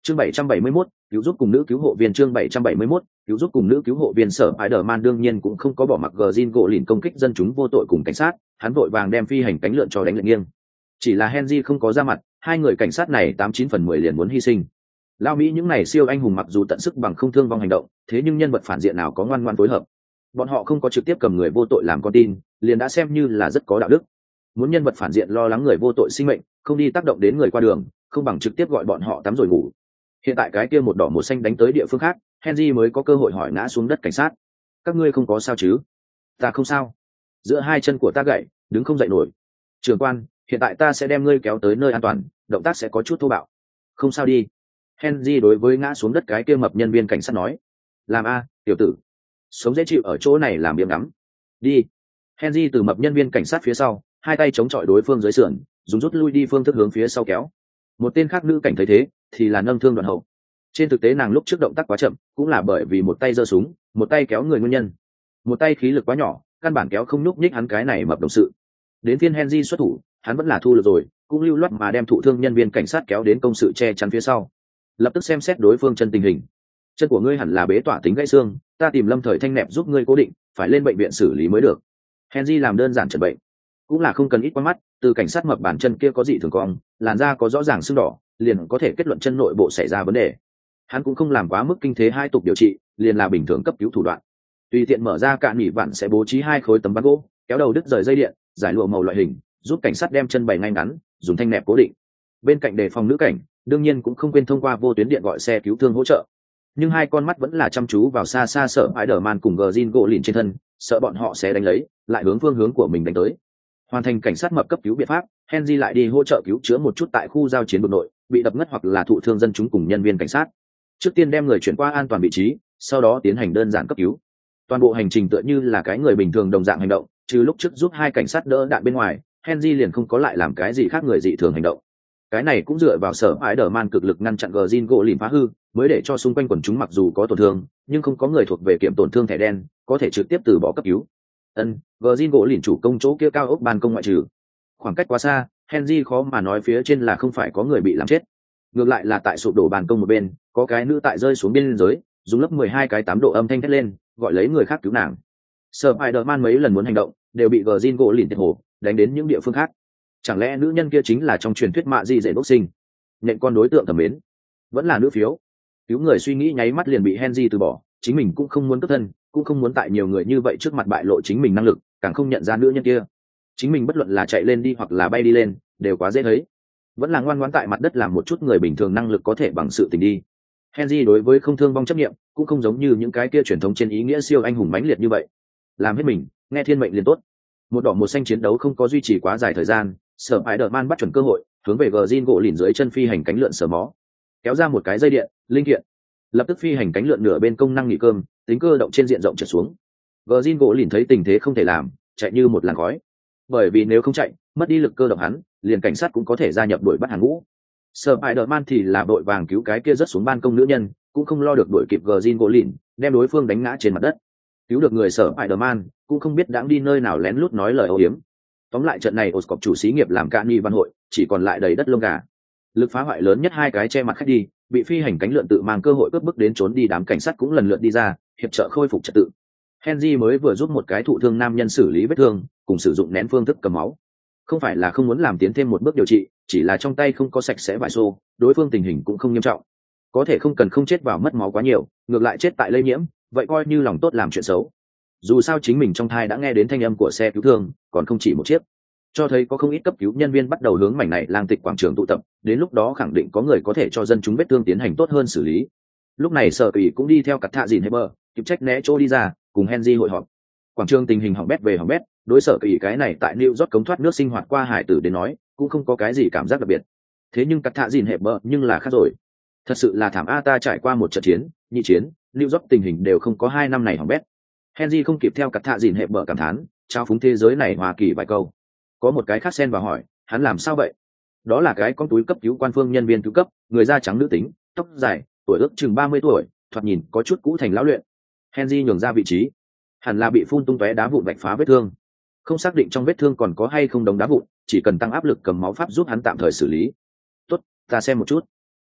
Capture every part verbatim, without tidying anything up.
Chương bảy trăm bảy mươi mốt, cứu giúp cùng nữ cứu hộ viên. Chương bảy trăm bảy mươi mốt, cứu giúp cùng nữ cứu hộ viên. Sở Spider-Man đương nhiên cũng không có bỏ mặc Green Goblin công kích dân chúng vô tội cùng cảnh sát, hắn vội vàng đem phi hành cánh lượn cho đánh lệch nghiêng. Chỉ là Henry không có ra mặt, hai người cảnh sát này tám chín phần mười liền muốn hy sinh. Lao Mỹ những này siêu anh hùng mặc dù tận sức bằng không thương vong hành động, thế nhưng nhân vật phản diện nào có ngoan ngoãn phối hợp. Bọn họ không có trực tiếp cầm người vô tội làm con tin, liền đã xem như là rất có đạo đức. Muốn nhân vật phản diện lo lắng người vô tội sinh mệnh, không đi tác động đến người qua đường, không bằng trực tiếp gọi bọn họ tắm rồi ngủ. Hiện tại cái kia một đỏ một xanh đánh tới địa phương khác, Henry mới có cơ hội hỏi ngã xuống đất cảnh sát: các ngươi không có sao chứ? Ta không sao, giữa hai chân của ta gãy, đứng không dậy nổi. Trưởng quan, hiện tại ta sẽ đem ngươi kéo tới nơi an toàn, động tác sẽ có chút thô bạo. Không sao đi. Henry đối với ngã xuống đất cái kia mập nhân viên cảnh sát nói: làm a, tiểu tử, sống dễ chịu ở chỗ này làm biếng ngắm. Đi. Henry từ mập nhân viên cảnh sát phía sau, hai tay chống chọi đối phương dưới sườn, dùng rút lui đi phương thức hướng phía sau kéo. Một tên khác nữ cảnh thấy thế thì là nâng thương đoạn hậu. Trên thực tế nàng lúc trước động tác quá chậm, cũng là bởi vì một tay giơ súng, một tay kéo người nguyên nhân. Một tay khí lực quá nhỏ, căn bản kéo không nhúc nhích hắn cái này mập đồng sự. Đến phiên Henry xuất thủ, hắn vẫn là thu lực rồi, cũng lưu loát mà đem thụ thương nhân viên cảnh sát kéo đến công sự che chắn phía sau. Lập tức xem xét đối phương chân tình hình. Chân của ngươi hẳn là bế tỏa tính gãy xương, ta tìm Lâm Thời Thanh nẹp giúp ngươi cố định, phải lên bệnh viện xử lý mới được. Henry làm đơn giản chẩn bệnh, cũng là không cần ít quan mắt, từ cảnh sát mập bàn chân kia có dị thường cong, làn da có rõ ràng sưng đỏ, liền có thể kết luận chân nội bộ xảy ra vấn đề. Hắn cũng không làm quá mức kinh thế hai tục điều trị, liền là bình thường cấp cứu thủ đoạn. Tùy tiện mở ra cạn nỉ vặn sẽ bố trí hai khối tấm ván gỗ, kéo đầu đứt rời dây điện, giải lụa màu loại hình, giúp cảnh sát đem chân bày ngay ngắn, dùng thanh nẹp cố định. Bên cạnh đề phòng nữ cảnh, đương nhiên cũng không quên thông qua vô tuyến điện gọi xe cứu thương hỗ trợ. Nhưng hai con mắt vẫn là chăm chú vào xa xa sợ Spider-Man cùng Green Goblin trên thân, sợ bọn họ sẽ đánh lấy, lại hướng phương hướng của mình đánh tới. Hoàn thành cảnh sát mập cấp cứu biện pháp, Henry lại đi hỗ trợ cứu chữa một chút tại khu giao chiến đột nội, bị đập ngất hoặc là thụ thương dân chúng cùng nhân viên cảnh sát. Trước tiên đem người chuyển qua an toàn vị trí, sau đó tiến hành đơn giản cấp cứu. Toàn bộ hành trình tựa như là cái người bình thường đồng dạng hành động, trừ lúc trước giúp hai cảnh sát đỡ đạn bên ngoài, Henry liền không có lại làm cái gì khác người dị thường hành động. Cái này cũng dựa vào sở Spider-Man cực lực ngăn chặn Green Goblin phá hư, mới để cho xung quanh quần chúng mặc dù có tổn thương, nhưng không có người thuộc về kiểm tổn thương thẻ đen, có thể trực tiếp từ bỏ cấp cứu. Ân, Green Goblin chủ công chỗ kia cao ốc ban công ngoại trừ. Khoảng cách quá xa, Henry khó mà nói phía trên là không phải có người bị làm chết. Ngược lại là tại sụp đổ ban công một bên, có cái nữ tại rơi xuống biên giới, dùng lớp mười hai cái tám độ âm thanh thét lên, gọi lấy người khác cứu nàng. Spider-Man mấy lần muốn hành động, đều bị Green Goblin tiệt hồ, đánh đến những địa phương khác. Chẳng lẽ nữ nhân kia chính là trong truyền thuyết mạ di dễ đốc sinh, nện con đối tượng thẩm mến, vẫn là nữ phiếu? Cứu người suy nghĩ nháy mắt liền bị Henry từ bỏ, chính mình cũng không muốn cướp thân, cũng không muốn tại nhiều người như vậy trước mặt bại lộ chính mình năng lực, càng không nhận ra nữ nhân kia. Chính mình bất luận là chạy lên đi hoặc là bay đi lên, đều quá dễ thấy. Vẫn là ngoan ngoãn tại mặt đất làm một chút người bình thường năng lực có thể bằng sự tình đi. Henry đối với không thương vong chấp niệm, cũng không giống như những cái kia truyền thống trên ý nghĩa siêu anh hùng mãnh liệt như vậy. Làm hết mình, nghe thiên mệnh liền tốt. Một đỏ một xanh chiến đấu không có duy trì quá dài thời gian, Sở Spider-Man bắt chuẩn cơ hội, hướng về Green Goblin dưới chân phi hành cánh lượn sờ mó, kéo ra một cái dây điện, linh kiện. Lập tức phi hành cánh lượn nửa bên công năng nghỉ cơm, tính cơ động trên diện rộng trượt xuống. Green Goblin thấy tình thế không thể làm, chạy như một làn khói. Bởi vì nếu không chạy, mất đi lực cơ động hắn, liền cảnh sát cũng có thể gia nhập đuổi bắt hàng ngũ. Sở Spider-Man thì là đội vàng cứu cái kia rất xuống ban công nữ nhân, cũng không lo được đuổi kịp Green Goblin, đem đối phương đánh ngã trên mặt đất. Cứu được người Sở Spider-Man, cũng không biết đãng đi nơi nào lén lút nói lời âu yếm. Tóm lại trận này Oscorp chủ xí nghiệp làm cạn nghi văn hội, chỉ còn lại đầy đất lông gà. Lực phá hoại lớn nhất hai cái che mặt khách đi, bị phi hành cánh lượn tự mang cơ hội cướp bức đến trốn đi, đám cảnh sát cũng lần lượt đi ra, hiệp trợ khôi phục trật tự. Henry mới vừa giúp một cái thụ thương nam nhân xử lý vết thương, cùng sử dụng nén phương thức cầm máu. Không phải là không muốn làm tiến thêm một bước điều trị, chỉ là trong tay không có sạch sẽ vải xô, đối phương tình hình cũng không nghiêm trọng. Có thể không cần không chết vào mất máu quá nhiều, ngược lại chết tại lây nhiễm, vậy coi như lòng tốt làm chuyện xấu. Dù sao chính mình trong thai đã nghe đến thanh âm của xe cứu thương, còn không chỉ một chiếc, cho thấy có không ít cấp cứu nhân viên bắt đầu hướng mảnh này lang tịch quảng trường tụ tập, đến lúc đó khẳng định có người có thể cho dân chúng vết thương tiến hành tốt hơn xử lý. Lúc này sở ủy cũng đi theo cặp thạ dìn Heber, kịp trách né chỗ đi ra, cùng Henry hội họp. Quảng trường tình hình hỏng bét về hỏng bét, đối sở ủy cái này tại New York cống thoát nước sinh hoạt qua hải tử đến nói, cũng không có cái gì cảm giác đặc biệt. Thế nhưng cặp thạ dìn Heber nhưng là khác rồi. Thật sự là thảm a, ta trải qua một trận chiến, nhị chiến, New York tình hình đều không có hai năm này hỏng bét. Henry không kịp theo cặp thạ dìn Heber cảm thán, trao phúng thế giới này Hoa Kỳ vài câu. Có một cái khác xen vào hỏi, hắn làm sao vậy? Đó là cái con túi cấp cứu quan phương nhân viên cứu cấp, người da trắng nữ tính, tóc dài, tuổi ước chừng ba mươi tuổi, thoạt nhìn có chút cũ thành lão luyện. Henry nhường ra vị trí, hẳn là bị phun tung tóe đá vụn vạch phá vết thương, không xác định trong vết thương còn có hay không đống đá vụn, chỉ cần tăng áp lực cầm máu pháp giúp hắn tạm thời xử lý. Tốt, ta xem một chút.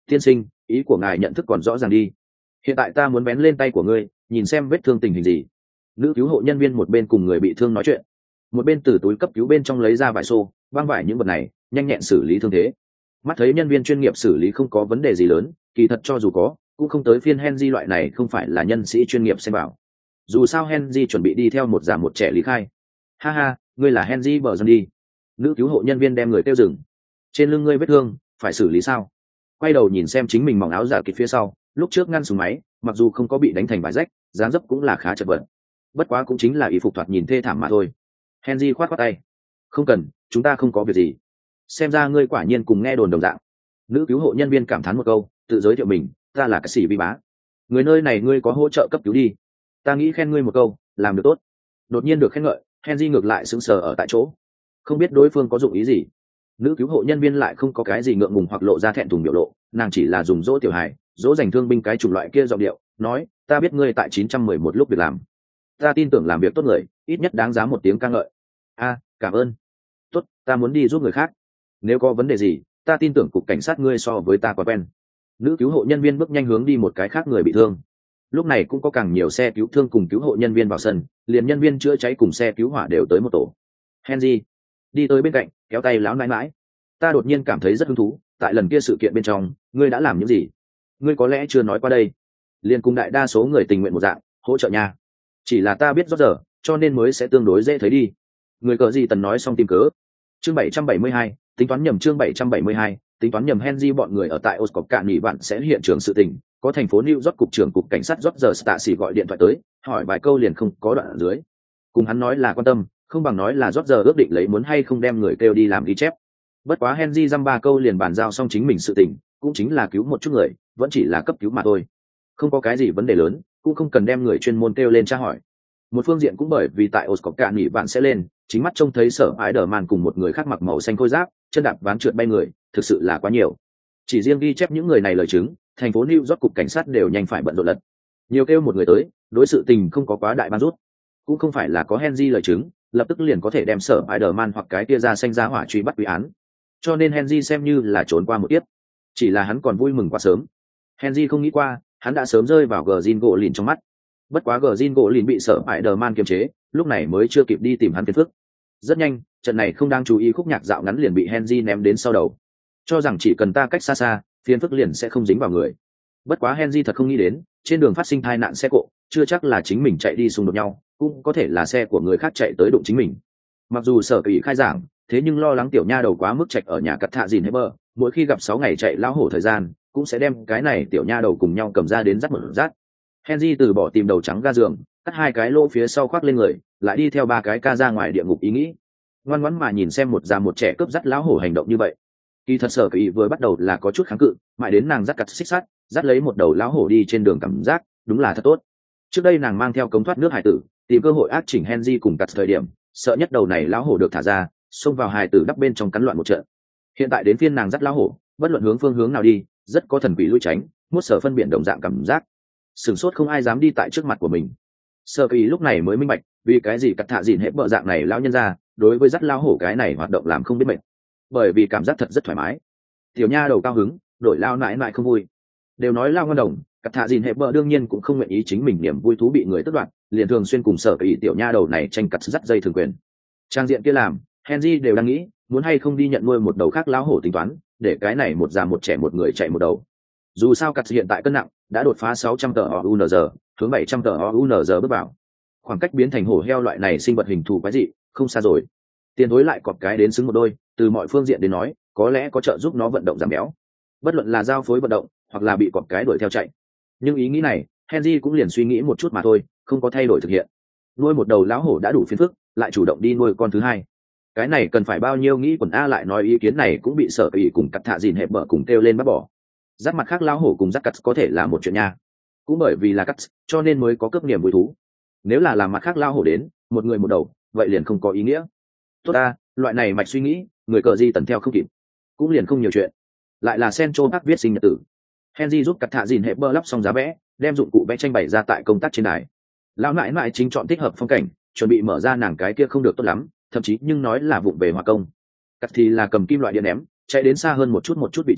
Tiên sinh, ý của ngài nhận thức còn rõ ràng đi. Hiện tại ta muốn bén lên tay của ngươi, nhìn xem vết thương tình hình gì. Nữ cứu hộ nhân viên một bên cùng người bị thương nói chuyện, một bên từ túi cấp cứu bên trong lấy ra vải xô, băng vải những vật này, nhanh nhẹn xử lý thương thế. Mắt thấy nhân viên chuyên nghiệp xử lý không có vấn đề gì lớn, kỳ thật cho dù có, cũng không tới phiên Henry loại này không phải là nhân sĩ chuyên nghiệp xem vào. Dù sao Henry chuẩn bị đi theo một già một trẻ lý khai. Ha ha, ngươi là Henry bờ dân đi. Nữ cứu hộ nhân viên đem người tiêu dừng. Trên lưng ngươi vết thương, phải xử lý sao? Quay đầu nhìn xem chính mình mỏng áo giả kịch phía sau, lúc trước ngăn súng máy, mặc dù không có bị đánh thành vải rách, dáng dấp cũng là khá chật vật. Bất quá cũng chính là y phục thoạt nhìn thê thảm mà thôi. Henry khoát khoát tay. Không cần, chúng ta không có việc gì. Xem ra ngươi quả nhiên cùng nghe đồn đồng dạng. Nữ cứu hộ nhân viên cảm thán một câu, tự giới thiệu mình, ta là ca sĩ vi bá. Người nơi này ngươi có hỗ trợ cấp cứu đi. Ta nghĩ khen ngươi một câu, làm được tốt. Đột nhiên được khen ngợi, Henry ngược lại sững sờ ở tại chỗ, không biết đối phương có dụng ý gì. Nữ cứu hộ nhân viên lại không có cái gì ngượng ngùng hoặc lộ ra thẹn thùng biểu lộ, nàng chỉ là dùng dỗ tiểu hài, dỗ dành thương binh cái chủng loại kia giọng điệu, nói, ta biết ngươi tại chín trăm mười một lúc việc làm, ta tin tưởng làm việc tốt người, ít nhất đáng giá một tiếng ca ngợi. A, cảm ơn. Tốt, ta muốn đi giúp người khác. Nếu có vấn đề gì, ta tin tưởng cục cảnh sát ngươi so với ta quá quen. Nữ cứu hộ nhân viên bước nhanh hướng đi một cái khác người bị thương. Lúc này cũng có càng nhiều xe cứu thương cùng cứu hộ nhân viên vào sân, liền nhân viên chữa cháy cùng xe cứu hỏa đều tới một tổ. Henry đi tới bên cạnh, kéo tay láo nãi mãi. Ta đột nhiên cảm thấy rất hứng thú, tại lần kia sự kiện bên trong, ngươi đã làm những gì? Ngươi có lẽ chưa nói qua đây. Liền cùng đại đa số người tình nguyện một dạng, hỗ trợ nha. Chỉ là ta biết rót giờ, cho nên mới sẽ tương đối dễ thấy đi. Người cờ gì tần nói xong tìm cớ. Chương bảy trăm bảy mươi hai, tính toán nhầm chương bảy trăm bảy mươi hai, tính toán nhầm Henry bọn người ở tại Oscop cạn nghỉ vạn sẽ hiện trường sự tình, có thành phố New York cục trưởng cục cảnh sát Roger Stacey gọi điện thoại tới, hỏi vài câu liền không có đoạn ở dưới. Cùng hắn nói là quan tâm, không bằng nói là Roger ước định lấy muốn hay không đem người kêu đi làm ghi chép. Bất quá Henry dăm ba câu liền bàn giao xong chính mình sự tình, cũng chính là cứu một chút người, vẫn chỉ là cấp cứu mà thôi. Không có cái gì vấn đề lớn, cũng không cần đem người chuyên môn kêu lên tra hỏi. Một phương diện cũng bởi vì tại Oscop cạn nghỉ vạn sẽ lên, chính mắt trông thấy Sở Spider-Man cùng một người khác mặc màu xanh khôi giáp, chân đạp ván trượt bay người, thực sự là quá nhiều. Chỉ riêng ghi chép những người này lời chứng, thành phố New York cục cảnh sát đều nhanh phải bận rộn lật. Nhiều kêu một người tới, đối sự tình không có quá đại ban rút. Cũng không phải là có Henry lời chứng, lập tức liền có thể đem Sở Spider-Man hoặc cái kia ra xanh ra hỏa truy bắt quy án. Cho nên Henry xem như là trốn qua một tiếp. Chỉ là hắn còn vui mừng quá sớm. Henry không nghĩ qua, hắn đã sớm rơi vào Gjin gỗ lìn trong mắt. Bất quá Gjin gỗ lìn bị Sở Spider-Man kiềm chế, lúc này mới chưa kịp đi tìm hắn phiền phức. Rất nhanh, trận này không đang chú ý khúc nhạc dạo ngắn liền bị Henry ném đến sau đầu. Cho rằng chỉ cần ta cách xa xa, phiền phức liền sẽ không dính vào người. Bất quá Henry thật không nghĩ đến, trên đường phát sinh tai nạn xe cộ, chưa chắc là chính mình chạy đi xung đột nhau, cũng có thể là xe của người khác chạy tới đụng chính mình. Mặc dù Sở Kỳ khai giảng, thế nhưng lo lắng tiểu nha đầu quá mức trạch ở nhà cắt thạ dìn hết bờ, mỗi khi gặp sáu ngày chạy lão hổ thời gian, cũng sẽ đem cái này tiểu nha đầu cùng nhau cầm ra đến dắt một dắt. Henry từ bỏ tìm đầu trắng ga giường, cắt hai cái lỗ phía sau khoác lên người, lại đi theo ba cái ca ra ngoài địa ngục ý nghĩ. Ngoan ngoãn mà nhìn xem một già một trẻ cướp dắt lão hổ hành động như vậy. Kỳ thật Sở Kỳ vừa bắt đầu là có chút kháng cự, mãi đến nàng dắt cắt xích sắt, dắt lấy một đầu lão hổ đi trên đường cảm giác, đúng là thật tốt. Trước đây nàng mang theo cống thoát nước hải tử, tìm cơ hội ác chỉnh Henry cùng cắt thời điểm, sợ nhất đầu này lão hổ được thả ra, xông vào hải tử đắp bên trong cắn loạn một trận. Hiện tại đến phiên nàng dắt lão hổ, bất luận hướng phương hướng nào đi, rất có thần quỷ lui tránh, mốt sở phân biệt đồng dạng cảm giác. Sửng sốt không ai dám đi tại trước mặt của mình. Sở Kỳ lúc này mới minh bạch, vì cái gì cắt thạ dìn hết bợ dạng này lão nhân ra, đối với dắt lão hổ cái này hoạt động làm không biết mệt. Bởi vì cảm giác thật rất thoải mái. Tiểu nha đầu cao hứng, đổi lao nãi nãi không vui. Đều nói lao ngon đồng, cắt thạ dìn hệ bờ đương nhiên cũng không nguyện ý chính mình niềm vui thú bị người tước đoạt, liền thường xuyên cùng Sở Kỳ tiểu nha đầu này tranh cắt dắt dây thường quyền. Trang diện kia làm, Henry đều đang nghĩ, muốn hay không đi nhận nuôi một đầu khác lão hổ tính toán, để cái này một già một trẻ một người chạy một đầu. Dù sao cắt hiện tại cân nặng đã đột phá sáu trăm tờ ounz, hướng bảy trăm tờ ounz bước vào. Khoảng cách biến thành hổ heo loại này sinh vật hình thù quái dị, không xa rồi. Tiền thối lại cọp cái đến xứng một đôi, từ mọi phương diện đến nói, có lẽ có trợ giúp nó vận động giảm béo. Bất luận là giao phối vận động, hoặc là bị cọp cái đuổi theo chạy. Nhưng ý nghĩ này, Henry cũng liền suy nghĩ một chút mà thôi, không có thay đổi thực hiện. Nuôi một đầu lão hổ đã đủ phiền phức, lại chủ động đi nuôi con thứ hai. Cái này cần phải bao nhiêu nghĩ quần a lại nói ý kiến này cũng bị Sở Kỳ cùng cắt thạ dìn hệ bợ cùng kêu lên bắt bỏ. Dắt mặt khác lão hổ cùng dắt cắt có thể là một chuyện nha. Cũng bởi vì là cắt, cho nên mới có cướp niềm vui thú. Nếu là làm mặt khác lão hổ đến, một người một đầu, vậy liền không có ý nghĩa. Tốt ta, loại này mạch suy nghĩ, người cờ di tần theo không kịp, cũng liền không nhiều chuyện. Lại là Central Park viết sinh nhật tử. Henry giúp cắt thạ dìn hệ bơ lắp xong giá vẽ, đem dụng cụ vẽ tranh bày ra tại công tác trên đài. Lão nãi nãi chính chọn thích hợp phong cảnh, chuẩn bị mở ra nàng cái kia không được tốt lắm, thậm chí nhưng nói là vụng về hòa công. Cắt thì là cầm kim loại điện ném, chạy đến xa hơn một chút một chút vị trí,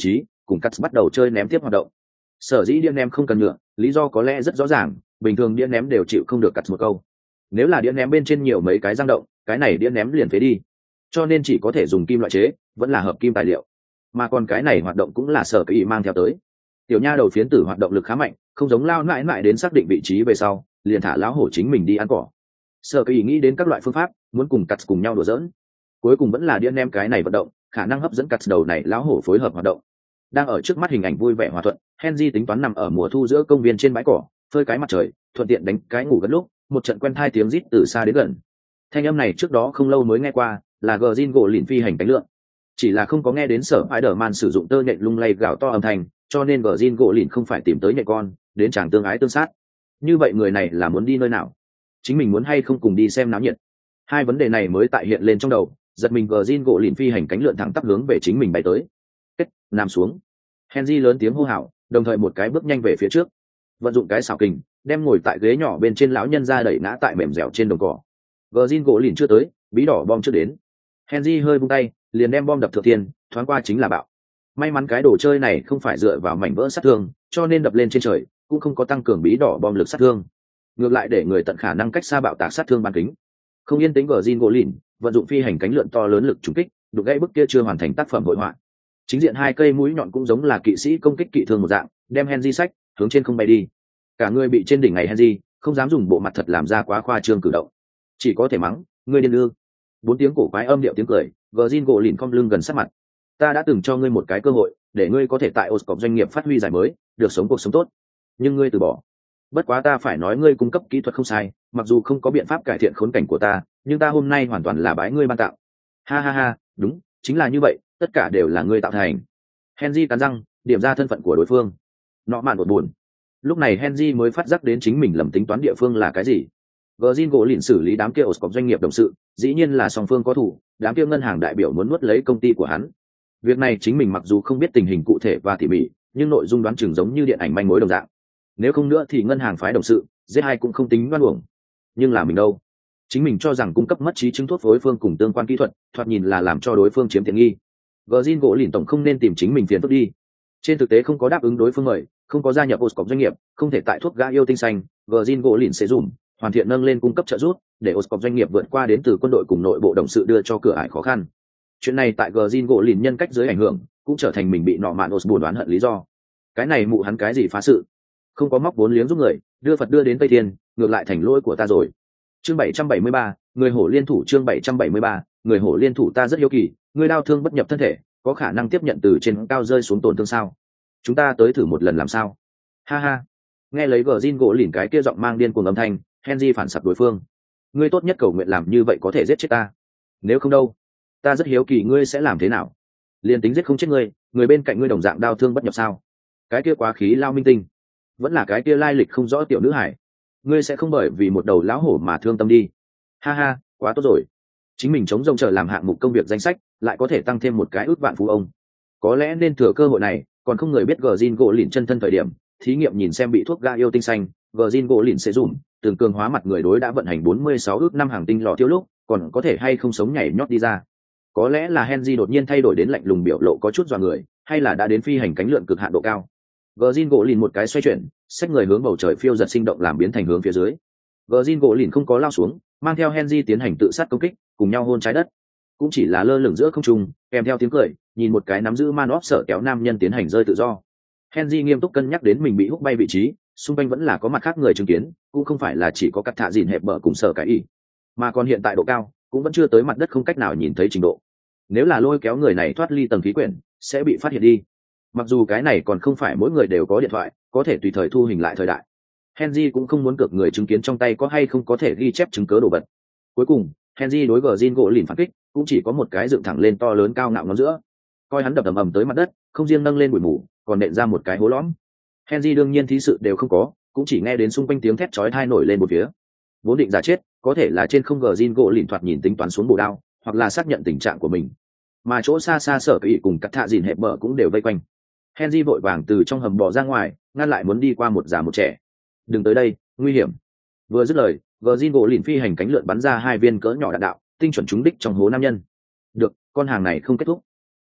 cùng cắt bắt đầu chơi ném tiếp hoạt động. Sở dĩ đĩa ném không cần nhựa, lý do có lẽ rất rõ ràng, bình thường đĩa ném đều chịu không được cắt một câu. Nếu là đĩa ném bên trên nhiều mấy cái răng động, cái này đĩa ném liền phế đi, cho nên chỉ có thể dùng kim loại chế, vẫn là hợp kim tài liệu. Mà còn cái này hoạt động cũng là sở kỳ mang theo tới. Tiểu nha đầu phiến tử hoạt động lực khá mạnh, không giống lao mãi mãi đến xác định vị trí về sau liền thả lão hổ chính mình đi ăn cỏ. Sở kỳ nghĩ đến các loại phương pháp, muốn cùng cắt cùng nhau đùa giỡn. Cuối cùng vẫn là đĩa ném cái này vận động, khả năng hấp dẫn cắt đầu này lão hổ phối hợp hoạt động. Đang ở trước mắt hình ảnh vui vẻ hòa thuận, Henry tính toán nằm ở mùa thu giữa công viên trên bãi cỏ, phơi cái mặt trời, thuận tiện đánh cái ngủ gật lúc, một trận quen thai tiếng rít từ xa đến gần. Thanh âm này trước đó không lâu mới nghe qua, là Gjin gỗ lìn phi hành cánh lượn. Chỉ là không có nghe đến sở Spider-Man sử dụng tơ nhện lung lay gào to âm thanh, cho nên Gjin gỗ lìn không phải tìm tới nhện con, đến chàng tương ái tương sát. Như vậy người này là muốn đi nơi nào? Chính mình muốn hay không cùng đi xem náo nhiệt? Hai vấn đề này mới tại hiện lên trong đầu, giật mình Gjin gỗ lìn phi hành cánh lượn thẳng tắp hướng về chính mình bay tới. Kết, nằm xuống. Henry lớn tiếng hô hào, đồng thời một cái bước nhanh về phía trước, vận dụng cái xảo kình, đem ngồi tại ghế nhỏ bên trên lão nhân ra đẩy ngã tại mềm dẻo trên đồng cỏ. Gjin gỗ lìn chưa tới, bí đỏ bom chưa đến. Henry hơi vung tay, liền đem bom đập thượng tiên, thoáng qua chính là bạo. May mắn cái đồ chơi này không phải dựa vào mảnh vỡ sát thương, cho nên đập lên trên trời cũng không có tăng cường bí đỏ bom lực sát thương, ngược lại để người tận khả năng cách xa bạo tạc sát thương bán kính. Không yên tĩnh Gjin gỗ lìn vận dụng phi hành cánh lượn to lớn lực trúng kích, đục gãy bức kia chưa hoàn thành tác phẩm hội họa. Chính diện hai cây mũi nhọn cũng giống là kỵ sĩ công kích kỵ thương một dạng, đem Henry sách hướng trên không bay đi. Cả người bị trên đỉnh này Henry không dám dùng bộ mặt thật làm ra quá khoa trương cử động, chỉ có thể mắng ngươi điên ư. Bốn tiếng cổ quái âm điệu tiếng cười, Gjin gỗ lìn cong lưng gần sát mặt. Ta đã từng cho ngươi một cái cơ hội để ngươi có thể tại Oscorp doanh nghiệp phát huy giải mới, được sống cuộc sống tốt, nhưng ngươi từ bỏ. Bất quá ta phải nói ngươi cung cấp kỹ thuật không sai, mặc dù không có biện pháp cải thiện khốn cảnh của ta, nhưng ta hôm nay hoàn toàn là bái ngươi ban tạo. Ha ha ha, đúng, chính là như vậy, tất cả đều là ngươi tạo thành. Henry cắn răng, điểm ra thân phận của đối phương. Nọ mạn một buồn. Lúc này Henry mới phát giác đến chính mình lầm tính toán địa phương là cái gì. Gjin gỗ lìn xử lý đám kia Oscorp doanh nghiệp đồng sự, dĩ nhiên là song phương có thủ, đám kia ngân hàng đại biểu muốn nuốt lấy công ty của hắn. Việc này chính mình mặc dù không biết tình hình cụ thể và tỉ mỉ, nhưng nội dung đoán chừng giống như điện ảnh manh mối đồng dạng. Nếu không nữa thì ngân hàng phái đồng sự, giết hai cũng không tính đoan uổng. Nhưng là mình đâu? Chính mình cho rằng cung cấp mất trí chứng thuốc phối phương cùng tương quan kỹ thuật, thoạt nhìn là làm cho đối phương chiếm tiện nghi. Gjin gỗ lìn tổng không nên tìm chính mình phiền phức đi. Trên thực tế không có đáp ứng đối phương mời, không có gia nhập Oscorp doanh nghiệp, không thể tại thuốc gã yêu tinh xanh, Gjin gỗ lìn sẽ dùng hoàn thiện nâng lên cung cấp trợ giúp, để Oscorp doanh nghiệp vượt qua đến từ quân đội cùng nội bộ đồng sự đưa cho cửa ải khó khăn. Chuyện này tại Gjin gỗ lìn nhân cách dưới ảnh hưởng, cũng trở thành mình bị nọ mạn Osborn đoán hận lý do. Cái này mụ hắn cái gì phá sự? Không có móc vốn liếng giúp người, đưa Phật đưa đến Tây Thiên, ngược lại thành lỗi của ta rồi. Chương bảy trăm bảy mươi ba, người hổ liên thủ. Chương bảy trăm bảy mươi ba, người hổ liên thủ. Ta rất hiếu kỳ, người đau thương bất nhập thân thể, có khả năng tiếp nhận từ trên cao rơi xuống tổn thương sao? Chúng ta tới thử một lần làm sao? Ha ha. Nghe lấy Gjin gỗ lìn cái kia giọng mang điên cuồng âm thanh, Henry phản sặc đối phương. Ngươi tốt nhất cầu nguyện làm như vậy có thể giết chết ta. Nếu không đâu, ta rất hiếu kỳ ngươi sẽ làm thế nào. Liên tính giết không chết ngươi, người bên cạnh ngươi đồng dạng đau thương bất nhập sao? Cái kia quá khí lao minh tinh, vẫn là cái kia lai lịch không rõ tiểu nữ hải. Ngươi sẽ không bởi vì một đầu lão hổ mà thương tâm đi. Ha ha, quá tốt rồi. Chính mình chống rông chờ làm hạng mục công việc danh sách, lại có thể tăng thêm một cái ước vạn phú ông. Có lẽ nên thừa cơ hội này, còn không người biết Gjin gỗ lìn chân thân thời điểm, thí nghiệm nhìn xem bị thuốc ga yêu tinh xanh, Gjin gỗ lìn sẽ dùng từng cường hóa mặt người đối đã vận hành bốn mươi sáu ước năm hàng tinh lò tiêu lúc, còn có thể hay không sống nhảy nhót đi ra. Có lẽ là Henry đột nhiên thay đổi đến lạnh lùng biểu lộ có chút dọa người, hay là đã đến phi hành cánh lượn cực hạn độ cao. Gjin gỗ lìn một cái xoay chuyển, xách người hướng bầu trời phiêu giật sinh động làm biến thành hướng phía dưới. Gjin gỗ lìn không có lao xuống, mang theo Henry tiến hành tự sát công kích, cùng nhau hôn trái đất. Cũng chỉ là lơ lửng giữa không trung, kèm theo tiếng cười, nhìn một cái nắm giữ man óp sở kéo nam nhân tiến hành rơi tự do. Henry nghiêm túc cân nhắc đến mình bị húc bay vị trí, xung quanh vẫn là có mặt khác người chứng kiến, cũng không phải là chỉ có cắt thạ dìn hẹp bờ cùng sở cái ý, mà còn hiện tại độ cao cũng vẫn chưa tới mặt đất không cách nào nhìn thấy trình độ. Nếu là lôi kéo người này thoát ly tầng khí quyển, sẽ bị phát hiện đi. Mặc dù cái này còn không phải mỗi người đều có điện thoại, có thể tùy thời thu hình lại thời đại. Henry cũng không muốn cược người chứng kiến trong tay có hay không có thể ghi chép chứng cớ đồ vật. Cuối cùng, Henry đối Gjin gỗ lìn phản kích, cũng chỉ có một cái dựng thẳng lên to lớn cao ngạo ngón giữa. Coi hắn đập ầm ầm tới mặt đất, không riêng nâng lên bụi mù, còn nện ra một cái hố lõm. Henry đương nhiên thí sự đều không có, cũng chỉ nghe đến xung quanh tiếng thét chói tai nổi lên một phía. Vốn định giả chết, có thể là trên không Gjin gỗ lìn thoạt nhìn tính toán xuống bổ đao, hoặc là xác nhận tình trạng của mình. Mà chỗ xa xa sở kỵ cùng cắt thạ dìn hẹp bờ cũng đều vây quanh. Henry vội vàng từ trong hầm bò ra ngoài, ngăn lại muốn đi qua một già một trẻ. Đừng tới đây, nguy hiểm. Vừa dứt lời, Gjin gỗ lìn phi hành cánh lượn bắn ra hai viên cỡ nhỏ đạn đạo, tinh chuẩn trúng đích trong hố nam nhân. Được, con hàng này không kết thúc.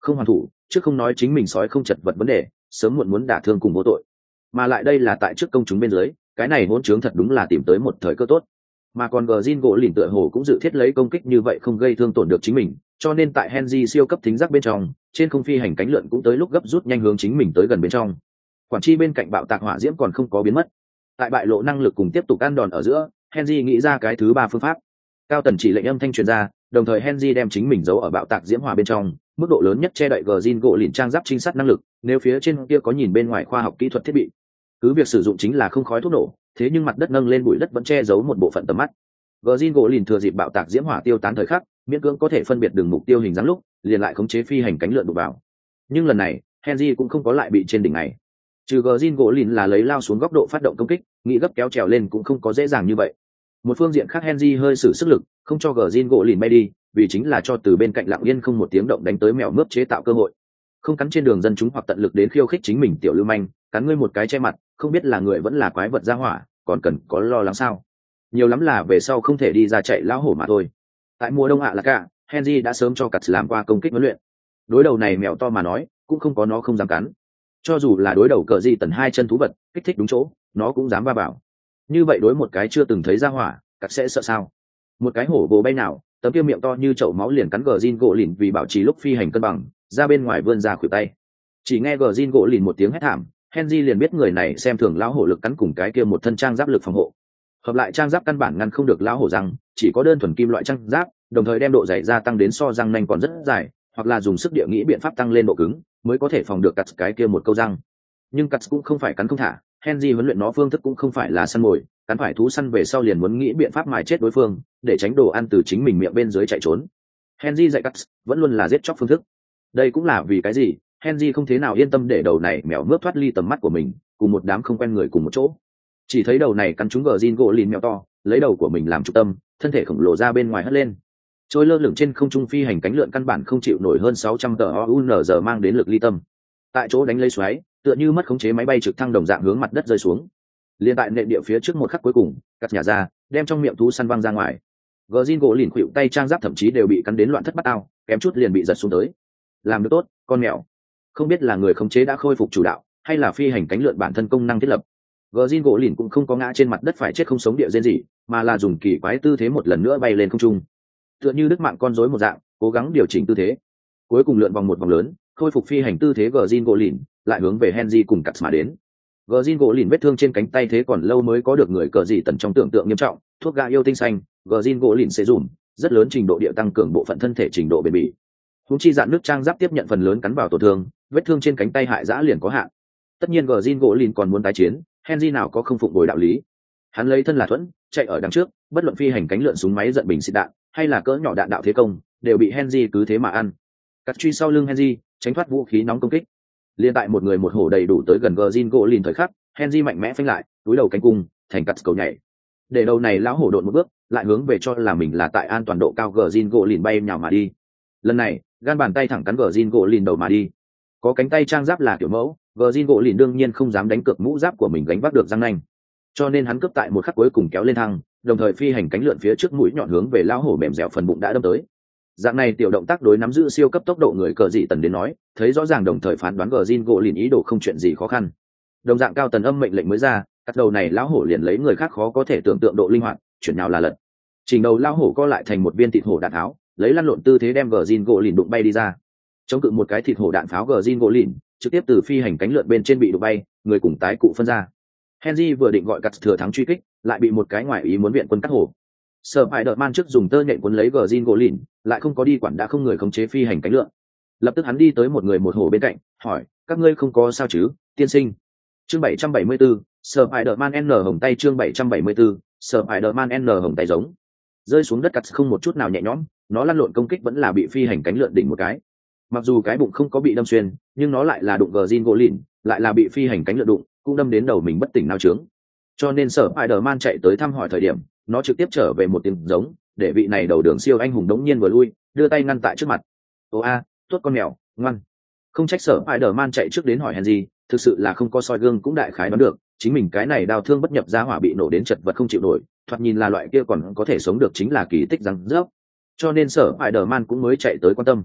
không hoàn thủ, chứ không nói chính mình sói không chật vật vấn đề, sớm muộn muốn đả thương cùng vô tội. Mà lại đây là tại trước công chúng bên dưới, cái này hỗn trướng thật đúng là tìm tới một thời cơ tốt. Mà còn Gjin gỗ lìn tựa hồ cũng dự thiết lấy công kích như vậy không gây thương tổn được chính mình, cho nên tại Henry siêu cấp thính giác bên trong, trên không phi hành cánh lượn cũng tới lúc gấp rút nhanh hướng chính mình tới gần bên trong. Quản chi bên cạnh bạo tạc hỏa diễm còn không có biến mất. Tại bại lộ năng lực cùng tiếp tục ăn đòn ở giữa, Henry nghĩ ra cái thứ ba phương pháp. Cao tần chỉ lệnh âm thanh truyền ra, đồng thời Henry đem chính mình giấu ở bạo tạc diễm hỏa bên trong, mức độ lớn nhất che đậy Gjin gỗ lìn trang giáp trinh sát năng lực, nếu phía trên kia có nhìn bên ngoài khoa học kỹ thuật thiết bị. Cứ việc sử dụng chính là không khói thuốc nổ, thế nhưng mặt đất nâng lên bụi đất vẫn che giấu một bộ phận tầm mắt. Gjin gỗ lìn thừa dịp bạo tạc diễm hỏa tiêu tán thời khắc, miễn cưỡng có thể phân biệt đường mục tiêu hình dáng lúc, liền lại khống chế phi hành cánh lượn đụng vào. Nhưng lần này, Henry cũng không có lại bị trên đỉnh này. Trừ Gjin gỗ lìn là lấy lao xuống góc độ phát động công kích, nghĩ gấp kéo trèo lên cũng không có dễ dàng như vậy. Một phương diện khác Henry hơi sử sức lực, không cho Gjin gỗ lìn bay đi, vì chính là cho từ bên cạnh lặng yên không một tiếng động đánh tới mèo mướp chế tạo cơ hội. Không cắn trên đường dân chúng hoặc tận lực đến khiêu khích chính mình tiểu lưu manh, cắn ngươi một cái che mặt, không biết là người vẫn là quái vật ra hỏa, còn cần có lo lắng sao? Nhiều lắm là về sau không thể đi ra chạy lão hổ mà thôi. Tại mùa đông ạ là cả, Henry đã sớm cho Cats làm qua công kích huấn luyện. Đối đầu này mèo to mà nói, cũng không có nó không dám cắn. Cho dù là đối đầu cờ gì tần hai chân thú vật, kích thích đúng chỗ, nó cũng dám va vào. Như vậy đối một cái chưa từng thấy ra hỏa, Cats sẽ sợ sao? Một cái hổ bồ bay nào, tấm kia miệng to như chậu máu liền cắn Gjin gỗ lìn vì bảo trì lúc phi hành cân bằng, ra bên ngoài vươn ra khuỷu tay. Chỉ nghe Gjin gỗ lìn một tiếng hét thảm, Henry liền biết người này xem thường lão hổ lực cắn cùng cái kia một thân trang giáp lực phòng hộ. Hợp lại trang giáp căn bản ngăn không được lão hổ răng, chỉ có đơn thuần kim loại trang giáp, đồng thời đem độ dày gia tăng đến so răng nanh còn rất dài, hoặc là dùng sức địa nghĩ biện pháp tăng lên độ cứng, mới có thể phòng được cắt cái kia một câu răng. Nhưng cắt cũng không phải cắn không thả, Henry huấn luyện nó phương thức cũng không phải là săn mồi, cắn phải thú săn về sau liền muốn nghĩ biện pháp mài chết đối phương, để tránh đồ ăn từ chính mình miệng bên dưới chạy trốn. Henry dạy cắt vẫn luôn là giết chóc phương thức. Đây cũng là vì cái gì Henry không thế nào yên tâm để đầu này mèo mướp thoát ly tầm mắt của mình, cùng một đám không quen người cùng một chỗ. Chỉ thấy đầu này cắn trúng Gjin gỗ lìn mèo to, lấy đầu của mình làm trung tâm, thân thể khổng lồ ra bên ngoài hất lên. Trôi lơ lửng trên không trung phi hành cánh lượn căn bản không chịu nổi hơn sáu trăm tờ o u en giờ mang đến lực ly tâm. Tại chỗ đánh lấy xoáy, tựa như mất khống chế máy bay trực thăng đồng dạng hướng mặt đất rơi xuống. Liên tại nệm địa phía trước một khắc cuối cùng, cắt nhả ra, đem trong miệng thú săn văng ra ngoài. Gjin gỗ lìn khuỵu tay trang giáp thậm chí đều bị cắn đến loạn thất bát ao, kém chút liền bị giật xuống tới. Làm được tốt, con mèo. Không biết là người khống chế đã khôi phục chủ đạo, hay là phi hành cánh lượn bản thân công năng thiết lập. Gjin gỗ lìn cũng không có ngã trên mặt đất phải chết không sống địa rên gì, mà là dùng kỳ quái tư thế một lần nữa bay lên không trung, tựa như đứt mạng con rối một dạng, cố gắng điều chỉnh tư thế. Cuối cùng lượn vòng một vòng lớn, khôi phục phi hành tư thế Gjin gỗ lìn, lại hướng về Henry cùng Cats mà đến. Gjin gỗ lìn vết thương trên cánh tay thế còn lâu mới có được người cờ gì tần trong tưởng tượng nghiêm trọng, thuốc gã yêu tinh xanh, Gjin gỗ lìn sẽ dùng rất lớn trình độ địa tăng cường bộ phận thân thể trình độ bền bỉ. Húng chi dạn nước trang giáp tiếp nhận phần lớn cắn vào tổn thương, vết thương trên cánh tay hại dã liền có hạn. Tất nhiên Gjin gỗ lìn còn muốn tái chiến, Henry nào có không phụng bồi đạo lý. Hắn lấy thân là thuẫn, chạy ở đằng trước, bất luận phi hành cánh lượn súng máy giận bình xịt đạn, hay là cỡ nhỏ đạn đạo thế công, đều bị Henry cứ thế mà ăn. Cắt truy sau lưng Henry, tránh thoát vũ khí nóng công kích. Liên tại một người một hổ đầy đủ tới gần Gjin gỗ lìn thời khắc, Henry mạnh mẽ phanh lại, túi đầu cánh cung, thành cắt cầu nhảy. Để đầu này lão hổ độn một bước, lại hướng về cho là mình là tại an toàn độ cao Gjin gỗ lìn bay nhào mà đi. Lần này, gan bàn tay thẳng cắn Gjin gỗ lìn đầu mà đi. Có cánh tay trang giáp là kiểu mẫu, Gjin gỗ lìn đương nhiên không dám đánh cược mũ giáp của mình gánh vác được răng nanh, cho nên hắn cướp tại một khắc cuối cùng kéo lên thăng, đồng thời phi hành cánh lượn phía trước mũi nhọn hướng về lão hổ mềm dẻo phần bụng đã đâm tới. Dạng này tiểu động tác đối nắm giữ siêu cấp tốc độ người cờ dị tần đến nói, thấy rõ ràng đồng thời phán đoán Gjin gỗ lìn ý đồ không chuyện gì khó khăn. Đồng dạng cao tần âm mệnh lệnh mới ra, cắt đầu này lão hổ liền lấy người khác khó có thể tưởng tượng độ linh hoạt, chuyển nhào là lật. Chỉnh đầu lão hổ co lại thành một viên thịt hổ đạn tháo, lấy lăn lộn tư thế đem Gjin gỗ lìn đụng bay đi ra. Chống cự một cái thịt hổ đạn pháo Gjin gỗ lìn, trực tiếp từ phi hành cánh lượn bên trên bị đụng bay, người cùng tái cụ phân ra. Henry vừa định gọi cắt thừa thắng truy kích, lại bị một cái ngoại ý muốn viện quân cắt hổ. Spider-Man trước dùng tơ nhện cuốn lấy Gjin gỗ lìn, lại không có đi quản đã không người khống chế phi hành cánh lượn. Lập tức hắn đi tới một người một hổ bên cạnh, hỏi: "Các ngươi không có sao chứ, tiên sinh?" Chương bảy trăm bảy mươi tư, Spider-Man N hồng tay chương bảy trăm bảy mươi tư, Spider-Man N hồng tay giống. Rơi xuống đất cắt không một chút nào nhẹ nhõm, nó lăn lộn công kích vẫn là bị phi hành cánh lượn đỉnh một cái. Mặc dù cái bụng không có bị đâm xuyên, nhưng nó lại là đụng Gjin gỗ lìn, lại là bị phi hành cánh lượn đụng, cũng đâm đến đầu mình bất tỉnh nao trướng. Cho nên Spider-Man chạy tới thăm hỏi thời điểm, nó trực tiếp trở về một tiếng giống, để vị này đầu đường siêu anh hùng đống nhiên vừa lui, đưa tay ngăn tại trước mặt. "Ô a, tốt con mèo, ngoan." Không trách Spider-Man chạy trước đến hỏi Henry, thực sự là không có soi gương cũng đại khái đoán được, chính mình cái này đau thương bất nhập ra hỏa bị nổ đến chật vật không chịu nổi, thoạt nhìn là loại kia còn có thể sống được chính là kỳ tích răng rớp. Cho nên Spider-Man cũng mới chạy tới quan tâm.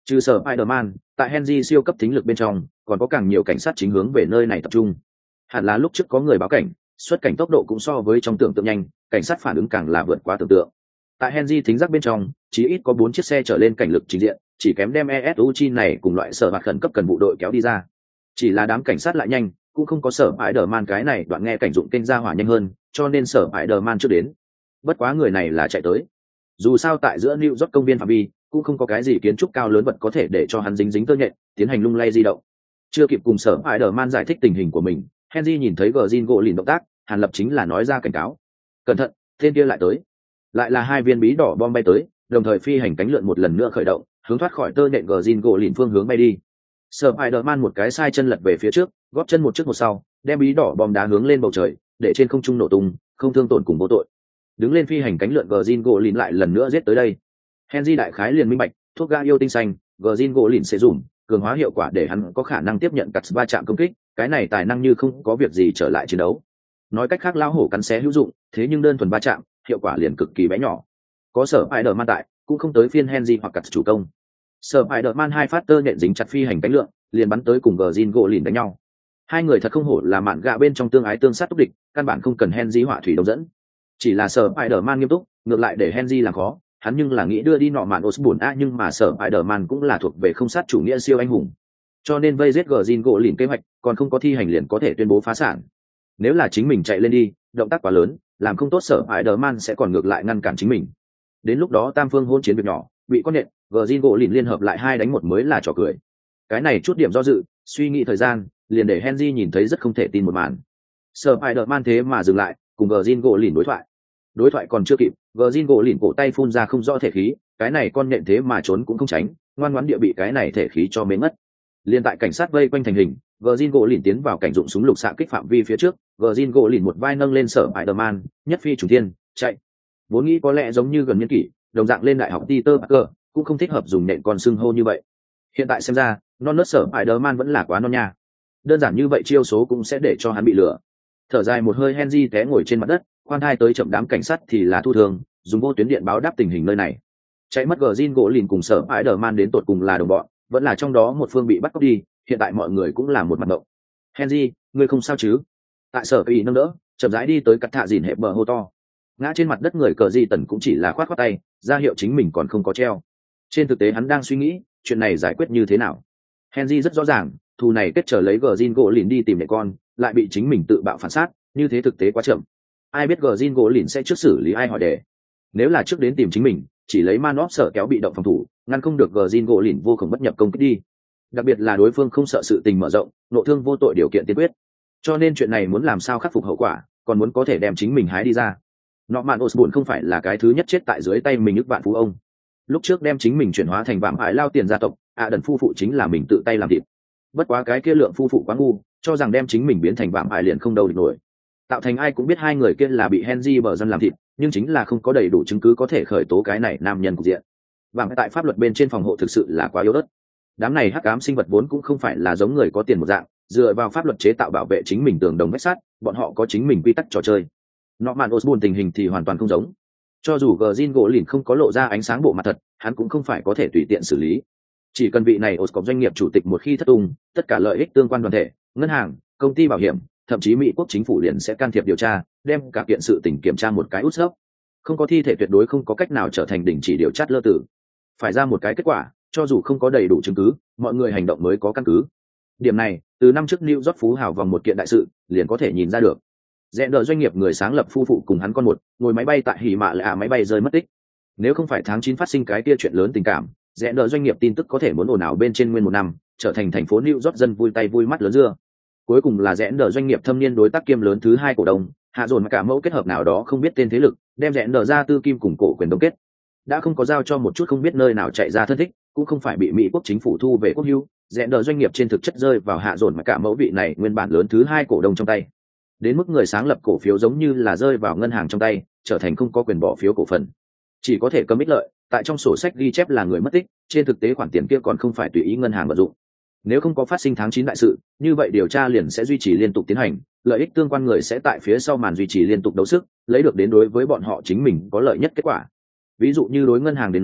Trừ sở Spider-Man, tại Henry siêu cấp thính lực bên trong, còn có càng nhiều cảnh sát chính hướng về nơi này tập trung. Hẳn là lúc trước có người báo cảnh, xuất cảnh tốc độ cũng so với trong tưởng tượng nhanh, cảnh sát phản ứng càng là vượt quá tưởng tượng. Tại Henry thính giác bên trong, chỉ ít có bốn chiếc xe trở lên cảnh lực trình diện, chỉ kém đem e ét u chi này cùng loại sở hoạt khẩn cấp cần vụ đội kéo đi ra. Chỉ là đám cảnh sát lại nhanh, cũng không có sở Spider-Man cái này đoạn nghe cảnh dụng kênh ra hỏa nhanh hơn, cho nên sở Spider-Man trước đến. Bất quá người này là chạy tới. Dù sao tại giữa New York công viên phạm vi, cũng không có cái gì kiến trúc cao lớn vật có thể để cho hắn dính dính tơ nhện, tiến hành lung lay di động. Chưa kịp cùng sở Spider-Man giải thích tình hình của mình, Henry nhìn thấy Green gỗ lìn động tác, Hàn Lập chính là nói ra cảnh cáo. Cẩn thận, tên kia lại tới. Lại là hai viên bí đỏ bom bay tới, đồng thời phi hành cánh lượn một lần nữa khởi động, hướng thoát khỏi tơ nhện Green gỗ lìn phương hướng bay đi. Sở Spider-Man một cái sai chân lật về phía trước, góp chân một trước một sau, đem bí đỏ bom đá hướng lên bầu trời, để trên không trung nổ tung, không thương tổn cùng vô tội. Đứng lên phi hành cánh lượn Green gỗ lìn lại lần nữa giết tới đây. Henry đại khái liền minh bạch, thuốc ga yêu tinh xanh, Green gỗ lìn sẽ dùng cường hóa hiệu quả để hắn có khả năng tiếp nhận cắt va chạm công kích, cái này tài năng như không có việc gì trở lại chiến đấu. Nói cách khác lao hổ cắn xé hữu dụng, thế nhưng đơn thuần va chạm, hiệu quả liền cực kỳ bé nhỏ. Có sở Spider-Man tại, cũng không tới phiên Henry hoặc cắt chủ công. Sở Spider-Man hai phát tơ nện dính chặt phi hành cánh lượn, liền bắn tới cùng Green gỗ lìn đánh nhau. Hai người thật không hổ là mạn gạ bên trong tương ái tương sát túc địch, căn bản không cần Henry hỏa thủy đông dẫn. Chỉ là sở Spider-Man nghiêm túc, ngược lại để Henry làm khó, hắn nhưng là nghĩ đưa đi nọ mạn Osborn a nhưng mà sở Spider-Man cũng là thuộc về không sát chủ nghĩa siêu anh hùng. Cho nên vây giết Green gỗ lìn kế hoạch còn không có thi hành liền có thể tuyên bố phá sản. Nếu là chính mình chạy lên đi, động tác quá lớn, làm không tốt sở Spider-Man sẽ còn ngược lại ngăn cản chính mình. Đến lúc đó tam phương hôn chiến việc nhỏ, bị con nện, Green gỗ lìn liên hợp lại hai đánh một mới là trò cười. Cái này chút điểm do dự, suy nghĩ thời gian, liền để Henry nhìn thấy rất không thể tin một màn. Sở Spider-Man thế mà dừng lại, cùng Green gỗ lìn đối thoại. Đối thoại còn chưa kịp, Green gỗ lìn cổ tay phun ra không rõ thể khí, cái này con nện thế mà trốn cũng không tránh, ngoan ngoãn địa bị cái này thể khí cho mê mất. Liên tại cảnh sát vây quanh thành hình, Green gỗ lìn tiến vào cảnh dụng súng lục xạ kích phạm vi phía trước, Green gỗ lìn một vai nâng lên sở Spider-Man, nhất phi trùng thiên, chạy. Vốn nghĩ có lẽ giống như gần niên kỷ, đồng dạng lên đại học Peter Parker, cũng không thích hợp dùng nện con xưng hô như vậy. Hiện tại xem ra, non nớt sở Spider-Man vẫn là quá non nha. Đơn giản như vậy chiêu số cũng sẽ để cho hắn bị lừa. Thở dài một hơi, Henry té ngồi trên mặt đất, khoan thai tới chậm đám cảnh sát thì là thu thường, dùng vô tuyến điện báo đáp tình hình nơi này. Chạy mất Green gỗ lìn cùng sở Spider-Man đến tột cùng là đồng bọn, vẫn là trong đó một phương bị bắt cóc đi, hiện tại mọi người cũng là một mặt động. Henry, ngươi không sao chứ? Tại sở kỳ nâng đỡ, chậm rãi đi tới cắt thạ dìn hẹp bờ hô to. Ngã trên mặt đất người cờ di tần cũng chỉ là khoát khoát tay, ra hiệu chính mình còn không có treo. Trên thực tế hắn đang suy nghĩ, chuyện này giải quyết như thế nào. Henry rất rõ ràng, thù này kết trở lấy Green gỗ lìn đi tìm mẹ con, lại bị chính mình tự bạo phản sát, như thế thực tế quá chậm. Ai biết Green gỗ lìn sẽ trước xử lý ai hỏi đề. Nếu là trước đến tìm chính mình, chỉ lấy Man of sở kéo bị động phòng thủ, ngăn không được Green gỗ lìn vô cùng bất nhập công kích đi. Đặc biệt là đối phương không sợ sự tình mở rộng, nộ thương vô tội điều kiện tiên quyết. Cho nên chuyện này muốn làm sao khắc phục hậu quả, còn muốn có thể đem chính mình hái đi ra. Norman Osborn không phải là cái thứ nhất chết tại dưới tay mình ức vạn phú ông. Lúc trước đem chính mình chuyển hóa thành vạm ải lao tiền gia tộc, ạ à đần phu phụ chính là mình tự tay làm thịt. Bất quá cái kia lượng phu phụ quá ngu, cho rằng đem chính mình biến thành vạm ải liền không đâu địch nổi. Tạo thành ai cũng biết hai người kia là bị Henry bờ dân làm thịt, nhưng chính là không có đầy đủ chứng cứ có thể khởi tố cái này nam nhân cục diện. Vạm tại pháp luật bên trên phòng hộ thực sự là quá yếu ớt. Đám này hắc ám sinh vật vốn cũng không phải là giống người có tiền một dạng, dựa vào pháp luật chế tạo bảo vệ chính mình tường đồng vách sắt, bọn họ có chính mình quy tắc trò chơi. Norman Osborn tình hình thì hoàn toàn không giống. Cho dù Green gỗ lìn không có lộ ra ánh sáng bộ mặt thật, hắn cũng không phải có thể tùy tiện xử lý. Chỉ cần vị này Oscorp doanh nghiệp chủ tịch một khi thất tung, tất cả lợi ích tương quan đoàn thể, ngân hàng, công ty bảo hiểm, thậm chí Mỹ quốc chính phủ liền sẽ can thiệp điều tra, đem cả kiện sự tình kiểm tra một cái út xớp. Không có thi thể tuyệt đối không có cách nào trở thành đình chỉ điều tra lơ tử. Phải ra một cái kết quả, cho dù không có đầy đủ chứng cứ, mọi người hành động mới có căn cứ. Điểm này, từ năm trước New York phú hào vòng một kiện đại sự, liền có thể nhìn ra được. Rẽ đợi doanh nghiệp người sáng lập phu phụ cùng hắn con một, ngồi máy bay tại Hỉ Mạ Lạ máy bay rơi mất tích. Nếu không phải tháng chín phát sinh cái kia chuyện lớn tình cảm, rẽ đợi doanh nghiệp tin tức có thể muốn ồn ào bên trên nguyên một năm, trở thành thành phố New York dân vui tay vui mắt lớn dưa. Cuối cùng là rẽ đợi doanh nghiệp thâm niên đối tác kiêm lớn thứ hai cổ đông, hạ dồn cả mẫu kết hợp nào đó không biết tên thế lực, đem rẽ đợi ra tư kim cùng cổ quyền đông kết. Đã không có giao cho một chút không biết nơi nào chạy ra thân thích, cũng không phải bị Mỹ quốc chính phủ thu về quốc hưu, rẽ đợi doanh nghiệp trên thực chất rơi vào hạ dồn cả mẫu vị này nguyên bản lớn thứ hai cổ đông trong tay. Đến mức người sáng lập cổ phiếu giống như là rơi vào ngân hàng trong tay, trở thành không có quyền bỏ phiếu cổ phần, chỉ có thể cầm ích lợi. Tại trong sổ sách ghi chép là người mất tích, trên thực tế khoản tiền kia còn không phải tùy ý ngân hàng vận dụng. Nếu không có phát sinh tháng chín đại sự, như vậy điều tra liền sẽ duy trì liên tục tiến hành, lợi ích tương quan người sẽ tại phía sau màn duy trì liên tục đấu sức, lấy được đến đối với bọn họ chính mình có lợi nhất kết quả. Ví dụ như đối ngân hàng đến nói,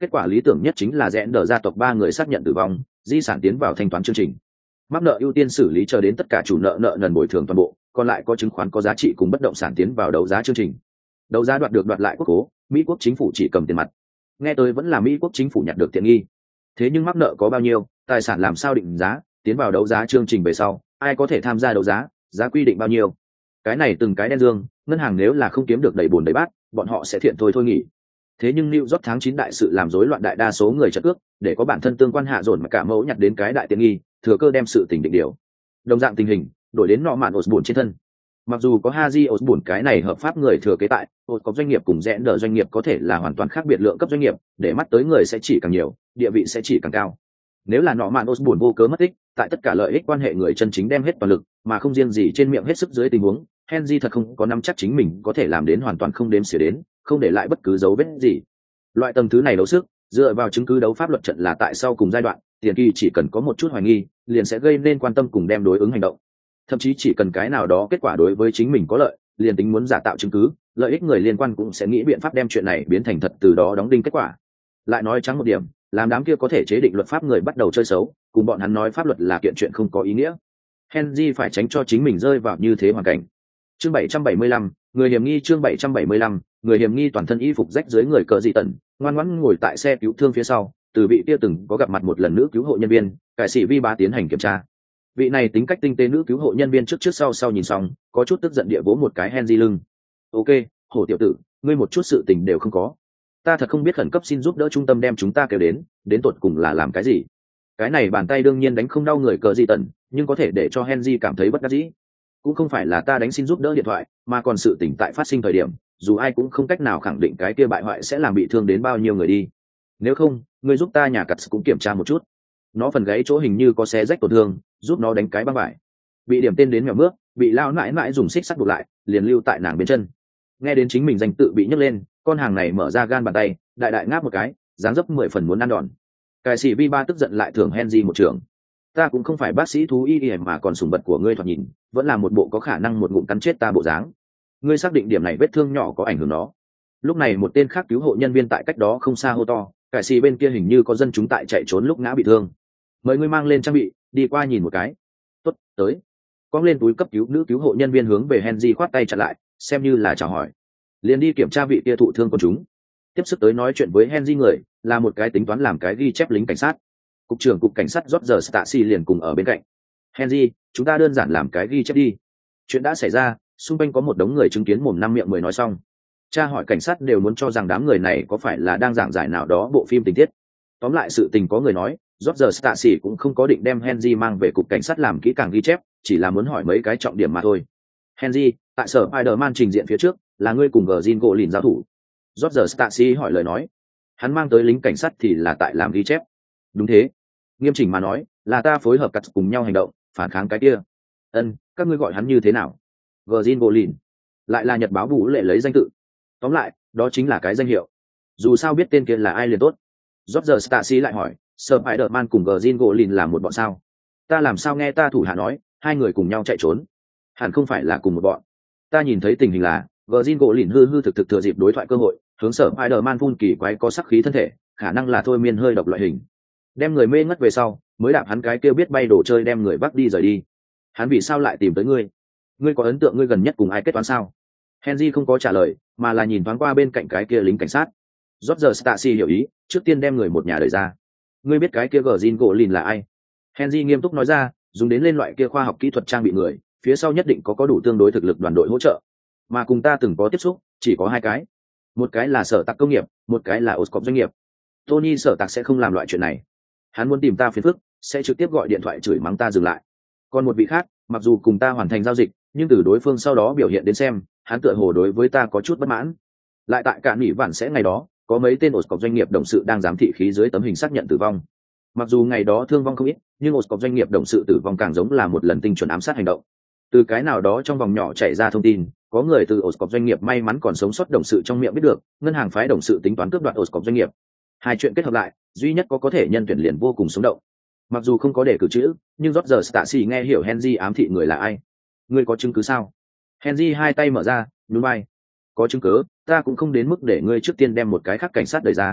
Kết quả lý tưởng nhất chính là rẽn đờ gia tộc ba người xác nhận tử vong, di sản tiến vào thanh toán chương trình. Mắc nợ ưu tiên xử lý chờ đến tất cả chủ nợ nợ nần bồi thường toàn bộ, còn lại có chứng khoán có giá trị cùng bất động sản tiến vào đấu giá chương trình. Đấu giá đoạt được đoạt lại quốc cố, Mỹ quốc chính phủ chỉ cầm tiền mặt. Nghe tới vẫn là Mỹ quốc chính phủ nhặt được tiện nghi. Thế nhưng mắc nợ có bao nhiêu, tài sản làm sao định giá, tiến vào đấu giá chương trình về sau, ai có thể tham gia đấu giá, giá quy định bao nhiêu. Cái này từng cái đen dương, ngân hàng nếu là không kiếm được đầy bùn đầy bát, bọn họ sẽ thiện thôi thôi nghỉ. Thế nhưng New York tháng chín đại sự làm rối loạn đại đa số người trật ước, để có bản thân tương quan hạ dồn mà cả mẫu nhặt đến cái đại tiện nghi, thừa cơ đem sự tình định điều. Đồng dạng tình hình, đổi đến nọ mạn Osborne trên thân. Mặc dù có Haji Osborne cái này hợp pháp người thừa kế tại, có doanh nghiệp cùng rẽ đỡ doanh nghiệp có thể là hoàn toàn khác biệt lượng cấp doanh nghiệp, để mắt tới người sẽ chỉ càng nhiều, địa vị sẽ chỉ càng cao. Nếu là nọ mạn Osborne vô cớ mất tích, tại tất cả lợi ích quan hệ người chân chính đem hết toàn lực, mà không riêng gì trên miệng hết sức dưới tình huống, Henry thật không có nắm chắc chính mình có thể làm đến hoàn toàn không đếm xỉa đến, không để lại bất cứ dấu vết gì. Loại tầng thứ này đấu sức, dựa vào chứng cứ đấu pháp luật trận là tại sau cùng giai đoạn, tiền kỳ chỉ cần có một chút hoài nghi, liền sẽ gây nên quan tâm cùng đem đối ứng hành động. Thậm chí chỉ cần cái nào đó kết quả đối với chính mình có lợi, liền tính muốn giả tạo chứng cứ, lợi ích người liên quan cũng sẽ nghĩ biện pháp đem chuyện này biến thành thật, từ đó đóng đinh kết quả. Lại nói trắng một điểm, làm đám kia có thể chế định luật pháp người bắt đầu chơi xấu, cùng bọn hắn nói pháp luật là kiện chuyện không có ý nghĩa. Henry phải tránh cho chính mình rơi vào như thế hoàn cảnh. Chương bảy trăm bảy mươi lăm, người hiểm nghi. Chương bảy trăm bảy mươi lăm, người hiểm nghi toàn thân y phục rách dưới người cờ dị tần, ngoan ngoãn ngồi tại xe cứu thương phía sau, từ vị kia từng có gặp mặt một lần nữ cứu hộ nhân viên, cải sĩ Vi Bá tiến hành kiểm tra. Vị này tính cách tinh tế nữ cứu hộ nhân viên trước trước sau sau nhìn xong, có chút tức giận địa vỗ một cái Henry lưng. Ok, hổ tiểu tử, ngươi một chút sự tình đều không có. Ta thật không biết khẩn cấp xin giúp đỡ trung tâm đem chúng ta kêu đến, đến tột cùng là làm cái gì. Cái này bàn tay đương nhiên đánh không đau người cờ dị tần, nhưng có thể để cho Henry cảm thấy bất đắc dĩ. Cũng không phải là ta đánh xin giúp đỡ điện thoại, mà còn sự tình tại phát sinh thời điểm, dù ai cũng không cách nào khẳng định cái kia bại hoại sẽ làm bị thương đến bao nhiêu người đi. Nếu không, ngươi giúp ta nhà cặt cũng kiểm tra một chút. Nó phần gáy chỗ hình như có xé rách tổn thương, giúp nó đánh cái băng vải. Bị điểm tên đến mèo mướp, bị lao mãi mãi dùng xích sắt buộc lại, liền lưu tại nàng bên chân. Nghe đến chính mình danh tự bị nhấc lên, con hàng này mở ra gan bàn tay, đại đại ngáp một cái, dáng dấp mười phần muốn ăn đòn. Cải sĩ Vi Ba tức giận lại thưởng Henry một trường. Ta cũng không phải bác sĩ thú y y mà còn sủng vật của ngươi thoạt nhìn, vẫn là một bộ có khả năng một ngụm cắn chết ta bộ dáng. Ngươi xác định điểm này vết thương nhỏ có ảnh hưởng nó. Lúc này một tên khác cứu hộ nhân viên tại cách đó không xa hô to, cải sĩ bên kia hình như có dân chúng tại chạy trốn lúc ngã bị thương. Mời ngươi mang lên trang bị, đi qua nhìn một cái. Tốt, tới. Quăng lên túi cấp cứu, nữ cứu hộ nhân viên hướng về Henry khoát tay chặn lại, xem như là chào hỏi. Liền đi kiểm tra vị kia thụ thương con chúng. Tiếp sức tới nói chuyện với Henry người, là một cái tính toán làm cái ghi chép lính cảnh sát. Cục trưởng cục cảnh sát George Stacy liền cùng ở bên cạnh. Henry, chúng ta đơn giản làm cái ghi chép đi. Chuyện đã xảy ra, xung quanh có một đống người chứng kiến mồm năm miệng mười nói xong. Cha hỏi cảnh sát đều muốn cho rằng đám người này có phải là đang giảng giải nào đó bộ phim tình tiết. Tóm lại sự tình có người nói, George Stacy cũng không có định đem Henry mang về cục cảnh sát làm kỹ càng ghi chép, chỉ là muốn hỏi mấy cái trọng điểm mà thôi. Henry, tại sở Spider-Man trình diện phía trước, là ngươi cùng Green Goblin giao thủ. George Stacy hỏi lời nói. Hắn mang tới lính cảnh sát thì là tại làm ghi chép. Đúng thế. Nghiêm chỉnh mà nói, là ta phối hợp cắt cùng nhau hành động, phản kháng cái kia. Ân, các ngươi gọi hắn như thế nào? Green Goblin. Lại là nhật báo vũ lệ lấy danh tự. Tóm lại, đó chính là cái danh hiệu. Dù sao biết tên kia là ai liền tốt. George Stacy lại hỏi, Spider-Man cùng Green Goblin là một bọn sao? Ta làm sao nghe ta thủ hạ nói, hai người cùng nhau chạy trốn? Hẳn không phải là cùng một bọn. Ta nhìn thấy tình hình là, Green Goblin hư hư thực thực thừa dịp đối thoại cơ hội, hướng sở Spider-Man phun kỳ quái có sắc khí thân thể, khả năng là thôi miên hơi độc loại hình. Đem người mê ngất về sau, mới đạp hắn cái kêu biết bay đồ chơi đem người bắt đi rời đi. Hắn vì sao lại tìm tới ngươi? Ngươi có ấn tượng ngươi gần nhất cùng ai kết toán sao? Henry không có trả lời, mà là nhìn thoáng qua bên cạnh cái kia lính cảnh sát. George Stacy hiểu ý, trước tiên đem người một nhà đẩy ra. Ngươi biết cái kia Green Goblin là ai? Henry nghiêm túc nói ra, dùng đến lên loại kia khoa học kỹ thuật trang bị người, phía sau nhất định có có đủ tương đối thực lực đoàn đội hỗ trợ. Mà cùng ta từng có tiếp xúc, chỉ có hai cái. Một cái là sở tạc công nghiệp, một cái là Oscorp doanh nghiệp. Tony sở tạc sẽ không làm loại chuyện này. Hắn muốn tìm ta phiền phức, sẽ trực tiếp gọi điện thoại chửi mắng ta dừng lại. Còn một vị khác, mặc dù cùng ta hoàn thành giao dịch, nhưng từ đối phương sau đó biểu hiện đến xem, hắn tựa hồ đối với ta có chút bất mãn. Lại tại cả nghỉ vạn sẽ ngày đó, có mấy tên Oscorp doanh nghiệp đồng sự đang giám thị khí dưới tấm hình xác nhận tử vong. Mặc dù ngày đó thương vong không ít, nhưng Oscorp doanh nghiệp đồng sự tử vong càng giống là một lần tinh chuẩn ám sát hành động. Từ cái nào đó trong vòng nhỏ chảy ra thông tin, có người từ Oscorp doanh nghiệp may mắn còn sống sót đồng sự trong miệng biết được, ngân hàng phái đồng sự tính toán cướp đoạt Oscorp doanh nghiệp. Hai chuyện kết hợp lại, duy nhất có có thể nhân tuyển liền vô cùng sống động. Mặc dù không có đề cử chữ, nhưng George Stacy nghe hiểu Henry ám thị người là ai. Ngươi có chứng cứ sao? Henry hai tay mở ra, nhún vai. Có chứng cứ, ta cũng không đến mức để ngươi trước tiên đem một cái khác cảnh sát đẩy ra.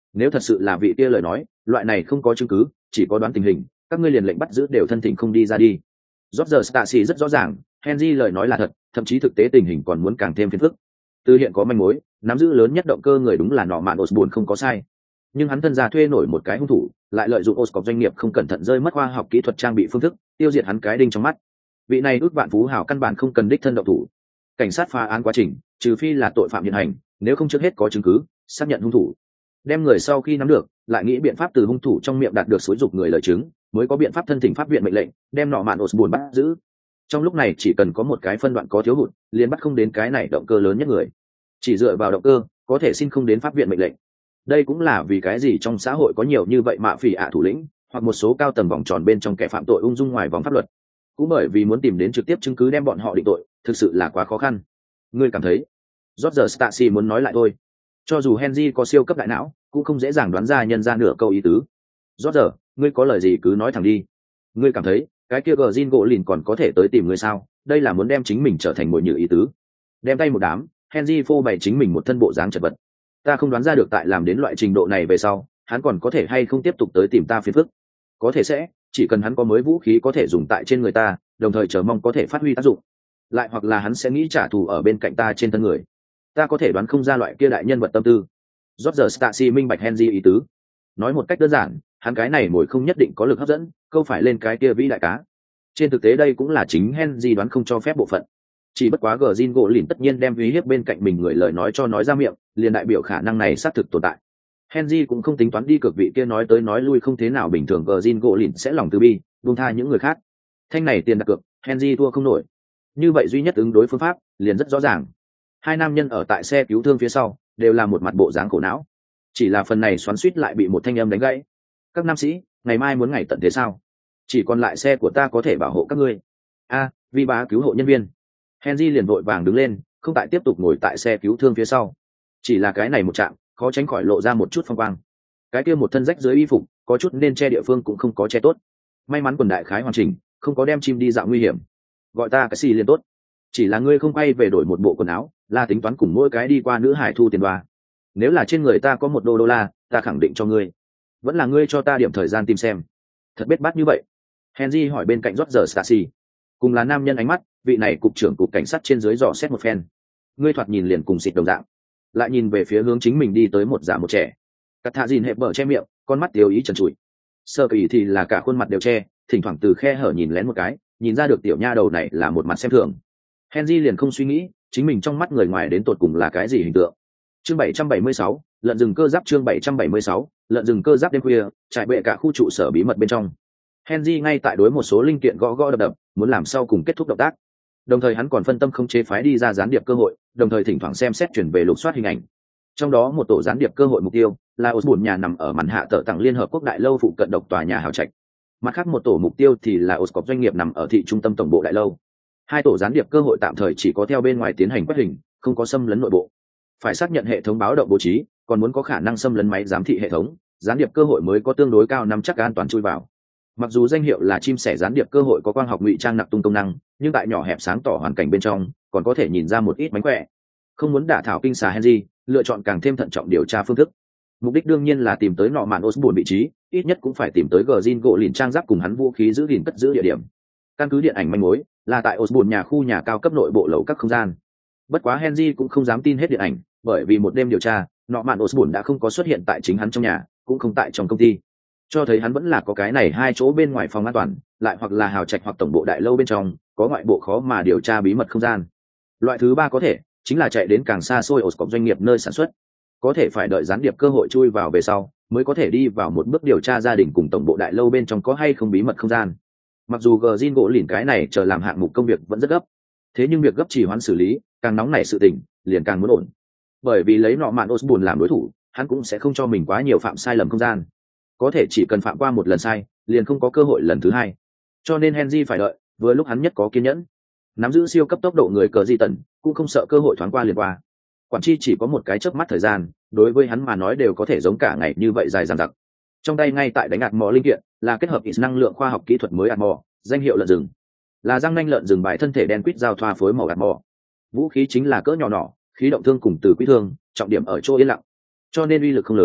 nếu thật sự là vị kia lời nói, loại này không có chứng cứ, chỉ có đoán tình hình, các ngươi liền lệnh bắt giữ đều thân thỉnh không đi ra đi. Roger Stacy rất rõ ràng, Henry lời nói là thật, thậm chí thực tế tình hình còn muốn càng thêm phiền phức. Từ hiện có manh mối, nắm giữ lớn nhất động cơ người đúng là nọ mạn Osborn không có sai. Nhưng hắn thân gia thuê nổi một cái hung thủ, lại lợi dụng Oscorp doanh nghiệp không cẩn thận rơi mất khoa học kỹ thuật trang bị phương thức, tiêu diệt hắn cái đinh trong mắt. Vị này ước vạn phú hào căn bản không cần đích thân động thủ. Cảnh sát phá án quá trình, trừ phi là tội phạm hiện hành, nếu không trước hết có chứng cứ, xác nhận hung thủ. Đem người sau khi nắm được, lại nghĩ biện pháp từ hung thủ trong miệng đạt được xúi dục người lời chứng, mới có biện pháp thân thỉnh pháp viện mệnh lệnh, đem nọ mạn Osborn bắt giữ. Trong lúc này chỉ cần có một cái phân đoạn có thiếu hụt, liền bắt không đến cái này động cơ lớn nhất người. Chỉ dựa vào động cơ, có thể xin không đến pháp viện mệnh lệnh. Đây cũng là vì cái gì trong xã hội có nhiều như vậy mạ phỉ ạ thủ lĩnh, hoặc một số cao tầng vòng tròn bên trong kẻ phạm tội ung dung ngoài vòng pháp luật. Cũng bởi vì muốn tìm đến trực tiếp chứng cứ đem bọn họ định tội, thực sự là quá khó khăn. Ngươi cảm thấy? Roger Stacy muốn nói lại thôi. Cho dù Henry có siêu cấp đại não, cũng không dễ dàng đoán ra nhân ra nửa câu ý tứ. Roger, ngươi có lời gì cứ nói thẳng đi. Ngươi cảm thấy cái kia gờ Jin gỗ lìn còn có thể tới tìm ngươi sao? Đây là muốn đem chính mình trở thành mồi nhử ý tứ. Đem tay một đám, Henry phô bày chính mình một thân bộ dáng chật vật. Ta không đoán ra được tại làm đến loại trình độ này về sau, hắn còn có thể hay không tiếp tục tới tìm ta phiền phức. Có thể sẽ, chỉ cần hắn có mới vũ khí có thể dùng tại trên người ta, đồng thời chờ mong có thể phát huy tác dụng. Lại hoặc là hắn sẽ nghĩ trả thù ở bên cạnh ta trên thân người. Ta có thể đoán không ra loại kia đại nhân vật tâm tư. Roger Stacy minh bạch Henry ý tứ. Nói một cách đơn giản, hắn cái này mồi không nhất định có lực hấp dẫn, câu phải lên cái kia vĩ đại cá. Trên thực tế đây cũng là chính Henry đoán không cho phép bộ phận. Chỉ bất quá gờ Jin gỗ lìn tất nhiên đem uy hiếp bên cạnh mình người lời nói cho nói ra miệng, liền đại biểu khả năng này xác thực tồn tại. Henry cũng không tính toán đi cực vị kia nói tới nói lui không thế nào bình thường gờ Jin gỗ lìn sẽ lòng từ bi, buông tha những người khác. Thanh này tiền đặt cược, Henry thua không nổi. Như vậy duy nhất ứng đối phương pháp liền rất rõ ràng. Hai nam nhân ở tại xe cứu thương phía sau, đều là một mặt bộ dáng khổ não. Chỉ là phần này xoắn xuýt lại bị một thanh âm đánh gãy. Các nam sĩ, ngày mai muốn ngày tận thế sao? Chỉ còn lại xe của ta có thể bảo hộ các ngươi. A, vi bá cứu hộ nhân viên. Henry liền vội vàng đứng lên, không tại tiếp tục ngồi tại xe cứu thương phía sau. Chỉ là cái này một chạm, khó tránh khỏi lộ ra một chút phong quang. Cái kia một thân rách dưới y phục, có chút nên che địa phương cũng không có che tốt. May mắn quần đại khái hoàn chỉnh, không có đem chim đi dạo nguy hiểm. Gọi ta cái gì liền tốt. Chỉ là ngươi không quay về đổi một bộ quần áo, là tính toán cùng mỗi cái đi qua nữ hải thu tiền đoa. Nếu là trên người ta có một đô đô la, ta khẳng định cho ngươi. Vẫn là ngươi cho ta điểm thời gian tìm xem. Thật biết bắt như vậy. Henry hỏi bên cạnh Roger Stacy. Cùng là nam nhân ánh mắt, vị này cục trưởng cục cảnh sát trên dưới dò xét một phen. Ngươi thoạt nhìn liền cùng xịt đồng dạng. Lại nhìn về phía hướng chính mình đi tới một già một trẻ. Cắt thạ dìn hẹp bờ che miệng, con mắt tiêu ý trần trụi. Sơ kỳ thì là cả khuôn mặt đều che, thỉnh thoảng từ khe hở nhìn lén một cái, nhìn ra được tiểu nha đầu này là một mặt xem thường. Henry liền không suy nghĩ, chính mình trong mắt người ngoài đến tột cùng là cái gì hình tượng. Chương bảy trăm bảy mươi sáu, lợn rừng cơ giáp chương bảy trăm bảy mươi sáu, lợn rừng cơ giáp đêm khuya, trải bệ cả khu trụ sở bí mật bên trong. Henry ngay tại đối một số linh kiện gõ gõ đập đập, muốn làm sau cùng kết thúc động tác. Đồng thời hắn còn phân tâm không chế phái đi ra gián điệp cơ hội, đồng thời thỉnh thoảng xem xét chuyển về lục soát hình ảnh. Trong đó một tổ gián điệp cơ hội mục tiêu là Osborn nhà nằm ở màn hạ tợ tặng liên hợp quốc đại lâu phụ cận độc tòa nhà hào trạch. Mặt khác một tổ mục tiêu thì là Oscorp doanh nghiệp nằm ở thị trung tâm tổng bộ đại lâu. Hai tổ gián điệp cơ hội tạm thời chỉ có theo bên ngoài tiến hành quét hình, không có xâm lấn nội bộ. Phải xác nhận hệ thống báo động bố trí, còn muốn có khả năng xâm lấn máy giám thị hệ thống, gián điệp cơ hội mới có tương đối cao nắm chắc an toàn chui vào. Mặc dù danh hiệu là chim sẻ gián điệp cơ hội có quang học ngụy trang nặc tung công năng, nhưng tại nhỏ hẹp sáng tỏ hoàn cảnh bên trong, còn có thể nhìn ra một ít mánh khỏe. Không muốn đả thảo kinh xà Henry, lựa chọn càng thêm thận trọng điều tra phương thức. Mục đích đương nhiên là tìm tới nọ mạn Osborn vị trí, ít nhất cũng phải tìm tới gờ Jin gỗ lìn trang giáp cùng hắn vũ khí giữ gìn cất giữ địa điểm. Căn cứ điện ảnh manh mối là tại Osborn nhà khu nhà cao cấp nội bộ lầu các không gian. Bất quá Henry cũng không dám tin hết điện ảnh, bởi vì một đêm điều tra, nọ mạn Osborn đã không có xuất hiện tại chính hắn trong nhà, cũng không tại trong công ty. Cho thấy hắn vẫn là có cái này hai chỗ bên ngoài phòng an toàn, lại hoặc là hào trạch hoặc tổng bộ đại lâu bên trong, có ngoại bộ khó mà điều tra bí mật không gian. Loại thứ ba có thể chính là chạy đến càng xa xôi Oscorp doanh nghiệp nơi sản xuất, có thể phải đợi gián điệp cơ hội chui vào về sau, mới có thể đi vào một bước điều tra gia đình cùng tổng bộ đại lâu bên trong có hay không bí mật không gian. Mặc dù gờ Jin gỗ lìn cái này chờ làm hạng mục công việc vẫn rất gấp, thế nhưng việc gấp trì hoãn xử lý, càng nóng nảy sự tình, liền càng muốn ổn. Bởi vì lấy nọ mạn Osborn làm đối thủ, hắn cũng sẽ không cho mình quá nhiều phạm sai lầm không gian. Có thể chỉ cần phạm qua một lần sai, liền không có cơ hội lần thứ hai. Cho nên Henry phải đợi, vừa lúc hắn nhất có kiên nhẫn. Nắm giữ siêu cấp tốc độ người cờ di tần, cũng không sợ cơ hội thoáng qua liền qua. Quản tri chỉ có một cái chớp mắt thời gian, đối với hắn mà nói đều có thể giống cả ngày như vậy dài dằng dặc. Trong tay ngay tại đánh ạt mò linh kiện, là kết hợp ít năng lượng khoa học kỹ thuật mới ạt mò, danh hiệu lợn rừng. Là răng nanh lợn rừng bài thân thể đen quýt giao thoa phối màu ạt mò. Vũ khí chính là cỡ nhỏ nhỏ, khí động thương cùng từ quý thương, trọng điểm ở chỗ yên lặng. Cho nên uy lực không lớn,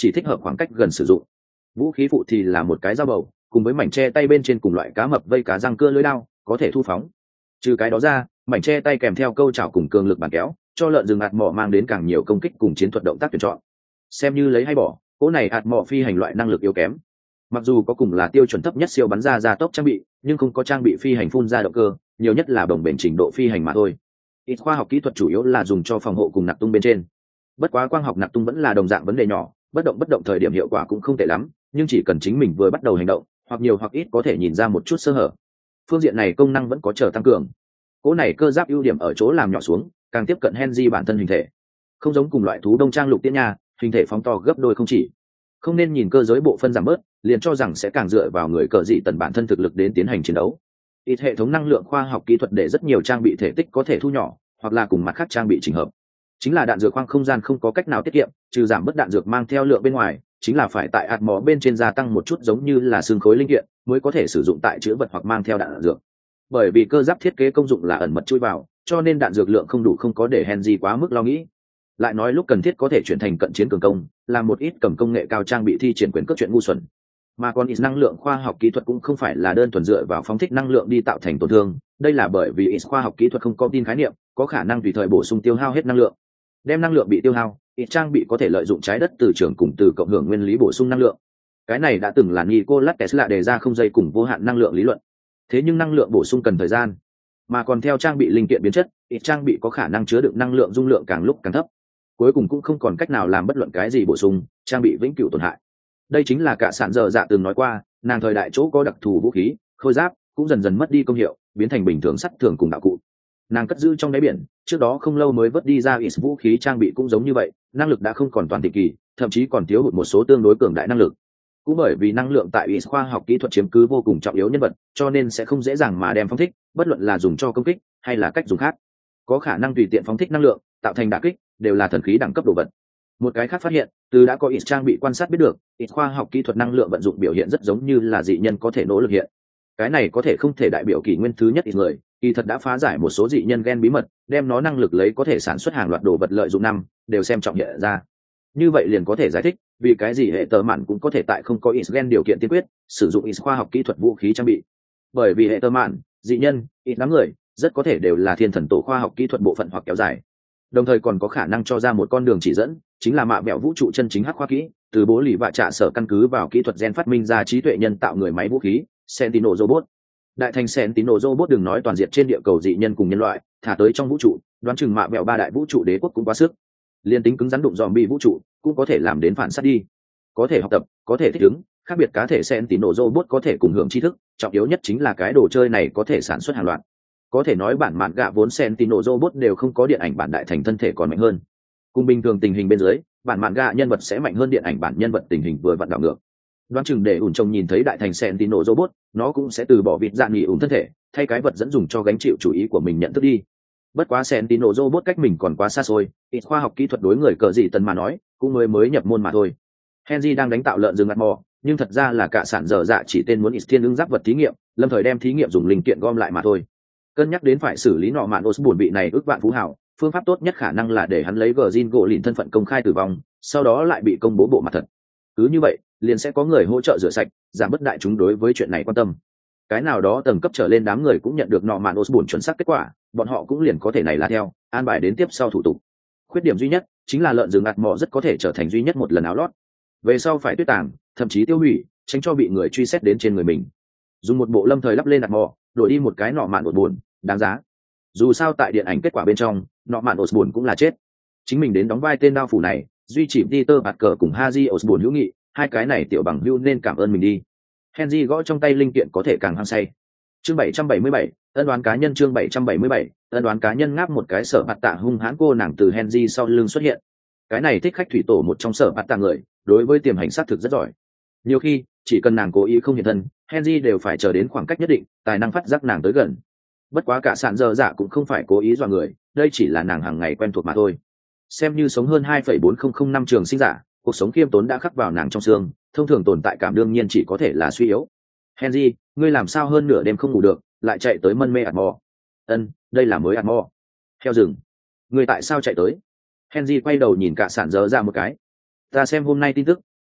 chỉ thích hợp khoảng cách gần sử dụng. Vũ khí phụ thì là một cái dao bầu cùng với mảnh tre tay bên trên cùng loại cá mập vây cá răng cưa lưỡi đao có thể thu phóng. Trừ cái đó ra, mảnh tre tay kèm theo câu chảo cùng cường lực bàn kéo cho lợn rừng ạt mỏ mang đến càng nhiều công kích cùng chiến thuật động tác tuyển chọn. Xem như lấy hay bỏ, cỗ này ạt mỏ phi hành loại năng lực yếu kém. Mặc dù có cùng là tiêu chuẩn thấp nhất siêu bắn ra gia tốc trang bị, nhưng không có trang bị phi hành phun ra động cơ, nhiều nhất là đồng bền trình độ phi hành mà thôi. Ít khoa học kỹ thuật chủ yếu là dùng cho phòng hộ cùng nặc tung bên trên. Bất quá quang học nặc tung vẫn là đồng dạng vấn đề nhỏ, bất động bất động thời điểm hiệu quả cũng không tệ lắm, nhưng chỉ cần chính mình vừa bắt đầu hành động, hoặc nhiều hoặc ít có thể nhìn ra một chút sơ hở. Phương diện này công năng vẫn có chờ tăng cường. Cỗ này cơ giáp ưu điểm ở chỗ làm nhỏ xuống, càng tiếp cận Henry bản thân hình thể. Không giống cùng loại thú đông trang lục tiễn nha, hình thể phóng to gấp đôi không chỉ. Không nên nhìn cơ giới bộ phân giảm bớt, liền cho rằng sẽ càng dựa vào người cờ dị tần bản thân thực lực đến tiến hành chiến đấu. Ít hệ thống năng lượng khoa học kỹ thuật để rất nhiều trang bị thể tích có thể thu nhỏ, hoặc là cùng mặt khác trang bị chỉnh hợp. Chính là đạn dược khoang không gian không có cách nào tiết kiệm, trừ giảm bớt đạn dược mang theo lượng bên ngoài, chính là phải tại ạt mỏ bên trên gia tăng một chút giống như là xương khối linh kiện, mới có thể sử dụng tại chứa vật hoặc mang theo đạn dược. Bởi vì cơ giáp thiết kế công dụng là ẩn mật chui vào, cho nên đạn dược lượng không đủ không có để Henry quá mức lo nghĩ. Lại nói lúc cần thiết có thể chuyển thành cận chiến cường công, làm một ít cầm công nghệ cao trang bị thi triển quyền cước chuyện ngu xuẩn. Mà còn ít năng lượng khoa học kỹ thuật cũng không phải là đơn thuần dựa vào phóng thích năng lượng đi tạo thành tổn thương, đây là bởi vì ít khoa học kỹ thuật không có tin khái niệm, có khả năng tùy thời bổ sung tiêu hao hết năng lượng. Đem năng lượng bị tiêu hao, ít trang bị có thể lợi dụng trái đất từ trường cùng từ cộng hưởng nguyên lý bổ sung năng lượng. Cái này đã từng là Nikola Tesla đề ra không dây cùng vô hạn năng lượng lý luận. Thế nhưng năng lượng bổ sung cần thời gian, mà còn theo trang bị linh kiện biến chất, ít trang bị có khả năng chứa đựng năng lượng dung lượng càng lúc càng thấp, cuối cùng cũng không còn cách nào làm bất luận cái gì bổ sung, trang bị vĩnh cửu tổn hại. Đây chính là cả sản dở dạ từng nói qua, nàng thời đại chỗ có đặc thù vũ khí, khôi giáp cũng dần dần mất đi công hiệu, biến thành bình thường sắt thường cùng đạo cụ. Nàng cất giữ trong đáy biển, trước đó không lâu mới vớt đi ra ít vũ khí trang bị cũng giống như vậy, năng lực đã không còn toàn thời kỳ, thậm chí còn thiếu hụt một số tương đối cường đại năng lực. Cũng bởi vì năng lượng tại ít khoa học kỹ thuật chiếm cứ vô cùng trọng yếu nhân vật, cho nên sẽ không dễ dàng mà đem phóng thích, bất luận là dùng cho công kích hay là cách dùng khác, có khả năng tùy tiện phóng thích năng lượng, tạo thành đả kích, đều là thần khí đẳng cấp đồ vật. Một cái khác phát hiện, từ đã có ít trang bị quan sát biết được, ít khoa học kỹ thuật năng lượng vận dụng biểu hiện rất giống như là dị nhân có thể nỗ lực hiện. Cái này có thể không thể đại biểu kỷ nguyên thứ nhất ít người, kỳ thật đã phá giải một số dị nhân gen bí mật, đem nó năng lực lấy có thể sản xuất hàng loạt đồ vật lợi dụng năm, đều xem trọng hiện ra. Như vậy liền có thể giải thích vì cái gì hệ tờ mạn cũng có thể tại không có ít gen điều kiện tiên quyết sử dụng ít khoa học kỹ thuật vũ khí trang bị. Bởi vì hệ tờ mạn, dị nhân, ít đám người rất có thể đều là thiên thần tổ khoa học kỹ thuật bộ phận hoặc kéo dài, đồng thời còn có khả năng cho ra một con đường chỉ dẫn, chính là mạ bẹo vũ trụ chân chính hắc khoa kỹ, từ bố lì vạ trạ sở căn cứ vào kỹ thuật gen phát minh ra trí tuệ nhân tạo người máy vũ khí Sentinel robot. Đại thành Sentinel robot đừng nói toàn diện trên địa cầu dị nhân cùng nhân loại, thả tới trong vũ trụ, đoán chừng mạ bẹo ba đại vũ trụ đế quốc cũng quá sức. Liên tính cứng rắn đụng dòm bị vũ trụ cũng có thể làm đến phản sát đi, có thể học tập, có thể thích ứng. Khác biệt cá thể Sentinel robot có thể cùng hưởng tri thức, trọng yếu nhất chính là cái đồ chơi này có thể sản xuất hàng loạt. Có thể nói bản mạn gạ vốn Sentinel robot đều không có điện ảnh bản đại thành thân thể còn mạnh hơn. Cùng bình thường tình hình bên dưới, bản mạn gạ nhân vật sẽ mạnh hơn điện ảnh bản nhân vật tình hình vừa vặn đảo ngược. Đoán chừng để ủn trông nhìn thấy đại thành Sentinel robot, nó cũng sẽ từ bỏ vịt dạng nghỉ ủn thân thể, thay cái vật dẫn dùng cho gánh chịu chủ ý của mình nhận thức đi. Bất quá Sentinel robot cách mình còn quá xa xôi, ít khoa học kỹ thuật đối người cờ gì tần mà nói, cũng mới mới nhập môn mà thôi. Henry đang đánh tạo lợn rừng ngặt mò, nhưng thật ra là cả sản dở dạ chỉ tên muốn ít thiên ứng giáp vật thí nghiệm, lâm thời đem thí nghiệm dùng linh kiện gom lại mà thôi. Cân nhắc đến phải xử lý nọ mạn Osborn bị này ước vạn phú hảo, phương pháp tốt nhất khả năng là để hắn lấy Virgin gỗ lìn thân phận công khai tử vong, sau đó lại bị công bố bộ mặt thật. Cứ như vậy, liền sẽ có người hỗ trợ rửa sạch, giảm bớt đại chúng đối với chuyện này quan tâm. Cái nào đó tầng cấp trở lên đám người cũng nhận được nọ mạn Osborn chuẩn xác kết quả, bọn họ cũng liền có thể này là theo, an bài đến tiếp sau thủ tục. Khuyết điểm duy nhất chính là lợn rừng ạt mọ rất có thể trở thành duy nhất một lần áo lót. Về sau phải tuyết tàng, thậm chí tiêu hủy, tránh cho bị người truy xét đến trên người mình. Dùng một bộ lâm thời lắp lên ạt mọ, đổi đi một cái nọ mạn Osborn, đáng giá. Dù sao tại điện ảnh kết quả bên trong, nọ mạn Osborn cũng là chết. Chính mình đến đóng vai tên đao phủ này, duy trì Peter Parker cùng Haji Osborn hữu nghị, hai cái này tiểu bằng hữu nên cảm ơn mình đi. Henry gõ trong tay linh kiện có thể càng hăng say. Chương bảy trăm bảy mươi bảy, ân đoán cá nhân chương bảy trăm bảy mươi bảy, ân đoán cá nhân ngáp một cái sở bạt tạ hung hãn cô nàng từ Henry sau lưng xuất hiện. Cái này thích khách thủy tổ một trong sở bạt tạ người, đối với tiềm hành sát thực rất giỏi. Nhiều khi, chỉ cần nàng cố ý không hiện thân, Henry đều phải chờ đến khoảng cách nhất định, tài năng phát giác nàng tới gần. Bất quá cả sạn dơ dạ cũng không phải cố ý dọa người, đây chỉ là nàng hàng ngày quen thuộc mà thôi. Xem như sống hơn hai phẩy bốn không không năm trường sinh giả, cuộc sống khiêm tốn đã khắc vào nàng trong xương, thông thường tồn tại cảm đương nhiên chỉ có thể là suy yếu. Henry, ngươi làm sao hơn nửa đêm không ngủ được, lại chạy tới mân mê ạt mò? Ân, đây là mới ạt mò. Theo rừng. Ngươi tại sao chạy tới? Henry quay đầu nhìn cả sản dơ ra một cái. Ta xem hôm nay tin tức,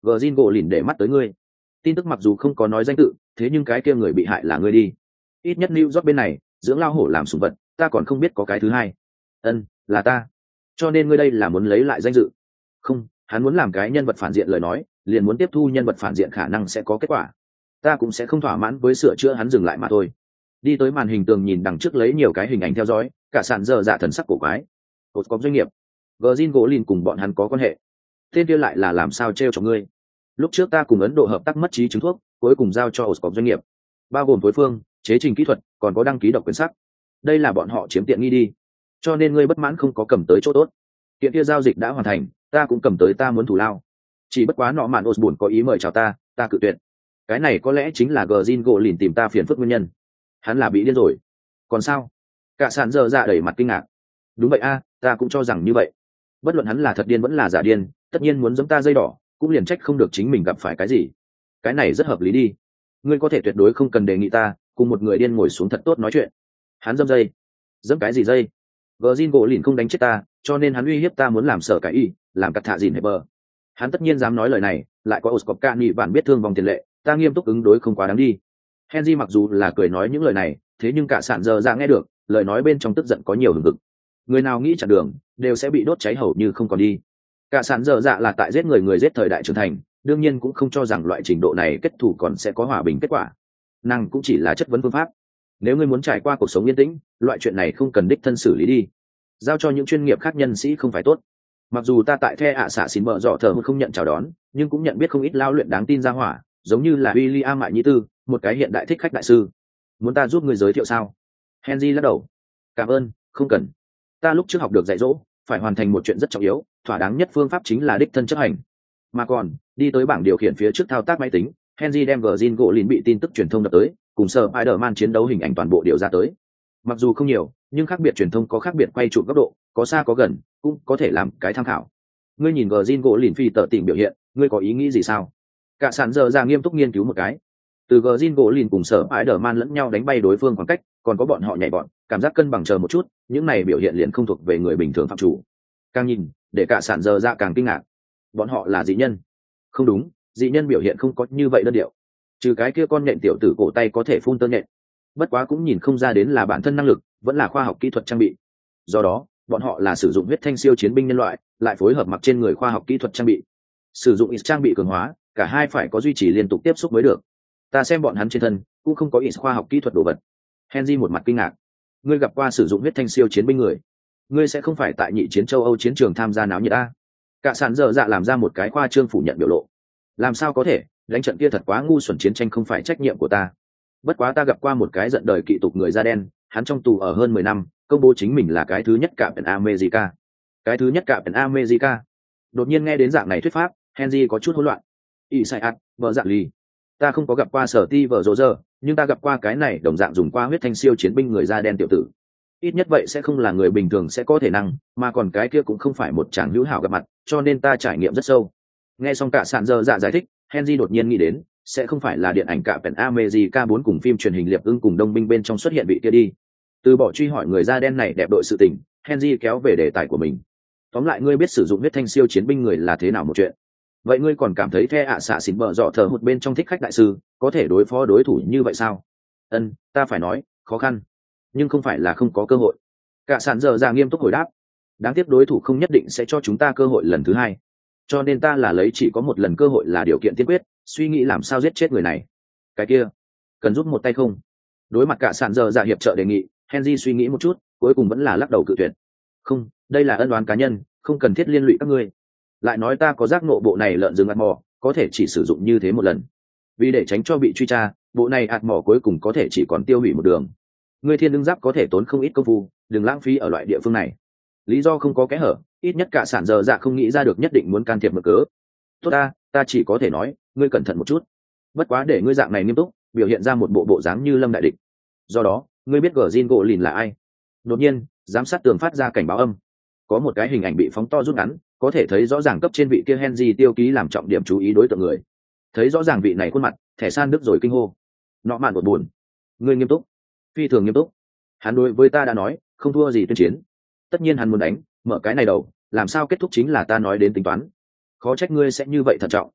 gờ zin gỗ lìn để mắt tới ngươi. Tin tức mặc dù không có nói danh tự, thế nhưng cái kia người bị hại là ngươi đi. Ít nhất New York bên này dưỡng lao hổ làm sủng vật, ta còn không biết có cái thứ hai. Ân, là ta. Cho nên ngươi đây là muốn lấy lại danh dự? Không, hắn muốn làm cái nhân vật phản diện lời nói, liền muốn tiếp thu nhân vật phản diện khả năng sẽ có kết quả. Ta cũng sẽ không thỏa mãn với sửa chữa hắn dừng lại mà thôi. Đi tới màn hình tường nhìn đằng trước lấy nhiều cái hình ảnh theo dõi, cả sàn giờ dạ thần sắc cổ quái. Một có doanh nghiệp, Virgin Golin cùng bọn hắn có quan hệ. Tên kia lại là làm sao trêu cho ngươi? Lúc trước ta cùng Ấn Độ hợp tác mất trí chứng thuốc, cuối cùng giao cho Oscorp doanh nghiệp, bao gồm phối phương, chế trình kỹ thuật, còn có đăng ký độc quyền sắc. Đây là bọn họ chiếm tiện nghi đi, cho nên ngươi bất mãn không có cầm tới chỗ tốt. Kiện kia giao dịch đã hoàn thành, ta cũng cầm tới ta muốn thủ lao. Chỉ bất quá nọ mạn Osborne có ý mời chào ta, ta cự tuyệt. Cái này có lẽ chính là Virgin Golin tìm ta phiền phức nguyên nhân. Hắn là bị điên rồi. Còn sao? Cả sàn giờ dạ đẩy mặt kinh ngạc. Đúng vậy a, ta cũng cho rằng như vậy. Bất luận hắn là thật điên vẫn là giả điên, tất nhiên muốn giẫm ta dây đỏ, cũng liền trách không được chính mình gặp phải cái gì. Cái này rất hợp lý đi. Ngươi có thể tuyệt đối không cần đề nghị ta cùng một người điên ngồi xuống thật tốt nói chuyện. Hắn giẫm dây. Giẫm cái gì dây? Virgin Golin không đánh chết ta, cho nên hắn uy hiếp ta muốn làm sở cái y, làm cắt thạ gìn Heber. Hắn tất nhiên dám nói lời này, lại có Oscorp Cani bạn biết thương vòng tiền lệ, ta nghiêm túc ứng đối không quá đáng đi. Henry mặc dù là cười nói những lời này, thế nhưng cả sạn giờ ra nghe được, lời nói bên trong tức giận có nhiều hừng hực. Người nào nghĩ chặn đường, đều sẽ bị đốt cháy hầu như không còn đi. Cả sạn giờ dạ là tại giết người người giết thời đại trưởng thành, đương nhiên cũng không cho rằng loại trình độ này kết thù còn sẽ có hòa bình kết quả. Nàng cũng chỉ là chất vấn phương pháp. Nếu ngươi muốn trải qua cuộc sống yên tĩnh, loại chuyện này không cần đích thân xử lý đi, giao cho những chuyên nghiệp khác nhân sĩ không phải tốt. Mặc dù ta tại The ạ xạ xin bợ dọ thờ không nhận chào đón, nhưng cũng nhận biết không ít lao luyện đáng tin ra hỏa, giống như là William Mại Nhĩ Tư, một cái hiện đại thích khách đại sư. Muốn ta giúp người giới thiệu sao? Henry lắc đầu. Cảm ơn, không cần. Ta lúc trước học được dạy dỗ, phải hoàn thành một chuyện rất trọng yếu, thỏa đáng nhất phương pháp chính là đích thân chấp hành. Mà còn, đi tới bảng điều khiển phía trước thao tác máy tính, Henry đem Virgin Golin bị tin tức truyền thông đập tới, cùng Spider-Man chiến đấu hình ảnh toàn bộ điều ra tới. Mặc dù không nhiều, nhưng khác biệt truyền thông có khác biệt quay chụp góc độ, có xa có gần, cũng có thể làm cái tham khảo. Ngươi nhìn Virgin Golin phi tợ tỉnh biểu hiện, ngươi có ý nghĩ gì sao? Cả sàn giờ ra nghiêm túc nghiên cứu một cái. Từ Virgin Golin cùng sở Spider-Man lẫn nhau đánh bay đối phương khoảng cách, còn có bọn họ nhảy bọn, cảm giác cân bằng chờ một chút, những này biểu hiện liền không thuộc về người bình thường phạm chủ. Càng nhìn, để cả sàn giờ ra càng kinh ngạc. Bọn họ là dị nhân? Không đúng, dị nhân biểu hiện không có như vậy đơn điệu. Trừ cái kia con nhện tiểu tử cổ tay có thể phun tơ nhện, bất quá cũng nhìn không ra đến là bản thân năng lực, vẫn là khoa học kỹ thuật trang bị. Do đó, bọn họ là sử dụng huyết thanh siêu chiến binh nhân loại, lại phối hợp mặc trên người khoa học kỹ thuật trang bị. Sử dụng ít trang bị cường hóa, cả hai phải có duy trì liên tục tiếp xúc mới được. Ta xem bọn hắn trên thân cũng không có ít khoa học kỹ thuật đồ vật. Henry một mặt kinh ngạc. Ngươi gặp qua sử dụng huyết thanh siêu chiến binh người? Ngươi sẽ không phải tại nhị chiến châu Âu chiến trường tham gia náo nhiệt a? Cả sàn dở dạ làm ra một cái khoa trương phủ nhận biểu lộ. Làm sao có thể, đánh trận kia thật quá ngu xuẩn, chiến tranh không phải trách nhiệm của ta. Bất quá ta gặp qua một cái giận đời kỵ tục người da đen, hắn trong tù ở hơn mười năm, công bố chính mình là cái thứ nhất Captain America. Cái thứ nhất Captain America. Đột nhiên nghe đến dạng này thuyết pháp, Henry có chút hỗn loạn. Isaiah, vợ dạng ly. Ta không có gặp qua sở ti vợ rô rơ, nhưng ta gặp qua cái này đồng dạng dùng qua huyết thanh siêu chiến binh người da đen tiểu tử. Ít nhất vậy sẽ không là người bình thường sẽ có thể năng, mà còn cái kia cũng không phải một chàng hữu hảo gặp mặt, cho nên ta trải nghiệm rất sâu. Nghe xong cả sạn dơ dạ giải thích, Henry đột nhiên nghĩ đến, sẽ không phải là điện ảnh Captain America bốn cùng phim truyền hình Liệp Ưng cùng Đông binh bên trong xuất hiện vị kia đi. Từ bỏ truy hỏi người da đen này đẹp đội sự tình, Henry kéo về đề tài của mình. Tóm lại ngươi biết sử dụng huyết thanh siêu chiến binh người là thế nào một chuyện. Vậy ngươi còn cảm thấy The ạ xạ xỉn bợ dọ thờ hụt bên trong thích khách đại sư có thể đối phó đối thủ như vậy sao? Ân, ta phải nói, khó khăn, nhưng không phải là không có cơ hội. Cả sạn giờ ra nghiêm túc hồi đáp. Đáng tiếc đối thủ không nhất định sẽ cho chúng ta cơ hội lần thứ hai, cho nên ta là lấy chỉ có một lần cơ hội là điều kiện tiên quyết, suy nghĩ làm sao giết chết người này. Cái kia, cần giúp một tay không? Đối mặt cả sạn giờ dạ hiệp trợ đề nghị, Henry suy nghĩ một chút, cuối cùng vẫn là lắc đầu cự tuyệt. Không, đây là ân oán cá nhân, không cần thiết liên lụy các ngươi. Lại nói ta có giác ngộ bộ này lợn rừng ạt mò, có thể chỉ sử dụng như thế một lần. Vì để tránh cho bị truy tra, bộ này ạt mò cuối cùng có thể chỉ còn tiêu hủy một đường. Ngươi thiên đương giáp có thể tốn không ít công phu, đừng lãng phí ở loại địa phương này. Lý do không có kẽ hở, ít nhất cả sản giờ dạ không nghĩ ra được nhất định muốn can thiệp mở cớ. Tốt ta, ta chỉ có thể nói, ngươi cẩn thận một chút. Bất quá để ngươi dạng này nghiêm túc, biểu hiện ra một bộ bộ dáng như lâm đại địch. Do đó, ngươi biết Virgin Golin là ai? Đột nhiên, giám sát tường phát ra cảnh báo âm. Có một cái hình ảnh bị phóng to rút ngắn, có thể thấy rõ ràng cấp trên vị kia Henry tiêu ký làm trọng điểm chú ý đối tượng người. Thấy rõ ràng vị này khuôn mặt, thẻ san đức rồi kinh hô. Nọ mạn một buồn. Ngươi nghiêm túc, phi thường nghiêm túc. Hắn đối với ta đã nói, không thua gì tuyên chiến. Tất nhiên hắn muốn đánh, mở cái này đầu, làm sao kết thúc chính là ta nói đến tính toán. Khó trách ngươi sẽ như vậy thận trọng.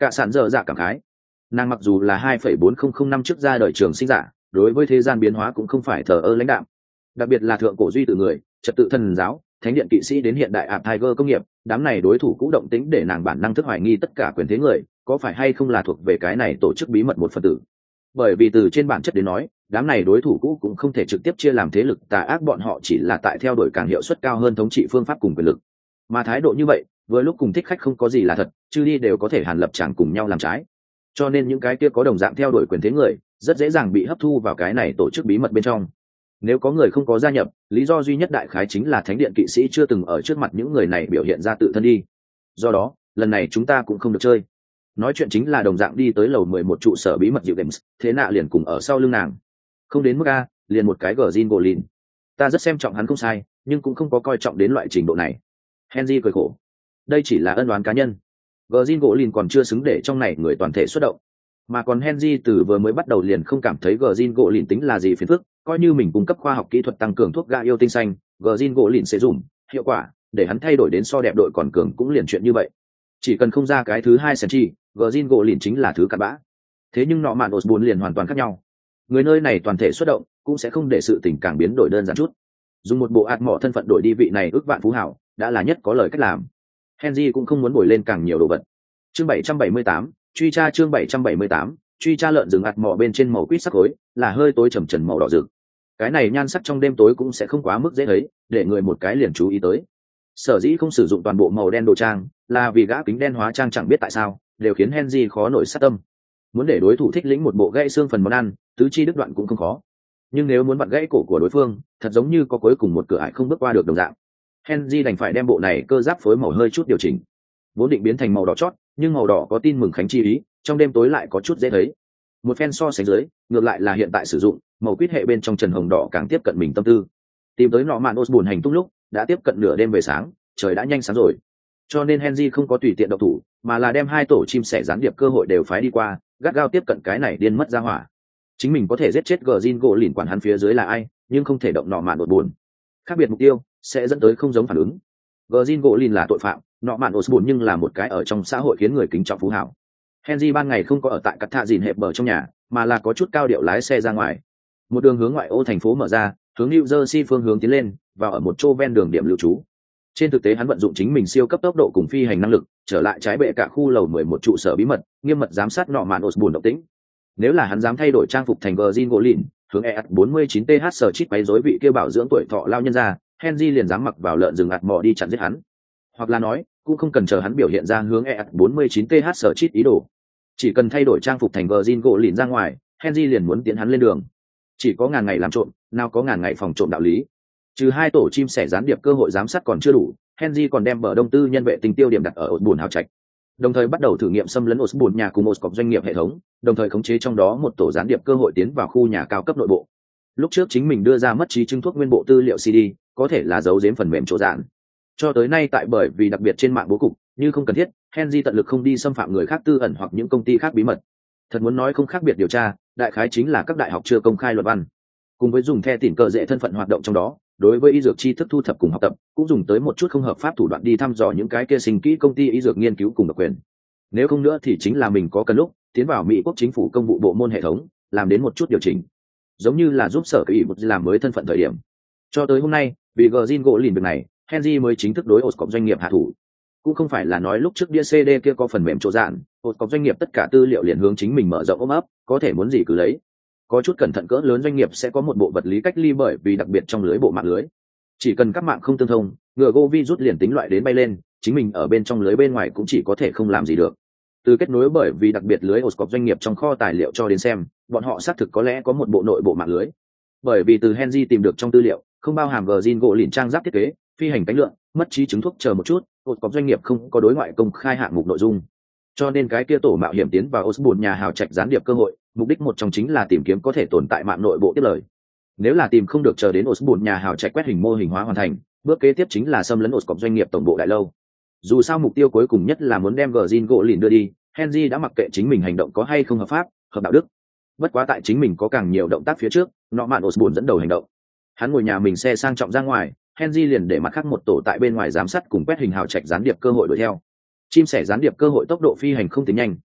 Cả sản dở dạ cảm khái. Nàng mặc dù là hai phẩy bốn không không năm trước ra đời trường sinh giả, đối với thế gian biến hóa cũng không phải thờ ơ lãnh đạm. Đặc biệt là thượng cổ duy tự người, trật tự thần giáo, thánh điện kỵ sĩ đến hiện đại ạp Tiger công nghiệp, đám này đối thủ cũ động tính để nàng bản năng thức hoài nghi tất cả quyền thế người, có phải hay không là thuộc về cái này tổ chức bí mật một phần tử. Bởi vì từ trên bản chất đến nói, đám này đối thủ cũ cũng không thể trực tiếp chia làm thế lực tà ác, bọn họ chỉ là tại theo đuổi càng hiệu suất cao hơn thống trị phương pháp cùng quyền lực. Mà thái độ như vậy, vừa lúc cùng thích khách không có gì là thật, chứ đi đều có thể hàn lập chẳng cùng nhau làm trái. Cho nên những cái kia có đồng dạng theo đuổi quyền thế người, rất dễ dàng bị hấp thu vào cái này tổ chức bí mật bên trong. Nếu có người không có gia nhập, lý do duy nhất đại khái chính là thánh điện kỵ sĩ chưa từng ở trước mặt những người này biểu hiện ra tự thân đi. Do đó, lần này chúng ta cũng không được chơi. Nói chuyện chính là đồng dạng đi tới lầu mười một trụ sở bí mật dịu games, thế nạ liền cùng ở sau lưng nàng. Không đến mức a, liền một cái gờ gỗ lìn. Ta rất xem trọng hắn không sai, nhưng cũng không có coi trọng đến loại trình độ này. Henry cười khổ. Đây chỉ là ân oán cá nhân. Gờ gỗ lìn còn chưa xứng để trong này người toàn thể xuất động. Mà còn Henry từ vừa mới bắt đầu liền không cảm thấy gờ gỗ lìn tính là gì phiền phức, coi như mình cung cấp khoa học kỹ thuật tăng cường thuốc gạ yêu tinh xanh, gờ gỗ lìn sẽ dùng hiệu quả để hắn thay đổi đến so đẹp đội còn cường cũng liền chuyện như vậy. Chỉ cần không ra cái thứ hai Senchi, gờ gỗ lìn chính là thứ cặn bã. Thế nhưng nọ mạn Osborn liền hoàn toàn khác nhau. Người nơi này toàn thể xuất động, cũng sẽ không để sự tình càng biến đổi đơn giản chút. Dùng một bộ ạt mỏ thân phận đổi đi vị này ước vạn phú hảo, đã là nhất có lời cách làm. Henry cũng không muốn bồi lên càng nhiều đồ vật. Chương bảy trăm bảy mươi tám, truy tra chương bảy trăm bảy mươi tám, truy tra lợn rừng ạt mỏ bên trên màu quýt sắc khối, là hơi tối trầm trần màu đỏ rực. Cái này nhan sắc trong đêm tối cũng sẽ không quá mức dễ thấy, để người một cái liền chú ý tới. Sở dĩ không sử dụng toàn bộ màu đen đồ trang, là vì gã kính đen hóa trang chẳng biết tại sao, đều khiến Henry khó nổi sát tâm. Muốn để đối thủ thích lĩnh một bộ gãy xương phần món ăn, tứ chi đứt đoạn cũng không khó. Nhưng nếu muốn vặn gãy cổ của đối phương, thật giống như có cuối cùng một cửa ải không bước qua được đồng dạng. Henry đành phải đem bộ này cơ giáp phối màu hơi chút điều chỉnh. Vốn định biến thành màu đỏ chót, nhưng màu đỏ có tin mừng khánh chi ý, trong đêm tối lại có chút dễ thấy. Một phen so sánh dưới, ngược lại là hiện tại sử dụng màu quýt hệ bên trong trần hồng đỏ càng tiếp cận mình tâm tư. Tìm tới nọ mạn Osborn hành tung lúc đã tiếp cận nửa đêm về sáng, trời đã nhanh sáng rồi. Cho nên Henry không có tùy tiện động thủ, mà là đem hai tổ chim sẻ gián điệp cơ hội đều phái đi qua, gắt gao tiếp cận cái này điên mất ra hỏa. Chính mình có thể giết chết gờ gỗ lìn quản hắn phía dưới là ai, nhưng không thể động nọ mạn Osborn. Khác biệt mục tiêu sẽ dẫn tới không giống phản ứng. Gờ gỗ lìn là tội phạm, nọ mạn Osborn nhưng là một cái ở trong xã hội khiến người kính trọng phú hảo. Henry ban ngày không có ở tại cắt thạ dìn hẹp bờ trong nhà, mà là có chút cao điệu lái xe ra ngoài. Một đường hướng ngoại ô thành phố mở ra, hướng New Jersey phương hướng tiến lên, vào ở một chỗ ven đường điểm lưu trú. Trên thực tế hắn vận dụng chính mình siêu cấp tốc độ cùng phi hành năng lực, trở lại trái bệ cả khu lầu mười một trụ sở bí mật, nghiêm mật giám sát nọ mạn Osborn động tĩnh. Nếu là hắn dám thay đổi trang phục thành gỗ lìn, hướng E bốn mươi chín T H sở chít quấy rối vị kia bảo dưỡng tuổi thọ lao nhân ra, Henry liền dám mặc vào lợn rừng ạt mò đi chặn giết hắn. Hoặc là nói, cũng không cần chờ hắn biểu hiện ra hướng E bốn mươi chín T H sở chít ý đồ. Chỉ cần thay đổi trang phục thành gỗ lìn ra ngoài, Henry liền muốn tiến hắn lên đường. Chỉ có ngàn ngày làm trộm, nào có ngàn ngày phòng trộm đạo lý. Trừ hai tổ chim sẻ gián điệp cơ hội giám sát còn chưa đủ, Henry còn đem bờ đông tư nhân vệ tinh tiêu điểm đặt ở Osborn hào trạch. Đồng thời bắt đầu thử nghiệm xâm lấn Osborn nhà cùng Oscorp doanh nghiệp hệ thống, đồng thời khống chế trong đó một tổ gián điệp cơ hội tiến vào khu nhà cao cấp nội bộ. Lúc trước chính mình đưa ra mất trí chứng thuốc nguyên bộ tư liệu xê đê, có thể là giấu giếm phần mềm chỗ dạn. Cho tới nay tại bởi vì đặc biệt trên mạng bố cục, như không cần thiết, Henry tận lực không đi xâm phạm người khác tư ẩn hoặc những công ty khác bí mật. Thật muốn nói không khác biệt điều tra, đại khái chính là các đại học chưa công khai luận văn. Cùng với dùng the tỉn cờ dễ thân phận hoạt động trong đó, đối với y dược tri thức thu thập cùng học tập, cũng dùng tới một chút không hợp pháp thủ đoạn đi thăm dò những cái kia sinh kỹ công ty y dược nghiên cứu cùng độc quyền. Nếu không nữa thì chính là mình có cần lúc tiến vào Mỹ quốc chính phủ công vụ bộ môn hệ thống, làm đến một chút điều chỉnh, giống như là giúp sở kỳ một làm mới thân phận thời điểm. Cho tới hôm nay, vì gỗ lìn việc này, Henry mới chính thức đối Oscorp doanh nghiệp hạ thủ. Cũng không phải là nói lúc trước đĩa xê đê kia có phần mềm chỗ dạn, Oscorp doanh nghiệp tất cả tư liệu liền hướng chính mình mở rộng ôm ấp, có thể muốn gì cứ lấy. Có chút cẩn thận cỡ lớn doanh nghiệp sẽ có một bộ vật lý cách ly, bởi vì đặc biệt trong lưới bộ mạng lưới, chỉ cần các mạng không tương thông, ngừa go virus liền tính loại đến bay lên, chính mình ở bên trong lưới bên ngoài cũng chỉ có thể không làm gì được. Từ kết nối bởi vì đặc biệt lưới Oscorp doanh nghiệp trong kho tài liệu cho đến xem, bọn họ xác thực có lẽ có một bộ nội bộ mạng lưới. Bởi vì từ Henry tìm được trong tư liệu, không bao hàm gỗ lìn trang giáp thiết kế, phi hành cánh lượng, mất trí chứng thuốc chờ một chút, Oscorp doanh nghiệp không có đối ngoại công khai hạng mục nội dung. Cho nên cái kia tổ mạo hiểm tiến vào Osborn nhà hào trạch gián điệp cơ hội, mục đích một trong chính là tìm kiếm có thể tồn tại mạng nội bộ tiếp lời. Nếu là tìm không được, chờ đến Osborn nhà hào trạch quét hình mô hình hóa hoàn thành, bước kế tiếp chính là xâm lấn Oscorp doanh nghiệp tổng bộ đại lâu. Dù sao mục tiêu cuối cùng nhất là muốn đem gỗ lìn đưa đi, Henry đã mặc kệ chính mình hành động có hay không hợp pháp, hợp đạo đức. Bất quá tại chính mình có càng nhiều động tác phía trước, nọ mạn Osborn dẫn đầu hành động. Hắn ngồi nhà mình xe sang trọng ra ngoài, Henry liền để mặt khác một tổ tại bên ngoài giám sát cùng quét hình hào trạch gián điệp cơ hội đuổi theo. Chim sẻ gián điệp cơ hội tốc độ phi hành không tính nhanh,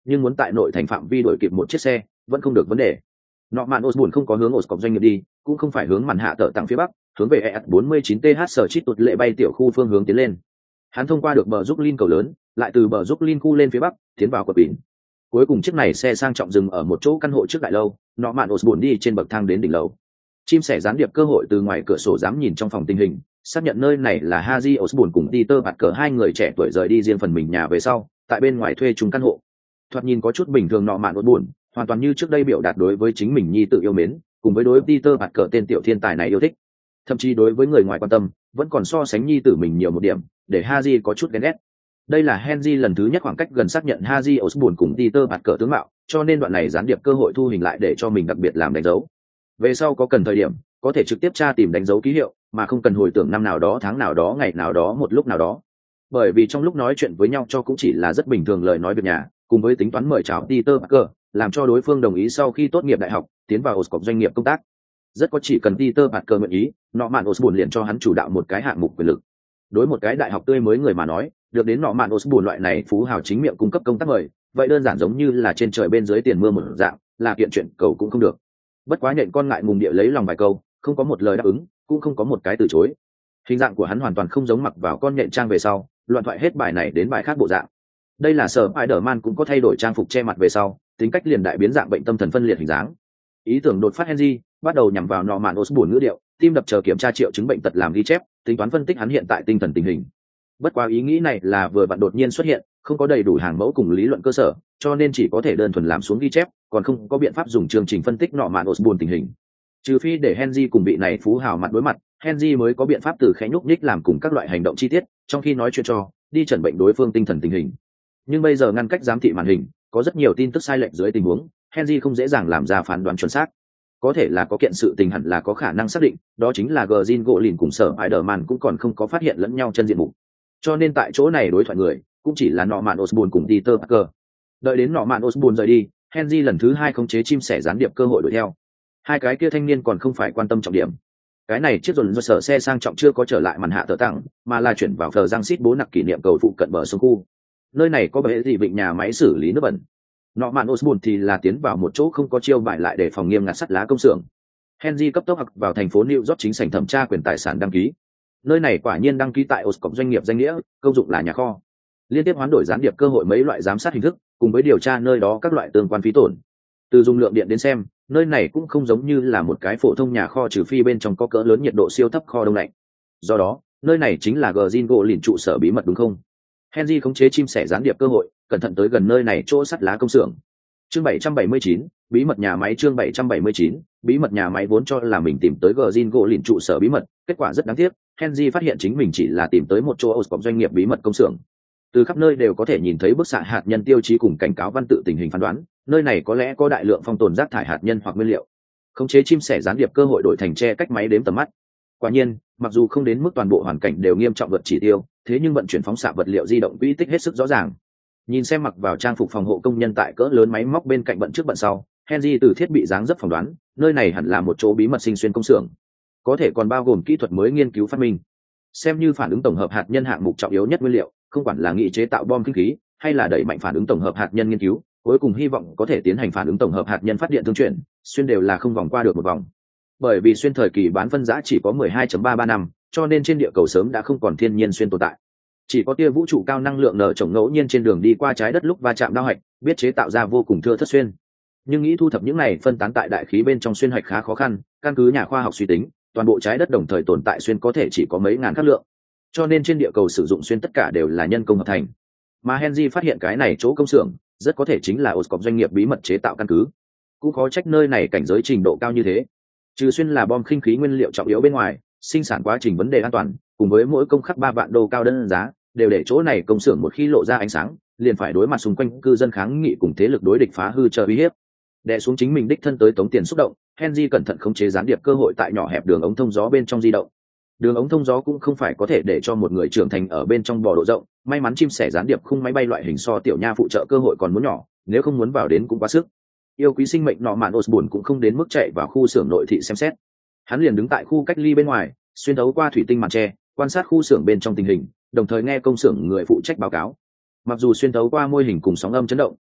nhưng muốn tại nội thành phạm vi đuổi kịp một chiếc xe vẫn không được vấn đề. Norman Osborn không có hướng Oscorp doanh nghiệp đi, cũng không phải hướng màn hạ tở tặng phía bắc, hướng về E S bốn mươi chín T H sở chít tụt lệ bay tiểu khu phương hướng tiến lên. Hắn thông qua được bờ Brooklyn cầu lớn, lại từ bờ Brooklyn khu lên phía bắc, tiến vào quận biển. Cuối cùng chiếc này xe sang trọng dừng ở một chỗ căn hộ trước đại lâu, Norman Osborn đi trên bậc thang đến đỉnh lầu. Chim sẻ gián điệp cơ hội từ ngoài cửa sổ dám nhìn trong phòng tình hình, xác nhận nơi này là Haji Osborn cùng Peter Parker hai người trẻ tuổi rời đi riêng phần mình nhà về sau, tại bên ngoài thuê chung căn hộ. Thoạt nhìn có chút bình thường Norman Osborn, hoàn toàn như trước đây biểu đạt đối với chính mình nhi tự yêu mến, cùng với đối với Peter Parker tên tiểu thiên tài này yêu thích. Thậm chí đối với người ngoài quan tâm, vẫn còn so sánh nhi tử mình nhiều một điểm, để Haji có chút ghen ghét. Đây là Henry lần thứ nhất khoảng cách gần xác nhận Haji Osborn cùng Peter Parker tướng mạo, cho nên đoạn này gián điệp cơ hội thu hình lại để cho mình đặc biệt làm đánh dấu. Về sau có cần thời điểm, có thể trực tiếp tra tìm đánh dấu ký hiệu, mà không cần hồi tưởng năm nào đó, tháng nào đó, ngày nào đó, một lúc nào đó. Bởi vì trong lúc nói chuyện với nhau cho cũng chỉ là rất bình thường lời nói việc nhà, cùng với tính toán mời chào Peter Parker, làm cho đối phương đồng ý sau khi tốt nghiệp đại học, tiến vào Oscorp doanh nghiệp công tác. Rất có chỉ cần Peter Parker nguyện ý, Norman Osborn liền cho hắn chủ đạo một cái hạng mục quyền lực. Đối một cái đại học tươi mới người mà nói, được đến Norman Osborn loại này phú hào chính miệng cung cấp công tác mời, vậy đơn giản giống như là trên trời bên dưới tiền mưa một dạng, là kiện chuyện cầu cũng không được. Bất quá nhện con ngại ngùng địa lấy lòng vài câu, không có một lời đáp ứng, cũng không có một cái từ chối. Hình dạng của hắn hoàn toàn không giống mặc vào con nhện trang về sau, loạn thoại hết bài này đến bài khác bộ dạng. Đây là sở Spider-Man cũng có thay đổi trang phục che mặt về sau, tính cách liền đại biến dạng bệnh tâm thần phân liệt hình dáng. Ý tưởng đột phát Henry bắt đầu nhằm vào Norman Osborn ngữ điệu, tim đập chờ kiểm tra triệu chứng bệnh tật làm ghi chép, tính toán phân tích hắn hiện tại tinh thần tình hình. Bất quá ý nghĩ này là vừa vặn đột nhiên xuất hiện, không có đầy đủ hàng mẫu cùng lý luận cơ sở, cho nên chỉ có thể đơn thuần làm xuống ghi chép, còn không có biện pháp dùng chương trình phân tích Norman Osborn tình hình. Trừ phi để Henry cùng vị này phú hào mặt đối mặt, Henry mới có biện pháp từ khẽ nhúc nhích làm cùng các loại hành động chi tiết, trong khi nói chuyện cho đi chẩn bệnh đối phương tinh thần tình hình. Nhưng bây giờ ngăn cách giám thị màn hình, có rất nhiều tin tức sai lệch dưới tình huống, Henry không dễ dàng làm ra phán đoán chuẩn xác. Có thể là có kiện sự tình hẳn là có khả năng xác định, đó chính là Green Goblin cùng sở Spider-Man cũng còn không có phát hiện lẫn nhau chân diện mục. Cho nên tại chỗ này đối thoại người cũng chỉ là Norman Osborn cùng Peter Parker. Đợi đến Norman Osborn rời đi, Henry lần thứ hai khống chế chim sẻ gián điệp cơ hội đuổi theo. Hai cái kia thanh niên còn không phải quan tâm trọng điểm. Cái này chiếc dồn dơ sở xe sang trọng chưa có trở lại màn hạ tờ tặng, mà là chuyển vào phờ giang xít bố nặc kỷ niệm cầu phụ cận bờ sông khu. Nơi này có bể gì vịnh nhà máy xử lý nước bẩn. Norman Osborn thì là tiến vào một chỗ không có chiêu bài lại để phòng nghiêm ngặt sắt lá công xưởng. Henry cấp tốc học vào thành phố New York chính sảnh thẩm tra quyền tài sản đăng ký. Nơi này quả nhiên đăng ký tại Oscorp doanh nghiệp danh nghĩa, công dụng là nhà kho. Liên tiếp hoán đổi gián điệp cơ hội mấy loại giám sát hình thức, cùng với điều tra nơi đó các loại tương quan phí tổn. Từ dung lượng điện đến xem, nơi này cũng không giống như là một cái phổ thông nhà kho trừ phi bên trong có cỡ lớn nhiệt độ siêu thấp kho đông lạnh. Do đó, nơi này chính là Green Goblin trụ sở bí mật đúng không? Henry khống chế chim sẻ gián điệp cơ hội, cẩn thận tới gần nơi này chỗ sắt lá công xưởng. Chương bảy trăm bảy mươi chín, bí mật nhà máy chương bảy trăm bảy mươi chín, bí mật nhà máy vốn cho là mình tìm tới Green Goblin trụ sở bí mật, kết quả rất đáng tiếc, Henry phát hiện chính mình chỉ là tìm tới một chỗ Oscorp doanh nghiệp bí mật công xưởng. Từ khắp nơi đều có thể nhìn thấy bức xạ hạt nhân tiêu chí cùng cảnh cáo văn tự tình hình phán đoán, nơi này có lẽ có đại lượng phong tồn rác thải hạt nhân hoặc nguyên liệu. Khống chế chim sẻ gián điệp cơ hội đổi thành che cách máy đếm tầm mắt. Quả nhiên, mặc dù không đến mức toàn bộ hoàn cảnh đều nghiêm trọng vượt chỉ tiêu, thế nhưng vận chuyển phóng xạ vật liệu di động quỹ tích hết sức rõ ràng. Nhìn xem mặc vào trang phục phòng hộ công nhân tại cỡ lớn máy móc bên cạnh bận trước bận sau, Henry từ thiết bị dáng dấp phỏng đoán, nơi này hẳn là một chỗ bí mật sinh xuyên công xưởng, có thể còn bao gồm kỹ thuật mới nghiên cứu phát minh. Xem như phản ứng tổng hợp hạt nhân hạng mục trọng yếu nhất nguyên liệu, không quản là nghị chế tạo bom kinh khí, hay là đẩy mạnh phản ứng tổng hợp hạt nhân nghiên cứu, cuối cùng hy vọng có thể tiến hành phản ứng tổng hợp hạt nhân phát điện tương chuyển, xuyên đều là không vòng qua được một vòng. Bởi vì xuyên thời kỳ bán phân giá chỉ có mười hai phẩy ba ba năm, cho nên trên địa cầu sớm đã không còn thiên nhiên xuyên tồn tại. Chỉ có tia vũ trụ cao năng lượng nở trồng ngẫu nhiên trên đường đi qua trái đất lúc va chạm đao hạch, biết chế tạo ra vô cùng thưa thất xuyên. Nhưng nghĩ thu thập những này phân tán tại đại khí bên trong xuyên hạch khá khó khăn, căn cứ nhà khoa học suy tính, toàn bộ trái đất đồng thời tồn tại xuyên có thể chỉ có mấy ngàn khắc lượng. Cho nên trên địa cầu sử dụng xuyên tất cả đều là nhân công hợp thành. Mà Henry phát hiện cái này chỗ công xưởng, rất có thể chính là Oscorp doanh nghiệp bí mật chế tạo căn cứ. Cũng khó trách nơi này cảnh giới trình độ cao như thế. Trừ xuyên là bom khinh khí nguyên liệu trọng yếu bên ngoài, sinh sản quá trình vấn đề an toàn, cùng với mỗi công khắc ba vạn đô cao đơn giá, đều để chỗ này công xưởng một khi lộ ra ánh sáng, liền phải đối mặt xung quanh cư dân kháng nghị cùng thế lực đối địch phá hư chờ uy hiếp. Đè xuống chính mình đích thân tới tống tiền xúc động, Henry cẩn thận khống chế gián điệp cơ hội tại nhỏ hẹp đường ống thông gió bên trong di động. Đường ống thông gió cũng không phải có thể để cho một người trưởng thành ở bên trong bò độ rộng, may mắn chim sẻ gián điệp khung máy bay loại hình so tiểu nha phụ trợ cơ hội còn muốn nhỏ, nếu không muốn vào đến cũng quá sức. Yêu quý sinh mệnh nọ mạn Osborn cũng không đến mức chạy vào khu xưởng nội thị xem xét. Hắn liền đứng tại khu cách ly bên ngoài, xuyên thấu qua thủy tinh màn tre, quan sát khu xưởng bên trong tình hình, đồng thời nghe công xưởng người phụ trách báo cáo. Mặc dù xuyên thấu qua môi hình cùng sóng âm chấn động,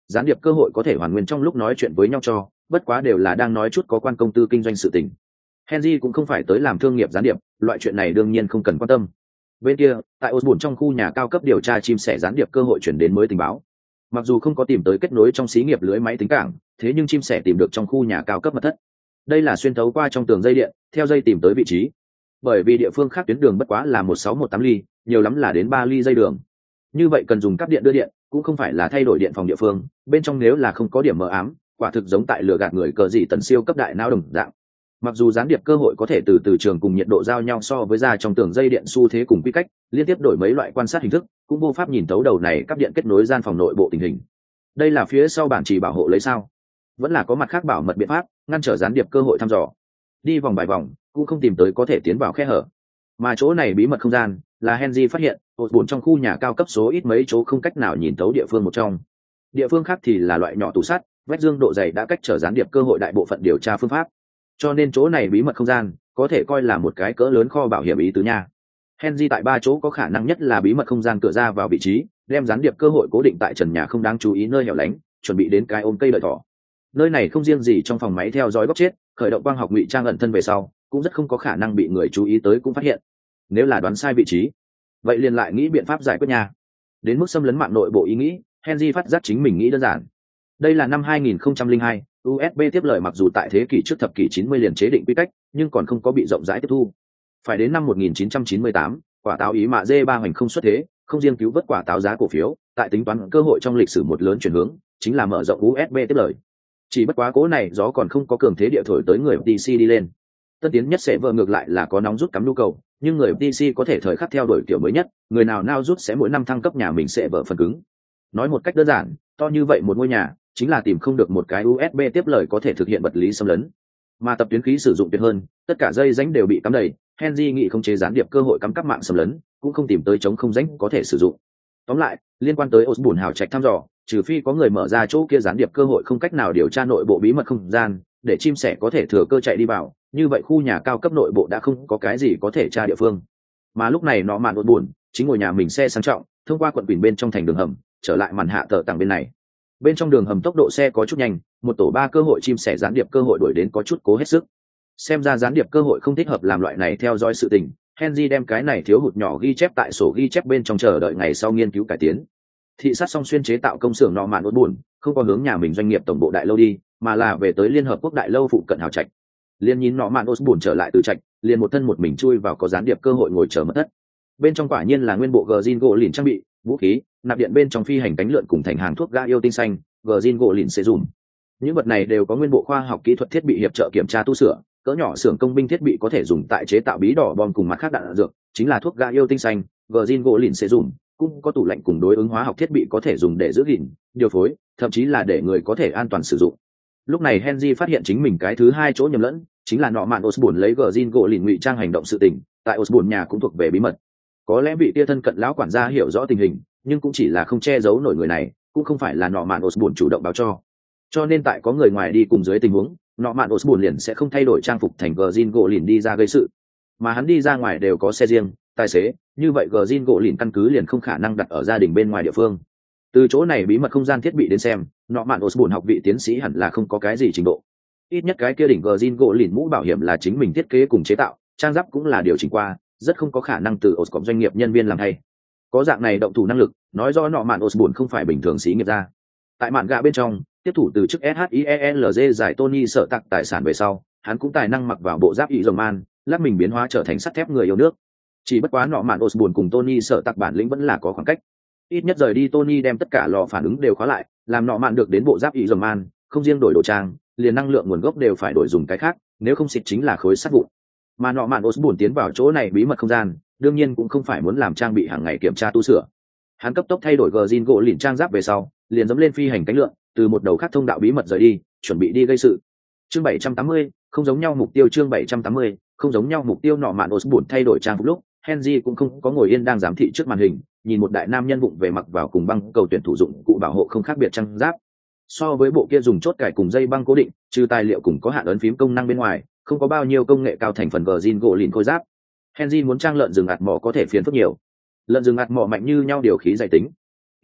gián điệp cơ hội có thể hoàn nguyên trong lúc nói chuyện với nhau cho, bất quá đều là đang nói chút có quan công tư kinh doanh sự tình. Henry cũng không phải tới làm thương nghiệp gián điệp, loại chuyện này đương nhiên không cần quan tâm. Bên kia, tại Osborne trong khu nhà cao cấp điều tra chim sẻ gián điệp cơ hội chuyển đến mới tình báo. Mặc dù không có tìm tới kết nối trong xí nghiệp lưới máy tính cảng, thế nhưng chim sẻ tìm được trong khu nhà cao cấp mật thất. Đây là xuyên thấu qua trong tường dây điện, theo dây tìm tới vị trí. Bởi vì địa phương khác tuyến đường bất quá là một sáu một tám ly, nhiều lắm là đến ba ly dây đường. Như vậy cần dùng cáp điện đưa điện, cũng không phải là thay đổi điện phòng địa phương, bên trong nếu là không có điểm mờ ám, quả thực giống tại lửa gạt người cờ gì tần siêu cấp đại não đồng dạng. Mặc dù gián điệp cơ hội có thể từ từ trường cùng nhiệt độ giao nhau so với ra trong tường dây điện xu thế cùng quy cách, liên tiếp đổi mấy loại quan sát hình thức, cũng vô pháp nhìn thấu đầu này cáp điện kết nối gian phòng nội bộ tình hình. Đây là phía sau bản chỉ bảo hộ lấy sao? Vẫn là có mặt khác bảo mật biện pháp, ngăn trở gián điệp cơ hội thăm dò. Đi vòng bài vòng, cũng không tìm tới có thể tiến vào khe hở. Mà chỗ này bí mật không gian, là Henry phát hiện, một bốn trong khu nhà cao cấp số ít mấy chỗ không cách nào nhìn thấu địa phương một trong. Địa phương khác thì là loại nhỏ tủ sắt, vách dương độ dày đã cách trở gián điệp cơ hội đại bộ phận điều tra phương pháp. Cho nên chỗ này bí mật không gian, có thể coi là một cái cỡ lớn kho bảo hiểm ý tứ nha. Henry tại ba chỗ có khả năng nhất là bí mật không gian cửa ra vào vị trí, đem gián điệp cơ hội cố định tại trần nhà không đáng chú ý nơi hẻo lánh, chuẩn bị đến cái ôm cây đợi thỏ. Nơi này không riêng gì trong phòng máy theo dõi góc chết, khởi động quang học ngụy trang ẩn thân về sau, cũng rất không có khả năng bị người chú ý tới cũng phát hiện. Nếu là đoán sai vị trí, vậy liền lại nghĩ biện pháp giải quyết nha. Đến mức xâm lấn mạng nội bộ ý nghĩ, Henry phát giác chính mình nghĩ đơn giản. Đây là năm hai nghìn không trăm lẻ hai, u ét bê tiếp lời mặc dù tại thế kỷ trước thập kỷ chín mươi liền chế định quy cách, nhưng còn không có bị rộng rãi tiếp thu. Phải đến năm một nghìn chín trăm chín mươi tám, quả táo ý mạ D ba hoành không xuất thế, không riêng cứu vớt quả táo giá cổ phiếu, tại tính toán cơ hội trong lịch sử một lớn chuyển hướng, chính là mở rộng u ét bê tiếp lời. Chỉ bất quá cố này gió còn không có cường thế địa thổi tới người tê xê đi lên. Tân tiến nhất sẽ vợ ngược lại là có nóng rút cắm nhu cầu, nhưng người tê xê có thể thời khắc theo đuổi kiểu mới nhất, người nào nao rút sẽ mỗi năm thăng cấp nhà mình sẽ vợ phần cứng. Nói một cách đơn giản, to như vậy một ngôi nhà, chính là tìm không được một cái u ét bê tiếp lời có thể thực hiện vật lý xâm lấn. Mà tập tuyến khí sử dụng tuyệt hơn, tất cả dây rãnh đều bị cắm đầy, Henry nghĩ không chế gián điệp cơ hội cắm các mạng xâm lấn, cũng không tìm tới chống không rãnh có thể sử dụng. Tóm lại, liên quan tới Osborne hào trạch thăm dò, trừ phi có người mở ra chỗ kia gián điệp cơ hội không cách nào điều tra nội bộ bí mật không gian, để chim sẻ có thể thừa cơ chạy đi vào, như vậy khu nhà cao cấp nội bộ đã không có cái gì có thể tra địa phương. Mà lúc này nó màn Osborne chính ngồi nhà mình xe sang trọng, thông qua quận quỳnh bên trong thành đường hầm, trở lại màn hạ tờ tầng bên này. Bên trong đường hầm tốc độ xe có chút nhanh, một tổ ba cơ hội chim sẻ gián điệp cơ hội đuổi đến có chút cố hết sức. Xem ra gián điệp cơ hội không thích hợp làm loại này theo dõi sự tình, Henry đem cái này thiếu hụt nhỏ ghi chép tại sổ ghi chép bên trong chờ đợi ngày sau nghiên cứu cải tiến. Thị sát xong xuyên chế tạo công xưởng nọ mạn Osborne, không có hướng nhà mình doanh nghiệp tổng bộ đại lâu đi, mà là về tới Liên hợp quốc đại lâu phụ cận hào trạch. Liên nhìn nọ mạn Osborne trở lại từ trạch, liền một thân một mình chui vào có gián điệp cơ hội ngồi chờ mất thất. Bên trong quả nhiên là nguyên bộ Gin gỗ lìn trang bị, vũ khí, nạp điện bên trong phi hành cánh lượn cùng thành hàng thuốc ga yêu tinh xanh, Gin gỗ lìn sẽ dùng. Những vật này đều có nguyên bộ khoa học kỹ thuật thiết bị hiệp trợ kiểm tra tu sửa, cỡ nhỏ xưởng công binh thiết bị có thể dùng tại chế tạo bí đỏ bom cùng mặt khác đạn dược, chính là thuốc ga yêu tinh xanh, Gin gỗ lìn sẽ dùng, cũng có tủ lạnh cùng đối ứng hóa học thiết bị có thể dùng để giữ gìn, điều phối, thậm chí là để người có thể an toàn sử dụng. Lúc này Henry phát hiện chính mình cái thứ hai chỗ nhầm lẫn, chính là nọ mạn Osborne lấy Gin gỗ lìn ngụy trang hành động sự tình, tại Osborne nhà cũng thuộc về bí mật. Có lẽ vị tia thân cận lão quản gia hiểu rõ tình hình, nhưng cũng chỉ là không che giấu nổi người này, cũng không phải là nọ mạn Osborne chủ động báo cho. Cho nên tại có người ngoài đi cùng dưới tình huống, nọ mạn Osborne liền sẽ không thay đổi trang phục thành Gin gỗ lìn đi ra gây sự, mà hắn đi ra ngoài đều có xe riêng, tài xế, như vậy Gin gỗ lìn căn cứ liền không khả năng đặt ở gia đình bên ngoài địa phương. Từ chỗ này bí mật không gian thiết bị đến xem, nọ mạn Osborne học vị tiến sĩ hẳn là không có cái gì trình độ. Ít nhất cái kia đỉnh Gin gỗ lìn mũ bảo hiểm là chính mình thiết kế cùng chế tạo, trang giáp cũng là điều chỉnh qua, rất không có khả năng từ Oscorp doanh nghiệp nhân viên làm thay. Có dạng này động thủ năng lực, nói rõ nọ mạn Osborne không phải bình thường sĩ nghiệp gia. Tại mạn gạ bên trong, tiếp thủ từ chức SHIELZ giải Tony sợ tặc tài sản về sau, hắn cũng tài năng mặc vào bộ giáp y rồng man, lắc mình biến hóa trở thành sắt thép người yêu nước. Chỉ bất quá nọ mạn Osborne cùng Tony sợ tặc bản lĩnh vẫn là có khoảng cách. Ít nhất rời đi Tony đem tất cả lò phản ứng đều khóa lại, làm nọ mạn được đến bộ giáp y rồng man, không riêng đổi đồ trang, liền năng lượng nguồn gốc đều phải đổi dùng cái khác, nếu không xịt chính là khối sắt vụn. Mà nọ mạn Osborne tiến vào chỗ này bí mật không gian, đương nhiên cũng không phải muốn làm trang bị hàng ngày kiểm tra tu sửa. Hắn cấp tốc thay đổi Gin gỗ lìn trang giáp về sau, liền dẫm lên phi hành cánh lượn, từ một đầu khác thông đạo bí mật rời đi, chuẩn bị đi gây sự. Chương bảy trăm tám mươi, không giống nhau mục tiêu chương bảy trăm tám mươi, không giống nhau mục tiêu nọ mạn Osborne thay đổi trang phục lúc, Henry cũng không có ngồi yên đang giám thị trước màn hình, nhìn một đại nam nhân vụng về mặc vào cùng băng cầu tuyển thủ dụng cụ bảo hộ không khác biệt trang giáp. So với bộ kia dùng chốt cài cùng dây băng cố định, trừ tài liệu cùng có hạn ấn phím công năng bên ngoài, không có bao nhiêu công nghệ cao thành phần Gin gỗ lìn khôi giáp. Henry muốn trang lợn rừng ạt mỏ có thể phiền phức nhiều. Lợn rừng ạt mỏ mạnh như nhau điều khí dày tính.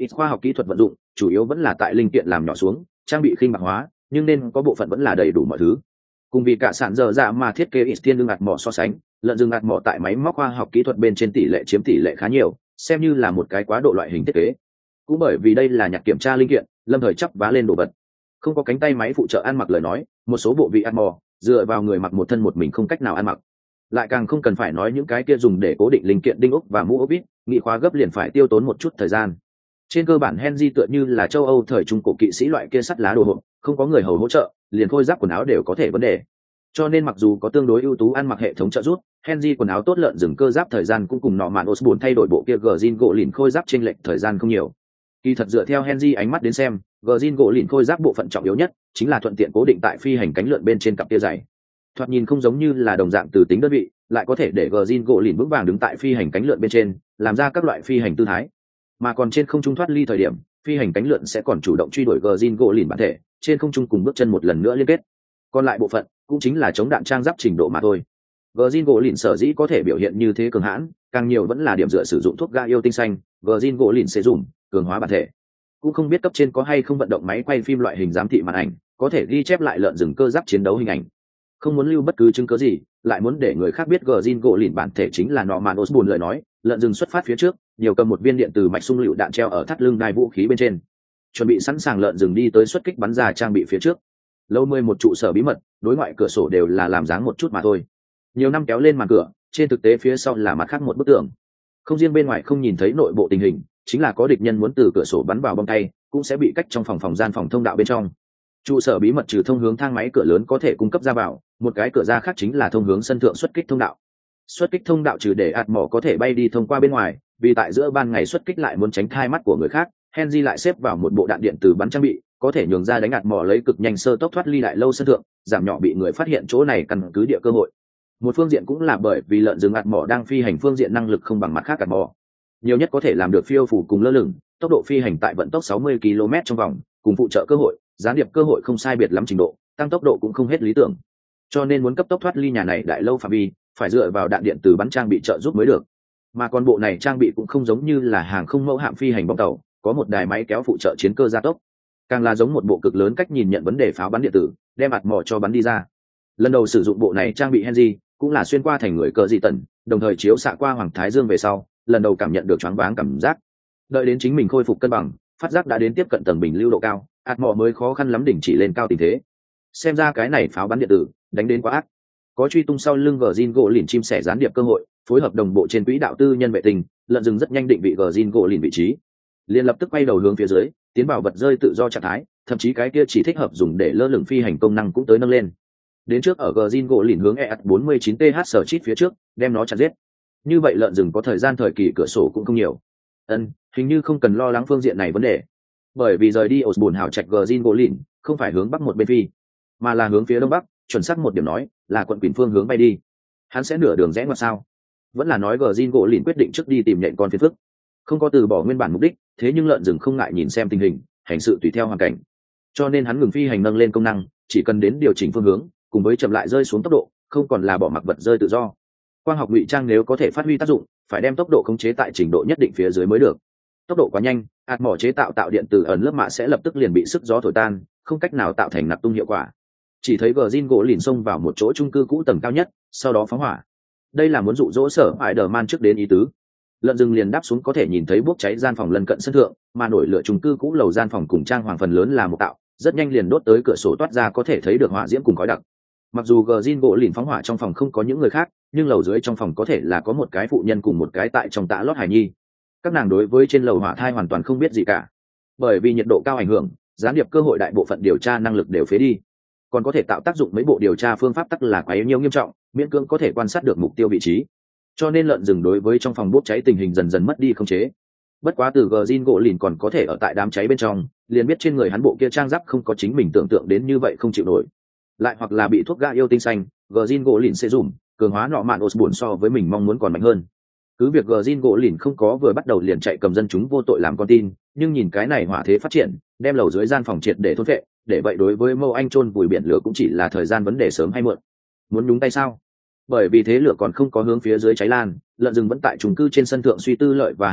ít khoa học kỹ thuật vận dụng chủ yếu vẫn là tại linh kiện làm nhỏ xuống, trang bị khinh bạc hóa, nhưng nên có bộ phận vẫn là đầy đủ mọi thứ. Cùng vì cả sản dở dạ mà thiết kế ít tiên đương ạt mỏ so sánh, lợn rừng ạt mỏ tại máy móc khoa học kỹ thuật bên trên tỷ lệ chiếm tỷ lệ khá nhiều, xem như là một cái quá độ loại hình thiết kế. Cũng bởi vì đây là nhặt kiểm tra linh kiện, lâm thời chắp vá lên đồ vật, không có cánh tay máy phụ trợ ăn mặc lời nói, một số bộ vị ạt mỏ dựa vào người mặc một thân một mình không cách nào ăn mặc, lại càng không cần phải nói những cái kia dùng để cố định linh kiện đinh ốc và mũ ốc vít, nghị khóa gấp liền phải tiêu tốn một chút thời gian. Trên cơ bản Henry tựa như là châu Âu thời trung cổ kỵ sĩ loại kia sắt lá đồ hộp, không có người hầu hỗ trợ, liền khôi giáp quần áo đều có thể vấn đề. Cho nên mặc dù có tương đối ưu tú ăn mặc hệ thống trợ giúp, Henry quần áo tốt lợn rừng cơ giáp thời gian cũng cùng nọ mạn Osborne thay đổi bộ kia Gjin gỗ lìn khôi giáp trên lệch thời gian không nhiều. Kỳ thật dựa theo Henry ánh mắt đến xem, Gjin gỗ lìn khôi giáp bộ phận trọng yếu nhất chính là thuận tiện cố định tại phi hành cánh lượn bên trên cặp kia dày. Thoạt nhìn không giống như là đồng dạng từ tính đơn vị, lại có thể để Gjin gỗ lìn vững vàng đứng tại phi hành cánh lượn bên trên, làm ra các loại phi hành tư thái. Mà còn trên không trung thoát ly thời điểm, phi hành cánh lượn sẽ còn chủ động truy đuổi Gjin gỗ lìn bản thể, trên không trung cùng bước chân một lần nữa liên kết. Còn lại bộ phận cũng chính là chống đạn trang giáp trình độ mà thôi. Gjin gỗ lìn sở dĩ có thể biểu hiện như thế cường hãn, càng nhiều vẫn là điểm dựa sử dụng thuốc ga yêu tinh xanh, Gjin gỗ lìn sẽ dùng cường hóa bản thể. Cũng không biết cấp trên có hay không vận động máy quay phim loại hình giám thị màn ảnh, có thể ghi chép lại lợn rừng cơ giáp chiến đấu hình ảnh. Không muốn lưu bất cứ chứng cứ gì, lại muốn để người khác biết Gjin gỗ lìn bản thể chính là nọ mạn Osborne lời nói, lợn rừng xuất phát phía trước, nhiều cầm một viên điện từ mạch sung lựu đạn treo ở thắt lưng đai vũ khí bên trên, chuẩn bị sẵn sàng lợn rừng đi tới xuất kích bắn ra trang bị phía trước. Lâu mười một trụ sở bí mật, đối ngoại cửa sổ đều là làm dáng một chút mà thôi. Nhiều năm kéo lên màn cửa, trên thực tế phía sau là mặt khác một bức tường. Không riêng bên ngoài không nhìn thấy nội bộ tình hình, chính là có địch nhân muốn từ cửa sổ bắn vào bom tay, cũng sẽ bị cách trong phòng phòng gian phòng thông đạo bên trong. Trụ sở bí mật trừ thông hướng thang máy cửa lớn có thể cung cấp ra vào, một cái cửa ra khác chính là thông hướng sân thượng xuất kích thông đạo. Xuất kích thông đạo trừ để ạt mỏ có thể bay đi thông qua bên ngoài, vì tại giữa ban ngày xuất kích lại muốn tránh thai mắt của người khác, Henry lại xếp vào một bộ đạn điện từ bắn trang bị, có thể nhường ra đánh ạt mỏ lấy cực nhanh sơ tốc thoát ly đại lâu sân thượng, giảm nhỏ bị người phát hiện chỗ này căn cứ địa cơ hội. Một phương diện cũng là bởi vì lợn rừng ạt mỏ đang phi hành phương diện năng lực không bằng mặt khác ạt mỏ, nhiều nhất có thể làm được phiêu phủ cùng lơ lửng, tốc độ phi hành tại vận tốc sáu mươi ki lô mét trong vòng, cùng phụ trợ cơ hội, gián điệp cơ hội không sai biệt lắm trình độ, tăng tốc độ cũng không hết lý tưởng. Cho nên muốn cấp tốc thoát ly nhà này đại lâu phạm vi, phải dựa vào đạn điện từ bắn trang bị trợ giúp mới được. Mà còn bộ này trang bị cũng không giống như là hàng không mẫu hạm phi hành bom tàu, có một đài máy kéo phụ trợ chiến cơ gia tốc, càng là giống một bộ cực lớn cách nhìn nhận vấn đề pháo bắn điện tử, đem ạt mỏ cho bắn đi ra. Lần đầu sử dụng bộ này trang bị Henry, cũng là xuyên qua thành người cờ dị tần, đồng thời chiếu xạ qua hoàng thái dương về sau, lần đầu cảm nhận được choáng váng cảm giác. Đợi đến chính mình khôi phục cân bằng, phát giác đã đến tiếp cận tầng bình lưu độ cao, ạt mỏ mới khó khăn lắm đỉnh chỉ lên cao tình thế. Xem ra cái này pháo bắn điện tử đánh đến quá ác. Có truy tung sau lưng Gjin gỗ lìn chim sẻ gián điệp cơ hội, phối hợp đồng bộ trên quỹ đạo tư nhân vệ tinh, lợn rừng rất nhanh định vị Gjin gỗ lìn vị trí, liền lập tức quay đầu hướng phía dưới, tiến vào vật rơi tự do trạng thái, thậm chí cái kia chỉ thích hợp dùng để lơ lửng phi hành công năng cũng tới nâng lên. Đến trước ở Gjin gỗ lìn hướng E A T bốn mươi chín T H sở chít phía trước, đem nó chặn giết. Như vậy lợn rừng có thời gian thời kỳ cửa sổ cũng không nhiều. Ân, hình như không cần lo lắng phương diện này vấn đề, bởi vì rời đi Osborne hào trạch Gjin gỗ lìn không phải hướng bắc một bên phi, mà là hướng phía đông bắc, chuẩn xác một điểm nói là quận Quỳnh phương hướng bay đi. Hắn sẽ nửa đường rẽ ngoặt sao? Vẫn là nói Gjin gỗ lìn quyết định trước đi tìm nhện con phiền phức, không có từ bỏ nguyên bản mục đích, thế nhưng lợn rừng không ngại nhìn xem tình hình, hành sự tùy theo hoàn cảnh. Cho nên hắn ngừng phi hành nâng lên công năng, chỉ cần đến điều chỉnh phương hướng, cùng với chậm lại rơi xuống tốc độ, không còn là bỏ mặc vật rơi tự do. Quang học ngụy trang nếu có thể phát huy tác dụng, phải đem tốc độ khống chế tại trình độ nhất định phía dưới mới được. Tốc độ quá nhanh, ạt mỏ chế tạo tạo điện từ ẩn lớp mạ sẽ lập tức liền bị sức gió thổi tan, không cách nào tạo thành nạp tung hiệu quả. Chỉ thấy Gjin gỗ lìn xông vào một chỗ chung cư cũ tầng cao nhất, sau đó phóng hỏa. Đây là muốn dụ dỗ Sở Spider-Man trước đến ý tứ. Lợn rừng liền đáp xuống có thể nhìn thấy bốc cháy gian phòng lân cận sân thượng, mà nổi lửa chung cư cũ lầu gian phòng cùng trang hoàng phần lớn là một tạo, rất nhanh liền đốt tới cửa sổ toát ra có thể thấy được hỏa diễm cùng khói đặc. Mặc dù Gjin gỗ lìn phóng hỏa trong phòng không có những người khác, nhưng lầu dưới trong phòng có thể là có một cái phụ nhân cùng một cái tại trong tã lót hài nhi. Các nàng đối với trên lầu hỏa thai hoàn toàn không biết gì cả, bởi vì nhiệt độ cao ảnh hưởng, gián điệp cơ hội đại bộ phận điều tra năng lực đều phế đi, còn có thể tạo tác dụng mấy bộ điều tra phương pháp tắc là quá yếu nhiều nghiêm trọng, miễn cưỡng có thể quan sát được mục tiêu vị trí. Cho nên lợn rừng đối với trong phòng bốc cháy tình hình dần dần mất đi khống chế. Bất quá từ Gjin gỗ lìn còn có thể ở tại đám cháy bên trong, liền biết trên người hắn bộ kia trang giáp không có chính mình tưởng tượng đến như vậy không chịu nổi. Lại hoặc là bị thuốc gã yêu tinh xanh, Gjin gỗ lìn sẽ dùng cường hóa nọ mạn Osborne so với mình mong muốn còn mạnh hơn. Cứ việc Gjin gỗ lìn không có vừa bắt đầu liền chạy cầm dân chúng vô tội làm con tin, nhưng nhìn cái này hỏa thế phát triển, đem lầu dưới gian phòng triệt để thôn vệ, để vậy đối với Mâu Anh chôn vùi biển lửa cũng chỉ là thời gian vấn đề sớm hay muộn. Muốn nhúng tay sao? Bởi vì thế lửa còn không có hướng phía dưới cháy lan, lợn rừng vẫn tại chung cư trên sân thượng suy tư lợi và hại lúc,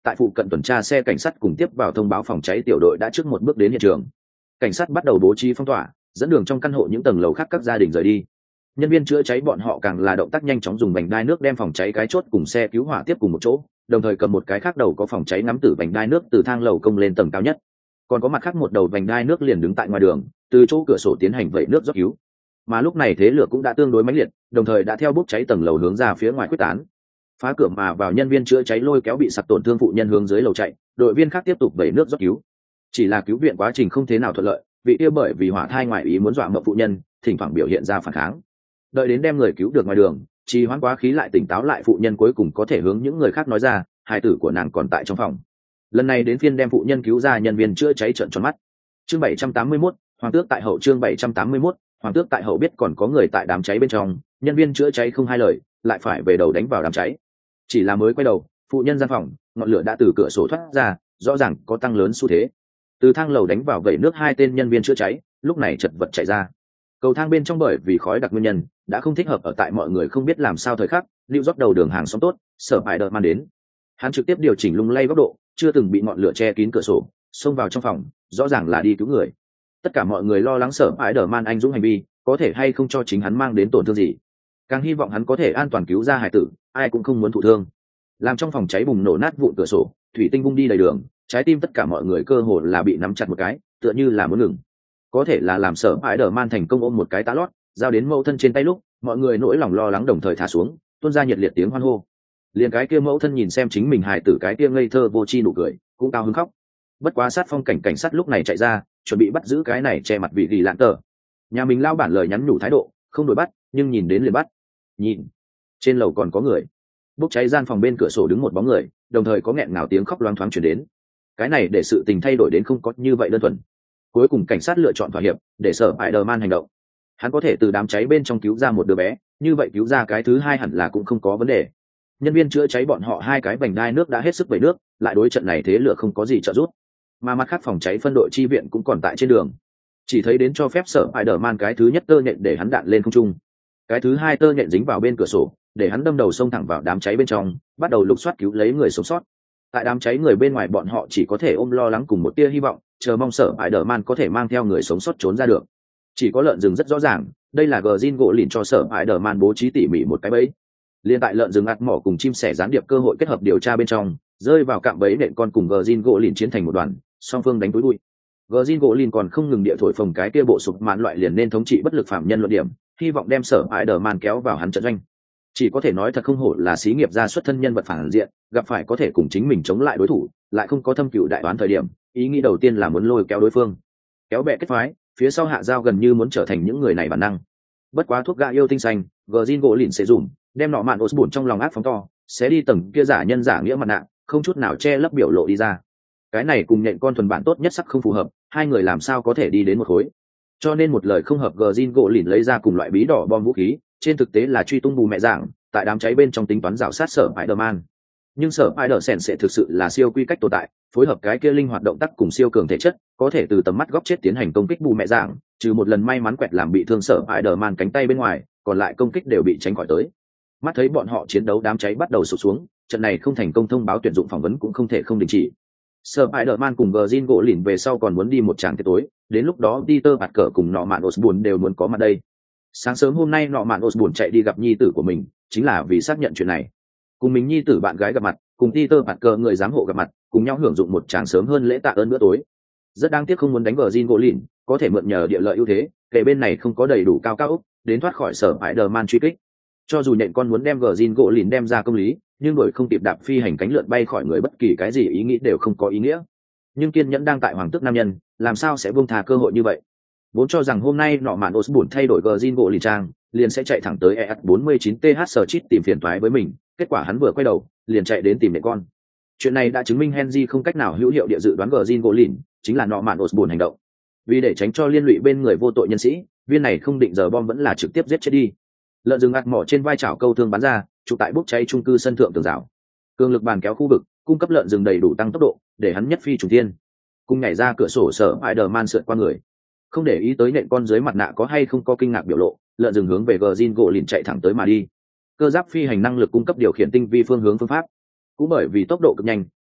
tại phụ cận tuần tra xe cảnh sát cùng tiếp vào thông báo phòng cháy tiểu đội đã trước một bước đến hiện trường. Cảnh sát bắt đầu bố trí phong tỏa, dẫn đường trong căn hộ những tầng lầu khác các gia đình rời đi. Nhân viên chữa cháy bọn họ càng là động tác nhanh chóng dùng vành đai nước đem phòng cháy cái chốt cùng xe cứu hỏa tiếp cùng một chỗ, đồng thời cầm một cái khác đầu có phòng cháy nắm tử vành đai nước từ thang lầu công lên tầng cao nhất. Còn có mặt khác một đầu vành đai nước liền đứng tại ngoài đường, từ chỗ cửa sổ tiến hành vẩy nước rót cứu. Mà lúc này thế lửa cũng đã tương đối mãnh liệt, đồng thời đã theo bốc cháy tầng lầu hướng ra phía ngoài quyết tán. Phá cửa mà vào nhân viên chữa cháy lôi kéo bị sặc tổn thương phụ nhân hướng dưới lầu chạy, đội viên khác tiếp tục vẩy nước rót cứu. Chỉ là cứu viện quá trình không thế nào thuận lợi, vị kia bởi vì hỏa thai ngoài ý muốn dọa mộng phụ nhân, thỉnh thoảng biểu hiện ra phản kháng. Đợi đến đem người cứu được ngoài đường, trì hoãn quá khí lại tỉnh táo lại phụ nhân cuối cùng có thể hướng những người khác nói ra, hài tử của nàng còn tại trong phòng. Lần này đến phiên đem phụ nhân cứu ra nhân viên chữa cháy trợn tròn mắt. Chương bảy trăm tám mươi mốt, Hoàng tước tại hậu. Chương bảy trăm tám mươi mốt, Hoàng tước tại hậu biết còn có người tại đám cháy bên trong, nhân viên chữa cháy không hai lời, lại phải về đầu đánh vào đám cháy. Chỉ là mới quay đầu, phụ nhân gian phòng, ngọn lửa đã từ cửa sổ thoát ra, rõ ràng có tăng lớn xu thế. Từ thang lầu đánh vào vẩy nước hai tên nhân viên chữa cháy, lúc này chật vật chạy ra. Cầu thang bên trong bởi vì khói đặc nguyên nhân, đã không thích hợp ở tại mọi người không biết làm sao thời khắc, lưu rót đầu đường hàng xóm tốt, sợ hãi đợt man đến. Hắn trực tiếp điều chỉnh lung lay góc độ, chưa từng bị ngọn lửa che kín cửa sổ, xông vào trong phòng, rõ ràng là đi cứu người. Tất cả mọi người lo lắng sợ hãi đợt man anh dũng hành vi, có thể hay không cho chính hắn mang đến tổn thương gì. Càng hy vọng hắn có thể an toàn cứu ra hải tử, ai cũng không muốn thụ thương. Làm trong phòng cháy bùng nổ nát vụn cửa sổ, thủy tinh bung đi đầy đường, trái tim tất cả mọi người cơ hồ là bị nắm chặt một cái, tựa như là muốn ngừng. Có thể là làm sợ hãi đờ man thành công ôm một cái tá lót, giao đến mẫu thân trên tay lúc, mọi người nỗi lòng lo lắng đồng thời thả xuống, tuôn ra nhiệt liệt tiếng hoan hô. Liền cái kia mẫu thân nhìn xem chính mình hài tử cái kia ngây thơ vô tri nụ cười, cũng cao hứng khóc. Bất quá sát phong cảnh cảnh sát lúc này chạy ra, chuẩn bị bắt giữ cái này che mặt vị gỉ lạn tờ. Nhà mình lao bản lời nhắn nhủ thái độ, không đuổi bắt, nhưng nhìn đến liền bắt. Nhìn, trên lầu còn có người. Bốc cháy gian phòng bên cửa sổ đứng một bóng người, đồng thời có nghẹn ngào tiếng khóc loáng thoáng truyền đến. Cái này để sự tình thay đổi đến không có như vậy đơn thuần. Cuối cùng cảnh sát lựa chọn thỏa hiệp, để sở hãi đờ man hành động. Hắn có thể từ đám cháy bên trong cứu ra một đứa bé, như vậy cứu ra cái thứ hai hẳn là cũng không có vấn đề. Nhân viên chữa cháy bọn họ hai cái vành đai nước đã hết sức vẩy nước, lại đối trận này thế lửa không có gì trợ giúp. Mà mặt khác phòng cháy phân đội chi viện cũng còn tại trên đường. Chỉ thấy đến cho phép sở hãi đờ man cái thứ nhất tơ nhện để hắn đạn lên không trung. Cái thứ hai tơ nhện dính vào bên cửa sổ, để hắn đâm đầu xông thẳng vào đám cháy bên trong, bắt đầu lục soát cứu lấy người sống sót. Tại đám cháy người bên ngoài bọn họ chỉ có thể ôm lo lắng cùng một tia hy vọng, chờ mong sở hãi đờ man có thể mang theo người sống sót trốn ra được. Chỉ có lợn rừng rất rõ ràng, đây là gờ zin gỗ lìn cho sở hãi đờ man bố trí tỉ mỉ một cái bẫy. Liên tại lợn rừng ạt mỏ cùng chim sẻ gián điệp cơ hội kết hợp điều tra bên trong, rơi vào cạm bẫy nện con cùng gờ zin gỗ lìn chiến thành một đoàn, song phương đánh túi bụi. Gờ zin gỗ lìn còn không ngừng địa thổi phồng cái kia bộ sụp mạn loại liền nên thống trị bất lực phạm nhân luận điểm, hy vọng đem sở hãi đờ man kéo vào hắn trận doanh. Chỉ có thể nói thật không hổ là xí nghiệp gia xuất thân nhân vật phản diện, gặp phải có thể cùng chính mình chống lại đối thủ, lại không có thâm cựu đại đoán thời điểm, ý nghĩ đầu tiên là muốn lôi kéo đối phương, kéo bè kết phái, phía sau hạ giao gần như muốn trở thành những người này bản năng. Bất quá thuốc gã yêu tinh xanh, Gjin gỗ lìn sẽ dùng, đem nọ mạn Osborn trong lòng ác phóng to, sẽ đi tầng kia giả nhân giả nghĩa mặt nạ, không chút nào che lấp biểu lộ đi ra. Cái này cùng nhện con thuần bản tốt nhất sắc không phù hợp, hai người làm sao có thể đi đến một khối. Cho nên một lời không hợp Gjin gỗ lìn lấy ra cùng loại bí đỏ bom vũ khí, trên thực tế là truy tung bù mẹ dạng, tại đám cháy bên trong tính toán rào sát sở Spider-Man. Nhưng sở Spider-Sen sẽ thực sự là siêu quy cách tồn tại, phối hợp cái kia linh hoạt động tác cùng siêu cường thể chất, có thể từ tầm mắt góc chết tiến hành công kích bù mẹ dạng, trừ một lần may mắn quẹt làm bị thương sở Spider-Man cánh tay bên ngoài, còn lại công kích đều bị tránh khỏi tới. Mắt thấy bọn họ chiến đấu đám cháy bắt đầu sụp xuống, trận này không thành công thông báo tuyển dụng phỏng vấn cũng không thể không đình chỉ. Sở Spider-Man cùng Gjin gỗ lìn về sau còn muốn đi một tràng tiệc tối, đến lúc đó Peter Parker cùng nọ mạn Osborn đều muốn có mặt đây. Sáng sớm hôm nay nọ mạn Osborn chạy đi gặp nhi tử của mình, chính là vì xác nhận chuyện này. Cùng mình nhi tử bạn gái gặp mặt, cùng Peter Parker người giám hộ gặp mặt, cùng nhau hưởng dụng một tràng sớm hơn lễ tạ ơn bữa tối. Rất đáng tiếc không muốn đánh Gjin gỗ lìn, có thể mượn nhờ địa lợi ưu thế, kể bên này không có đầy đủ cao cao ốc, đến thoát khỏi sở Spider-Man truy kích. Cho dù nhện con muốn đem Gjin gỗ lìn đem ra công lý, nhưng bởi không kịp đạp phi hành cánh lượn bay khỏi người bất kỳ cái gì ý nghĩ đều không có ý nghĩa. Nhưng kiên nhẫn đang tại hoàng tước nam nhân, làm sao sẽ buông tha cơ hội như vậy? Vốn cho rằng hôm nay nọ mạn Osborn thay đổi Gjin gỗ lìn trang, liền sẽ chạy thẳng tới E S bốn mươi chín T H Search tìm phiền toái với mình, kết quả hắn vừa quay đầu, liền chạy đến tìm mẹ con. Chuyện này đã chứng minh Henry không cách nào hữu hiệu địa dự đoán Gjin gỗ lìn, chính là nọ mạn Osborn hành động. Vì để tránh cho liên lụy bên người vô tội nhân sĩ, viên này không định giờ bom vẫn là trực tiếp giết chết đi. Lợn rừng ạt mỏ trên vai chảo câu thương bắn ra, trụ tại bốc cháy trung cư sân thượng tường rào. Cường lực bàn kéo khu vực, cung cấp lợn rừng đầy đủ tăng tốc độ, để hắn nhất phi trùng thiên. Cùng nhảy ra cửa sổ sở Spider-Man sượt qua người. Không để ý tới nện con dưới mặt nạ có hay không có kinh ngạc biểu lộ, lợn rừng hướng về Gjin gỗ lìn chạy thẳng tới mà đi. Cơ giáp phi hành năng lực cung cấp điều khiển tinh vi phương hướng phương pháp. Cũng bởi vì tốc độ cực nhanh,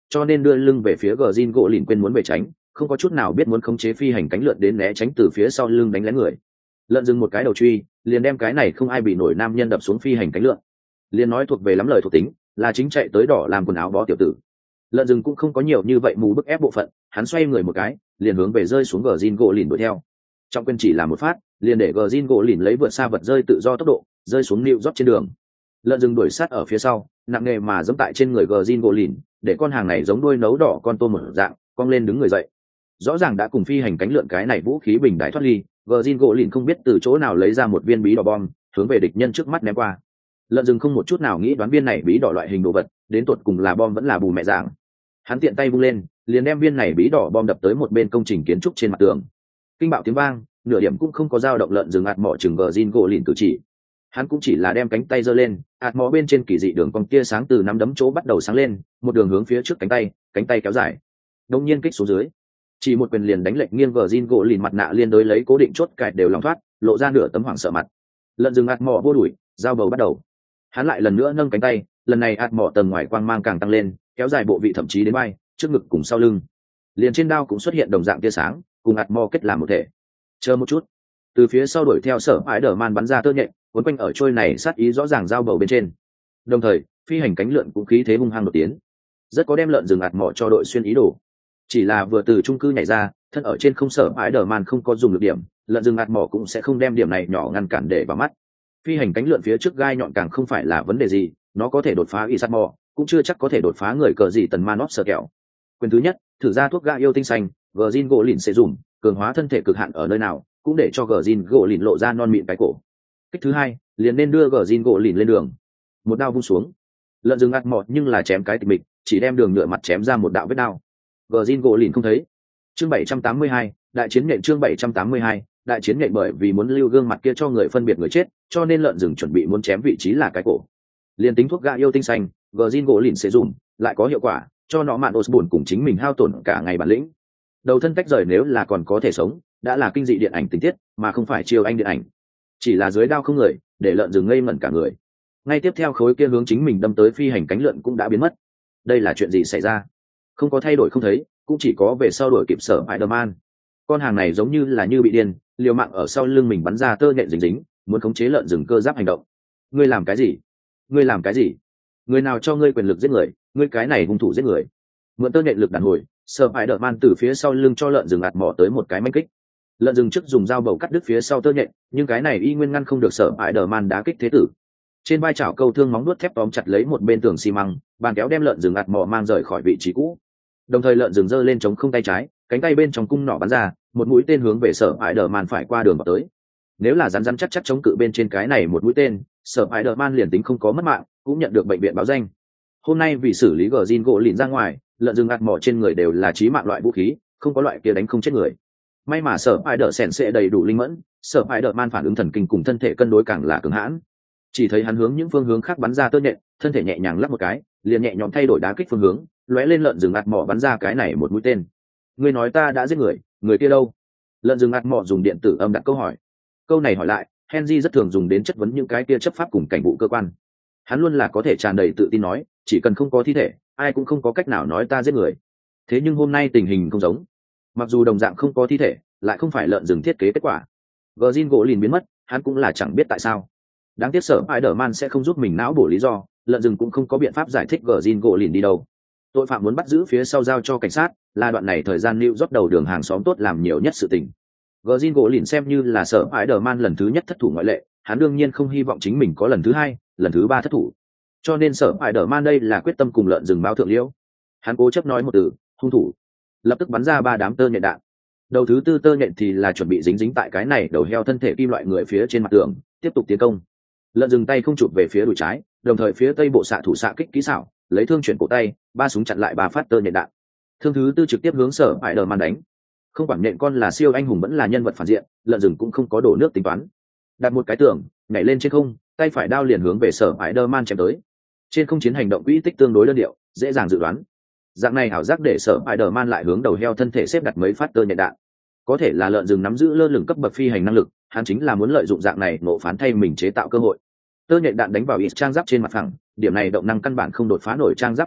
cho nên đưa lưng về phía gờ zin gỗ lìn quên muốn về tránh, không có chút nào biết muốn khống chế phi hành cánh lượn đến né tránh từ phía sau lưng đánh lén người. Lợn rừng một cái đầu truy liền đem cái này không ai bị nổi nam nhân đập xuống phi hành cánh lượn. Liền nói thuộc về lắm lời thuộc tính, là chính chạy tới đỏ làm quần áo bó tiểu tử. Lợn rừng cũng không có nhiều như vậy mù bức ép bộ phận, hắn xoay người một cái liền hướng về rơi xuống gờ zin gỗ lìn đuổi theo. Trong quyền chỉ là một phát liền để gờ zin gỗ lìn lấy vượt xa vật rơi tự do tốc độ rơi xuống nịu rót trên đường. Lợn rừng đuổi sát ở phía sau nặng nề mà giẫm tại trên người gờ zin gỗ lìn, để con hàng này giống đuôi nấu đỏ con tôm một dạng cong lên đứng người dậy. Rõ ràng đã cùng phi hành cánh lượn cái này vũ khí bình đại thoát ly, gờ zin gỗ lìn không biết từ chỗ nào lấy ra một viên bí đỏ bom hướng về địch nhân trước mắt ném qua. Lợn rừng không một chút nào nghĩ đoán viên này bí đỏ loại hình đồ vật đến tột cùng là bom vẫn là bù mẹ dạng. Hắn tiện tay vung lên liền đem viên này bí đỏ bom đập tới một bên công trình kiến trúc trên mặt tường. Kinh bạo tiếng vang, nửa điểm cũng không có dao động. Lợn rừng ạt mỏ chừng gờ zin gỗ lìn cử chỉ, hắn cũng chỉ là đem cánh tay giơ lên, ạt mỏ bên trên kỳ dị đường cong tia sáng từ nắm đấm chỗ bắt đầu sáng lên, một đường hướng phía trước cánh tay, cánh tay kéo dài, đông nhiên kích xuống dưới, chỉ một quyền liền đánh lệch nghiêng gờ zin gỗ lìn mặt nạ liên đối lấy cố định chốt cài đều lòng thoát, lộ ra nửa tấm hoảng sợ mặt. Lợn rừng ạt mỏ vô đuổi, dao bầu bắt đầu. Hắn lại lần nữa nâng cánh tay, lần này ạt mỏ tầng ngoài quang mang càng tăng lên, kéo dài bộ vị thậm chí đến vai, trước ngực cùng sau lưng, liền trên đao cũng xuất hiện đồng dạng tia sáng, cùng ạt mỏ kết làm một thể. Chờ một chút, từ phía sau đuổi theo sở ái đờ man bắn ra tơ nhện cuốn quanh ở trôi này sát ý rõ ràng dao bầu bên trên, đồng thời phi hành cánh lượn cũng khí thế hung hăng một tiếng, rất có đem lợn rừng ạt mỏ cho đội xuyên ý đồ. Chỉ là vừa từ trung cư nhảy ra, thân ở trên không sở ái đờ man không có dùng được điểm, lợn rừng ạt mỏ cũng sẽ không đem điểm này nhỏ ngăn cản để vào mắt. Phi hành cánh lượn phía trước gai nhọn càng không phải là vấn đề gì, nó có thể đột phá y sát mỏ, cũng chưa chắc có thể đột phá người cờ gì tần man óp sờ kẹo. Quyền thứ nhất, thử ra thuốc gã yêu tinh xanh, gờ zin gỗ lìn sẽ dùng cường hóa thân thể cực hạn ở nơi nào, cũng để cho gờ zin gỗ lìn lộ ra non mịn cái cổ. Cách thứ hai, liền nên đưa gờ zin gỗ lìn lên đường. Một đao vung xuống, lợn rừng ạt mọt nhưng là chém cái tịch mịch, chỉ đem đường nhựa mặt chém ra một đạo vết đao. Gờ zin gỗ lìn không thấy. Chương bảy trăm tám mươi hai, đại chiến nghệ. Chương bảy trăm tám mươi hai, đại chiến nghệ. Bởi vì muốn lưu gương mặt kia cho người phân biệt người chết, cho nên lợn rừng chuẩn bị muốn chém vị trí là cái cổ. Liên tính thuốc gã yêu tinh xanh, gờ zin gỗ lìn sẽ dùng lại có hiệu quả, cho nó mạn Osborne cùng chính mình hao tổn cả ngày bản lĩnh. Đầu thân tách rời nếu là còn có thể sống, đã là kinh dị điện ảnh tình tiết, mà không phải chiêu anh điện ảnh. Chỉ là dưới đao không người, để lợn rừng ngây ngẩn cả người. Ngay tiếp theo khối kia hướng chính mình đâm tới phi hành cánh lượn cũng đã biến mất. Đây là chuyện gì xảy ra? Không có thay đổi không thấy, cũng chỉ có về sau đổi kịp sở Spider-Man. Con hàng này giống như là như bị điên, liều mạng ở sau lưng mình bắn ra tơ nhện dính dính, muốn khống chế lợn rừng cơ giáp hành động. Ngươi làm cái gì? Ngươi làm cái gì? Người nào cho ngươi quyền lực giết người? Ngươi cái này hung thủ giết người. Mượn tơ nhện lực đàn hồi, sở Spider-Man từ phía sau lưng cho lợn rừng ạt mỏ tới một cái manh kích. Lợn rừng trước dùng dao bầu cắt đứt phía sau tơ nhện, nhưng cái này y nguyên ngăn không được sở Spider-Man đá kích thế tử. Trên vai chảo câu thương móng nuốt thép tóm chặt lấy một bên tường xi măng, bàn kéo đem lợn rừng ạt mỏ mang rời khỏi vị trí cũ. Đồng thời lợn rừng giơ lên chống không tay trái, cánh tay bên trong cung nỏ bắn ra, một mũi tên hướng về sở Spider-Man phải qua đường vào tới. Nếu là rắn rắn chắc chắc chống cự bên trên cái này một mũi tên, sở Spider-Man liền tính không có mất mạng, cũng nhận được bệnh viện báo danh. Hôm nay vì xử lý gờ zin gỗ lìn ra ngoài, lợn rừng ạt mỏ trên người đều là chí mạng loại vũ khí, không có loại kia đánh không chết người. May mà sở Spider sèn sẽ đầy đủ linh mẫn, sở Spider-Man phản ứng thần kinh cùng thân thể cân đối càng là cứng hãn. Chỉ thấy hắn hướng những phương hướng khác bắn ra tơ nhện, thân thể nhẹ nhàng lắc một cái, liền nhẹ nhõm thay đổi đá kích phương hướng, lóe lên lợn rừng ạt mỏ bắn ra cái này một mũi tên. Ngươi nói ta đã giết người, người kia đâu? Lợn rừng ạt mỏ dùng điện tử âm đặt câu hỏi. Câu này hỏi lại, Henry rất thường dùng đến chất vấn những cái kia chấp pháp cùng cảnh vụ cơ quan. Hắn luôn là có thể tràn đầy tự tin nói, chỉ cần không có thi thể, ai cũng không có cách nào nói ta giết người. Thế nhưng hôm nay tình hình không giống. Mặc dù đồng dạng không có thi thể, lại không phải lợn rừng thiết kế kết quả. Gờ zin gỗ lìn biến mất, hắn cũng là chẳng biết tại sao. Đáng tiếc sở Spider-Man sẽ không giúp mình não bổ lý do, lợn rừng cũng không có biện pháp giải thích gờ zin gỗ lìn đi đâu. Tội phạm muốn bắt giữ phía sau giao cho cảnh sát, là đoạn này thời gian New York đầu đường hàng xóm tốt làm nhiều nhất sự tình. Gờ zin gỗ lìn xem như là sở Spider-Man lần thứ nhất thất thủ ngoại lệ, hắn đương nhiên không hy vọng chính mình có lần thứ hai, lần thứ ba thất thủ. Cho nên sở Spider-Man đây là quyết tâm cùng lợn rừng báo thượng liễu. Hắn cố chấp nói một từ, hung thủ, lập tức bắn ra ba đám tơ nhện đạn. Đầu thứ tư tơ nhện thì là chuẩn bị dính dính tại cái này đầu heo thân thể kim loại người phía trên mặt tường, tiếp tục tiến công. Lợn rừng tay không chụp về phía đùi trái, đồng thời phía tây bộ xạ thủ xạ kích kỹ xảo, lấy thương chuyển cổ tay, ba súng chặn lại ba phát tơ nhện đạn. Thương thứ tư trực tiếp hướng sở Spider-Man đánh. Không quản nhện con là siêu anh hùng vẫn là nhân vật phản diện, lợn rừng cũng không có đổ nước tính toán. Đặt một cái tường, nhảy lên trên không, tay phải đao liền hướng về sở Spider-Man chém tới. Trên không chiến hành động quỹ tích tương đối đơn điệu, dễ dàng dự đoán. Dạng này hảo giác để sở Spider-Man lại hướng đầu heo thân thể xếp đặt mấy phát tơ nhện đạn. Có thể là lợn rừng nắm giữ lơ lửng cấp bậc phi hành năng lực, hắn chính là muốn lợi dụng dạng này ngộ phán thay mình chế tạo cơ hội. Tơ nhện đạn đánh vào ít trang giáp trên mặt phẳng, điểm này động năng căn bản không đột phá nổi trang giáp phòng ngự,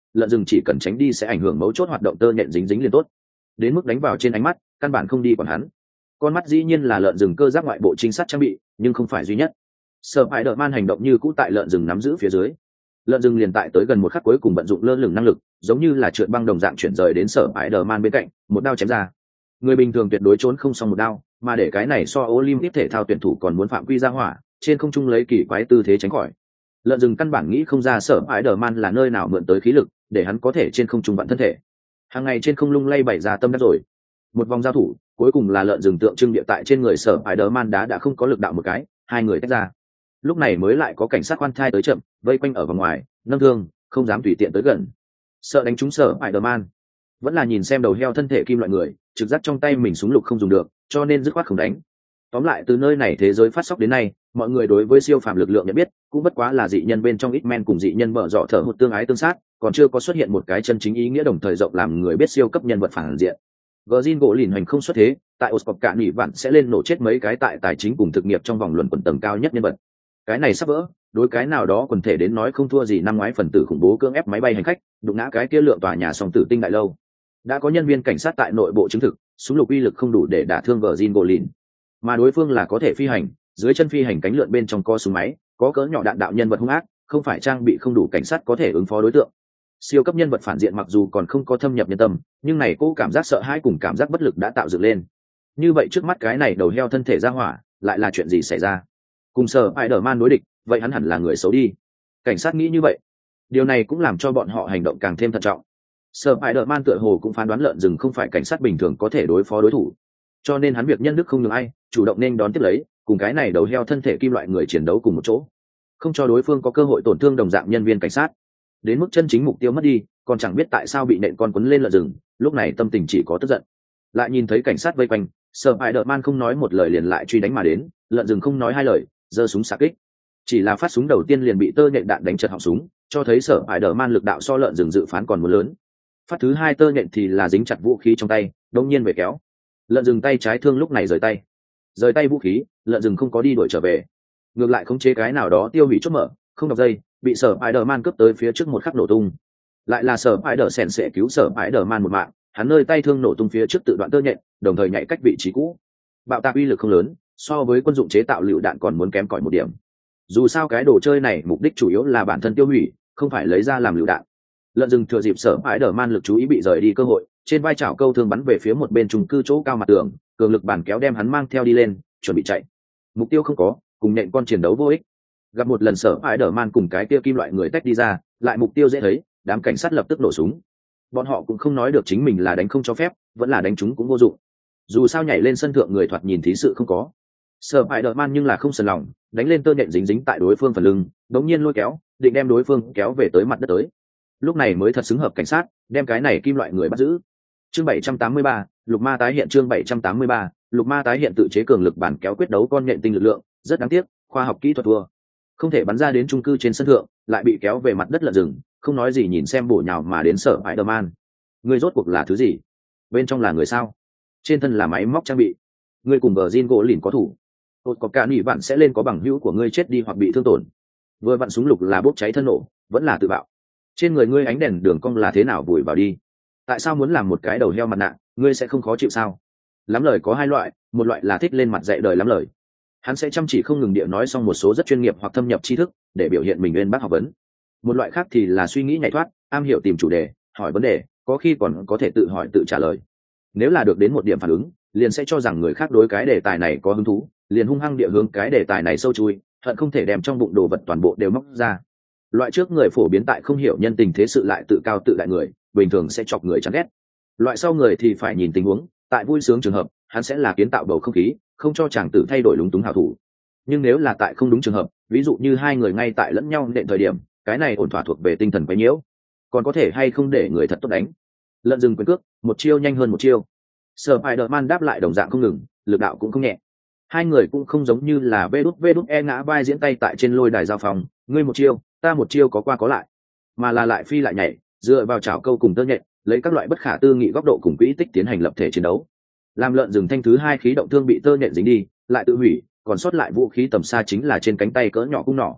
lợn rừng chỉ cần tránh đi sẽ ảnh hưởng mấu chốt hoạt động tơ nhện dính dính liền tốt. Đến mức đánh vào trên ánh mắt căn bản không đi còn hắn. Con mắt dĩ nhiên là lợn rừng cơ giáp ngoại bộ trinh sát trang bị, nhưng không phải duy nhất. Spider-Man hành động như cũ tại lợn rừng nắm giữ phía dưới. Lợn rừng liền tại tới gần một khắc cuối cùng vận dụng lơ lửng năng lực, giống như là trượt băng đồng dạng chuyển rời đến Spider-Man bên cạnh, một đao chém ra. Người bình thường tuyệt đối trốn không xong một đao, mà để cái này so Olympic thể thao tuyển thủ còn muốn phạm quy ra hỏa, trên không trung lấy kỳ quái tư thế tránh khỏi. Lợn rừng căn bản nghĩ không ra Spider-Man là nơi nào mượn tới khí lực, để hắn có thể trên không trung vặn thân thể. Hàng ngày trên không lung lay bày ra tâm đắc rồi. Một vòng giao thủ, cuối cùng là lợn rừng tượng trưng địa tại trên người Spider-Man đá đã không có lực đạo một cái, hai người tách ra. Lúc này mới lại có cảnh sát khoan thai tới chậm, vây quanh ở vòng ngoài, nâng thương, không dám tùy tiện tới gần. Sợ đánh trúng Spider-Man, vẫn là nhìn xem đầu heo thân thể kim loại người, trực giác trong tay mình súng lục không dùng được, cho nên dứt khoát không đánh. Tóm lại từ nơi này thế giới phát sóc đến nay, mọi người đối với siêu phàm lực lượng nhận biết cũng bất quá là dị nhân bên trong X-Men cùng dị nhân mở rọ thở hụt tương ái tương sát, còn chưa có xuất hiện một cái chân chính ý nghĩa đồng thời rộng làm người biết siêu cấp nhân vật phản diện. Gjin gỗ lìn hành không xuất thế, tại Oscorp cả nhị vạn sẽ lên nổ chết mấy cái tại tài chính cùng thực nghiệp trong vòng luận quần tầng cao nhất nhân vật. Cái này sắp vỡ, đối cái nào đó quần thể đến nói không thua gì năm ngoái phần tử khủng bố cưỡng ép máy bay hành khách, đụng ngã cái kia lượng tòa nhà song tử tinh đại lâu. Đã có nhân viên cảnh sát tại nội bộ chứng thực, súng lục uy lực không đủ để đả thương Gjin gỗ lìn, mà đối phương là có thể phi hành, dưới chân phi hành cánh lượn bên trong có súng máy, có cỡ nhỏ đạn đạo nhân vật hung ác, không phải trang bị không đủ cảnh sát có thể ứng phó đối tượng. Siêu cấp nhân vật phản diện mặc dù còn không có thâm nhập nhân tâm, nhưng này cô cảm giác sợ hãi cùng cảm giác bất lực đã tạo dựng lên. Như vậy trước mắt cái này đầu heo thân thể ra hỏa, lại là chuyện gì xảy ra? Cùng Spider-Man đối địch, vậy hắn hẳn là người xấu đi. Cảnh sát nghĩ như vậy. Điều này cũng làm cho bọn họ hành động càng thêm thận trọng. Spider-Man tựa hồ cũng phán đoán lợn rừng không phải cảnh sát bình thường có thể đối phó đối thủ. Cho nên hắn việc nhân đức không nhường ai, chủ động nên đón tiếp lấy, cùng cái này đầu heo thân thể kim loại người chiến đấu cùng một chỗ. Không cho đối phương có cơ hội tổn thương đồng dạng nhân viên cảnh sát. Đến mức chân chính mục tiêu mất đi, còn chẳng biết tại sao bị nện con quấn lên lợn rừng, lúc này tâm tình chỉ có tức giận. Lại nhìn thấy cảnh sát vây quanh, Spider-Man không nói một lời liền lại truy đánh mà đến, lợn rừng không nói hai lời, giơ súng xạ kích. Chỉ là phát súng đầu tiên liền bị tơ nhện đạn đánh trật họng súng, cho thấy Spider-Man lực đạo so lợn rừng dự phán còn muốn lớn. Phát thứ hai tơ nhện thì là dính chặt vũ khí trong tay, đống nhiên về kéo. Lợn rừng tay trái thương lúc này rời tay. Rời tay vũ khí, lợn rừng không có đi đuổi trở về. Ngược lại khống chế cái nào đó tiêu hủy chốt mở, không đọc dây, bị Spider-Man cướp tới phía trước một khắc nổ tung. Lại là Spider sèn sẽ cứu Spider-Man một mạng, hắn nơi tay thương nổ tung phía trước tự đoạn tơ nhện, đồng thời nhảy cách vị trí cũ. Bạo tạc uy lực không lớn, so với quân dụng chế tạo lựu đạn còn muốn kém cỏi một điểm. Dù sao cái đồ chơi này mục đích chủ yếu là bản thân tiêu hủy, không phải lấy ra làm lựu đạn. Lợn rừng thừa dịp Spider-Man lực chú ý bị rời đi cơ hội, trên vai chảo câu thương bắn về phía một bên trùng cư chỗ cao mặt tường, cường lực bản kéo đem hắn mang theo đi lên, chuẩn bị chạy. Mục tiêu không có, cùng nện con chiến đấu vô ích. Gặp một lần Spider-Man cùng cái kia kim loại người tách đi ra, lại mục tiêu dễ thấy, đám cảnh sát lập tức nổ súng. Bọn họ cũng không nói được chính mình là đánh không cho phép, vẫn là đánh chúng cũng vô dụng. Dù sao nhảy lên sân thượng người thoạt nhìn thí sự không có. Spider-Man nhưng là không sờn lòng, đánh lên tơ nhện dính dính tại đối phương phần lưng, đống nhiên lôi kéo, định đem đối phương kéo về tới mặt đất tới. Lúc này mới thật xứng hợp cảnh sát, đem cái này kim loại người bắt giữ. Chương bảy trăm tám mươi ba, Lục Ma tái hiện chương bảy trăm tám mươi ba, Lục Ma tái hiện tự chế cường lực bản kéo quyết đấu con nhện tinh lực lượng, rất đáng tiếc, khoa học kỹ thuật thua. Không thể bắn ra đến trung cư trên sân thượng, lại bị kéo về mặt đất lợn rừng, không nói gì nhìn xem bổ nhào mà đến sở Spider-Man. Người rốt cuộc là thứ gì? Bên trong là người sao? Trên thân là máy móc trang bị. Ngươi cùng Gjin gỗ lìn có thủ. Tốt có cả nhị bạn sẽ lên có bằng hữu của ngươi chết đi hoặc bị thương tổn. Vừa vặn súng lục là bốc cháy thân nổ, vẫn là tự bạo. Trên người ngươi ánh đèn đường cong là thế nào vùi vào đi? Tại sao muốn làm một cái đầu heo mặt nạ, ngươi sẽ không khó chịu sao? Lắm lời có hai loại, một loại là thích lên mặt dạy đời lắm lời. Hắn sẽ chăm chỉ không ngừng địa nói xong một số rất chuyên nghiệp hoặc thâm nhập tri thức để biểu hiện mình bên bác học vấn. Một loại khác thì là suy nghĩ nhảy thoát, am hiểu tìm chủ đề, hỏi vấn đề, có khi còn có thể tự hỏi tự trả lời. Nếu là được đến một điểm phản ứng, liền sẽ cho rằng người khác đối cái đề tài này có hứng thú, liền hung hăng địa hướng cái đề tài này sâu chui, hận không thể đem trong bụng đồ vật toàn bộ đều móc ra. Loại trước người phổ biến tại không hiểu nhân tình thế sự lại tự cao tự đại người, bình thường sẽ chọc người chán ghét. Loại sau người thì phải nhìn tình huống, tại vui sướng trường hợp, hắn sẽ là kiến tạo bầu không khí, không cho chàng tử thay đổi lúng túng hảo thủ. Nhưng nếu là tại không đúng trường hợp, ví dụ như hai người ngay tại lẫn nhau nện thời điểm, cái này ổn thỏa thuộc về tinh thần quấy nhiễu. Còn có thể hay không để người thật tốt đánh. Lợn rừng quyền cước, một chiêu nhanh hơn một chiêu. Spider-Man đáp lại đồng dạng không ngừng, lực đạo cũng không nhẹ. Hai người cũng không giống như là vê đút vê đút e ngã vai diễn tay tại trên lôi đài giao phòng, ngươi một chiêu, ta một chiêu có qua có lại, mà là lại phi lại nhảy, dựa vào chảo câu cùng tơ nhện, lấy các loại bất khả tư nghị góc độ cùng quỹ tích tiến hành lập thể chiến đấu. Làm lợn rừng thanh thứ hai khí động thương bị tơ nhện dính đi, lại tự hủy, còn sót lại vũ khí tầm xa chính là trên cánh tay cỡ nhỏ cung nỏ.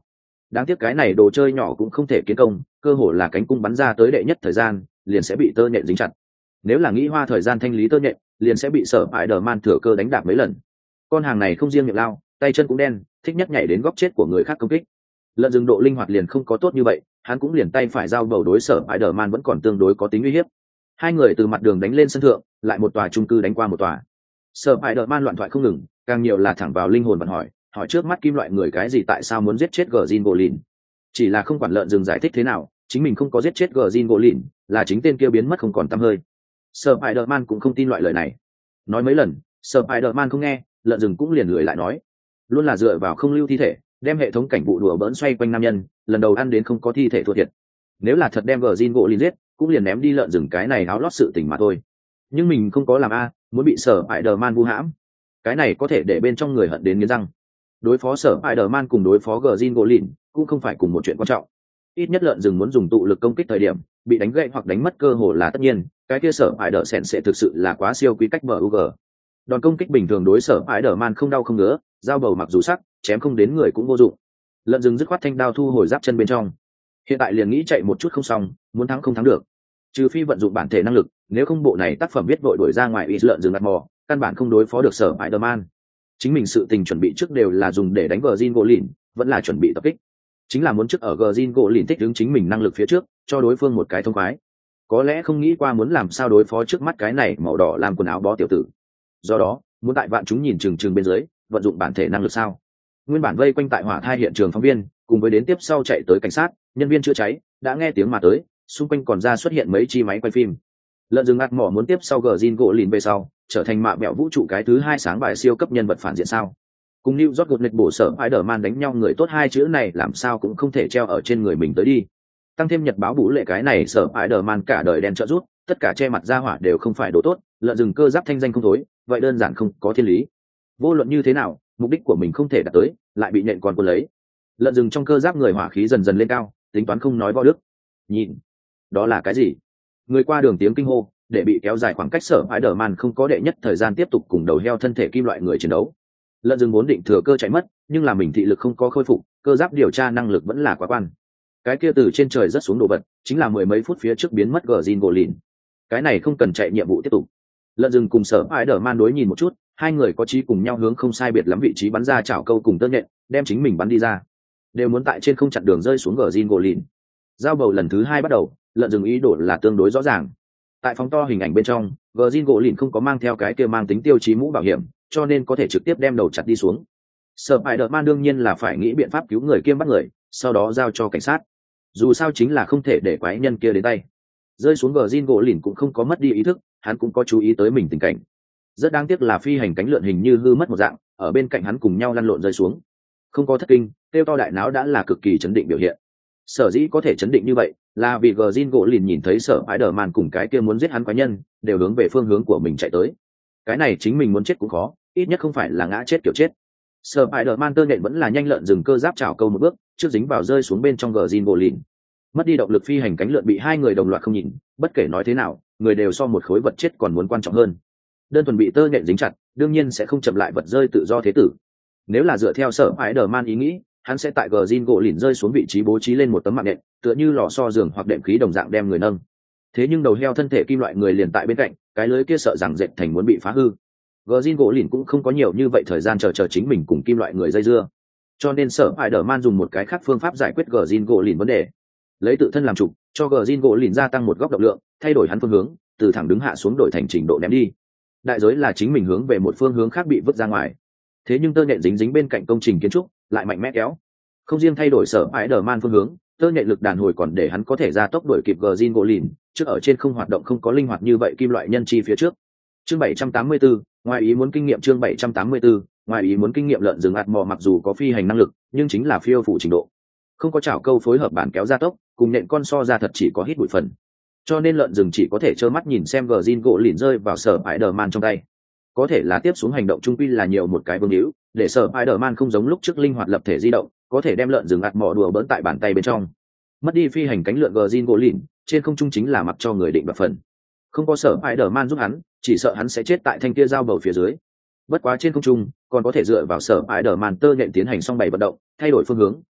Đáng tiếc cái này đồ chơi nhỏ cũng không thể kiến công, cơ hồ là cánh cung bắn ra tới đệ nhất thời gian liền sẽ bị tơ nhện dính chặt. Nếu là nghĩ hoa thời gian thanh lý tơ nhện, liền sẽ bị sở hại đờ man thừa cơ đánh đạp mấy lần. Con hàng này không riêng miệng lao, tay chân cũng đen, thích nhất nhảy đến góc chết của người khác công kích. Lợn rừng độ linh hoạt liền không có tốt như vậy, hắn cũng liền tay phải giao bầu đối sở hại đờ man vẫn còn tương đối có tính uy hiếp. Hai người từ mặt đường đánh lên sân thượng, lại một tòa chung cư đánh qua một tòa. Sở hại đờ man loạn thoại không ngừng, càng nhiều là thẳng vào linh hồn bạn hỏi, hỏi trước mắt kim loại người cái gì tại sao muốn giết chết Gjin Golin. Chỉ là không quản lợn rừng giải thích thế nào, chính mình không có giết chết Gjin Golin, là chính tên kia biến mất không còn tăm hơi. Spider-Man cũng không tin loại lời này. Nói mấy lần, Spider-Man không nghe, lợn rừng cũng liền lười lại nói. Luôn là dựa vào không lưu thi thể, đem hệ thống cảnh vụ đùa bỡn xoay quanh nam nhân, lần đầu ăn đến không có thi thể thua thiệt. Nếu là thật đem Gjin Golin giết, cũng liền ném đi lợn rừng cái này áo lót sự tình mà thôi. Nhưng mình không có làm a, muốn bị Spider-Man vu hãm. Cái này có thể để bên trong người hận đến nghiến răng. Đối phó Spider-Man cùng đối phó Gjin Golin cũng không phải cùng một chuyện quan trọng. Ít nhất lợn rừng muốn dùng tụ lực công kích thời điểm, bị đánh gãy hoặc đánh mất cơ hội là tất nhiên, cái kia sở hại đỡ sẹn sẽ thực sự là quá siêu quý cách bug. Đòn công kích bình thường đối sở hại đỡ man không đau không ngứa, dao bầu mặc dù sắc, chém không đến người cũng vô dụng. Lợn rừng dứt khoát thanh đao thu hồi giáp chân bên trong. Hiện tại liền nghĩ chạy một chút không xong, muốn thắng không thắng được. Trừ phi vận dụng bản thể năng lực, nếu không bộ này tác phẩm viết vội đuổi ra ngoài ít lợn rừng đặt mò, căn bản không đối phó được sở hại đỡ man. Chính mình sự tình chuẩn bị trước đều là dùng để đánh Gjin Golin, vẫn là chuẩn bị tập kích. Chính là muốn trước ở Gjin Golin thích ứng chính mình năng lực phía trước, cho đối phương một cái thông khoái. Có lẽ không nghĩ qua muốn làm sao đối phó trước mắt cái này màu đỏ làm quần áo bó tiểu tử. Do đó, muốn tại vạn chúng nhìn chừng chừng bên dưới, vận dụng bản thể năng lực sao? Nguyên bản vây quanh tại hỏa thai hiện trường phóng viên, cùng với đến tiếp sau chạy tới cảnh sát, nhân viên chữa cháy, đã nghe tiếng mà tới, xung quanh còn ra xuất hiện mấy chi máy quay phim. Lợn rừng ngắt mỏ muốn tiếp sau Gjin Golin về sau, trở thành mạ mẹo vũ trụ cái thứ hai sáng bài siêu cấp nhân vật phản diện sao? Cùng New York gột nghịch bổ sở Spider-Man đánh nhau người tốt hai chữ này làm sao cũng không thể treo ở trên người mình tới đi. Tăng thêm nhật báo bú lệ cái này sở Spider-Man cả đời đen trợ rút, tất cả che mặt ra hỏa đều không phải đồ tốt, lợn rừng cơ giáp thanh danh không thối, vậy đơn giản không có thiên lý. Vô luận như thế nào, mục đích của mình không thể đạt tới, lại bị nện còn cuốn lấy. Lợn rừng trong cơ giáp người hỏa khí dần dần lên cao, tính toán không nói võ đức. Nhìn, đó là cái gì? Người qua đường tiếng kinh hô, để bị kéo dài khoảng cách sở Spider-Man không có đệ nhất thời gian tiếp tục cùng đầu heo thân thể kim loại người chiến đấu. Lợn rừng vốn định thừa cơ chạy mất, nhưng là mình thị lực không có khôi phục, cơ giáp điều tra năng lực vẫn là quá quan. Cái kia từ trên trời rất xuống đồ vật, chính là mười mấy phút phía trước biến mất Gjin Golin. Cái này không cần chạy nhiệm vụ tiếp tục. Lợn rừng cùng sở Spider-Man đối nhìn một chút, hai người có chí cùng nhau hướng không sai biệt lắm vị trí bắn ra chảo câu cùng tơ nhện, đem chính mình bắn đi ra. Đều muốn tại trên không chặn đường rơi xuống Gjin Golin. Giao bầu lần thứ hai bắt đầu, lợn rừng ý đồ là tương đối rõ ràng. Tại phóng to hình ảnh bên trong, Gjin Golin không có mang theo cái kia mang tính tiêu chí mũ bảo hiểm, cho nên có thể trực tiếp đem đầu chặt đi xuống. Spider-Man đương nhiên là phải nghĩ biện pháp cứu người kiêm bắt người, sau đó giao cho cảnh sát. Dù sao chính là không thể để quái nhân kia đến tay. Rơi xuống Gjin Golin cũng không có mất đi ý thức, hắn cũng có chú ý tới mình tình cảnh. Rất đáng tiếc là phi hành cánh lượn hình như hư mất một dạng, ở bên cạnh hắn cùng nhau lăn lộn rơi xuống. Không có thất kinh, tiêu to đại náo đã là cực kỳ chấn định biểu hiện. Sở dĩ có thể chấn định như vậy, là vì Gjin Golin nhìn thấy sở Spider-Man cùng cái kia muốn giết hắn quái nhân, đều hướng về phương hướng của mình chạy tới. Cái này chính mình muốn chết cũng khó, ít nhất không phải là ngã chết kiểu chết. Spider-Man tơ nhện vẫn là nhanh lợn dừng cơ giáp chảo câu một bước, trước dính vào rơi xuống bên trong Gjin Golin. Mất đi động lực phi hành cánh lượn bị hai người đồng loạt không nhìn, bất kể nói thế nào, người đều so một khối vật chết còn muốn quan trọng hơn. Đơn thuần bị tơ nhện dính chặt, đương nhiên sẽ không chậm lại vật rơi tự do thế tử. Nếu là dựa theo sở Spider-Man ý nghĩ, hắn sẽ tại Gjin Golin rơi xuống vị trí bố trí lên một tấm mạng nện, tựa như lò xo giường hoặc đệm khí đồng dạng đem người nâng. Thế nhưng đầu heo thân thể kim loại người liền tại bên cạnh, cái lưới kia sợ rằng dệt thành muốn bị phá hư. Gjin Golin cũng không có nhiều như vậy thời gian chờ chờ chính mình cùng kim loại người dây dưa, cho nên sở Spider-Man dùng một cái khác phương pháp giải quyết Gjin Golin vấn đề, lấy tự thân làm chủ, cho Gjin Golin gia tăng một góc động lượng, thay đổi hắn phương hướng, từ thẳng đứng hạ xuống đổi thành trình độ ném đi. Đại giới là chính mình hướng về một phương hướng khác bị vứt ra ngoài. Thế nhưng tơ nhện dính dính bên cạnh công trình kiến trúc, lại mạnh mẽ kéo. Không riêng thay đổi sở Spider-Man phương hướng, tơ nhện lực đàn hồi còn để hắn có thể ra tốc đuổi kịp Gjin Golin, trước ở trên không hoạt động không có linh hoạt như vậy kim loại nhân chi phía trước. Chương bảy trăm tám mươi tư, ngoài ý muốn kinh nghiệm chương bảy trăm tám mươi tư, ngoài ý muốn kinh nghiệm lợn rừng ạt mò mặc dù có phi hành năng lực, nhưng chính là phiêu phụ trình độ. Không có chảo câu phối hợp bản kéo gia tốc, cùng nện con so ra thật chỉ có hít bụi phần. Cho nên lợn rừng chỉ có thể trơ mắt nhìn xem Gjin Golin rơi vào sở Spider-Man trong tay. Có thể là tiếp xuống hành động trung quy là nhiều một cái vương hữu, để sở Spider-Man không giống lúc trước linh hoạt lập thể di động, có thể đem lợn rừng ạt mò đùa bỡn tại bàn tay bên trong. Mất đi phi hành cánh lượn Gjin Golin, trên không trung chính là mặc cho người định đoạt phần. Không có sở Spider-Man giúp hắn, chỉ sợ hắn sẽ chết tại thanh kia dao bầu phía dưới. Bất quá trên không trung, còn có thể dựa vào sở Spider-Man tơ nhện tiến hành song bảy vận động, thay đổi phương hướng,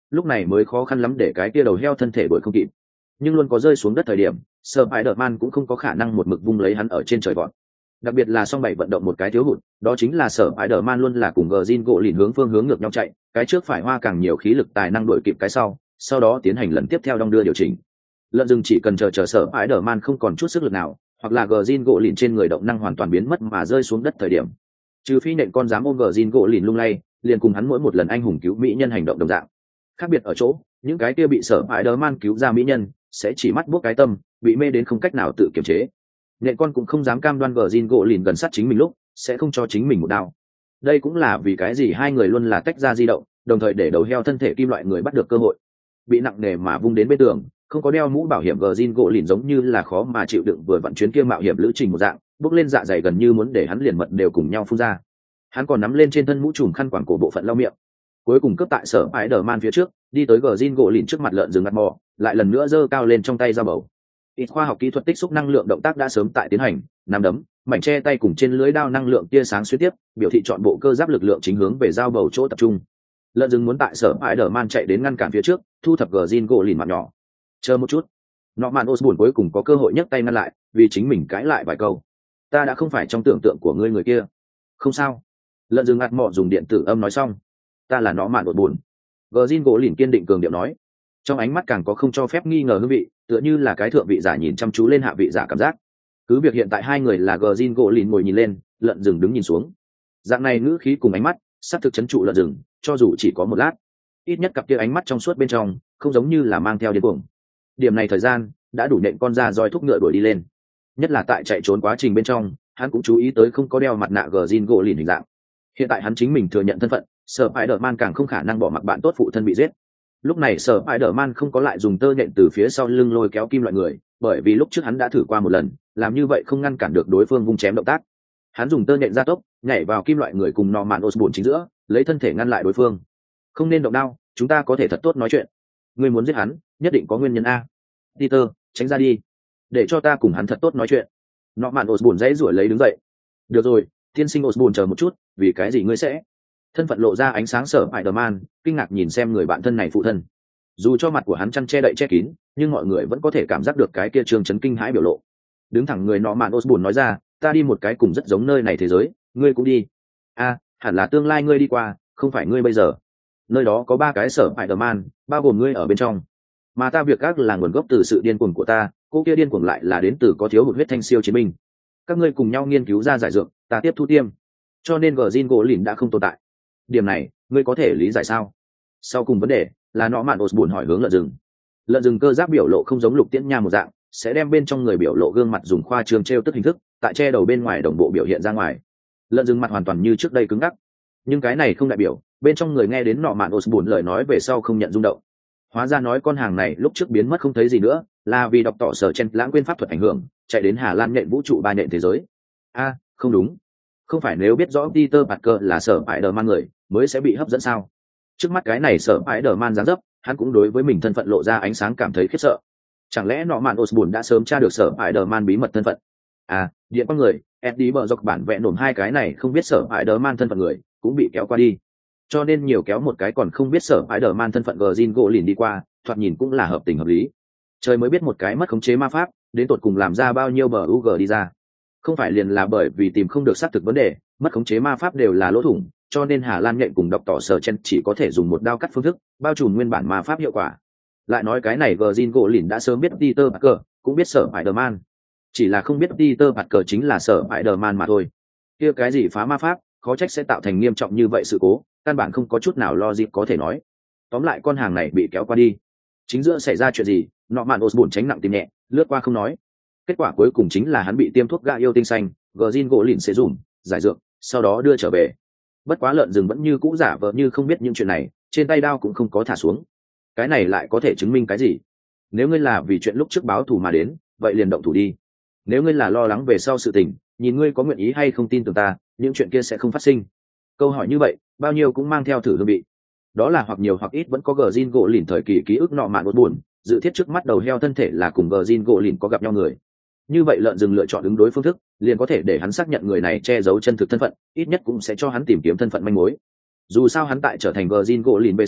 lúc này mới khó khăn lắm để cái kia đầu heo thân thể đuổi không kịp. Nhưng luôn có rơi xuống đất thời điểm, Spider-Man cũng không có khả năng một mực vung lấy hắn ở trên trời vọt. Đặc biệt là song bảy vận động một cái thiếu hụt, đó chính là Spider-Man luôn là cùng Green gỗ lìn hướng phương hướng ngược nhau chạy, cái trước phải hoa càng nhiều khí lực tài năng đuổi kịp cái sau, sau đó tiến hành lần tiếp theo đong đưa điều chỉnh. Lợn rừng chỉ cần chờ chờ Spider-Man không còn chút sức lực nào, hoặc là Green gỗ lìn trên người động năng hoàn toàn biến mất mà rơi xuống đất thời điểm, trừ phi nện con dám ôm Green gỗ lìn lung lay, liền cùng hắn mỗi một lần anh hùng cứu mỹ nhân hành động đồng dạng. Khác biệt ở chỗ, những cái kia bị Spider-Man cứu ra mỹ nhân sẽ chỉ mắt buốc cái tâm, bị mê đến không cách nào tự kiềm chế. Nện con cũng không dám cam đoan Green gỗ lìn gần sát chính mình lúc sẽ không cho chính mình một đao. Đây cũng là vì cái gì hai người luôn là tách ra di động, đồng thời để đầu heo thân thể kim loại người bắt được cơ hội. Bị nặng nề mà vung đến bên tường, không có đeo mũ bảo hiểm Green gỗ lìn giống như là khó mà chịu đựng vừa vận chuyến kia mạo hiểm lữ trình một dạng, bước lên dạ dày gần như muốn để hắn liền mật đều cùng nhau phun ra. Hắn còn nắm lên trên thân mũ trùm khăn quàng cổ bộ phận lau miệng. Cuối cùng cướp tại sở Spider-Man phía trước, đi tới Green gỗ lìn trước mặt lợn rừng ngắt mò, lại lần nữa giơ cao lên trong tay dao bầu. Ít khoa học kỹ thuật tích xúc năng lượng động tác đã sớm tại tiến hành, nắm đấm, mảnh che tay cùng trên lưới đao năng lượng tia sáng xuyên tiếp, biểu thị chọn bộ cơ giáp lực lượng chính hướng về dao bầu chỗ tập trung. Lợn rừng muốn tại sở Spider-Man chạy đến ngăn cản phía trước, thu thập Green gỗ lìn mặt nhỏ. Chờ một chút. Norman Osborn cuối cùng có cơ hội nhấc tay ngăn lại, vì chính mình cãi lại vài câu. Ta đã không phải trong tưởng tượng của ngươi người kia. Không sao. Lợn rừng ngắt mỏ dùng điện tử âm nói xong. Ta là Norman Osborn. Green gỗ lìn kiên định cường điệu nói. Trong ánh mắt càng có không cho phép nghi ngờ hương vị, tựa như là cái thượng vị giả nhìn chăm chú lên hạ vị giả cảm giác. Cứ việc hiện tại hai người là Green gỗ lìn ngồi nhìn lên, lợn rừng đứng nhìn xuống. Dạng này ngữ khí cùng ánh mắt, sắp thực chấn trụ lợn rừng, cho dù chỉ có một lát. Ít nhất cặp kia ánh mắt trong suốt bên trong, không giống như là mang theo điên cuồng. Điểm này thời gian đã đủ nện con ra roi thúc ngựa đuổi đi lên. Nhất là tại chạy trốn quá trình bên trong, hắn cũng chú ý tới không có đeo mặt nạ Green gỗ lìn hình dạng. Hiện tại hắn chính mình thừa nhận thân phận, Spider-Man càng không khả năng bỏ mặc bạn tốt phụ thân bị giết. Lúc này Spider-Man không có lại dùng tơ nhện từ phía sau lưng lôi kéo kim loại người, bởi vì lúc trước hắn đã thử qua một lần, làm như vậy không ngăn cản được đối phương vung chém động tác. Hắn dùng tơ nhện gia tốc, nhảy vào kim loại người cùng Norman Osborn chính giữa, lấy thân thể ngăn lại đối phương. Không nên động đao, chúng ta có thể thật tốt nói chuyện. Ngươi muốn giết hắn, nhất định có nguyên nhân a. Peter, tránh ra đi, để cho ta cùng hắn thật tốt nói chuyện. Norman Osborn dãy rủi lấy đứng dậy. Được rồi, tiên sinh Osborn chờ một chút, vì cái gì ngươi sẽ? Thân phận lộ ra ánh sáng sở Spider-Man, kinh ngạc nhìn xem người bạn thân này phụ thân. Dù cho mặt của hắn chăn che đậy che kín, nhưng mọi người vẫn có thể cảm giác được cái kia trương chấn kinh hãi biểu lộ. Đứng thẳng người Norman Osborn nói ra, ta đi một cái cùng rất giống nơi này thế giới, ngươi cũng đi. A, à, hẳn là tương lai ngươi đi qua, không phải ngươi bây giờ. Nơi đó có ba cái sở Spider-Man, bao gồm ngươi ở bên trong. Mà ta việc ác là nguồn gốc từ sự điên cuồng của ta, cô kia điên cuồng lại là đến từ có thiếu hụt huyết thanh siêu chiến binh. Các ngươi cùng nhau nghiên cứu ra giải dược, ta tiếp thu tiêm. Cho nên Green gỗ lìn đã không tồn tại. Điểm này, ngươi có thể lý giải sao? Sau cùng vấn đề là Norman Osborn hỏi hướng lợn rừng. Lợn rừng cơ giáp biểu lộ không giống Lục Tiễn Nha một dạng, sẽ đem bên trong người biểu lộ gương mặt dùng khoa trương trêu tức hình thức, tại che đầu bên ngoài đồng bộ biểu hiện ra ngoài. Lợn rừng mặt hoàn toàn như trước đây cứng ngắc, nhưng cái này không đại biểu bên trong người nghe đến Norman Osborn lời nói về sau không nhận rung động. Hóa ra nói con hàng này lúc trước biến mất không thấy gì nữa, là vì đọc tỏ sở chen lãng quên pháp thuật ảnh hưởng, chạy đến Hà Lan nhện vũ trụ ba nhện thế giới. A, không đúng, không phải nếu biết rõ Peter Parker là sở Spider-Man người, mới sẽ bị hấp dẫn sao? Trước mắt cái này sở Spider-Man dáng dấp, hắn cũng đối với mình thân phận lộ ra ánh sáng cảm thấy khiếp sợ. Chẳng lẽ Norman Osborn đã sớm tra được sở Spider-Man bí mật thân phận? À, điện con người, Eddie bờ dọc bản vẽ nổm hai cái này không biết sở Spider-Man thân phận người, cũng bị kéo qua đi. Cho nên nhiều kéo một cái còn không biết sở Spider-Man thân phận Green gỗ lìn đi qua, thoạt nhìn cũng là hợp tình hợp lý. Trời mới biết một cái mất khống chế ma pháp, đến tột cùng làm ra bao nhiêu bờ u giê đi ra. Không phải liền là bởi vì tìm không được xác thực vấn đề, mất khống chế ma pháp đều là lỗ thủng, cho nên Hà Lan nhện cùng đọc tỏ sở chen chỉ có thể dùng một đao cắt phương thức, bao trùm nguyên bản ma pháp hiệu quả. Lại nói cái này Green gỗ lìn đã sớm biết Peter Parker, cũng biết sở Spider-Man. Chỉ là không biết Peter Parker chính là sở Spider-Man mà thôi. Kia cái gì phá ma pháp, khó trách sẽ tạo thành nghiêm trọng như vậy sự cố, căn bản không có chút nào logic có thể nói. Tóm lại con hàng này bị kéo qua đi. Chính giữa xảy ra chuyện gì, Norman Osborn tránh nặng tìm nhẹ, lướt qua không nói. Kết quả cuối cùng chính là hắn bị tiêm thuốc gạ yêu tinh xanh, Green gỗ lìn sẽ dùng, giải dược, sau đó đưa trở về. Bất quá lợn rừng vẫn như cũ giả vờ như không biết những chuyện này, trên tay đao cũng không có thả xuống. Cái này lại có thể chứng minh cái gì? Nếu ngươi là vì chuyện lúc trước báo thù mà đến, vậy liền động thủ đi. Nếu ngươi là lo lắng về sau sự tình, nhìn ngươi có nguyện ý hay không tin tưởng ta, những chuyện kia sẽ không phát sinh. Câu hỏi như vậy, bao nhiêu cũng mang theo thử hương vị. Đó là hoặc nhiều hoặc ít vẫn có Green gỗ lìn thời kỳ ký ức nọ mạn buồn, dự thiết trước mắt đầu heo thân thể là cùng Green gỗ lìn có gặp nhau người. Như vậy lợn rừng lựa chọn ứng đối phương thức, liền có thể để hắn xác nhận người này che giấu chân thực thân phận, ít nhất cũng sẽ cho hắn tìm kiếm thân phận manh mối. Dù sao hắn tại trở thành Green gỗ lìn về sau,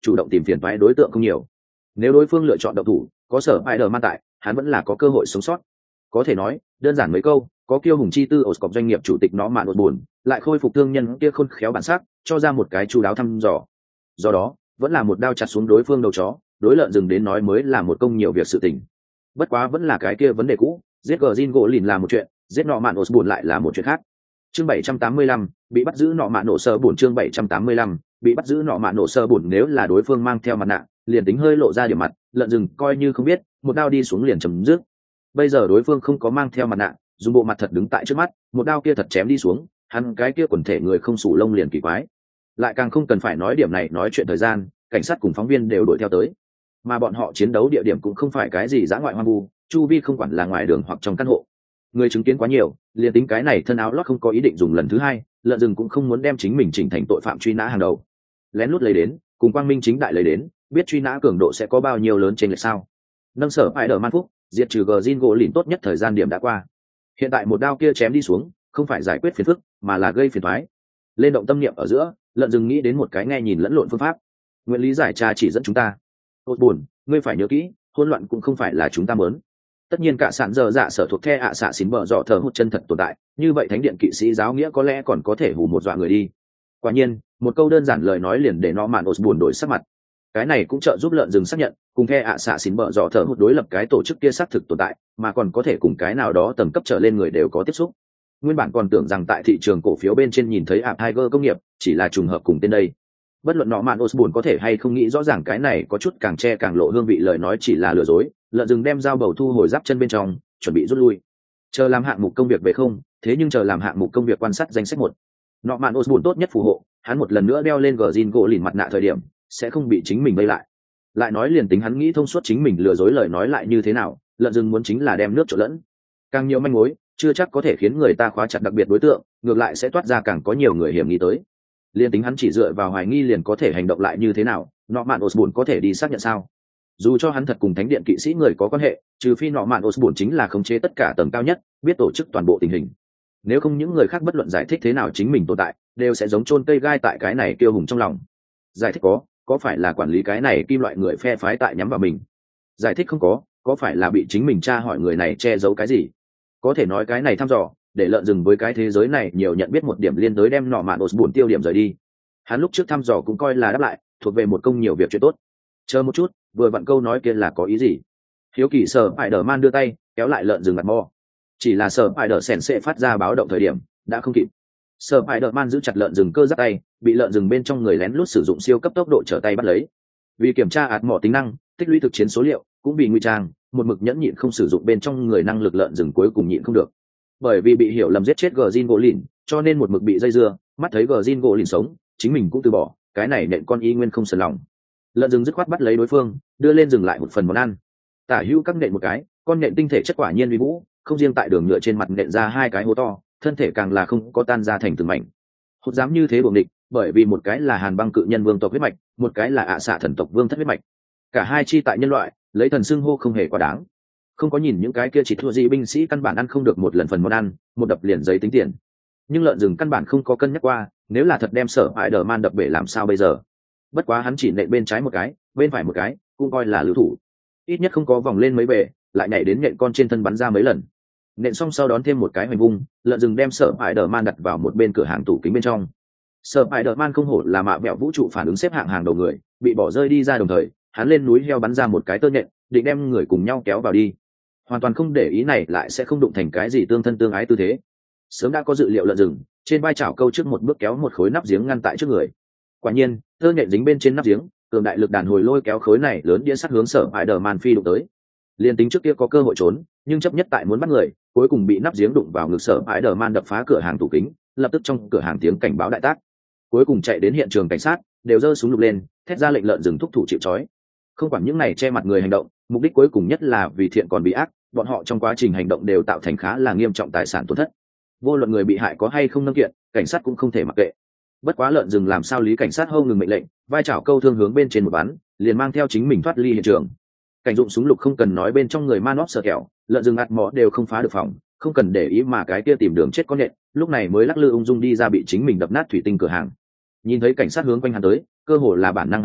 chủ động tìm phiền toái đối tượng không nhiều. Nếu đối phương lựa chọn động thủ, có sở Spider-Man tại, hắn vẫn là có cơ hội sống sót. Có thể nói, đơn giản mấy câu, có kiêu hùng chi tư Oscorp doanh nghiệp chủ tịch nó mạn buồn, lại khôi phục thương nhân kia khôn khéo bản sắc, cho ra một cái chu đáo thăm dò. Do đó, vẫn là một đao chặt xuống đối phương đầu chó, đối lợn rừng đến nói mới là một công nhiều việc sự tình. Bất quá vẫn là cái kia vấn đề cũ, giết Gjin gỗ lìn là một chuyện, giết nọ mạn Osborn lại là một chuyện khác. Chương bảy trăm tám mươi lăm, bị bắt giữ nọ mạn nổ sơ buồn chương bảy trăm tám mươi lăm, bị bắt giữ nọ mạn nổ sơ buồn nếu là đối phương mang theo mặt nạ, liền tính hơi lộ ra điểm mặt, lợn rừng coi như không biết, một đao đi xuống liền chấm dứt. Bây giờ đối phương không có mang theo mặt nạ, dùng bộ mặt thật đứng tại trước mắt, một đao kia thật chém đi xuống, hắn cái kia quần thể người không sủ lông liền kỳ quái. Lại càng không cần phải nói điểm này nói chuyện thời gian, cảnh sát cùng phóng viên đều đuổi theo tới. Mà bọn họ chiến đấu địa điểm cũng không phải cái gì dã ngoại hoang vu, chu vi không quản là ngoài đường hoặc trong căn hộ. Người chứng kiến quá nhiều, liền tính cái này thân áo lót không có ý định dùng lần thứ hai, lợn rừng cũng không muốn đem chính mình chỉnh thành tội phạm truy nã hàng đầu. Lén lút lấy đến, cùng quang minh chính đại lấy đến, biết truy nã cường độ sẽ có bao nhiêu lớn trên lệch sao? Nâng sở Spider-Man phúc, diệt trừ Gjin gỗ lìn tốt nhất thời gian điểm đã qua. Hiện tại một đao kia chém đi xuống, không phải giải quyết phiền phức, mà là gây phiền toái. Lên động tâm niệm ở giữa, lợn rừng nghĩ đến một cái nghe nhìn lẫn lộn phương pháp. Nguyện lý giải tra chỉ dẫn chúng ta. Tốt buồn, ngươi phải nhớ kỹ, hỗn loạn cũng không phải là chúng ta muốn. Tất nhiên cả sản giờ dạ sở thuộc the ạ xạ xín bờ dọ thờ hút chân thật tồn tại, như vậy thánh điện kỵ sĩ giáo nghĩa có lẽ còn có thể hù một dọa người đi. Quả nhiên, một câu đơn giản lời nói liền để nó mạn buồn đổi sắc mặt. Cái này cũng trợ giúp lợn rừng xác nhận, cùng the ạ xạ xín bờ dọ thờ hút đối lập cái tổ chức kia xác thực tồn tại, mà còn có thể cùng cái nào đó tầm cấp trở lên người đều có tiếp xúc. Nguyên bản còn tưởng rằng tại thị trường cổ phiếu bên trên nhìn thấy app Tiger công nghiệp chỉ là trùng hợp cùng tên đây. Bất luận nọ mạn Osborn có thể hay không nghĩ rõ ràng cái này có chút càng che càng lộ hương vị lời nói chỉ là lừa dối, lợn rừng đem dao bầu thu hồi giáp chân bên trong, chuẩn bị rút lui. Chờ làm hạng mục công việc về không, thế nhưng chờ làm hạng mục công việc quan sát danh sách một. Nọ mạn Osborn tốt nhất phù hộ, hắn một lần nữa đeo lên Gjin gỗ lìn mặt nạ thời điểm, sẽ không bị chính mình vây lại. Lại nói liền tính hắn nghĩ thông suốt chính mình lừa dối lời nói lại như thế nào, lợn rừng muốn chính là đem nước trộn lẫn. Càng nhiều manh mối, chưa chắc có thể khiến người ta khóa chặt đặc biệt đối tượng, ngược lại sẽ toát ra càng có nhiều người hiểm nghi tới. Liên tính hắn chỉ dựa vào hoài nghi liền có thể hành động lại như thế nào, nọ mạn Osborn có thể đi xác nhận sao? Dù cho hắn thật cùng thánh điện kỵ sĩ người có quan hệ, trừ phi nọ mạn Osborn chính là khống chế tất cả tầng cao nhất, biết tổ chức toàn bộ tình hình. Nếu không những người khác bất luận giải thích thế nào chính mình tồn tại, đều sẽ giống chôn cây gai tại cái này kiêu hùng trong lòng. Giải thích có, có phải là quản lý cái này kim loại người phe phái tại nhắm vào mình? Giải thích không có, có phải là bị chính mình tra hỏi người này che giấu cái gì? Có thể nói cái này thăm dò để lợn rừng với cái thế giới này nhiều nhận biết một điểm liên tới đem nọ mạn Osborn tiêu điểm rời đi. Hắn lúc trước thăm dò cũng coi là đáp lại, thuộc về một công nhiều việc chuyện tốt. Chờ một chút, vừa vặn câu nói kia là có ý gì? Hiếu kỳ sở Spider-Man đưa tay kéo lại lợn rừng mặt mò. Chỉ là sở Spider-Sen sẽ phát ra báo động thời điểm đã không kịp. Sở Spider-Man giữ chặt lợn rừng cơ giáp tay, bị lợn rừng bên trong người lén lút sử dụng siêu cấp tốc độ trở tay bắt lấy. Vì kiểm tra ạt mỏ tính năng, tích lũy thực chiến số liệu, cũng vì nguy trang, một mực nhẫn nhịn không sử dụng bên trong người năng lực lợn rừng cuối cùng nhịn không được. Bởi vì bị hiểu lầm giết chết Gjin gỗ lìn, cho nên một mực bị dây dưa, mắt thấy Gjin gỗ lìn sống, chính mình cũng từ bỏ, cái này nện con y nguyên không sờn lòng. Lợn rừng dứt khoát bắt lấy đối phương, đưa lên dừng lại một phần món ăn. Tả hữu các nện một cái, con nện tinh thể chất quả nhiên uy vũ, không riêng tại đường nhựa trên mặt nện ra hai cái hố to, thân thể càng là không có tan ra thành từng mảnh. Hốt dám như thế buồng địch, bởi vì một cái là Hàn Băng cự nhân vương tộc huyết mạch, một cái là ạ xạ thần tộc vương thất huyết mạch. Cả hai chi tại nhân loại, lấy thần xưng hô không hề quá đáng. Không có nhìn những cái kia chỉ thua gì binh sĩ căn bản ăn không được một lần phần món ăn, một đập liền giấy tính tiền. Nhưng lợn rừng căn bản không có cân nhắc qua, nếu là thật đem sở Spider-Man đập bể làm sao bây giờ? Bất quá hắn chỉ nện bên trái một cái, bên phải một cái, cũng coi là lưu thủ. Ít nhất không có vòng lên mấy bể, lại nhảy đến nện con trên thân bắn ra mấy lần. Nện xong sau đón thêm một cái hoành vung, lợn rừng đem sở Spider-Man đặt vào một bên cửa hàng tủ kính bên trong. Sở Spider-Man không hổ là mạ bẹo vũ trụ phản ứng xếp hạng hàng đầu người, bị bỏ rơi đi ra đồng thời, hắn lên núi heo bắn ra một cái tơ nhện, định đem người cùng nhau kéo vào đi. Hoàn toàn không để ý này lại sẽ không đụng thành cái gì tương thân tương ái tư thế. Sớm đã có dự liệu lợn rừng, trên vai chảo câu trước một bước kéo một khối nắp giếng ngăn tại trước người. Quả nhiên, tơ nhện dính bên trên nắp giếng, cường đại lực đàn hồi lôi kéo khối này lớn đĩa sắt hướng sở Spider-Man phi đụng tới. Liên tính trước kia có cơ hội trốn, nhưng chấp nhất tại muốn bắt người, cuối cùng bị nắp giếng đụng vào ngực sở Spider-Man đập phá cửa hàng tủ kính, lập tức trong cửa hàng tiếng cảnh báo đại tác. Cuối cùng chạy đến hiện trường cảnh sát, đều giơ súng lục lên, thét ra lệnh lợn rừng thúc thủ chịu trói. Không quản những này che mặt người hành động, mục đích cuối cùng nhất là vì thiện còn bị ác, bọn họ trong quá trình hành động đều tạo thành khá là nghiêm trọng tài sản tổn thất. Vô luận người bị hại có hay không nâng kiện, cảnh sát cũng không thể mặc kệ. Bất quá lợn rừng làm sao lý cảnh sát hâu ngừng mệnh lệnh, vai chảo câu thương hướng bên trên một bắn, liền mang theo chính mình thoát ly hiện trường. Cảnh dụng súng lục không cần nói bên trong người man óp sợ kẹo, lợn rừng ạt mỏ đều không phá được phòng, không cần để ý mà cái kia tìm đường chết con nện, lúc này mới lắc lư ung dung đi ra bị chính mình đập nát thủy tinh cửa hàng. Nhìn thấy cảnh sát hướng quanh hắn tới, cơ hồ là bản năng hành động,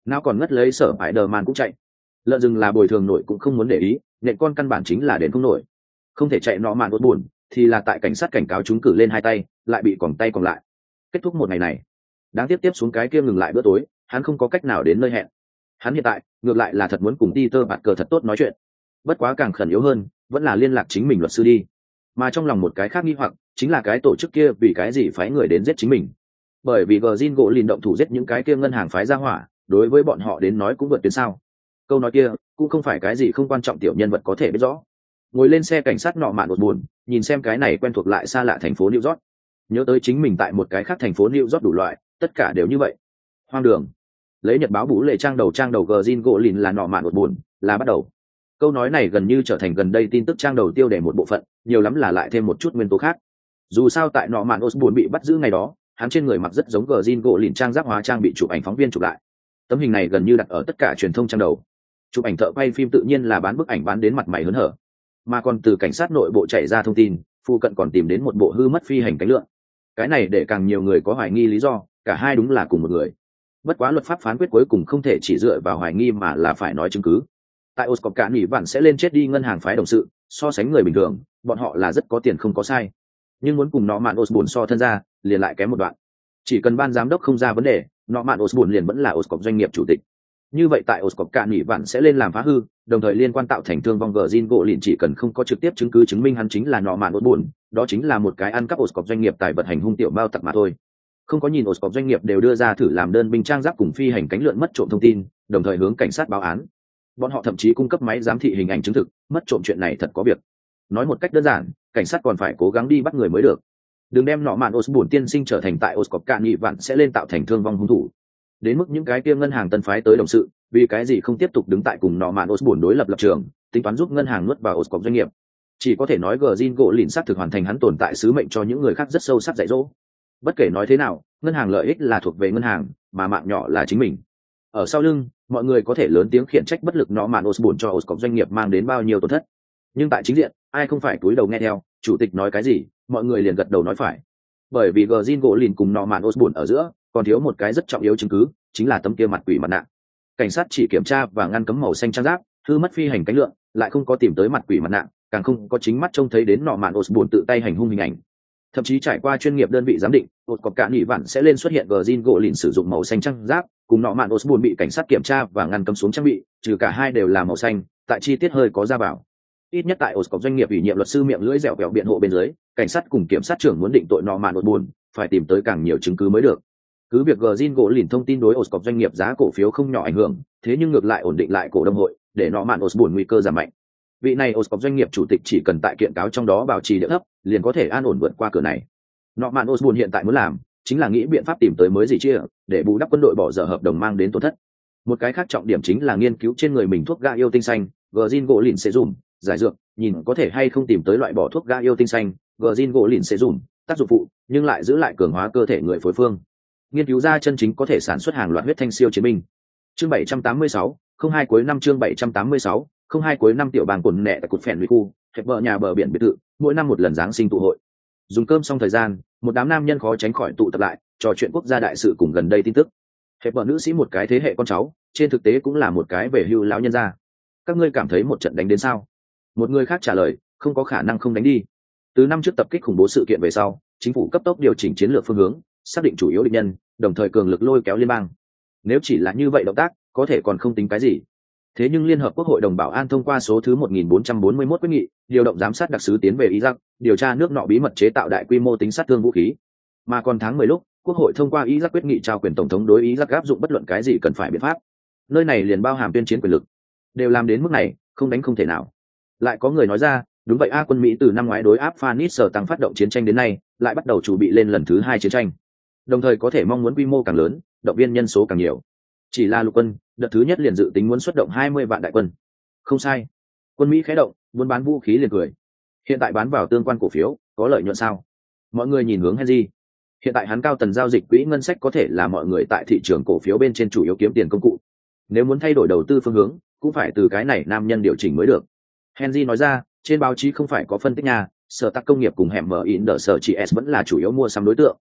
nào còn ngất lấy sở ải đờ man cũng chạy. Lợn rừng là bồi thường nổi cũng không muốn để ý, nện con căn bản chính là đến không nổi, không thể chạy nọ mạn ốt buồn thì là tại cảnh sát cảnh cáo chúng cử lên hai tay lại bị còng tay còn lại. Kết thúc một ngày này, đáng tiếp tiếp xuống cái kia ngừng lại bữa tối, hắn không có cách nào đến nơi hẹn. Hắn hiện tại ngược lại là thật muốn cùng Peter bạt cờ thật tốt nói chuyện, bất quá càng khẩn yếu hơn vẫn là liên lạc chính mình luật sư đi. Mà trong lòng một cái khác nghi hoặc chính là cái tổ chức kia vì cái gì phái người đến giết chính mình. Bởi vì Gjin gỗ lìn động thủ giết những cái kia ngân hàng phái ra hỏa, đối với bọn họ đến nói cũng vượt tuyến sao. Câu nói kia cũng không phải cái gì không quan trọng tiểu nhân vật có thể biết rõ. Ngồi lên xe cảnh sát nọ mạn một buồn, nhìn xem cái này quen thuộc lại xa lạ thành phố New York, nhớ tới chính mình tại một cái khác thành phố New York đủ loại, tất cả đều như vậy. Hoang đường. Lấy nhật báo bú lệ trang đầu trang đầu Gjin gỗ lìn là nọ mạn một buồn, là bắt đầu. Câu nói này gần như trở thành gần đây tin tức trang đầu tiêu đề một bộ phận, nhiều lắm là lại thêm một chút nguyên tố khác. Dù sao tại nọ mạn Osborne bị bắt giữ ngày đó, hắn trên người mặc rất giống Gjin gỗ lìn trang giáp hóa trang bị chụp ảnh phóng viên chụp lại. Tấm hình này gần như đặt ở tất cả truyền thông trang đầu. Chụp ảnh thợ quay phim tự nhiên là bán bức ảnh bán đến mặt mày hớn hở, mà còn từ cảnh sát nội bộ chạy ra thông tin, phụ cận còn tìm đến một bộ hư mất phi hành cánh lượn. Cái này để càng nhiều người có hoài nghi lý do, cả hai đúng là cùng một người. Bất quá luật pháp phán quyết cuối cùng không thể chỉ dựa vào hoài nghi mà là phải nói chứng cứ. Tại Oscorp cả nghỉ vạn sẽ lên chết đi ngân hàng phái đồng sự, so sánh người bình thường, bọn họ là rất có tiền không có sai. Nhưng muốn cùng nó mạn Osborne so thân ra, liền lại kém một đoạn. Chỉ cần ban giám đốc không ra vấn đề, nó mạn Osborne liền vẫn là Oscorp doanh nghiệp chủ tịch. Như vậy tại Oscorp cả nghỉ vạn sẽ lên làm phá hư, đồng thời liên quan tạo thành thương vong Gjin gỗ lìn chỉ cần không có trực tiếp chứng cứ chứng minh hắn chính là nó mạn Osborne, đó chính là một cái ăn cắp Oscorp doanh nghiệp tài vật hành hung tiểu bao tặc mà thôi. Không có nhìn Oscorp doanh nghiệp đều đưa ra thử làm đơn binh trang giáp cùng phi hành cánh lượn mất trộm thông tin, đồng thời hướng cảnh sát báo án. Bọn họ thậm chí cung cấp máy giám thị hình ảnh chứng thực, mất trộm chuyện này thật có việc. Nói một cách đơn giản, cảnh sát còn phải cố gắng đi bắt người mới được. Đừng đem nọ mạn Osborne tiên sinh trở thành tại Oscorp cả nghỉ vạn sẽ lên tạo thành thương vong hung thủ. Đến mức những cái kia ngân hàng tân phái tới đồng sự, vì cái gì không tiếp tục đứng tại cùng nọ mạn Osborne đối lập lập trường, tính toán giúp ngân hàng nuốt vào Oscorp doanh nghiệp. Chỉ có thể nói Gjin gỗ lìn xác thực hoàn thành hắn tồn tại sứ mệnh cho những người khác rất sâu sắc dạy dỗ. Bất kể nói thế nào, ngân hàng lợi ích là thuộc về ngân hàng, mà mạng nhỏ là chính mình. Ở sau lưng, mọi người có thể lớn tiếng khiển trách bất lực nọ mạn Osborne cho Oscorp doanh nghiệp mang đến bao nhiêu tổn thất. Nhưng tại chính diện, ai không phải cúi đầu nghe theo, chủ tịch nói cái gì, mọi người liền gật đầu nói phải. Bởi vì Gjin gỗ lìn cùng nọ mạn Osborne ở giữa, còn thiếu một cái rất trọng yếu chứng cứ, chính là tấm kia mặt quỷ mặt nạ. Cảnh sát chỉ kiểm tra và ngăn cấm màu xanh trang giáp, hư mất phi hành cánh lượn, lại không có tìm tới mặt quỷ mặt nạ, càng không có chính mắt trông thấy đến nọ mạn Osborne tự tay hành hung hình ảnh. Thậm chí trải qua chuyên nghiệp đơn vị giám định, Oscorp cả nghỉ vạn sẽ lên xuất hiện Gjin gỗ lìn sử dụng màu xanh trang giáp, cùng nọ mạn Osborne bị cảnh sát kiểm tra và ngăn cấm xuống trang bị, trừ cả hai đều là màu xanh, tại chi tiết hơi có ra vào. Ít nhất tại Oscorp doanh nghiệp ủy nhiệm luật sư miệng lưỡi dẻo quẹo biện hộ bên dưới, cảnh sát cùng kiểm sát trưởng muốn định tội nọ mạn Osborne, phải tìm tới càng nhiều chứng cứ mới được. Cứ việc Gjin gỗ lìn thông tin đối Oscorp doanh nghiệp giá cổ phiếu không nhỏ ảnh hưởng, thế nhưng ngược lại ổn định lại cổ đông hội, để nọ mạn Osborne nguy cơ giảm mạnh. Vị này Oscorp doanh nghiệp chủ tịch chỉ cần tại kiện cáo trong đó bảo trì địa thấp, liền có thể an ổn vượt qua cửa này. Nọ mạn Osborne hiện tại muốn làm chính là nghĩ biện pháp tìm tới mới gì chia để bù đắp quân đội bỏ dở hợp đồng mang đến tổn thất. Một cái khác trọng điểm chính là nghiên cứu trên người mình thuốc ga yêu tinh xanh, Gjin gỗ lìn sẽ dùng giải dược, nhìn có thể hay không tìm tới loại bỏ thuốc ga yêu tinh xanh, Gjin gỗ lìn sẽ dùng tác dụng phụ nhưng lại giữ lại cường hóa cơ thể người phối phương, nghiên cứu ra chân chính có thể sản xuất hàng loạt huyết thanh siêu chiến binh. Chương bảy trăm tám mươi sáu, không hai cuối năm chương bảy trăm tám mươi sáu, không hai cuối năm tiểu bang quần nẹ tại cột phèn nguy khu, hẹp bờ nhà bờ biển biệt thự, mỗi năm một lần giáng sinh tụ hội. Dùng cơm xong thời gian, một đám nam nhân khó tránh khỏi tụ tập lại, trò chuyện quốc gia đại sự cùng gần đây tin tức. Hẹp bờ nữ sĩ một cái thế hệ con cháu, trên thực tế cũng là một cái về hưu lão nhân gia. Các ngươi cảm thấy một trận đánh đến sao? Một người khác trả lời, không có khả năng không đánh đi. Từ năm trước tập kích khủng bố sự kiện về sau, chính phủ cấp tốc điều chỉnh chiến lược phương hướng, xác định chủ yếu địch nhân, đồng thời cường lực lôi kéo liên bang. Nếu chỉ là như vậy động tác, có thể còn không tính cái gì. Thế nhưng Liên hợp Quốc hội đồng bảo an thông qua số thứ một nghìn bốn trăm bốn mươi mốt quyết nghị, điều động giám sát đặc sứ tiến về Iraq, điều tra nước nọ bí mật chế tạo đại quy mô tính sát thương vũ khí. Mà còn tháng mười lúc, Quốc hội thông qua Iraq quyết nghị trao quyền tổng thống đối Iraq áp dụng bất luận cái gì cần phải biện pháp. Nơi này liền bao hàm tuyên chiến quyền lực. Đều làm đến mức này, không đánh không thể nào. Lại có người nói ra, đúng vậy a, quân Mỹ từ năm ngoái đối áp Afghanistan tăng phát động chiến tranh đến nay, lại bắt đầu chuẩn bị lên lần thứ hai chiến tranh. Đồng thời có thể mong muốn quy mô càng lớn, động viên nhân số càng nhiều. Chỉ là lục quân, đợt thứ nhất liền dự tính muốn xuất động hai mươi vạn đại quân. Không sai. Quân Mỹ khé động, muốn bán vũ khí liền cười. Hiện tại bán vào tương quan cổ phiếu, có lợi nhuận sao? Mọi người nhìn hướng Henry. Hiện tại hắn cao tầng giao dịch quỹ ngân sách có thể là mọi người tại thị trường cổ phiếu bên trên chủ yếu kiếm tiền công cụ. Nếu muốn thay đổi đầu tư phương hướng, cũng phải từ cái này nam nhân điều chỉnh mới được. Henry nói ra, trên báo chí không phải có phân tích nhà, sở tác công nghiệp cùng hẻm mở in đỡ sở chỉ S vẫn là chủ yếu mua sắm đối tượng.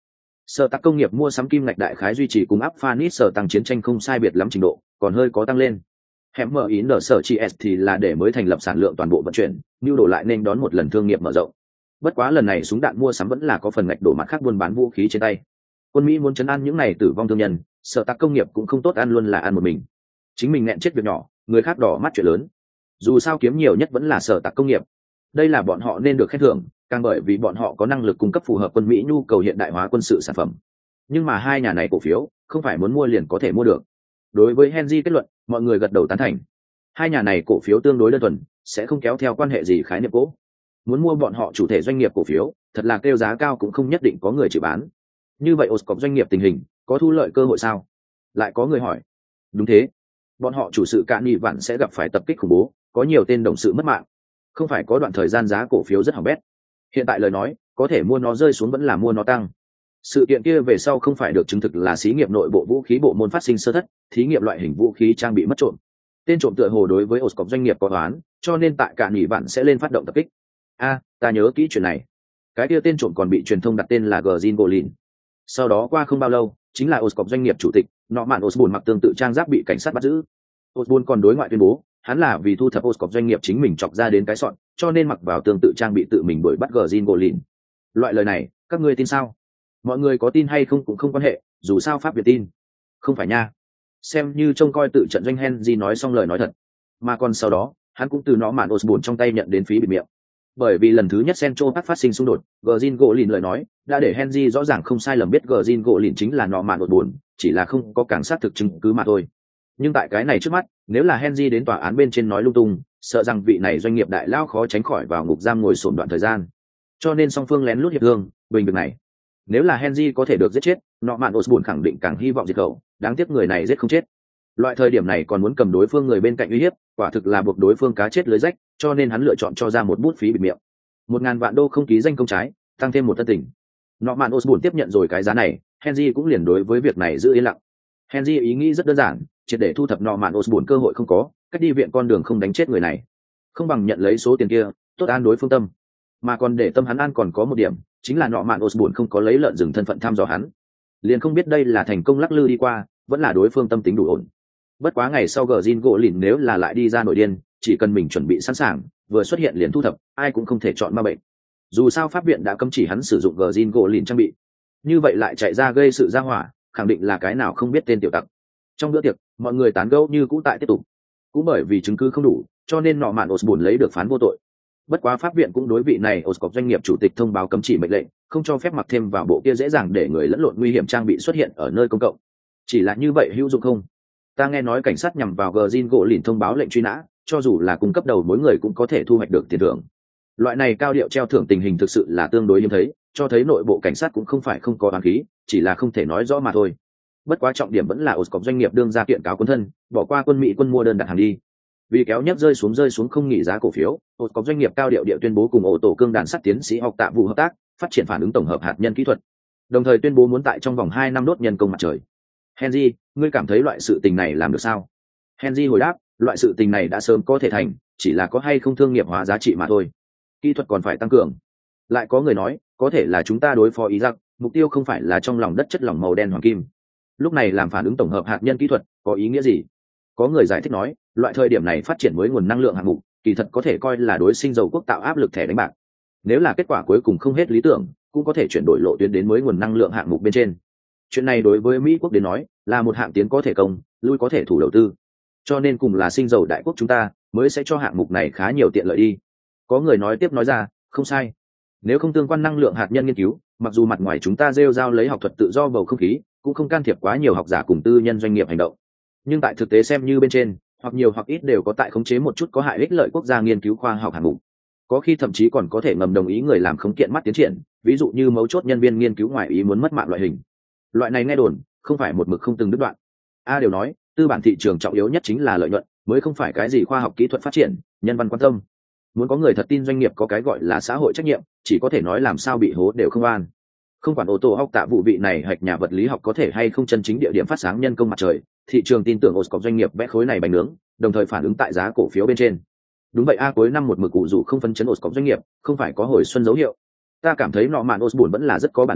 Sở tạc công nghiệp mua sắm kim ngạch đại khái duy trì cùng áp Phanis sở tăng chiến tranh không sai biệt lắm trình độ, còn hơi có tăng lên. Hẻm mở ý nở sở chị S thì là để mới thành lập sản lượng toàn bộ vận chuyển, nhu đổ lại nên đón một lần thương nghiệp mở rộng. Bất quá lần này súng đạn mua sắm vẫn là có phần ngạch đổ mặt khác buôn bán vũ khí trên tay. Quân Mỹ muốn chấn an những này tử vong thương nhân, sở tạc công nghiệp cũng không tốt ăn luôn là ăn một mình. Chính mình nghẹn chết việc nhỏ, người khác đỏ mắt chuyện lớn. Dù sao kiếm nhiều nhất vẫn là sở tạc công nghiệp. Đây là bọn họ nên được khen thưởng, càng bởi vì bọn họ có năng lực cung cấp phù hợp quân Mỹ nhu cầu hiện đại hóa quân sự sản phẩm. Nhưng mà hai nhà này cổ phiếu không phải muốn mua liền có thể mua được. Đối với Henry kết luận, mọi người gật đầu tán thành. Hai nhà này cổ phiếu tương đối đơn thuần, sẽ không kéo theo quan hệ gì khái niệm cố. Muốn mua bọn họ chủ thể doanh nghiệp cổ phiếu, thật là kêu giá cao cũng không nhất định có người chịu bán. Như vậy Oscorp doanh nghiệp tình hình, có thu lợi cơ hội sao? Lại có người hỏi. Đúng thế. Bọn họ chủ sự Cạn Nghị Vạn sẽ gặp phải tập kích khủng bố, có nhiều tên đồng sự mất mạng. Không phải có đoạn thời gian giá cổ phiếu rất hỏng bét. Hiện tại lời nói, có thể mua nó rơi xuống vẫn là mua nó tăng. Sự kiện kia về sau không phải được chứng thực là xí nghiệp nội bộ vũ khí bộ môn phát sinh sơ thất, thí nghiệm loại hình vũ khí trang bị mất trộm. Tên trộm tựa hồ đối với Oscorp doanh nghiệp có toán, cho nên tại Cạn Nghị Vạn sẽ lên phát động tập kích. A, ta nhớ kỹ chuyện này. Cái kia tên trộm còn bị truyền thông đặt tên là Gjin Golin. Sau đó qua không bao lâu, chính là Oscorp doanh nghiệp chủ tịch, Norman Osborn mặc tương tự trang giáp bị cảnh sát bắt giữ. Osborn còn đối ngoại tuyên bố, hắn là vì thu thập Oscorp doanh nghiệp chính mình chọc ra đến cái sọn, cho nên mặc vào tương tự trang bị tự mình đuổi bắt Gjin Golin. Loại lời này, các ngươi tin sao? Mọi người có tin hay không cũng không quan hệ, dù sao pháp Việt tin. Không phải nha. Xem như trông coi tự trận doanh Henry nói xong lời nói thật. Mà còn sau đó, hắn cũng từ Norman Osborn trong tay nhận đến phí bịt miệng. Bởi vì lần thứ nhất Central Park phát sinh xung đột, Gjin Golin lời nói đã để Henry rõ ràng không sai lầm biết Gjin Golin chính là Norman Osborn, chỉ là không có càng xác thực chứng cứ mà thôi. Nhưng tại cái này trước mắt, nếu là Henry đến tòa án bên trên nói lung tung, sợ rằng vị này doanh nghiệp đại lao khó tránh khỏi vào ngục giam ngồi sổn đoạn thời gian. Cho nên song phương lén lút hiệp thương, bình việc này. Nếu là Henry có thể được giết chết, Norman Osborn khẳng định càng hy vọng diệt khẩu, đáng tiếc người này giết không chết. Loại thời điểm này còn muốn cầm đối phương người bên cạnh uy hiếp, quả thực là buộc đối phương cá chết lưới rách, cho nên hắn lựa chọn cho ra một bút phí bịt miệng. Một ngàn vạn đô không ký danh công trái, tăng thêm một tân tình. Norman Osborn tiếp nhận rồi cái giá này, Henry cũng liền đối với việc này giữ yên lặng. Henry ý nghĩ rất đơn giản, triệt để thu thập Norman Osborn cơ hội không có, cách đi viện con đường không đánh chết người này. Không bằng nhận lấy số tiền kia, tốt an đối phương tâm. Mà còn để tâm hắn an còn có một điểm, chính là Norman Osborn không có lấy lợn rừng thân phận thăm dò hắn. Liền không biết đây là thành công lắc lư đi qua, vẫn là đối phương tâm tính đủ ổn. Bất quá ngày sau Gjin Golin nếu là lại đi ra nội điên, chỉ cần mình chuẩn bị sẵn sàng, vừa xuất hiện liền thu thập, ai cũng không thể chọn ma bệnh. Dù sao pháp viện đã cấm chỉ hắn sử dụng Gjin Golin trang bị, như vậy lại chạy ra gây sự ra hỏa, khẳng định là cái nào không biết tên tiểu tặc. Trong bữa tiệc, mọi người tán gẫu như cũ tại tiếp tục. Cũng bởi vì chứng cứ không đủ, cho nên Norman Osborn lấy được phán vô tội. Bất quá pháp viện cũng đối vị này Oscorp doanh nghiệp chủ tịch thông báo cấm chỉ mệnh lệnh, không cho phép mặc thêm vào bộ kia dễ dàng để người lẫn lộn nguy hiểm trang bị xuất hiện ở nơi công cộng. Chỉ là như vậy hữu dụng không? Ta nghe nói cảnh sát nhằm vào Gjin Golin thông báo lệnh truy nã, cho dù là cung cấp đầu mối người cũng có thể thu hoạch được tiền thưởng. Loại này cao điệu treo thưởng tình hình thực sự là tương đối hiếm thấy, cho thấy nội bộ cảnh sát cũng không phải không có oán khí, chỉ là không thể nói rõ mà thôi. Bất quá trọng điểm vẫn là Oscorp doanh nghiệp đương ra kiện cáo quân thân, bỏ qua quân Mỹ quân mua đơn đặt hàng đi. Vì kéo nhấc rơi xuống rơi xuống không nghỉ giá cổ phiếu, Oscorp doanh nghiệp cao điệu điệu tuyên bố cùng ổ tổ cương đàn sắt tiến sĩ học tạ vụ hợp tác, phát triển phản ứng tổng hợp hạt nhân kỹ thuật. Đồng thời tuyên bố muốn tại trong vòng hai năm đốt nhân công mặt trời. Henry, ngươi cảm thấy loại sự tình này làm được sao? Henry hồi đáp, loại sự tình này đã sớm có thể thành, chỉ là có hay không thương nghiệp hóa giá trị mà thôi. Kỹ thuật còn phải tăng cường. Lại có người nói, có thể là chúng ta đối phó Iraq, mục tiêu không phải là trong lòng đất chất lỏng màu đen hoàng kim. Lúc này làm phản ứng tổng hợp hạt nhân kỹ thuật, có ý nghĩa gì? Có người giải thích nói, loại thời điểm này phát triển mới nguồn năng lượng hạng mục, kỳ thật có thể coi là đối sinh dầu quốc tạo áp lực thẻ đánh bạc. Nếu là kết quả cuối cùng không hết lý tưởng, cũng có thể chuyển đổi lộ tuyến đến mới nguồn năng lượng hạng mục bên trên. Chuyện này đối với Mỹ quốc đến nói, là một hạng tiến có thể công, lui có thể thủ đầu tư. Cho nên cùng là sinh dầu đại quốc chúng ta, mới sẽ cho hạng mục này khá nhiều tiện lợi đi. Có người nói tiếp nói ra, không sai. Nếu không tương quan năng lượng hạt nhân nghiên cứu, mặc dù mặt ngoài chúng ta rêu rao lấy học thuật tự do bầu không khí, cũng không can thiệp quá nhiều học giả cùng tư nhân doanh nghiệp hành động. Nhưng tại thực tế xem như bên trên, hoặc nhiều hoặc ít đều có tại khống chế một chút có hại ích lợi quốc gia nghiên cứu khoa học hạng mục. Có khi thậm chí còn có thể ngầm đồng ý người làm khống kiện mắt tiến triển, ví dụ như mấu chốt nhân viên nghiên cứu ngoài ý muốn mất mạng loại hình. Loại này nghe đồn, không phải một mực không từng đứt đoạn. A đều nói, tư bản thị trường trọng yếu nhất chính là lợi nhuận, mới không phải cái gì khoa học kỹ thuật phát triển, nhân văn quan tâm. Muốn có người thật tin doanh nghiệp có cái gọi là xã hội trách nhiệm, chỉ có thể nói làm sao bị hố đều không an. Không quản ô tô học tạ vụ vị này hạch nhà vật lý học có thể hay không chân chính địa điểm phát sáng nhân công mặt trời, thị trường tin tưởng Oscorp doanh nghiệp vẽ khối này bánh nướng, đồng thời phản ứng tại giá cổ phiếu bên trên. Đúng vậy a, cuối năm một mực cụ dụ không phân chấn Oscorp doanh nghiệp, không phải có hồi xuân dấu hiệu. Ta cảm thấy nọ mạn Osborn vẫn là rất có bản lĩnh,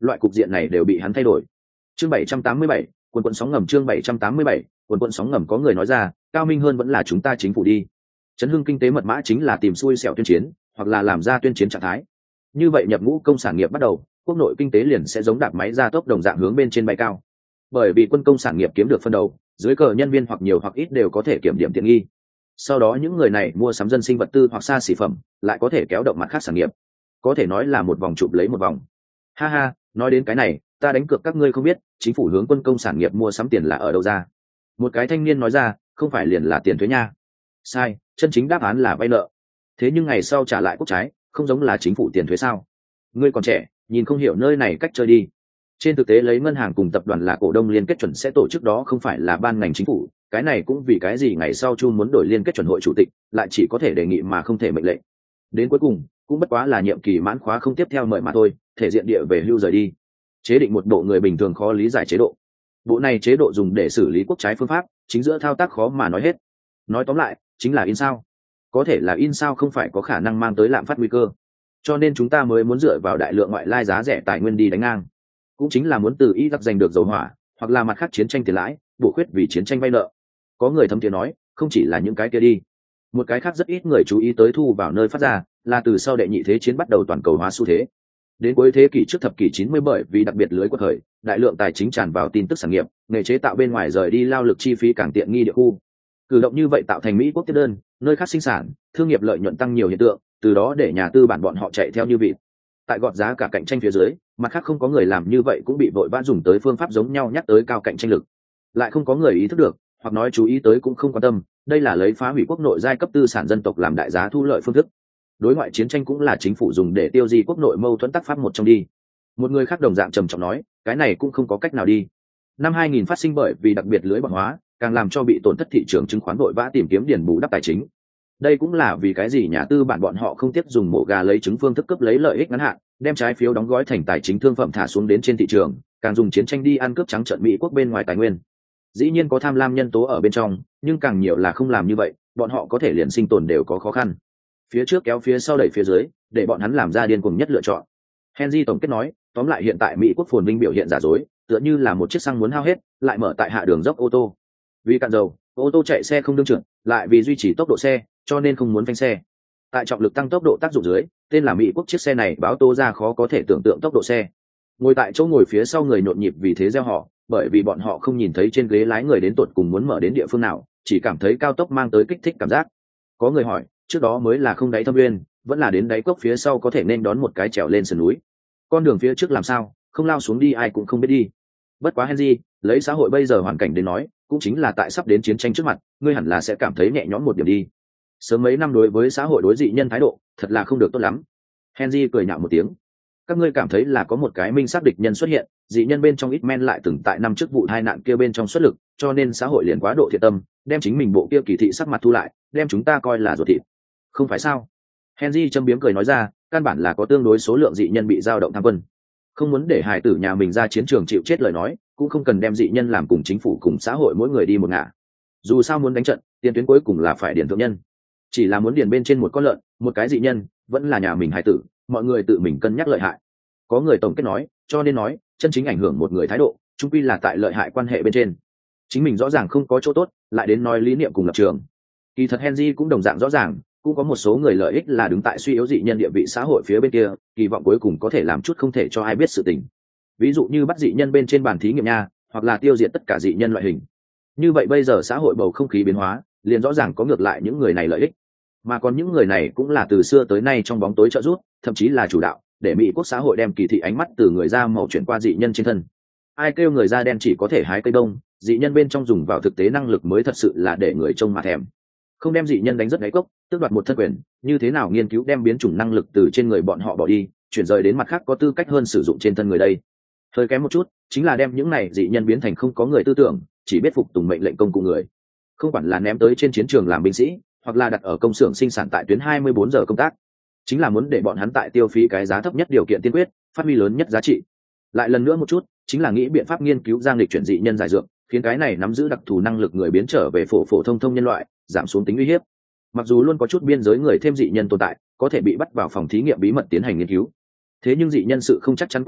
loại cục diện này đều bị hắn thay đổi. Chương bảy trăm tám mươi bảy, quần quần sóng ngầm. Chương bảy trăm tám mươi bảy, quần quần sóng ngầm. Có người nói ra, cao minh hơn vẫn là chúng ta chính phủ đi. Chấn hưng kinh tế mật mã chính là tìm xui xẻo tuyên chiến, hoặc là làm ra tuyên chiến trạng thái. Như vậy nhập ngũ công sản nghiệp bắt đầu, quốc nội kinh tế liền sẽ giống đạp máy gia tốc đồng dạng hướng bên trên bay cao. Bởi vì quân công sản nghiệp kiếm được phân đầu, dưới cờ nhân viên hoặc nhiều hoặc ít đều có thể kiểm điểm tiện nghi. Sau đó những người này mua sắm dân sinh vật tư hoặc xa xỉ phẩm, lại có thể kéo động mặt khác sản nghiệp. Có thể nói là một vòng chụp lấy một vòng. Ha ha, nói đến cái này, ta đánh cược các ngươi không biết, chính phủ hướng quân công sản nghiệp mua sắm tiền là ở đâu ra. Một cái thanh niên nói ra, không phải liền là tiền thuế nha. Sai, chân chính đáp án là vay nợ. Thế nhưng ngày sau trả lại quốc trái, không giống là chính phủ tiền thuế sao? Ngươi còn trẻ, nhìn không hiểu nơi này cách chơi đi. Trên thực tế lấy ngân hàng cùng tập đoàn là cổ đông liên kết chuẩn sẽ tổ chức đó không phải là ban ngành chính phủ, cái này cũng vì cái gì ngày sau Chu muốn đổi liên kết chuẩn hội chủ tịch, lại chỉ có thể đề nghị mà không thể mệnh lệnh. Đến cuối cùng, cũng bất quá là nhiệm kỳ mãn khóa không tiếp theo mời mà thôi, thể diện địa về hưu rời đi. Chế định một bộ người bình thường khó lý giải chế độ. Bộ này chế độ dùng để xử lý quốc trái phương pháp, chính giữa thao tác khó mà nói hết. Nói tóm lại, chính là in sao. Có thể là in sao không phải có khả năng mang tới lạm phát nguy cơ. Cho nên chúng ta mới muốn dựa vào đại lượng ngoại lai giá rẻ tài nguyên đi đánh ngang. Cũng chính là muốn từ Iraq giành được dầu hỏa, hoặc là mặt khác chiến tranh tiền lãi, bổ khuyết vì chiến tranh vay nợ. Có người thâm tiếng nói, không chỉ là những cái kia đi. Một cái khác rất ít người chú ý tới thu vào nơi phát ra, là từ sau đệ nhị thế chiến bắt đầu toàn cầu hóa xu thế. Đến cuối thế kỷ trước thập kỷ chín mươi bởi vì đặc biệt lưới quật khởi, đại lượng tài chính tràn vào tin tức sản nghiệp, nghề chế tạo bên ngoài rời đi lao lực chi phí càng tiện nghi địa khu. Cử động như vậy tạo thành Mỹ quốc tiếp đơn, nơi khác sinh sản, thương nghiệp lợi nhuận tăng nhiều hiện tượng, từ đó để nhà tư bản bọn họ chạy theo như vịt. Tại gọt giá cả cạnh tranh phía dưới, mặt khác không có người làm như vậy cũng bị vội vã dùng tới phương pháp giống nhau nhắc tới cao cạnh tranh lực. Lại không có người ý thức được, hoặc nói chú ý tới cũng không quan tâm, đây là lấy phá hủy quốc nội giai cấp tư sản dân tộc làm đại giá thu lợi phương thức. Đối ngoại chiến tranh cũng là chính phủ dùng để tiêu diệt quốc nội mâu thuẫn tác pháp một trong đi. Một người khác đồng dạng trầm trọng nói, cái này cũng không có cách nào đi. Năm hai nghìn phát sinh bởi vì đặc biệt lưới bọn hóa, càng làm cho bị tổn thất thị trường chứng khoán vội vã tìm kiếm điển bù đắp tài chính. Đây cũng là vì cái gì nhà tư bản bọn họ không tiếp dùng mổ gà lấy trứng phương thức cấp lấy lợi ích ngắn hạn, đem trái phiếu đóng gói thành tài chính thương phẩm thả xuống đến trên thị trường, càng dùng chiến tranh đi ăn cướp trắng trợn Mỹ quốc bên ngoài tài nguyên. Dĩ nhiên có tham lam nhân tố ở bên trong, nhưng càng nhiều là không làm như vậy, bọn họ có thể liền sinh tồn đều có khó khăn. Phía trước kéo phía sau đẩy phía dưới, để bọn hắn làm ra điên cuồng nhất lựa chọn. Henry tổng kết nói, tóm lại hiện tại Mỹ quốc phồn vinh biểu hiện giả dối, tựa như là một chiếc xăng muốn hao hết, lại mở tại hạ đường dốc ô tô. Vì cạn dầu, ô tô chạy xe không đương trượt, lại vì duy trì tốc độ xe, cho nên không muốn phanh xe. Tại trọng lực tăng tốc độ tác dụng dưới, tên là Mỹ quốc chiếc xe này báo tô ra khó có thể tưởng tượng tốc độ xe. Ngồi tại chỗ ngồi phía sau người nhộn nhịp vì thế reo hò, bởi vì bọn họ không nhìn thấy trên ghế lái người đến tột cùng muốn mở đến địa phương nào, chỉ cảm thấy cao tốc mang tới kích thích cảm giác. Có người hỏi, trước đó mới là không đáy thâm nguyên, vẫn là đến đáy cốc phía sau có thể nên đón một cái trèo lên sườn núi. Con đường phía trước làm sao, không lao xuống đi ai cũng không biết đi. Bất quá Henry, lấy xã hội bây giờ hoàn cảnh đến nói, cũng chính là tại sắp đến chiến tranh trước mặt, ngươi hẳn là sẽ cảm thấy nhẹ nhõm một điểm đi. Sớm mấy năm đối với xã hội đối dị nhân thái độ, thật là không được tốt lắm. Henry cười nhạo một tiếng. Các ngươi cảm thấy là có một cái minh xác địch nhân xuất hiện, dị nhân bên trong ít men lại từng tại năm trước vụ tai nạn kia bên trong xuất lực, cho nên xã hội liền quá độ thiện tâm, đem chính mình bộ kia kỳ thị sắc mặt thu lại, đem chúng ta coi là ruột thịt. Không phải sao? Henry châm biếm cười nói ra, căn bản là có tương đối số lượng dị nhân bị dao động tham quân. Không muốn để hài tử nhà mình ra chiến trường chịu chết lời nói, cũng không cần đem dị nhân làm cùng chính phủ cùng xã hội mỗi người đi một ngả. Dù sao muốn đánh trận, tiền tuyến cuối cùng là phải điền thượng nhân. Chỉ là muốn điền bên trên một con lợn, một cái dị nhân, vẫn là nhà mình hài tử, mọi người tự mình cân nhắc lợi hại. Có người tổng kết nói, cho nên nói, chân chính ảnh hưởng một người thái độ, chung quy là tại lợi hại quan hệ bên trên. Chính mình rõ ràng không có chỗ tốt, lại đến nói lý niệm cùng lập trường. Kỳ thật Henry cũng đồng dạng rõ ràng, cũng có một số người lợi ích là đứng tại suy yếu dị nhân địa vị xã hội phía bên kia, kỳ vọng cuối cùng có thể làm chút không thể cho ai biết sự tình. Ví dụ như bắt dị nhân bên trên bàn thí nghiệm nha, hoặc là tiêu diệt tất cả dị nhân loại hình. Như vậy bây giờ xã hội bầu không khí biến hóa, liền rõ ràng có ngược lại những người này lợi ích. Mà còn những người này cũng là từ xưa tới nay trong bóng tối trợ giúp, thậm chí là chủ đạo, để Mỹ quốc xã hội đem kỳ thị ánh mắt từ người da màu chuyển qua dị nhân trên thân. Ai kêu người da đen chỉ có thể hái cây đông, dị nhân bên trong dùng vào thực tế năng lực mới thật sự là để người trông mà thèm. Không đem dị nhân đánh rất đáy cốc, tước đoạt một thân quyền, như thế nào nghiên cứu đem biến chủng năng lực từ trên người bọn họ bỏ đi, chuyển rời đến mặt khác có tư cách hơn sử dụng trên thân người đây. Hơi kém một chút, chính là đem những này dị nhân biến thành không có người tư tưởng, chỉ biết phục tùng mệnh lệnh công cụ người. Không quản là ném tới trên chiến trường làm binh sĩ, hoặc là đặt ở công xưởng sinh sản tại tuyến hai mươi bốn giờ công tác, chính là muốn để bọn hắn tại tiêu phí cái giá thấp nhất điều kiện tiên quyết, phát huy lớn nhất giá trị. Lại lần nữa một chút, chính là nghĩ biện pháp nghiên cứu giang lịch chuyển dị nhân giải dược, khiến cái này nắm giữ đặc thù năng lực người biến trở về phổ phổ thông thông nhân loại, giảm xuống tính uy hiếp. Mặc dù luôn có chút biên giới người thêm dị nhân tồn tại, có thể bị bắt vào phòng thí nghiệm bí mật tiến hành nghiên cứu. Thế nhưng dị nhân sự không chắc chắn quá cao,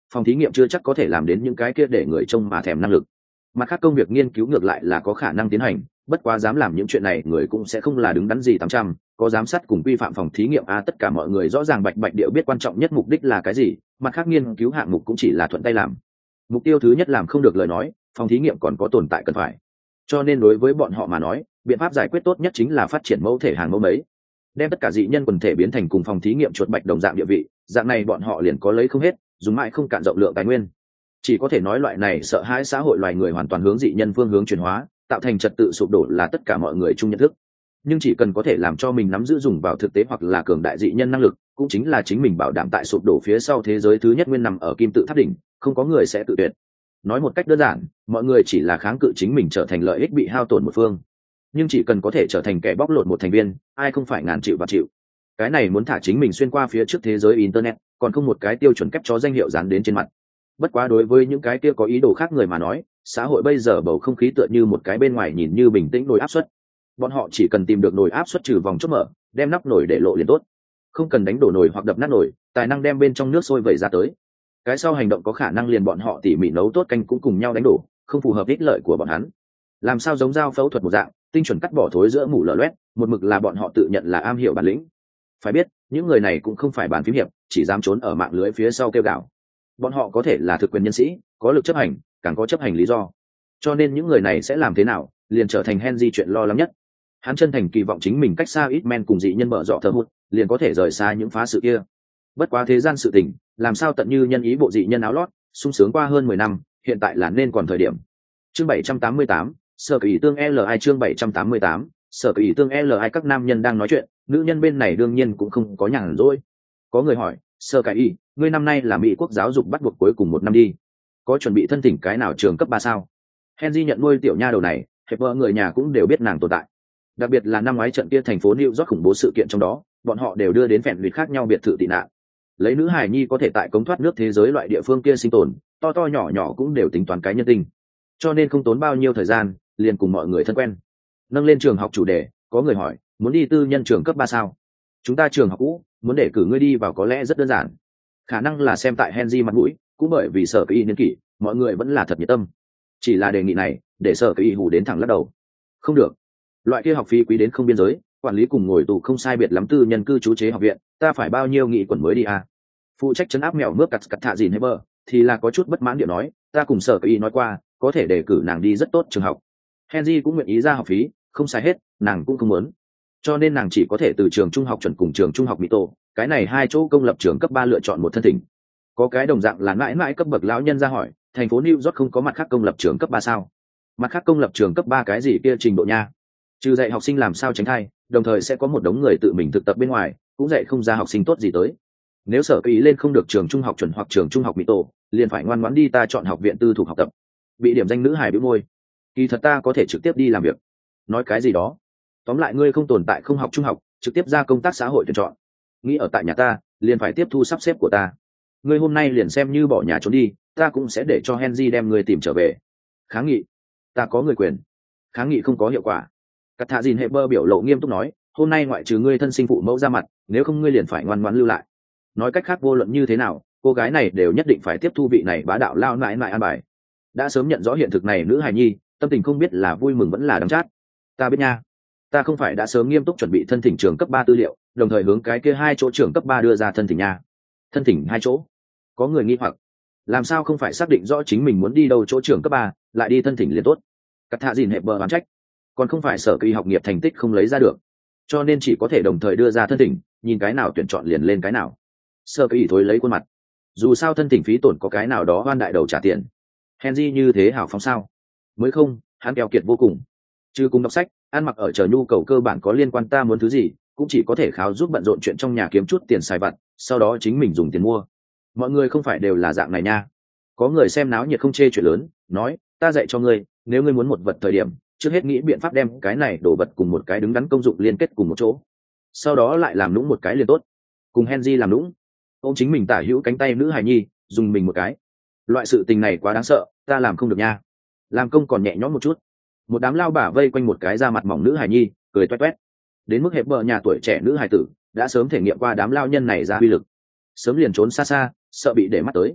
phòng thí nghiệm chưa chắc có thể làm đến những cái kia để người trông mà thèm năng lực. Mặt khác công việc nghiên cứu ngược lại là có khả năng tiến hành, bất quá dám làm những chuyện này người cũng sẽ không là đứng đắn gì tám trăm, có giám sát cùng quy phạm phòng thí nghiệm a à, tất cả mọi người rõ ràng bạch bạch điệu biết quan trọng nhất mục đích là cái gì, mặt khác nghiên cứu hạng mục cũng chỉ là thuận tay làm. Mục tiêu thứ nhất làm không được lời nói, phòng thí nghiệm còn có tồn tại cần phải. Cho nên đối với bọn họ mà nói, biện pháp giải quyết tốt nhất chính là phát triển mẫu thể hàng mẫu mấy, đem tất cả dị nhân quần thể biến thành cùng phòng thí nghiệm chuột bạch đồng dạng địa vị, dạng này bọn họ liền có lấy không hết, dùng mãi không cạn rộng lượng tài nguyên. Chỉ có thể nói loại này sợ hãi xã hội loài người hoàn toàn hướng dị nhân phương hướng chuyển hóa, tạo thành trật tự sụp đổ là tất cả mọi người chung nhận thức. Nhưng chỉ cần có thể làm cho mình nắm giữ dùng vào thực tế hoặc là cường đại dị nhân năng lực, cũng chính là chính mình bảo đảm tại sụp đổ phía sau thế giới thứ nhất nguyên nằm ở kim tự tháp đỉnh, không có người sẽ tự tuyệt. Nói một cách đơn giản, mọi người chỉ là kháng cự chính mình trở thành lợi ích bị hao tổn một phương, nhưng chỉ cần có thể trở thành kẻ bóc lột một thành viên, ai không phải ngàn chịu và chịu. Cái này muốn thả chính mình xuyên qua phía trước thế giới internet, còn không một cái tiêu chuẩn kép cho danh hiệu dán đến trên mặt. Bất quá đối với những cái kia có ý đồ khác người mà nói, xã hội bây giờ bầu không khí tựa như một cái bên ngoài nhìn như bình tĩnh nồi áp suất. Bọn họ chỉ cần tìm được nồi áp suất trừ vòng chốt mở, đem nắp nồi để lộ liền tốt, không cần đánh đổ nồi hoặc đập nát nồi, tài năng đem bên trong nước sôi vẩy ra tới. Cái sau hành động có khả năng liền bọn họ tỉ mỉ nấu tốt canh cũng cùng nhau đánh đổ, không phù hợp ích lợi của bọn hắn. Làm sao giống dao phẫu thuật một dạng, tinh chuẩn cắt bỏ thối giữa mủ lở loét, một mực là bọn họ tự nhận là am hiểu bản lĩnh. Phải biết, những người này cũng không phải bàn phím hiệp, chỉ dám trốn ở mạng lưới phía sau kêu gào. Bọn họ có thể là thực quyền nhân sĩ, có lực chấp hành, càng có chấp hành lý do. Cho nên những người này sẽ làm thế nào, liền trở thành Henry chuyện lo lắng nhất. Hắn chân thành kỳ vọng chính mình cách xa ít men cùng dị nhân mở rọ thơ hụt, liền có thể rời xa những phá sự kia. Bất quá thế gian sự tình, làm sao tận như nhân ý bộ dị nhân áo lót, sung sướng qua hơn mười năm, hiện tại là nên còn thời điểm. Chương bảy trăm tám mươi tám, Sở Kỳ Tương L I chương bảy trăm tám mươi tám, Sở Kỳ Tương L I các nam nhân đang nói chuyện, nữ nhân bên này đương nhiên cũng không có nhàn rỗi. Có người hỏi, Sở Kỳ, ngươi năm nay là Mỹ quốc giáo dục bắt buộc cuối cùng một năm đi, có chuẩn bị thân thỉnh cái nào trường cấp ba sao? Henry nhận nuôi tiểu nha đầu này, hiệp vợ người nhà cũng đều biết nàng tồn tại. Đặc biệt là năm ngoái trận kia thành phố New York khủng bố sự kiện trong đó, bọn họ đều đưa đến vẹn luyện khác nhau biệt thự tị nạn. Lấy nữ hài nhi có thể tại cống thoát nước thế giới loại địa phương kia sinh tồn, to to nhỏ nhỏ cũng đều tính toán cái nhân tình, cho nên không tốn bao nhiêu thời gian, liền cùng mọi người thân quen. Nâng lên trường học chủ đề, có người hỏi, muốn đi tư nhân trường cấp ba sao? Chúng ta trường học cũ, muốn để cử ngươi đi vào có lẽ rất đơn giản. Khả năng là xem tại Henry mặt mũi, cũng bởi vì Sở Kỳ niên kỷ, mọi người vẫn là thật nhiệt tâm. Chỉ là đề nghị này, để Sở Kỳ hù đến thẳng lắc đầu. Không được, loại kia học phí quý đến không biên giới, quản lý cùng ngồi tù không sai biệt lắm tư nhân cư trú chế học viện, ta phải bao nhiêu nghị quẩn mới đi à? Phụ trách chấn áp mèo mướp cặt cặt thạ dìn Heber thì là có chút bất mãn điệu nói, ta cùng Sở Kỳ nói qua, có thể đề cử nàng đi rất tốt trường học. Henry cũng nguyện ý ra học phí, không sai hết, nàng cũng không muốn. Cho nên nàng chỉ có thể từ trường trung học chuẩn cùng trường trung học Mỹ Tô, cái này hai chỗ công lập trường cấp ba lựa chọn một thân thỉnh. Có cái đồng dạng là mãi mãi cấp bậc lão nhân ra hỏi, thành phố New York không có mặt khác công lập trường cấp ba sao? Mặt khác công lập trường cấp ba cái gì kia trình độ nha? Trừ dạy học sinh làm sao tránh thai, đồng thời sẽ có một đống người tự mình thực tập bên ngoài, cũng dạy không ra học sinh tốt gì tới. Nếu Sở Kỳ lên không được trường trung học chuẩn hoặc trường trung học Mỹ Tô, liền phải ngoan ngoãn đi ta chọn học viện tư thục học tập. Bị điểm danh nữ hài bĩu môi, kỳ thật ta có thể trực tiếp đi làm việc. Nói cái gì đó? Tóm lại ngươi không tồn tại không học trung học, trực tiếp ra công tác xã hội tuyển chọn. Nghĩ ở tại nhà ta, liền phải tiếp thu sắp xếp của ta. Ngươi hôm nay liền xem như bỏ nhà trốn đi, ta cũng sẽ để cho Henry đem ngươi tìm trở về. Kháng nghị, ta có người quyền. Kháng nghị không có hiệu quả. Cắt thạ dìn Heber biểu lộ nghiêm túc nói, hôm nay ngoại trừ ngươi thân sinh phụ mẫu ra mặt, nếu không ngươi liền phải ngoan ngoãn lưu lại. Nói cách khác vô luận như thế nào, cô gái này đều nhất định phải tiếp thu vị này bá đạo lao nại nại an bài. Đã sớm nhận rõ hiện thực này nữ hài nhi, tâm tình không biết là vui mừng vẫn là đắng chát. Ta biết nha, ta không phải đã sớm nghiêm túc chuẩn bị thân thỉnh trường cấp ba tư liệu, đồng thời hướng cái kia hai chỗ trường cấp ba đưa ra thân thỉnh nha. Thân thỉnh hai chỗ? Có người nghi hoặc, làm sao không phải xác định rõ chính mình muốn đi đâu chỗ trường cấp ba, lại đi thân thỉnh liền tốt? Cắt thạ dìn Heber oán trách, còn không phải Sở Kỳ học nghiệp thành tích không lấy ra được, cho nên chỉ có thể đồng thời đưa ra thân thỉnh, nhìn cái nào tuyển chọn liền lên cái nào. Sở Kỳ thối lấy khuôn mặt, dù sao thân thỉnh phí tổn có cái nào đó oan đại đầu trả tiền. Henry như thế hảo phóng sao? Mới không, hắn keo kiệt vô cùng. Chứ cùng đọc sách, ăn mặc ở chờ nhu cầu cơ bản có liên quan ta muốn thứ gì, cũng chỉ có thể kháo giúp bận rộn chuyện trong nhà kiếm chút tiền xài vặt, sau đó chính mình dùng tiền mua. Mọi người không phải đều là dạng này nha. Có người xem náo nhiệt không chê chuyện lớn, nói, ta dạy cho ngươi, nếu ngươi muốn một vật thời điểm, trước hết nghĩ biện pháp đem cái này đổ vật cùng một cái đứng đắn công dụng liên kết cùng một chỗ. Sau đó lại làm nũng một cái liền tốt. Cùng Henry làm nũng. Ông chính mình tả hữu cánh tay nữ hài nhi, dùng mình một cái. Loại sự tình này quá đáng sợ, ta làm không được nha. Làm công còn nhẹ nhõm một chút. Một đám lao bả vây quanh một cái da mặt mỏng nữ hài nhi, cười toét toét. Đến mức hẹp bờ nhà tuổi trẻ nữ hài tử, đã sớm thể nghiệm qua đám lao nhân này ra uy lực. Sớm liền trốn xa xa, sợ bị để mắt tới.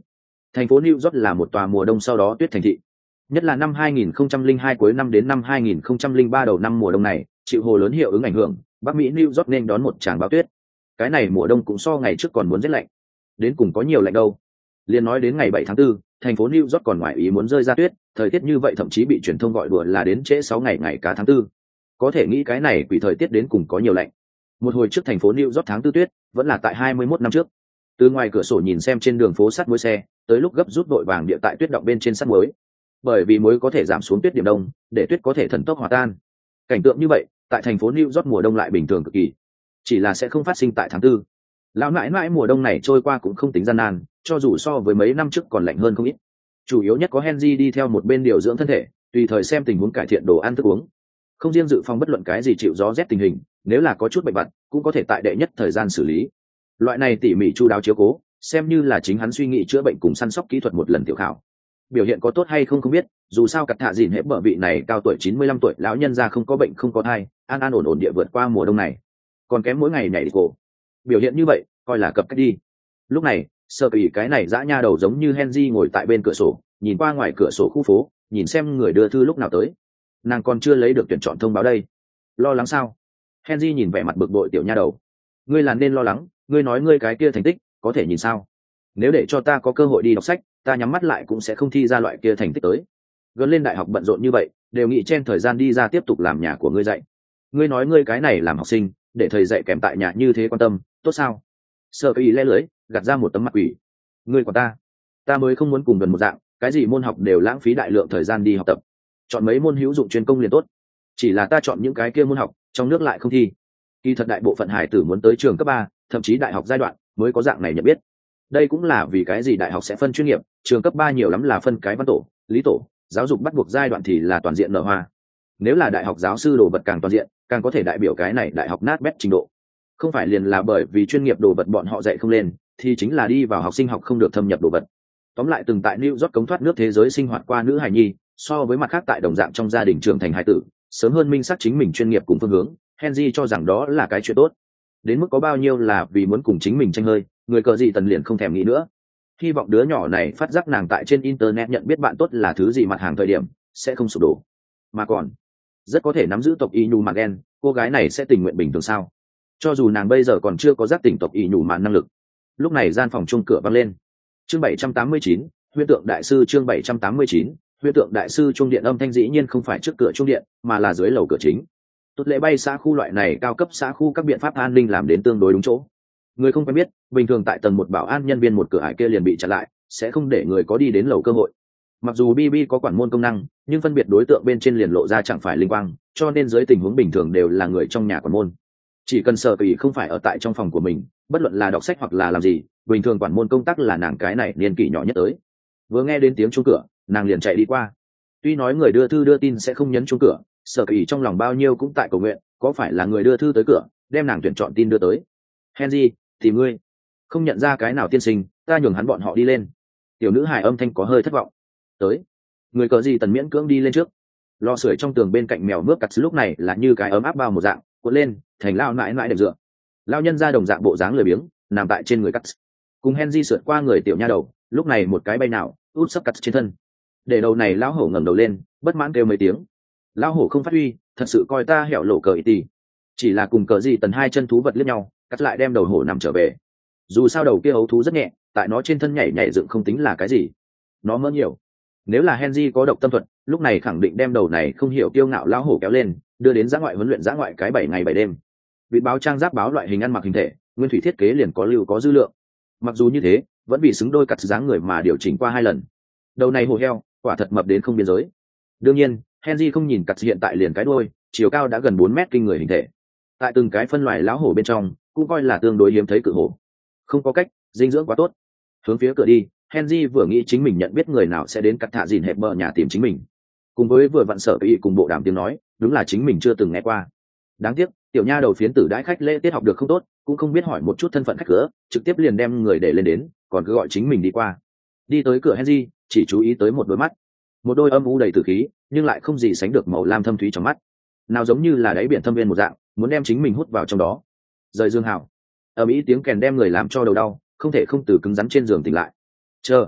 Thành phố New York là một tòa mùa đông sau đó tuyết thành thị. Nhất là năm hai nghìn không trăm lẻ hai cuối năm đến năm hai nghìn không trăm lẻ ba đầu năm mùa đông này, chịu hồ lớn hiệu ứng ảnh hưởng, Bắc Mỹ New York nên đón một tràng bão tuyết. Cái này mùa đông cũng so ngày trước còn muốn rét lạnh. Đến cùng có nhiều lạnh đâu. Liên nói đến ngày bảy tháng tư, thành phố New York còn ngoài ý muốn rơi ra tuyết, thời tiết như vậy thậm chí bị truyền thông gọi đùa là đến trễ sáu ngày ngày cả tháng tư. Có thể nghĩ cái này quỷ thời tiết đến cùng có nhiều lạnh. Một hồi trước thành phố New York tháng tư tuyết, vẫn là tại hai mươi mốt năm trước. Từ ngoài cửa sổ nhìn xem trên đường phố sắt muối xe, tới lúc gấp rút đội vàng địa tại tuyết động bên trên sắt muối. Bởi vì muối có thể giảm xuống tuyết điểm đông, để tuyết có thể thần tốc hòa tan. Cảnh tượng như vậy, tại thành phố New York mùa đông lại bình thường cực kỳ, chỉ là sẽ không phát sinh tại tháng tư. Lão nãi nãi mùa đông này trôi qua cũng không tính gian nan, cho dù so với mấy năm trước còn lạnh hơn không ít. Chủ yếu nhất có Henry đi theo một bên điều dưỡng thân thể, tùy thời xem tình huống cải thiện đồ ăn thức uống. Không riêng dự phòng bất luận cái gì chịu gió rét tình hình, nếu là có chút bệnh vặt, cũng có thể tại đệ nhất thời gian xử lý. Loại này tỉ mỉ chu đáo chiếu cố, xem như là chính hắn suy nghĩ chữa bệnh cùng săn sóc kỹ thuật một lần tiểu khảo. Biểu hiện có tốt hay không không biết, dù sao cặt thạ dìn hễ bở vị này cao tuổi chín mươi lăm tuổi lão nhân ra không có bệnh không có thai, an an ổn ổn địa vượt qua mùa đông này. Còn kém mỗi ngày nhảy đi cổ. Biểu hiện như vậy, coi là cập cách đi. Lúc này, sơ kỳ cái này dã nha đầu giống như Henry ngồi tại bên cửa sổ, nhìn qua ngoài cửa sổ khu phố, nhìn xem người đưa thư lúc nào tới. Nàng còn chưa lấy được tuyển chọn thông báo đây. Lo lắng sao? Henry nhìn vẻ mặt bực bội tiểu nha đầu. Ngươi là nên lo lắng, ngươi nói ngươi cái kia thành tích, có thể nhìn sao? Nếu để cho ta có cơ hội đi đọc sách, ta nhắm mắt lại cũng sẽ không thi ra loại kia thành tích tới. Gần lên đại học bận rộn như vậy, đều nghĩ chen thời gian đi ra tiếp tục làm nhà của ngươi dạy. Ngươi nói ngươi cái này làm học sinh, để thầy dạy kèm tại nhà như thế quan tâm, tốt sao? Sợ cái ý lẽ lưới, gạt ra một tấm mặt quỷ. Ngươi của ta, ta mới không muốn cùng gần một dạng, cái gì môn học đều lãng phí đại lượng thời gian đi học tập. Chọn mấy môn hữu dụng chuyên công liền tốt. Chỉ là ta chọn những cái kia môn học, trong nước lại không thi. Kỳ thật đại bộ phận hải tử muốn tới trường cấp ba, thậm chí đại học giai đoạn mới có dạng này nhận biết. Đây cũng là vì cái gì đại học sẽ phân chuyên nghiệp, trường cấp ba nhiều lắm là phân cái văn tổ, lý tổ, giáo dục bắt buộc giai đoạn thì là toàn diện nở hoa. Nếu là đại học giáo sư đồ vật càng toàn diện, càng có thể đại biểu cái này đại học nát bét trình độ. Không phải liền là bởi vì chuyên nghiệp đồ vật bọn họ dạy không lên, thì chính là đi vào học sinh học không được thâm nhập đồ vật. Tóm lại từng tại New York cống thoát nước thế giới sinh hoạt qua nữ hài nhi, so với mặt khác tại đồng dạng trong gia đình trưởng thành hài tử, sớm hơn minh xác chính mình chuyên nghiệp cùng phương hướng, Henry cho rằng đó là cái chuyện tốt. Đến mức có bao nhiêu là vì muốn cùng chính mình tranh hơi, người cờ gì tần liền không thèm nghĩ nữa. Hy vọng đứa nhỏ này phát giác nàng tại trên internet nhận biết bạn tốt là thứ gì mặt hàng thời điểm, sẽ không sụp đổ. Mà còn, rất có thể nắm giữ tộc y nhù mà ghen, cô gái này sẽ tình nguyện bình thường sao? Cho dù nàng bây giờ còn chưa có giác tỉnh tộc y nhù mà năng lực. Lúc này gian phòng chung cửa vang lên. Chương bảy trăm tám mươi chín, huyễn tượng đại sư chương bảy trăm tám mươi chín, huyễn tượng đại sư chuông điện âm thanh dĩ nhiên không phải trước cửa chuông điện, mà là dưới lầu cửa chính. Tốt lễ bay xã khu loại này cao cấp xã khu các biện pháp an ninh làm đến tương đối đúng chỗ. Người không quen biết, bình thường tại tầng một bảo an nhân viên một cửa ải kia liền bị chặn lại, sẽ không để người có đi đến lầu cơ hội. Mặc dù bê bê có quản môn công năng, nhưng phân biệt đối tượng bên trên liền lộ ra chẳng phải linh quang, cho nên dưới tình huống bình thường đều là người trong nhà quản môn. Chỉ cần sợ kỳ không phải ở tại trong phòng của mình, bất luận là đọc sách hoặc là làm gì, bình thường quản môn công tác là nàng cái này niên kỷ nhỏ nhất tới. Vừa nghe đến tiếng chuông cửa, nàng liền chạy đi qua. Tuy nói người đưa thư đưa tin sẽ không nhấn chuông cửa, sợ kỳ trong lòng bao nhiêu cũng tại cầu nguyện, có phải là người đưa thư tới cửa, đem nàng tuyển chọn tin đưa tới. Henry, tìm ngươi. Không nhận ra cái nào tiên sinh, ta nhường hắn bọn họ đi lên. Tiểu nữ hài âm thanh có hơi thất vọng. Tới. Người cờ gì tần miễn cưỡng đi lên trước. Lò sưởi trong tường bên cạnh mèo mướp cặt lúc này là như cái ấm áp bao một dạng, cuộn lên, thành lao mãi mãi đệm dựa. Lao nhân ra đồng dạng bộ dáng lười biếng, nằm tại trên người cắt. Cùng Henry sượt qua người tiểu nha đầu, lúc này một cái bay nào, út sấp cắt trên thân. Để đầu này lão hổ ngẩng đầu lên, bất mãn kêu mấy tiếng. Lão hổ không phát huy, thật sự coi ta hẻo lộ cờ ít tì. Chỉ là cùng cờ gì tần hai chân thú vật liếc nhau, cắt lại đem đầu hổ nằm trở về. Dù sao đầu kia ấu thú rất nhẹ, tại nó trên thân nhảy nhảy dựng không tính là cái gì. Nó mỡ nhiều. Nếu là Henry có độc tâm thuật, lúc này khẳng định đem đầu này không hiểu kiêu ngạo lão hổ kéo lên, đưa đến giã ngoại huấn luyện giã ngoại cái bảy ngày bảy đêm. Vịt báo trang giáp báo loại hình ăn mặc hình thể, nguyên thủy thiết kế liền có lưu có dư lượng. Mặc dù như thế, vẫn bị xứng đôi cặt dáng người mà điều chỉnh qua hai lần. Đầu này hổ heo, quả thật mập đến không biên giới. Đương nhiên, Henry không nhìn cặt hiện tại liền cái đuôi, chiều cao đã gần bốn mét kinh người hình thể. Tại từng cái phân loại lão hổ bên trong, cũng coi là tương đối hiếm thấy cự hổ. Không có cách, dinh dưỡng quá tốt. Hướng phía cửa đi, Henry vừa nghĩ chính mình nhận biết người nào sẽ đến cắt thạ dìn hẹp bờ nhà tìm chính mình. Cùng với vừa vặn sở ý cùng bộ đàm tiếng nói, đúng là chính mình chưa từng nghe qua. Đáng tiếc, tiểu nha đầu phiến tử đãi khách lễ tiết học được không tốt, cũng không biết hỏi một chút thân phận khách cửa, trực tiếp liền đem người để lên đến, còn cứ gọi chính mình đi qua. Đi tới cửa Henry, chỉ chú ý tới một đôi mắt, một đôi âm u đầy tử khí, nhưng lại không gì sánh được màu lam thâm thúy trong mắt, nào giống như là đáy biển thâm viên một dạng, muốn đem chính mình hút vào trong đó. Rời dương hảo, ở mỹ tiếng kèn đem người làm cho đầu đau, không thể không từ cứng rắn trên giường tỉnh lại. Chờ,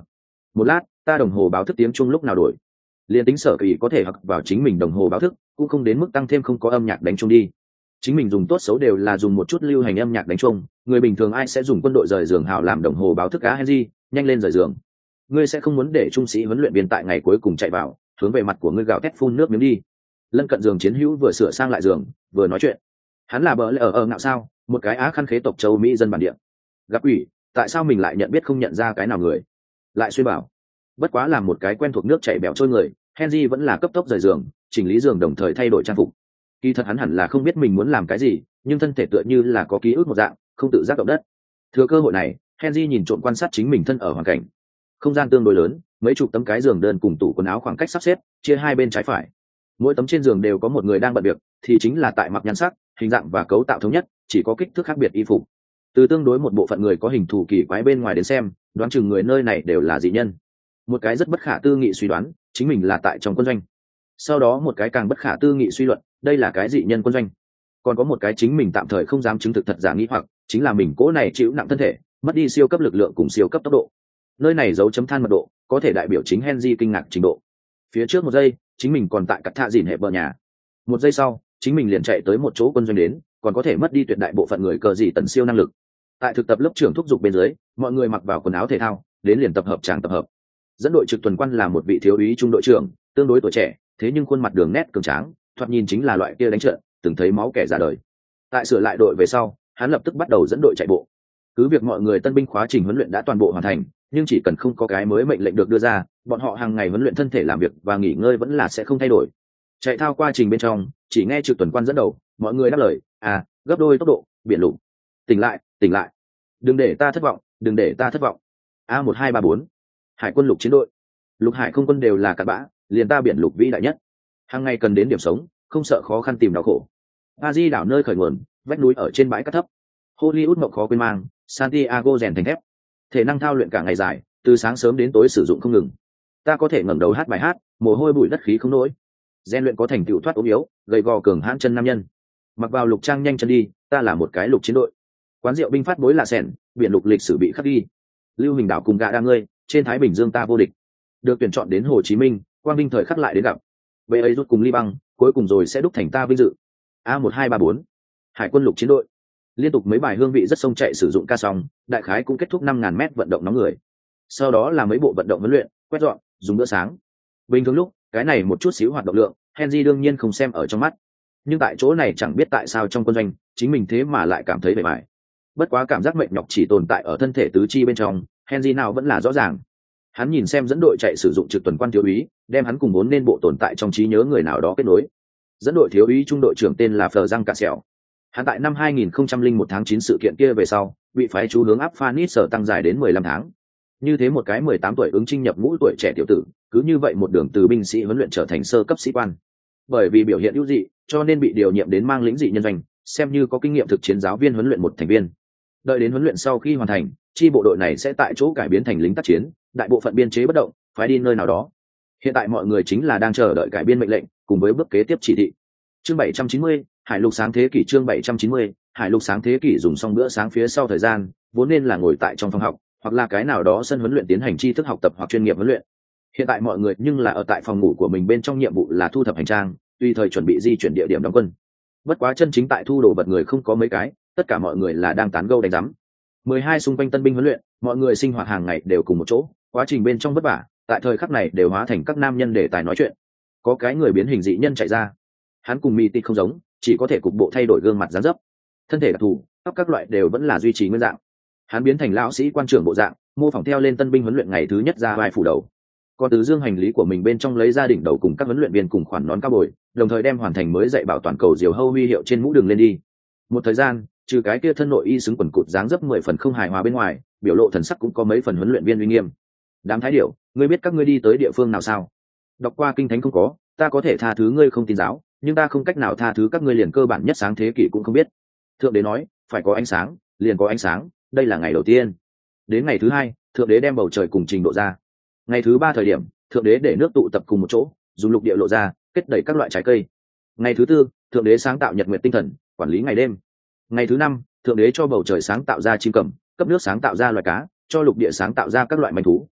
một lát ta đồng hồ báo thức tiếng chuông lúc nào đổi, liền tính sở kỳ có thể học vào chính mình đồng hồ báo thức cũng không đến mức tăng thêm không có âm nhạc đánh chuông đi. Chính mình dùng tốt xấu đều là dùng một chút lưu hành âm nhạc đánh chuông, người bình thường ai sẽ dùng quân đội rời giường hào làm đồng hồ báo thức á? Henry, nhanh lên rời giường, ngươi sẽ không muốn để trung sĩ huấn luyện viên tại ngày cuối cùng chạy vào hướng về mặt của ngươi gào thét phun nước miếng đi. Lân cận giường chiến hữu vừa sửa sang lại giường vừa nói chuyện. Hắn là bỡ lẽ ở ở ngạo sao, một cái á khăn khế tộc châu Mỹ dân bản địa. Gặp ủy, tại sao mình lại nhận biết không nhận ra cái nào người? Lại suy bảo, bất quá là một cái quen thuộc nước chảy bẻo trôi người. Henry vẫn là cấp tốc rời giường, chỉnh lý giường đồng thời thay đổi trang phục. Kỳ thật hắn hẳn là không biết mình muốn làm cái gì, nhưng thân thể tựa như là có ký ức một dạng, không tự giác động đất. Thừa cơ hội này, Henry nhìn trộm quan sát chính mình thân ở hoàn cảnh. Không gian tương đối lớn, mấy chục tấm cái giường đơn cùng tủ quần áo khoảng cách sắp xếp, chia hai bên trái phải. Mỗi tấm trên giường đều có một người đang bận việc, thì chính là tại mặc nhan sắc, hình dạng và cấu tạo thống nhất, chỉ có kích thước khác biệt y phục. Từ tương đối một bộ phận người có hình thù kỳ quái bên ngoài đến xem, đoán chừng người nơi này đều là dị nhân. Một cái rất bất khả tư nghị suy đoán, chính mình là tại trong quân doanh. Sau đó một cái càng bất khả tư nghị suy luận, đây là cái dị nhân quân doanh. Còn có một cái chính mình tạm thời không dám chứng thực thật giả nghĩ hoặc, chính là mình cố này chịu nặng thân thể, mất đi siêu cấp lực lượng cùng siêu cấp tốc độ. Nơi này dấu chấm than mật độ, có thể đại biểu chính Henry kinh ngạc trình độ. Phía trước một giây, chính mình còn tại cắt thạ dìn hệ bờ nhà. Một giây sau, chính mình liền chạy tới một chỗ quân doanh đến, còn có thể mất đi tuyệt đại bộ phận người cờ gì tần siêu năng lực. Tại thực tập lớp trưởng thúc giục bên dưới, mọi người mặc vào quần áo thể thao, đến liền tập hợp tràng tập hợp. Dẫn đội trực tuần quan là một vị thiếu úy trung đội trưởng, tương đối tuổi trẻ, thế nhưng khuôn mặt đường nét cường tráng, thoạt nhìn chính là loại kia đánh trận từng thấy máu kẻ ra đời. Tại sửa lại đội về sau, hắn lập tức bắt đầu dẫn đội chạy bộ. Cứ việc mọi người tân binh khóa trình huấn luyện đã toàn bộ hoàn thành, nhưng chỉ cần không có cái mới mệnh lệnh được đưa ra, bọn họ hàng ngày huấn luyện thân thể làm việc và nghỉ ngơi vẫn là sẽ không thay đổi. Chạy thao quá trình bên trong, chỉ nghe trực tuần quan dẫn đầu, mọi người đáp lời, à, gấp đôi tốc độ, biển lục. Tỉnh lại, tỉnh lại. Đừng để ta thất vọng, đừng để ta thất vọng. A một hai ba bốn. Hải quân lục chiến đội. Lục hải không quân đều là cặn bã, liền ta biển lục vĩ đại nhất. Hàng ngày cần đến điểm sống, không sợ khó khăn tìm đau khổ. A Di đảo nơi khởi nguồn, vách núi ở trên bãi cát thấp. Hollywood mộng khó quên mang, Santiago rèn thành thép. Thể năng thao luyện cả ngày dài, từ sáng sớm đến tối sử dụng không ngừng. Ta có thể ngẩng đầu hát bài hát, mồ hôi bụi đất khí không nổi. Rèn luyện có thành tựu thoát ốm yếu, gầy gò cường hãn chân nam nhân. Mặc vào lục trang nhanh chân đi, ta là một cái lục chiến đội. Quán rượu binh phát bối là sẻn, biển lục lịch sử bị khắc đi. Lưu Hình đảo cùng gạ đa ngươi, trên Thái Bình Dương ta vô địch. Được tuyển chọn đến Hồ Chí Minh, quang vinh thời khắc lại đến gặp. Bệ ấy rút cùng ly băng, cuối cùng rồi sẽ đúc thành ta vinh dự. A một hai ba bốn. Hải quân lục chiến đội. Liên tục mấy bài hương vị rất sông chạy sử dụng ca song, đại khái cũng kết thúc năm ngàn mét vận động nóng người. Sau đó là mấy bộ vận động huấn luyện, quét dọn, dùng bữa sáng. Bình thường lúc, cái này một chút xíu hoạt động lượng, Henry đương nhiên không xem ở trong mắt. Nhưng tại chỗ này chẳng biết tại sao trong quân doanh, chính mình thế mà lại cảm thấy bề bại. Bất quá cảm giác mệt nhọc chỉ tồn tại ở thân thể tứ chi bên trong, Henry nào vẫn là rõ ràng. Hắn nhìn xem dẫn đội chạy sử dụng trực tuần quan thiếu úy, đem hắn cùng bốn nên bộ tồn tại trong trí nhớ người nào đó kết nối. Dẫn đội thiếu úy trung đội trưởng tên là Phờ Răng Cạ Sẹo. Hắn tại năm hai nghìn không trăm lẻ một tháng chín sự kiện kia về sau, bị phái chú hướng áp Phanis sở tăng dài đến mười lăm tháng. Như thế một cái mười tám tuổi ứng chinh nhập ngũ tuổi trẻ tiểu tử, cứ như vậy một đường từ binh sĩ huấn luyện trở thành sơ cấp sĩ quan. Bởi vì biểu hiện ưu dị, cho nên bị điều nhiệm đến mang lĩnh dị nhân doanh, xem như có kinh nghiệm thực chiến giáo viên huấn luyện một thành viên. Đợi đến huấn luyện sau khi hoàn thành, chi bộ đội này sẽ tại chỗ cải biến thành lính tác chiến, đại bộ phận biên chế bất động, phái đi nơi nào đó. Hiện tại mọi người chính là đang chờ đợi cải biên mệnh lệnh, cùng với bước kế tiếp chỉ thị. Chương bảy trăm chín mươi, Hải lục sáng thế kỷ. Chương bảy trăm chín mươi, Hải lục sáng thế kỷ. Dùng xong bữa sáng phía sau thời gian, vốn nên là ngồi tại trong phòng học, hoặc là cái nào đó sân huấn luyện tiến hành tri thức học tập hoặc chuyên nghiệp huấn luyện. Hiện tại mọi người nhưng là ở tại phòng ngủ của mình, bên trong nhiệm vụ là thu thập hành trang, tùy thời chuẩn bị di chuyển địa điểm đóng quân. Bất quá chân chính tại thu đồ vật người không có mấy cái, tất cả mọi người là đang tán gẫu đánh rắm. Mười hai xung quanh tân binh huấn luyện, mọi người sinh hoạt hàng ngày đều cùng một chỗ, quá trình bên trong vất vả, tại thời khắc này đều hóa thành các nam nhân để tài nói chuyện. Có cái người biến hình dị nhân chạy ra, hắn cùng mì tịt không giống, chỉ có thể cục bộ thay đổi gương mặt dáng dấp, thân thể đặc thù, tóc các loại đều vẫn là duy trì nguyên dạng. Hắn biến thành lão sĩ quan trưởng bộ dạng, mô phỏng theo lên tân binh huấn luyện ngày thứ nhất ra vai phủ đầu. Còn từ dương hành lý của mình bên trong lấy ra đỉnh đầu cùng các huấn luyện viên cùng khoản nón cao bồi, đồng thời đem hoàn thành mới dạy bảo toàn cầu diều hâu huy hiệu trên mũ đường lên đi. Một thời gian, trừ cái kia thân nội y xứng quần cụt dáng dấp mười phần không hài hòa bên ngoài, biểu lộ thần sắc cũng có mấy phần huấn luyện viên uy nghiêm. Đám thái điểu, ngươi biết các ngươi đi tới địa phương nào sao? Đọc qua kinh thánh không có, ta có thể tha thứ ngươi không tin giáo, nhưng ta không cách nào tha thứ các ngươi liền cơ bản nhất sáng thế kỷ cũng không biết. Thượng đế nói, phải có ánh sáng, liền có ánh sáng, đây là ngày đầu tiên. Đến ngày thứ hai, thượng đế đem bầu trời cùng trình độ ra. Ngày thứ ba thời điểm, thượng đế để nước tụ tập cùng một chỗ, dùng lục địa lộ ra, kết đẩy các loại trái cây. Ngày thứ tư, thượng đế sáng tạo nhật nguyệt tinh thần, quản lý ngày đêm. Ngày thứ năm, thượng đế cho bầu trời sáng tạo ra chim cầm, cấp nước sáng tạo ra loài cá, cho lục địa sáng tạo ra các loại manh thú.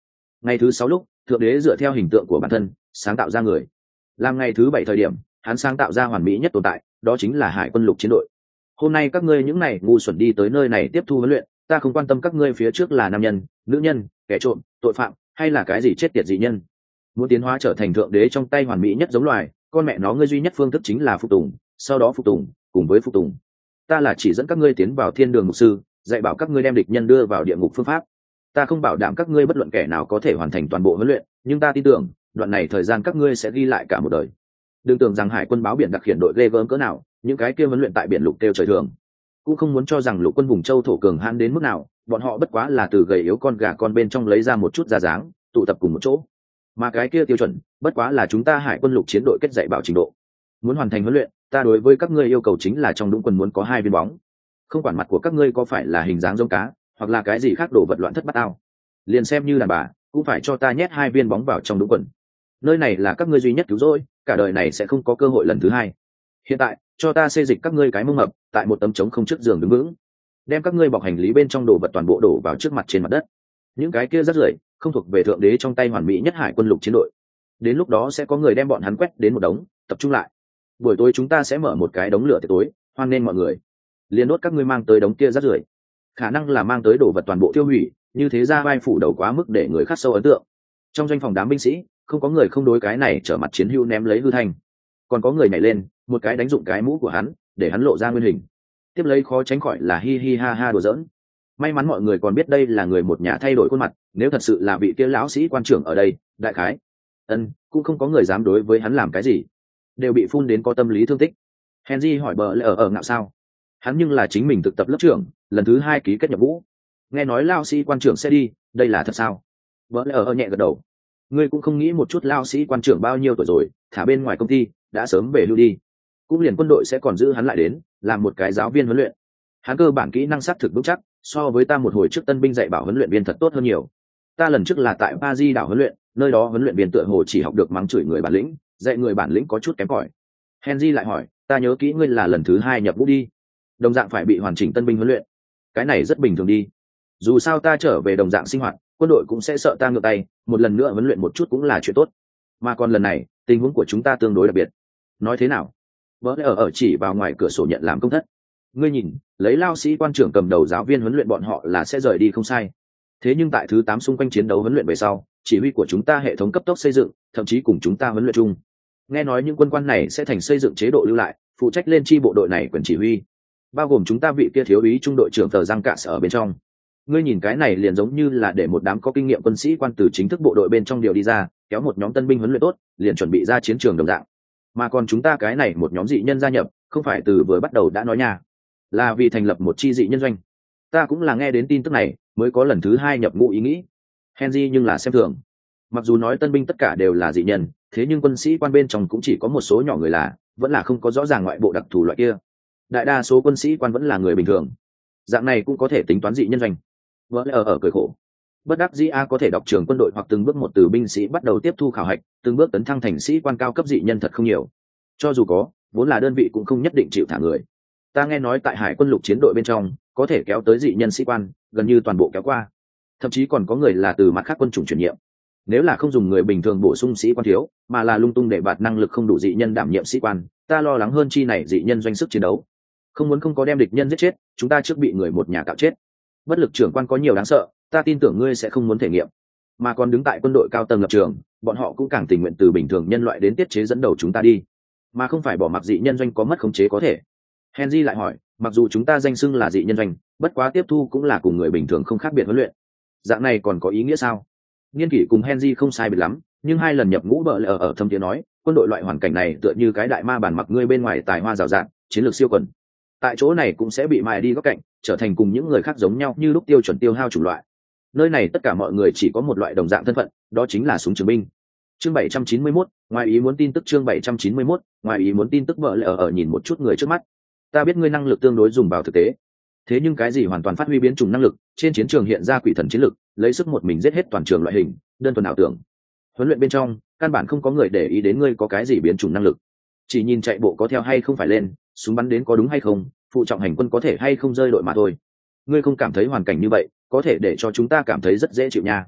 Ngày thứ sáu lúc, thượng đế dựa theo hình tượng của bản thân sáng tạo ra người. Làm ngày thứ bảy thời điểm, hắn sáng tạo ra hoàn mỹ nhất tồn tại, đó chính là hải quân lục chiến đội. Hôm nay các ngươi những này ngu xuẩn đi tới nơi này tiếp thu huấn luyện, ta không quan tâm các ngươi phía trước là nam nhân, nữ nhân, kẻ trộm, tội phạm hay là cái gì chết tiệt dị nhân. Muốn tiến hóa trở thành thượng đế trong tay hoàn mỹ nhất giống loài, con mẹ nó ngươi duy nhất phương thức chính là phục tùng, sau đó phục tùng, cùng với phục tùng. Ta là chỉ dẫn các ngươi tiến vào thiên đường mục sư, dạy bảo các ngươi đem địch nhân đưa vào địa ngục phương pháp. Ta không bảo đảm các ngươi bất luận kẻ nào có thể hoàn thành toàn bộ huấn luyện, nhưng ta tin tưởng đoạn này thời gian các ngươi sẽ ghi lại cả một đời. Đừng tưởng rằng hải quân báo biển đặc khiển đội ghê gớm cỡ nào, những cái kia huấn luyện tại biển lục kêu trời thường. Cũng không muốn cho rằng lục quân vùng châu thổ cường hãn đến mức nào, bọn họ bất quá là từ gầy yếu con gà con bên trong lấy ra một chút da dáng, tụ tập cùng một chỗ. Mà cái kia tiêu chuẩn, bất quá là chúng ta hải quân lục chiến đội kết dạy bảo trình độ. Muốn hoàn thành huấn luyện, ta đối với các ngươi yêu cầu chính là trong đúng quân muốn có hai viên bóng. Không quản mặt của các ngươi có phải là hình dáng giống cá, hoặc là cái gì khác đồ vật loạn thất bát ao, liền xem như đàn bà, cũng phải cho ta nhét hai viên bóng vào trong đúng quần. Nơi này là các ngươi duy nhất cứu rỗi, cả đời này sẽ không có cơ hội lần thứ hai. Hiện tại, cho ta xê dịch các ngươi cái mông mập, tại một tấm trống không trước giường đứng vững, đem các ngươi bọc hành lý bên trong đồ vật toàn bộ đổ vào trước mặt trên mặt đất. Những cái kia rất rưởi, không thuộc về thượng đế trong tay hoàn mỹ nhất hải quân lục chiến đội. Đến lúc đó sẽ có người đem bọn hắn quét đến một đống, tập trung lại. Buổi tối chúng ta sẽ mở một cái đống lửa tiệc tối, hoan nên mọi người. Liền đốt các ngươi mang tới đống kia rất rưởi. Khả năng là mang tới đồ vật toàn bộ tiêu hủy, như thế ra vai phủ đầu quá mức để người khắc sâu ấn tượng. Trong doanh phòng đám binh sĩ, không có người không đối cái này trở mặt chiến hữu ném lấy hư thanh, còn có người nhảy lên, một cái đánh dụng cái mũ của hắn, để hắn lộ ra nguyên hình. Tiếp lấy khó tránh khỏi là hi hi ha ha đùa giỡn. May mắn mọi người còn biết đây là người một nhà thay đổi khuôn mặt, nếu thật sự là vị kia lão sĩ quan trưởng ở đây, đại khái, ân, cũng không có người dám đối với hắn làm cái gì, đều bị phun đến có tâm lý thương tích. Henry hỏi bờ lẽ ở ở ngạo sao? Hắn nhưng là chính mình thực tập lớp trưởng, lần thứ hai ký kết nhập ngũ. Nghe nói lao sĩ quan trưởng sẽ đi, đây là thật sao? Bờ lẽ ở nhẹ gật đầu. Ngươi cũng không nghĩ một chút lao sĩ quan trưởng bao nhiêu tuổi rồi, thả bên ngoài công ty, đã sớm về lưu đi. Cũng liền quân đội sẽ còn giữ hắn lại đến, làm một cái giáo viên huấn luyện. Hắn cơ bản kỹ năng xác thực vững chắc, so với ta một hồi trước tân binh dạy bảo huấn luyện viên thật tốt hơn nhiều. Ta lần trước là tại Paris đảo huấn luyện, nơi đó huấn luyện viên tựa hồ chỉ học được mắng chửi người bản lĩnh, dạy người bản lĩnh có chút kém cỏi. Henry lại hỏi, ta nhớ kỹ ngươi là lần thứ hai nhập ngũ đi, đồng dạng phải bị hoàn chỉnh tân binh huấn luyện. Cái này rất bình thường đi. Dù sao ta trở về đồng dạng sinh hoạt, quân đội cũng sẽ sợ ta ngược tay, một lần nữa huấn luyện một chút cũng là chuyện tốt. Mà còn lần này, tình huống của chúng ta tương đối đặc biệt. Nói thế nào? Vỡ ở ở chỉ vào ngoài cửa sổ nhận làm công thất. Ngươi nhìn, lấy lao sĩ quan trưởng cầm đầu giáo viên huấn luyện bọn họ là sẽ rời đi không sai. Thế nhưng tại thứ tám xung quanh chiến đấu huấn luyện về sau, chỉ huy của chúng ta hệ thống cấp tốc xây dựng, thậm chí cùng chúng ta huấn luyện chung. Nghe nói những quân quan này sẽ thành xây dựng chế độ lưu lại, phụ trách lên chi bộ đội này quyền chỉ huy, bao gồm chúng ta vị kia thiếu úy trung đội trưởng tờ Giang Cạ ở bên trong. Ngươi nhìn cái này liền giống như là để một đám có kinh nghiệm quân sĩ quan từ chính thức bộ đội bên trong điều đi ra, kéo một nhóm tân binh huấn luyện tốt, liền chuẩn bị ra chiến trường đồng dạng. Mà còn chúng ta cái này một nhóm dị nhân gia nhập, không phải từ vừa bắt đầu đã nói nha, là vì thành lập một chi dị nhân doanh. Ta cũng là nghe đến tin tức này mới có lần thứ hai nhập ngũ ý nghĩ. Henry nhưng là xem thường. Mặc dù nói tân binh tất cả đều là dị nhân, thế nhưng quân sĩ quan bên trong cũng chỉ có một số nhỏ người là, vẫn là không có rõ ràng ngoại bộ đặc thù loại kia. Đại đa số quân sĩ quan vẫn là người bình thường. Dạng này cũng có thể tính toán dị nhân doanh. Vỡ ở ở cười khổ. Bất đắc dĩ a có thể đọc trường quân đội hoặc từng bước một từ binh sĩ bắt đầu tiếp thu khảo hạch, từng bước tấn thăng thành sĩ quan cao cấp dị nhân thật không nhiều. Cho dù có, vốn là đơn vị cũng không nhất định chịu thả người. Ta nghe nói tại hải quân lục chiến đội bên trong, có thể kéo tới dị nhân sĩ quan, gần như toàn bộ kéo qua. Thậm chí còn có người là từ mặt khác quân chủng chuyển nhiệm. Nếu là không dùng người bình thường bổ sung sĩ quan thiếu, mà là lung tung để bạt năng lực không đủ dị nhân đảm nhiệm sĩ quan, ta lo lắng hơn chi này dị nhân doanh sức chiến đấu. Không muốn không có đem địch nhân giết chết, chúng ta trước bị người một nhà cạo chết. Bất lực trưởng quan có nhiều đáng sợ, ta tin tưởng ngươi sẽ không muốn thể nghiệm. Mà còn đứng tại quân đội cao tầng lập trường, bọn họ cũng càng tình nguyện từ bình thường nhân loại đến tiết chế dẫn đầu chúng ta đi, mà không phải bỏ mặc dị nhân doanh có mất khống chế có thể. Henry lại hỏi, mặc dù chúng ta danh xưng là dị nhân doanh, bất quá tiếp thu cũng là cùng người bình thường không khác biệt huấn luyện. Dạng này còn có ý nghĩa sao? Niên kỷ cùng Henry không sai biệt lắm, nhưng hai lần nhập ngũ bợ lỡ ở thâm tiếng nói, quân đội loại hoàn cảnh này tựa như cái đại ma bản mặc ngươi bên ngoài tài hoa rào rạt, chiến lược siêu quần. Tại chỗ này cũng sẽ bị mài đi góc cạnh, trở thành cùng những người khác giống nhau như lúc tiêu chuẩn tiêu hao chủng loại. Nơi này tất cả mọi người chỉ có một loại đồng dạng thân phận, đó chính là súng trường binh. Chương bảy trăm chín mươi mốt, ngoài ý muốn tin tức chương bảy trăm chín mươi mốt, ngoài ý muốn tin tức bợ lỡ ở nhìn một chút người trước mắt. Ta biết ngươi năng lực tương đối dùng vào thực tế. Thế nhưng cái gì hoàn toàn phát huy biến chủng năng lực, trên chiến trường hiện ra quỷ thần chiến lực, lấy sức một mình giết hết toàn trường loại hình, đơn thuần ảo tưởng. Huấn luyện bên trong, căn bản không có người để ý đến ngươi có cái gì biến chủng năng lực. Chỉ nhìn chạy bộ có theo hay không phải lên, súng bắn đến có đúng hay không, phụ trọng hành quân có thể hay không rơi đội mà thôi. Ngươi không cảm thấy hoàn cảnh như vậy có thể để cho chúng ta cảm thấy rất dễ chịu nha?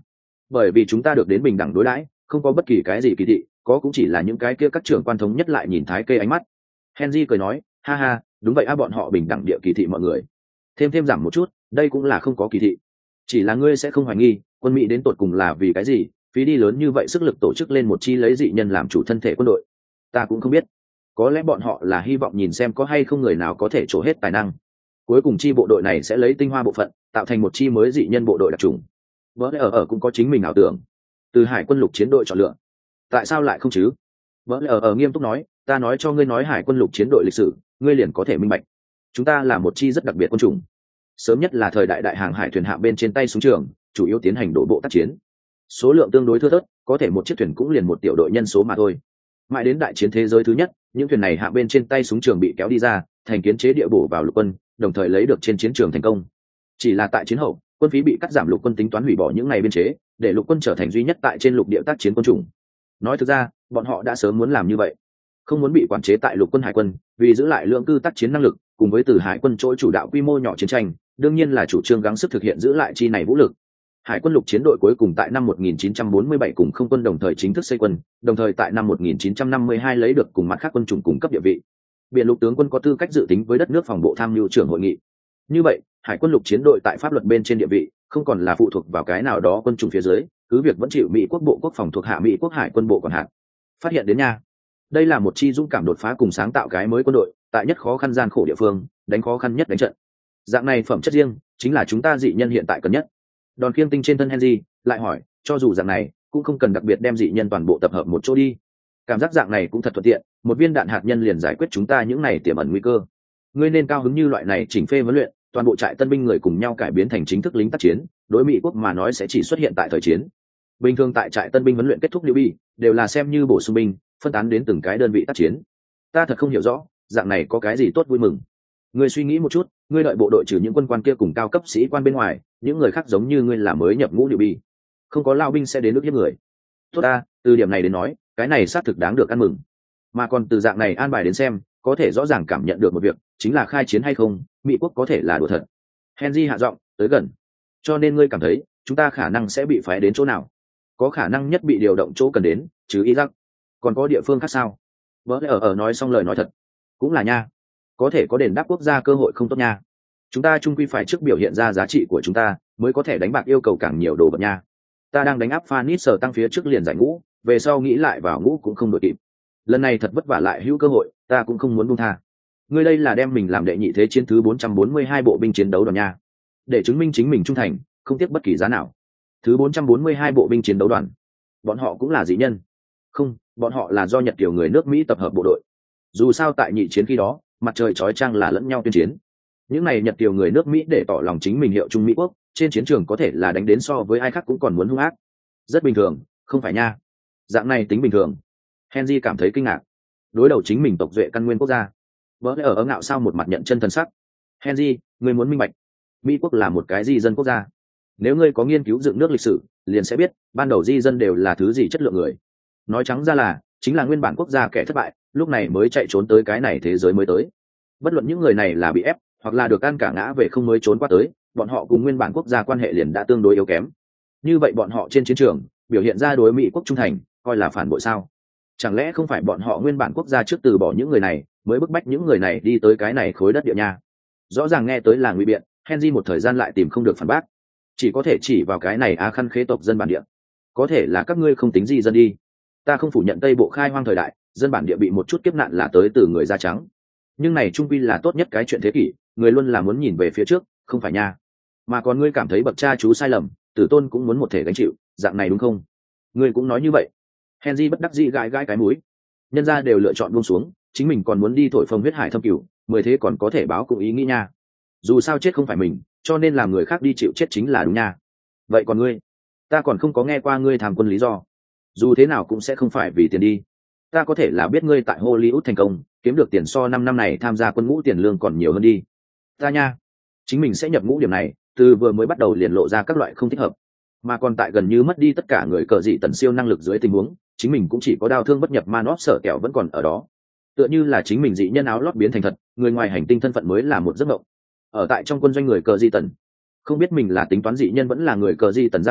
bởi vì chúng ta được đến bình đẳng đối đãi, không có bất kỳ cái gì kỳ thị, có cũng chỉ là những cái kia các trưởng quan thống nhất lại nhìn thái kê ánh mắt. Henry cười nói, ha ha, đúng vậy a, bọn họ bình đẳng địa kỳ thị mọi người. Thêm thêm giảm một chút, đây cũng là không có kỳ thị. Chỉ là ngươi sẽ không hoài nghi, quân Mỹ đến tột cùng là vì cái gì, phí đi lớn như vậy sức lực tổ chức lên một chi lấy dị nhân làm chủ thân thể quân đội. Ta cũng không biết. Có lẽ bọn họ là hy vọng nhìn xem có hay không người nào có thể trổ hết tài năng. Cuối cùng chi bộ đội này sẽ lấy tinh hoa bộ phận, tạo thành một chi mới dị nhân bộ đội đặc trùng. Vỡ lẽ ở ở cũng có chính mình ảo tưởng. Từ hải quân lục chiến đội chọn lựa. Tại sao lại không chứ? Vỡ lẽ ở ở nghiêm túc nói, ta nói cho ngươi nói hải quân lục chiến đội lịch sử, ngươi liền có thể minh bạch. Chúng ta là một chi rất đặc biệt quân chủng. Sớm nhất là thời đại đại hàng hải thuyền hạm bên trên tay súng trường, chủ yếu tiến hành đổ bộ tác chiến. Số lượng tương đối thưa thớt, có thể một chiếc thuyền cũng liền một tiểu đội nhân số mà thôi. Mãi đến đại chiến thế giới thứ nhất, những thuyền này hạ bên trên tay súng trường bị kéo đi ra, thành kiến chế địa bổ vào lục quân, đồng thời lấy được trên chiến trường thành công. Chỉ là tại chiến hậu, quân phí bị cắt giảm, lục quân tính toán hủy bỏ những ngày biên chế, để lục quân trở thành duy nhất tại trên lục địa tác chiến quân chủng. Nói thực ra, bọn họ đã sớm muốn làm như vậy, không muốn bị quản chế tại lục quân hải quân, vì giữ lại lượng cư tác chiến năng lực, cùng với từ hải quân chỗ chủ đạo quy mô nhỏ chiến tranh, đương nhiên là chủ trương gắng sức thực hiện giữ lại chi này vũ lực. Hải quân lục chiến đội cuối cùng tại năm một nghìn chín trăm bốn mươi bảy cùng không quân đồng thời chính thức xây quân, đồng thời tại năm một nghìn chín trăm năm mươi hai lấy được cùng mặt khác quân chủng cung cấp địa vị. Biển lục tướng quân có tư cách dự tính với đất nước phòng bộ tham mưu trưởng hội nghị. Như vậy, hải quân lục chiến đội tại pháp luật bên trên địa vị, không còn là phụ thuộc vào cái nào đó quân chủng phía dưới, cứ việc vẫn chịu Mỹ quốc bộ quốc phòng thuộc hạ Mỹ quốc hải quân bộ quản hạt. Phát hiện đến nha. Đây là một chi dũng cảm đột phá cùng sáng tạo cái mới quân đội, tại nhất khó khăn gian khổ địa phương, đánh khó khăn nhất đánh trận. Dạng này phẩm chất riêng, chính là chúng ta dị nhân hiện tại cần nhất. Đòn khiêng tinh trên thân Henry lại hỏi, cho dù dạng này cũng không cần đặc biệt đem dị nhân toàn bộ tập hợp một chỗ đi. Cảm giác dạng này cũng thật thuận tiện, một viên đạn hạt nhân liền giải quyết chúng ta những này tiềm ẩn nguy cơ. Ngươi nên cao hứng như loại này chỉnh phê huấn luyện, toàn bộ trại tân binh người cùng nhau cải biến thành chính thức lính tác chiến, đối Mỹ quốc mà nói sẽ chỉ xuất hiện tại thời chiến. Bình thường tại trại tân binh huấn luyện kết thúc, liễu bi đều là xem như bổ sung binh, phân tán đến từng cái đơn vị tác chiến. Ta thật không hiểu rõ, dạng này có cái gì tốt vui mừng. Ngươi suy nghĩ một chút, ngươi đợi bộ đội trừ những quân quan kia cùng cao cấp sĩ quan bên ngoài, những người khác giống như ngươi là mới nhập ngũ liễu bi, không có lao binh sẽ đến nước hiếp người. Tốt ta, từ điểm này đến nói, cái này xác thực đáng được ăn mừng. Mà còn từ dạng này an bài đến xem, có thể rõ ràng cảm nhận được một việc, chính là khai chiến hay không, Mỹ quốc có thể là đùa thật. Henry hạ giọng, tới gần. Cho nên ngươi cảm thấy, chúng ta khả năng sẽ bị phái đến chỗ nào? Có khả năng nhất bị điều động chỗ cần đến, chứ Iraq. Còn có địa phương khác sao? Vỡ ở ở nói xong lời nói thật. Cũng là nha. Có thể có đền đáp quốc gia cơ hội không tốt nha. Chúng ta chung quy phải trước biểu hiện ra giá trị của chúng ta, mới có thể đánh bạc yêu cầu càng nhiều đồ vật nha. Ta đang đánh áp Phanis sở tăng phía trước liền giải ngũ, về sau nghĩ lại vào ngũ cũng không đội kịp. Lần này thật vất vả lại hữu cơ hội, ta cũng không muốn buông tha. Ngươi đây là đem mình làm đệ nhị thế chiến thứ bốn trăm bốn mươi hai bộ binh chiến đấu đoàn nha. Để chứng minh chính mình trung thành, không tiếc bất kỳ giá nào. Thứ bốn trăm bốn mươi hai bộ binh chiến đấu đoàn. Bọn họ cũng là dị nhân. Không, bọn họ là do Nhật Kiều người nước Mỹ tập hợp bộ đội. Dù sao tại nhị chiến khi đó, mặt trời chói chang là lẫn nhau tuyên chiến. Những này Nhật Kiều người nước Mỹ để tỏ lòng chính mình hiệu trung Mỹ quốc, trên chiến trường có thể là đánh đến so với ai khác cũng còn muốn hung ác. Rất bình thường, không phải nha. Dạng này tính bình thường. Henry cảm thấy kinh ngạc. Đối đầu chính mình tộc duệ căn nguyên quốc gia. Vỡ ở ở ngạo sao một mặt nhận chân thần sắc. Henry, ngươi muốn minh bạch. Mỹ quốc là một cái di dân quốc gia. Nếu ngươi có nghiên cứu dựng nước lịch sử, liền sẽ biết, ban đầu di dân đều là thứ gì chất lượng người. Nói trắng ra là, chính là nguyên bản quốc gia kẻ thất bại, lúc này mới chạy trốn tới cái này thế giới mới tới. Bất luận những người này là bị ép, hoặc là được ăn cả ngã về không mới trốn qua tới, bọn họ cùng nguyên bản quốc gia quan hệ liền đã tương đối yếu kém. Như vậy bọn họ trên chiến trường biểu hiện ra đối Mỹ quốc trung thành, coi là phản bội sao? Chẳng lẽ không phải bọn họ nguyên bản quốc gia trước từ bỏ những người này, mới bức bách những người này đi tới cái này khối đất địa nha? Rõ ràng nghe tới là ngụy biện, Henry một thời gian lại tìm không được phản bác, chỉ có thể chỉ vào cái này á khăn khế tộc dân bản địa. Có thể là các ngươi không tính gì dân đi. Ta không phủ nhận Tây Bộ khai hoang thời đại, dân bản địa bị một chút kiếp nạn là tới từ người da trắng. Nhưng này trung quy là tốt nhất cái chuyện thế kỷ, người luôn là muốn nhìn về phía trước, không phải nha. Mà còn ngươi cảm thấy bậc cha chú sai lầm, tử tôn cũng muốn một thể gánh chịu, dạng này đúng không? Ngươi cũng nói như vậy. Henry bất đắc dĩ gãi gãi cái mũi. Nhân gia đều lựa chọn buông xuống, chính mình còn muốn đi thổi phồng huyết hải thâm cửu, mười thế còn có thể báo cùng ý nghĩ nha. Dù sao chết không phải mình, cho nên làm người khác đi chịu chết chính là đúng nha. Vậy còn ngươi, ta còn không có nghe qua ngươi tham quân lý do. Dù thế nào cũng sẽ không phải vì tiền đi. Ta có thể là biết ngươi tại Hollywood thành công, kiếm được tiền so năm năm này tham gia quân ngũ tiền lương còn nhiều hơn đi. Ta nha, chính mình sẽ nhập ngũ điểm này, từ vừa mới bắt đầu liền lộ ra các loại không thích hợp. Mà còn tại gần như mất đi tất cả người cờ dị tần siêu năng lực dưới tình huống, chính mình cũng chỉ có đau thương bất nhập man óp sở kẹo vẫn còn ở đó. Tựa như là chính mình dị nhân áo lót biến thành thật, người ngoài hành tinh thân phận mới là một giấc mộng. Ở tại trong quân doanh người cờ dị tần, không biết mình là tính toán dị nhân vẫn là người cờ dị tần gia hỏa,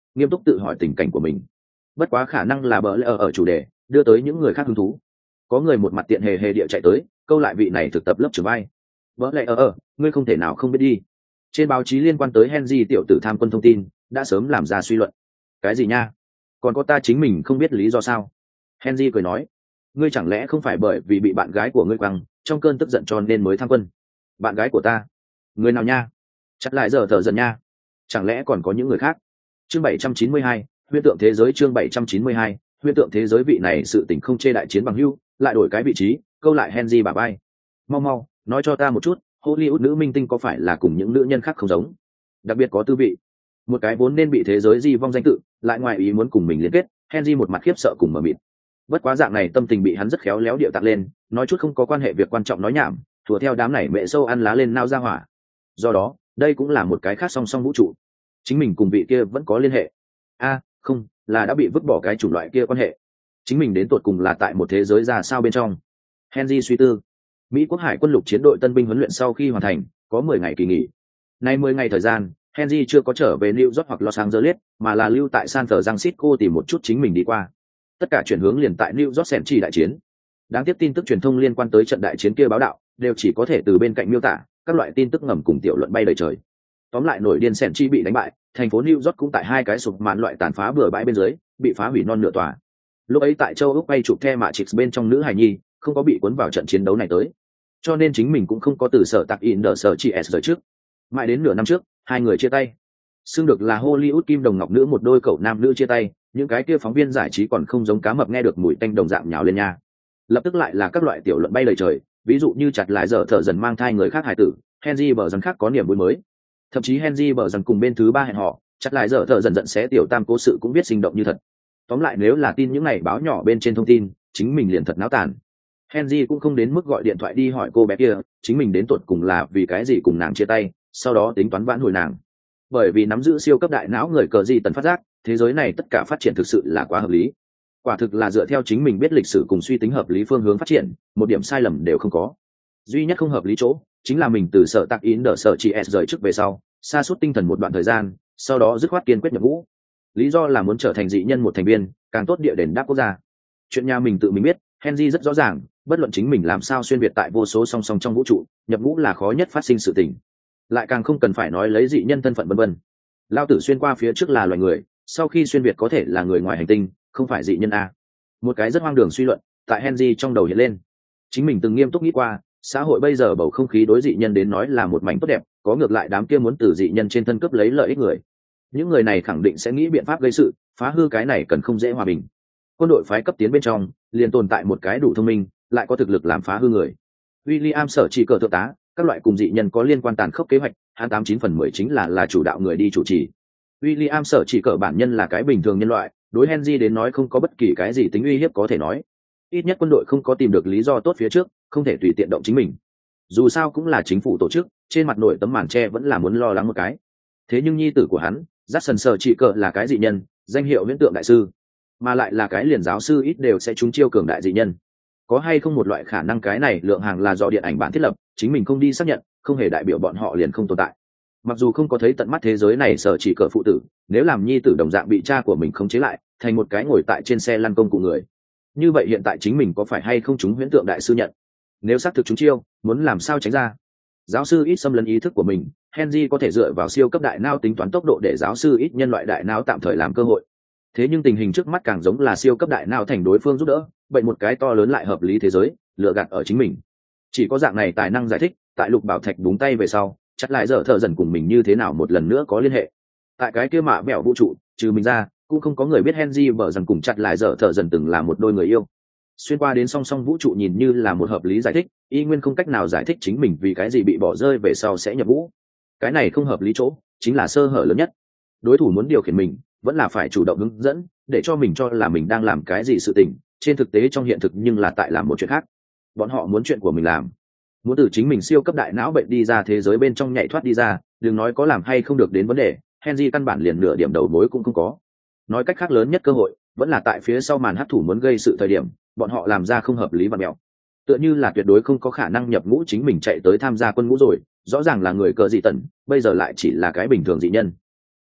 nghiêm túc tự hỏi tình cảnh của mình. Bất quá khả năng là bỡ lỡ ở chủ đề đưa tới những người khác hứng thú. Có người một mặt tiện hề hề địa chạy tới câu lại vị này thực tập lớp trưởng vai. Bỡ lỡ ở ngươi không thể nào không biết đi, trên báo chí liên quan tới Henry tiểu tử tham quân thông tin đã sớm làm ra suy luận. Cái gì nha? Còn có ta chính mình không biết lý do sao? Henry cười nói, ngươi chẳng lẽ không phải bởi vì bị bạn gái của ngươi quăng trong cơn tức giận cho nên mới tham quân? Bạn gái của ta? Người nào nha? Chắc lại giờ thở giận nha. Chẳng lẽ còn có những người khác? Chương bảy trăm chín mươi hai, huyễn tượng thế giới. Chương bảy trăm chín mươi hai, huyễn tượng thế giới. Vị này sự tình không chê đại chiến bằng hữu, lại đổi cái vị trí, câu lại Henry bà bay. Mau mau, nói cho ta một chút, Hollywood nữ minh tinh có phải là cùng những nữ nhân khác không giống? Đặc biệt có tư vị. Một cái vốn nên bị thế giới di vong danh tự, lại ngoài ý muốn cùng mình liên kết, Henry một mặt khiếp sợ cùng mờ mịt. Bất quá dạng này tâm tình bị hắn rất khéo léo điệu tặng lên, nói chút không có quan hệ việc quan trọng nói nhảm, thùa theo đám này mẹ sâu ăn lá lên nao ra hỏa. Do đó, đây cũng là một cái khác song song vũ trụ. Chính mình cùng vị kia vẫn có liên hệ. A, à, không, là đã bị vứt bỏ cái chủng loại kia quan hệ. Chính mình đến tột cùng là tại một thế giới ra sao bên trong? Henry suy tư. Mỹ quốc hải quân lục chiến đội tân binh huấn luyện sau khi hoàn thành, có mười ngày kỳ nghỉ. Nay mười ngày thời gian, Henry chưa có trở về New York hoặc Los Angeles, mà là lưu tại San Francisco tìm một chút chính mình đi qua. Tất cả chuyển hướng liền tại New York xem chỉ đại chiến. Đáng tiếc tin tức truyền thông liên quan tới trận đại chiến kia báo đạo, đều chỉ có thể từ bên cạnh miêu tả, các loại tin tức ngầm cùng tiểu luận bay đầy trời. Tóm lại nổi điên Sen Chi bị đánh bại, thành phố New York cũng tại hai cái sụp màn loại tàn phá bừa bãi bên dưới, bị phá hủy non nửa tòa. Lúc ấy tại châu Úc bay chụp The Matrix bên trong nữ hài nhi, không có bị cuốn vào trận chiến đấu này tới. Cho nên chính mình cũng không có từ sở tạc in đờ sở chị S rời trước. Mãi đến nửa năm trước, hai người chia tay. Xưng được là Hollywood kim đồng ngọc nữ một đôi cậu nam nữ chia tay, những cái kia phóng viên giải trí còn không giống cá mập nghe được mùi tanh đồng dạng nhào lên nha. Lập tức lại là các loại tiểu luận bay lời trời, ví dụ như chặt lại giờ thở dần mang thai người khác hài tử, Henry bờ dần khác có niềm vui mới. Thậm chí Henry bờ dần cùng bên thứ ba hẹn họ, chặt lại giờ thở dần giận xé tiểu tam cố sự cũng biết sinh động như thật. Tóm lại nếu là tin những này báo nhỏ bên trên thông tin, chính mình liền thật náo tàn. Henry cũng không đến mức gọi điện thoại đi hỏi cô bé kia, chính mình đến tuột cùng là vì cái gì cùng nàng chia tay, sau đó tính toán vãn hồi nàng. Bởi vì nắm giữ siêu cấp đại não người cờ gì tần phát giác, thế giới này tất cả phát triển thực sự là quá hợp lý. Quả thực là dựa theo chính mình biết lịch sử cùng suy tính hợp lý phương hướng phát triển, một điểm sai lầm đều không có. Duy nhất không hợp lý chỗ, chính là mình từ sở tạc in đỡ sở chị S rời trước về sau, sa sút tinh thần một đoạn thời gian, sau đó dứt khoát kiên quyết nhập ngũ. Lý do là muốn trở thành dị nhân một thành viên, càng tốt địa đền đáp quốc gia. Chuyện nhà mình tự mình biết, Henry rất rõ ràng, bất luận chính mình làm sao xuyên việt tại vô số song song trong vũ trụ, nhập ngũ là khó nhất phát sinh sự tình. Lại càng không cần phải nói lấy dị nhân thân phận vân vân. Lao tử xuyên qua phía trước là loài người, sau khi xuyên việt có thể là người ngoài hành tinh, không phải dị nhân a. Một cái rất hoang đường suy luận tại Henry trong đầu hiện lên. Chính mình từng nghiêm túc nghĩ qua, xã hội bây giờ bầu không khí đối dị nhân đến nói là một mảnh tốt đẹp, có ngược lại đám kia muốn từ dị nhân trên thân cướp lấy lợi ích người. Những người này khẳng định sẽ nghĩ biện pháp gây sự, phá hư cái này cần không dễ hòa bình. Quân đội phái cấp tiến bên trong liền tồn tại một cái đủ thông minh, lại có thực lực làm phá hư người. William sở chỉ cờ thượng tá, các loại cùng dị nhân có liên quan tàn khốc kế hoạch, hắn tám chín phần mười chính là là chủ đạo người đi chủ trì. William sở chỉ cờ bản nhân là cái bình thường nhân loại, đối Henry đến nói không có bất kỳ cái gì tính uy hiếp có thể nói. Ít nhất quân đội không có tìm được lý do tốt phía trước, không thể tùy tiện động chính mình. Dù sao cũng là chính phủ tổ chức, trên mặt nổi tấm màn che vẫn là muốn lo lắng một cái. Thế nhưng nhi tử của hắn, Jackson sở chỉ cờ là cái dị nhân, danh hiệu huyễn tượng đại sư, mà lại là cái liền giáo sư ít đều sẽ trúng chiêu cường đại dị nhân. Có hay không một loại khả năng cái này lượng hàng là do điện ảnh bản thiết lập, chính mình không đi xác nhận, không hề đại biểu bọn họ liền không tồn tại. Mặc dù không có thấy tận mắt thế giới này sở chỉ cờ phụ tử, nếu làm nhi tử đồng dạng bị cha của mình khống chế lại, thành một cái ngồi tại trên xe lăn công cụ người, như vậy hiện tại chính mình có phải hay không chúng huyễn tượng đại sư nhận? Nếu xác thực chúng chiêu, muốn làm sao tránh ra? Giáo sư ít xâm lấn ý thức của mình, Henry có thể dựa vào siêu cấp đại não tính toán tốc độ để giáo sư ít nhân loại đại não tạm thời làm cơ hội. Thế nhưng tình hình trước mắt càng giống là siêu cấp đại não thành đối phương giúp đỡ, bệnh một cái to lớn lại hợp lý thế giới, lựa gạt ở chính mình. Chỉ có dạng này tài năng giải thích, tại Lục Bảo Thạch búng tay về sau, chắc lại giờ thợ dần cùng mình như thế nào một lần nữa có liên hệ. Tại cái kia mạ bẹo vũ trụ, trừ mình ra, cũng không có người biết Henry bở rằng cùng chặt lại giờ thợ dần từng là một đôi người yêu. Xuyên qua đến song song vũ trụ nhìn như là một hợp lý giải thích, y nguyên không cách nào giải thích chính mình vì cái gì bị bỏ rơi về sau sẽ nhập ngũ. Cái này không hợp lý chỗ, chính là sơ hở lớn nhất. Đối thủ muốn điều khiển mình, vẫn là phải chủ động hướng dẫn, để cho mình cho là mình đang làm cái gì sự tình, trên thực tế trong hiện thực nhưng là tại làm một chuyện khác. Bọn họ muốn chuyện của mình làm, muốn từ chính mình siêu cấp đại não bệnh đi ra thế giới bên trong nhảy thoát đi ra, đừng nói có làm hay không được đến vấn đề, Henry căn bản liền nửa điểm đầu mối cũng không có. Nói cách khác lớn nhất cơ hội vẫn là tại phía sau màn hắc thủ muốn gây sự thời điểm, bọn họ làm ra không hợp lý và mẹo. Tựa như là tuyệt đối không có khả năng nhập ngũ chính mình chạy tới tham gia quân ngũ rồi, rõ ràng là người cờ dị tần, bây giờ lại chỉ là cái bình thường dị nhân.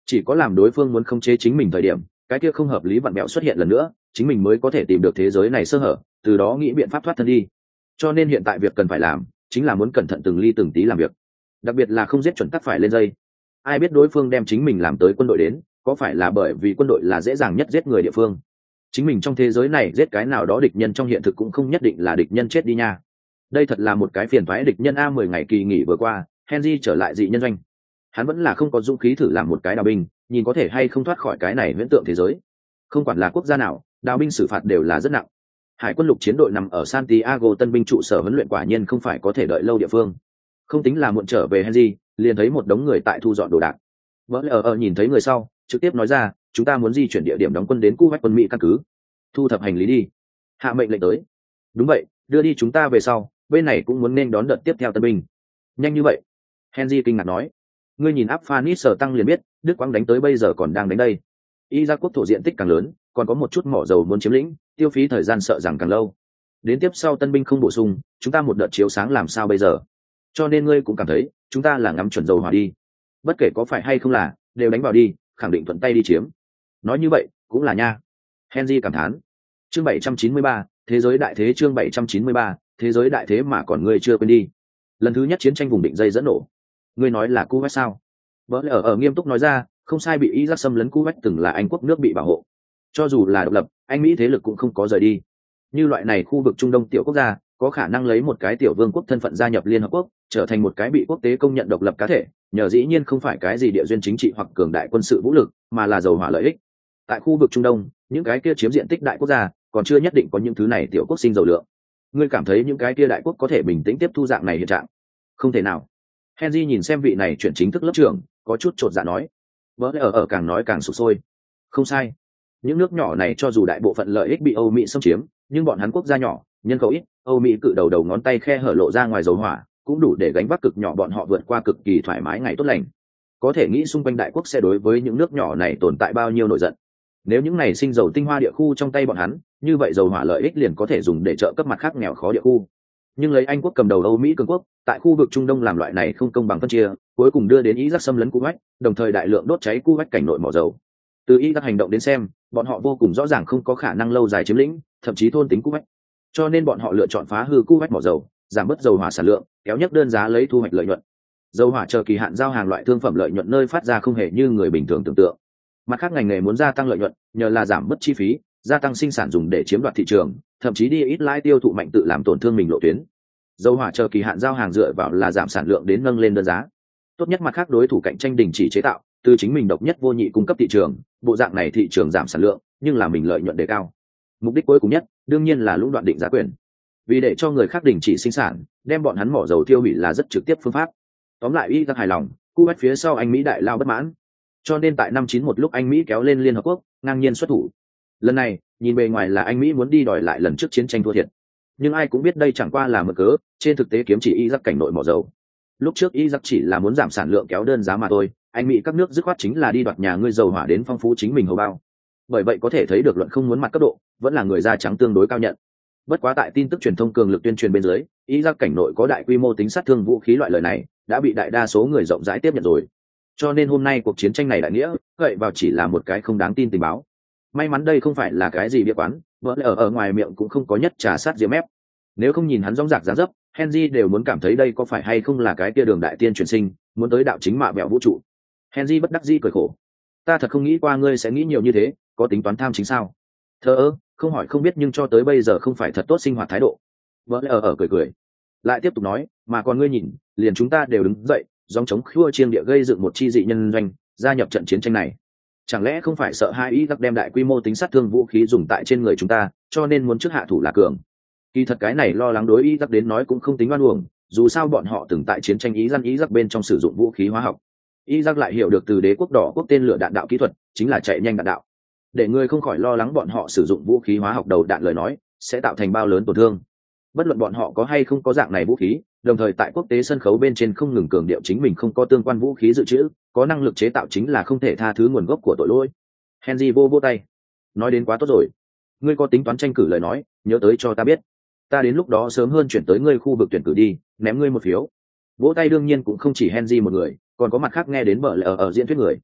Chỉ có làm đối phương muốn khống chế chính mình thời điểm, cái kia không hợp lý vặn bẹo xuất hiện lần nữa, chính mình mới có thể tìm được thế giới này sơ hở, từ đó nghĩ biện pháp thoát thân đi. Cho nên hiện tại việc cần phải làm chính là muốn cẩn thận từng ly từng tí làm việc, đặc biệt là không giết chuẩn tắc phải lên dây. Ai biết đối phương đem chính mình làm tới quân đội đến, có phải là bởi vì quân đội là dễ dàng nhất giết người địa phương? Chính mình trong thế giới này giết cái nào đó địch nhân trong hiện thực cũng không nhất định là địch nhân chết đi nha. Đây thật là một cái phiền toái. Địch nhân a mười ngày kỳ nghỉ vừa qua, Henry trở lại dị nhân doanh. Hắn vẫn là không có dũng khí thử làm một cái đào binh, nhìn có thể hay không thoát khỏi cái này huyễn tượng thế giới. Không quản là quốc gia nào, đào binh xử phạt đều là rất nặng. Hải quân lục chiến đội nằm ở Santiago tân binh trụ sở huấn luyện, quả nhiên không phải có thể đợi lâu địa phương. Không tính là muộn trở về Henry, liền thấy một đống người tại thu dọn đồ đạc. Vỡ ở ở nhìn thấy người sau, trực tiếp nói ra, chúng ta muốn di chuyển địa điểm đóng quân đến Cuba quân Mỹ căn cứ. Thu thập hành lý đi. Hạ mệnh lệnh tới. Đúng vậy, đưa đi chúng ta về sau, bên này cũng muốn nên đón đợt tiếp theo tân binh. Nhanh như vậy? Henry kinh ngạc nói. Ngươi nhìn áp Phanis sở tăng liền biết, Đức quang đánh tới bây giờ còn đang đánh đây. Y ra quốc thổ diện tích càng lớn, còn có một chút mỏ dầu muốn chiếm lĩnh, tiêu phí thời gian sợ rằng càng lâu. Đến tiếp sau tân binh không bổ sung, chúng ta một đợt chiếu sáng làm sao bây giờ? Cho nên ngươi cũng cảm thấy, chúng ta là ngắm chuẩn dầu hỏa đi. Bất kể có phải hay không là, đều đánh vào đi, khẳng định thuận tay đi chiếm. Nói như vậy, cũng là nha. Henry cảm thán. Chương bảy trăm chín mươi ba, thế giới đại thế. Chương bảy trăm chín mươi ba, thế giới đại thế mà còn ngươi chưa quên đi. Lần thứ nhất chiến tranh vùng định dây dẫn nổ. Ngươi nói là Kuwait sao? Vỡ ở ở nghiêm túc nói ra, không sai, bị Iraq xâm lấn Kuwait từng là Anh quốc nước bị bảo hộ. Cho dù là độc lập, Anh Mỹ thế lực cũng không có rời đi. Như loại này khu vực Trung Đông tiểu quốc gia, có khả năng lấy một cái tiểu vương quốc thân phận gia nhập Liên Hợp Quốc, trở thành một cái bị quốc tế công nhận độc lập cá thể, nhờ dĩ nhiên không phải cái gì địa duyên chính trị hoặc cường đại quân sự vũ lực, mà là dầu hỏa lợi ích. Tại khu vực Trung Đông, những cái kia chiếm diện tích đại quốc gia, còn chưa nhất định có những thứ này tiểu quốc sinh dầu lượng. Ngươi cảm thấy những cái kia đại quốc có thể bình tĩnh tiếp thu dạng này hiện trạng? Không thể nào. Henry nhìn xem vị này chuyển chính thức lớp trưởng, có chút chột dạ nói. Vỡ ở ở càng nói càng sụp sôi. Không sai. Những nước nhỏ này cho dù đại bộ phận lợi ích bị Âu Mỹ xâm chiếm, nhưng bọn hắn quốc gia nhỏ, nhân khẩu ít, Âu Mỹ cự đầu đầu ngón tay khe hở lộ ra ngoài dầu hỏa, cũng đủ để gánh vác cực nhỏ bọn họ vượt qua cực kỳ thoải mái ngày tốt lành. Có thể nghĩ xung quanh đại quốc sẽ đối với những nước nhỏ này tồn tại bao nhiêu nổi giận. Nếu những này sinh dầu tinh hoa địa khu trong tay bọn hắn, như vậy dầu hỏa lợi ích liền có thể dùng để trợ cấp mặt khác nghèo khó địa khu. Nhưng lấy Anh quốc cầm đầu Âu Mỹ cường quốc, tại khu vực Trung Đông làm loại này không công bằng phân chia, cuối cùng đưa đến Iraq xâm lấn Kuwait, đồng thời đại lượng đốt cháy Kuwait cảnh nội mỏ dầu. Từ Iraq hành động đến xem, bọn họ vô cùng rõ ràng không có khả năng lâu dài chiếm lĩnh, thậm chí thôn tính Kuwait. Cho nên bọn họ lựa chọn phá hư Kuwait mỏ dầu, giảm bớt dầu hỏa sản lượng, kéo nhấc đơn giá lấy thu hoạch lợi nhuận. Dầu hỏa chờ kỳ hạn giao hàng loại thương phẩm lợi nhuận nơi phát ra không hề như người bình thường tưởng tượng. Mặt khác ngành nghề muốn gia tăng lợi nhuận, nhờ là giảm bớt chi phí, gia tăng sinh sản dùng để chiếm đoạt thị trường, thậm chí đi ít lãi tiêu thụ mạnh tự làm tổn thương mình lộ tuyến. Dầu hỏa chờ kỳ hạn giao hàng dựa vào là giảm sản lượng đến nâng lên đơn giá. Tốt nhất mặt khác đối thủ cạnh tranh đình chỉ chế tạo, từ chính mình độc nhất vô nhị cung cấp thị trường, bộ dạng này thị trường giảm sản lượng, nhưng là mình lợi nhuận đề cao. Mục đích cuối cùng nhất, đương nhiên là lũng đoạn định giá quyền. Vì để cho người khác đình chỉ sinh sản, đem bọn hắn mỏ dầu tiêu hủy là rất trực tiếp phương pháp. Tóm lại Iraq hài lòng, Kuwait phía sau Anh Mỹ đại lao bất mãn. Cho nên tại năm chín một lúc Anh Mỹ kéo lên Liên Hợp Quốc, ngang nhiên xuất thủ. Lần này, nhìn bề ngoài là Anh Mỹ muốn đi đòi lại lần trước chiến tranh thua thiệt. Nhưng ai cũng biết đây chẳng qua là mượn cớ, trên thực tế kiếm chỉ Iraq cảnh nội mỏ dầu. Lúc trước Iraq chỉ là muốn giảm sản lượng kéo đơn giá mà thôi, Anh Mỹ các nước dứt khoát chính là đi đoạt nhà ngươi dầu hỏa đến phong phú chính mình hầu bao. Bởi vậy có thể thấy được luận không muốn mặt cấp độ, vẫn là người da trắng tương đối cao nhận. Bất quá tại tin tức truyền thông cường lực tuyên truyền bên dưới, Iraq cảnh nội có đại quy mô tính sát thương vũ khí loại lời này, đã bị đại đa số người rộng rãi tiếp nhận rồi. Cho nên hôm nay cuộc chiến tranh này đại nghĩa, gậy vào chỉ là một cái không đáng tin tình báo. May mắn đây không phải là cái gì bịa quán, vỡ ở ở ngoài miệng cũng không có nhất trà sát diêm ép. Nếu không nhìn hắn rong rạc dáng dấp, Henry đều muốn cảm thấy đây có phải hay không là cái kia đường đại tiên truyền sinh, muốn tới đạo chính mạ bẹo vũ trụ. Henry bất đắc dĩ cười khổ. Ta thật không nghĩ qua ngươi sẽ nghĩ nhiều như thế, có tính toán tham chính sao? Thơ ơ, không hỏi không biết nhưng cho tới bây giờ không phải thật tốt sinh hoạt thái độ. Vỡ ở ở cười cười. Lại tiếp tục nói, mà còn ngươi nhìn, liền chúng ta đều đứng dậy, dòng chống khua chiêng địa gây dựng một chi dị nhân doanh, gia nhập trận chiến tranh này. Chẳng lẽ không phải sợ hai Iraq đem đại quy mô tính sát thương vũ khí dùng tại trên người chúng ta, cho nên muốn trước hạ thủ là cường. Kỳ thật cái này lo lắng đối Iraq đến nói cũng không tính oan uổng, dù sao bọn họ từng tại chiến tranh Ý dân Iraq bên trong sử dụng vũ khí hóa học. Iraq lại hiểu được từ đế quốc đỏ quốc tên lửa đạn đạo kỹ thuật, chính là chạy nhanh đạn đạo. Để người không khỏi lo lắng bọn họ sử dụng vũ khí hóa học đầu đạn lời nói, sẽ tạo thành bao lớn tổn thương. Bất luận bọn họ có hay không có dạng này vũ khí, đồng thời tại quốc tế sân khấu bên trên không ngừng cường điệu chính mình không có tương quan vũ khí dự trữ, có năng lực chế tạo chính là không thể tha thứ nguồn gốc của tội lỗi. Henry vô vô tay, nói đến quá tốt rồi. Ngươi có tính toán tranh cử lời nói, nhớ tới cho ta biết. Ta đến lúc đó sớm hơn chuyển tới ngươi khu vực tuyển cử đi, ném ngươi một phiếu. Vỗ tay đương nhiên cũng không chỉ Henry một người, còn có mặt khác nghe đến bờ lờ ở diễn thuyết người.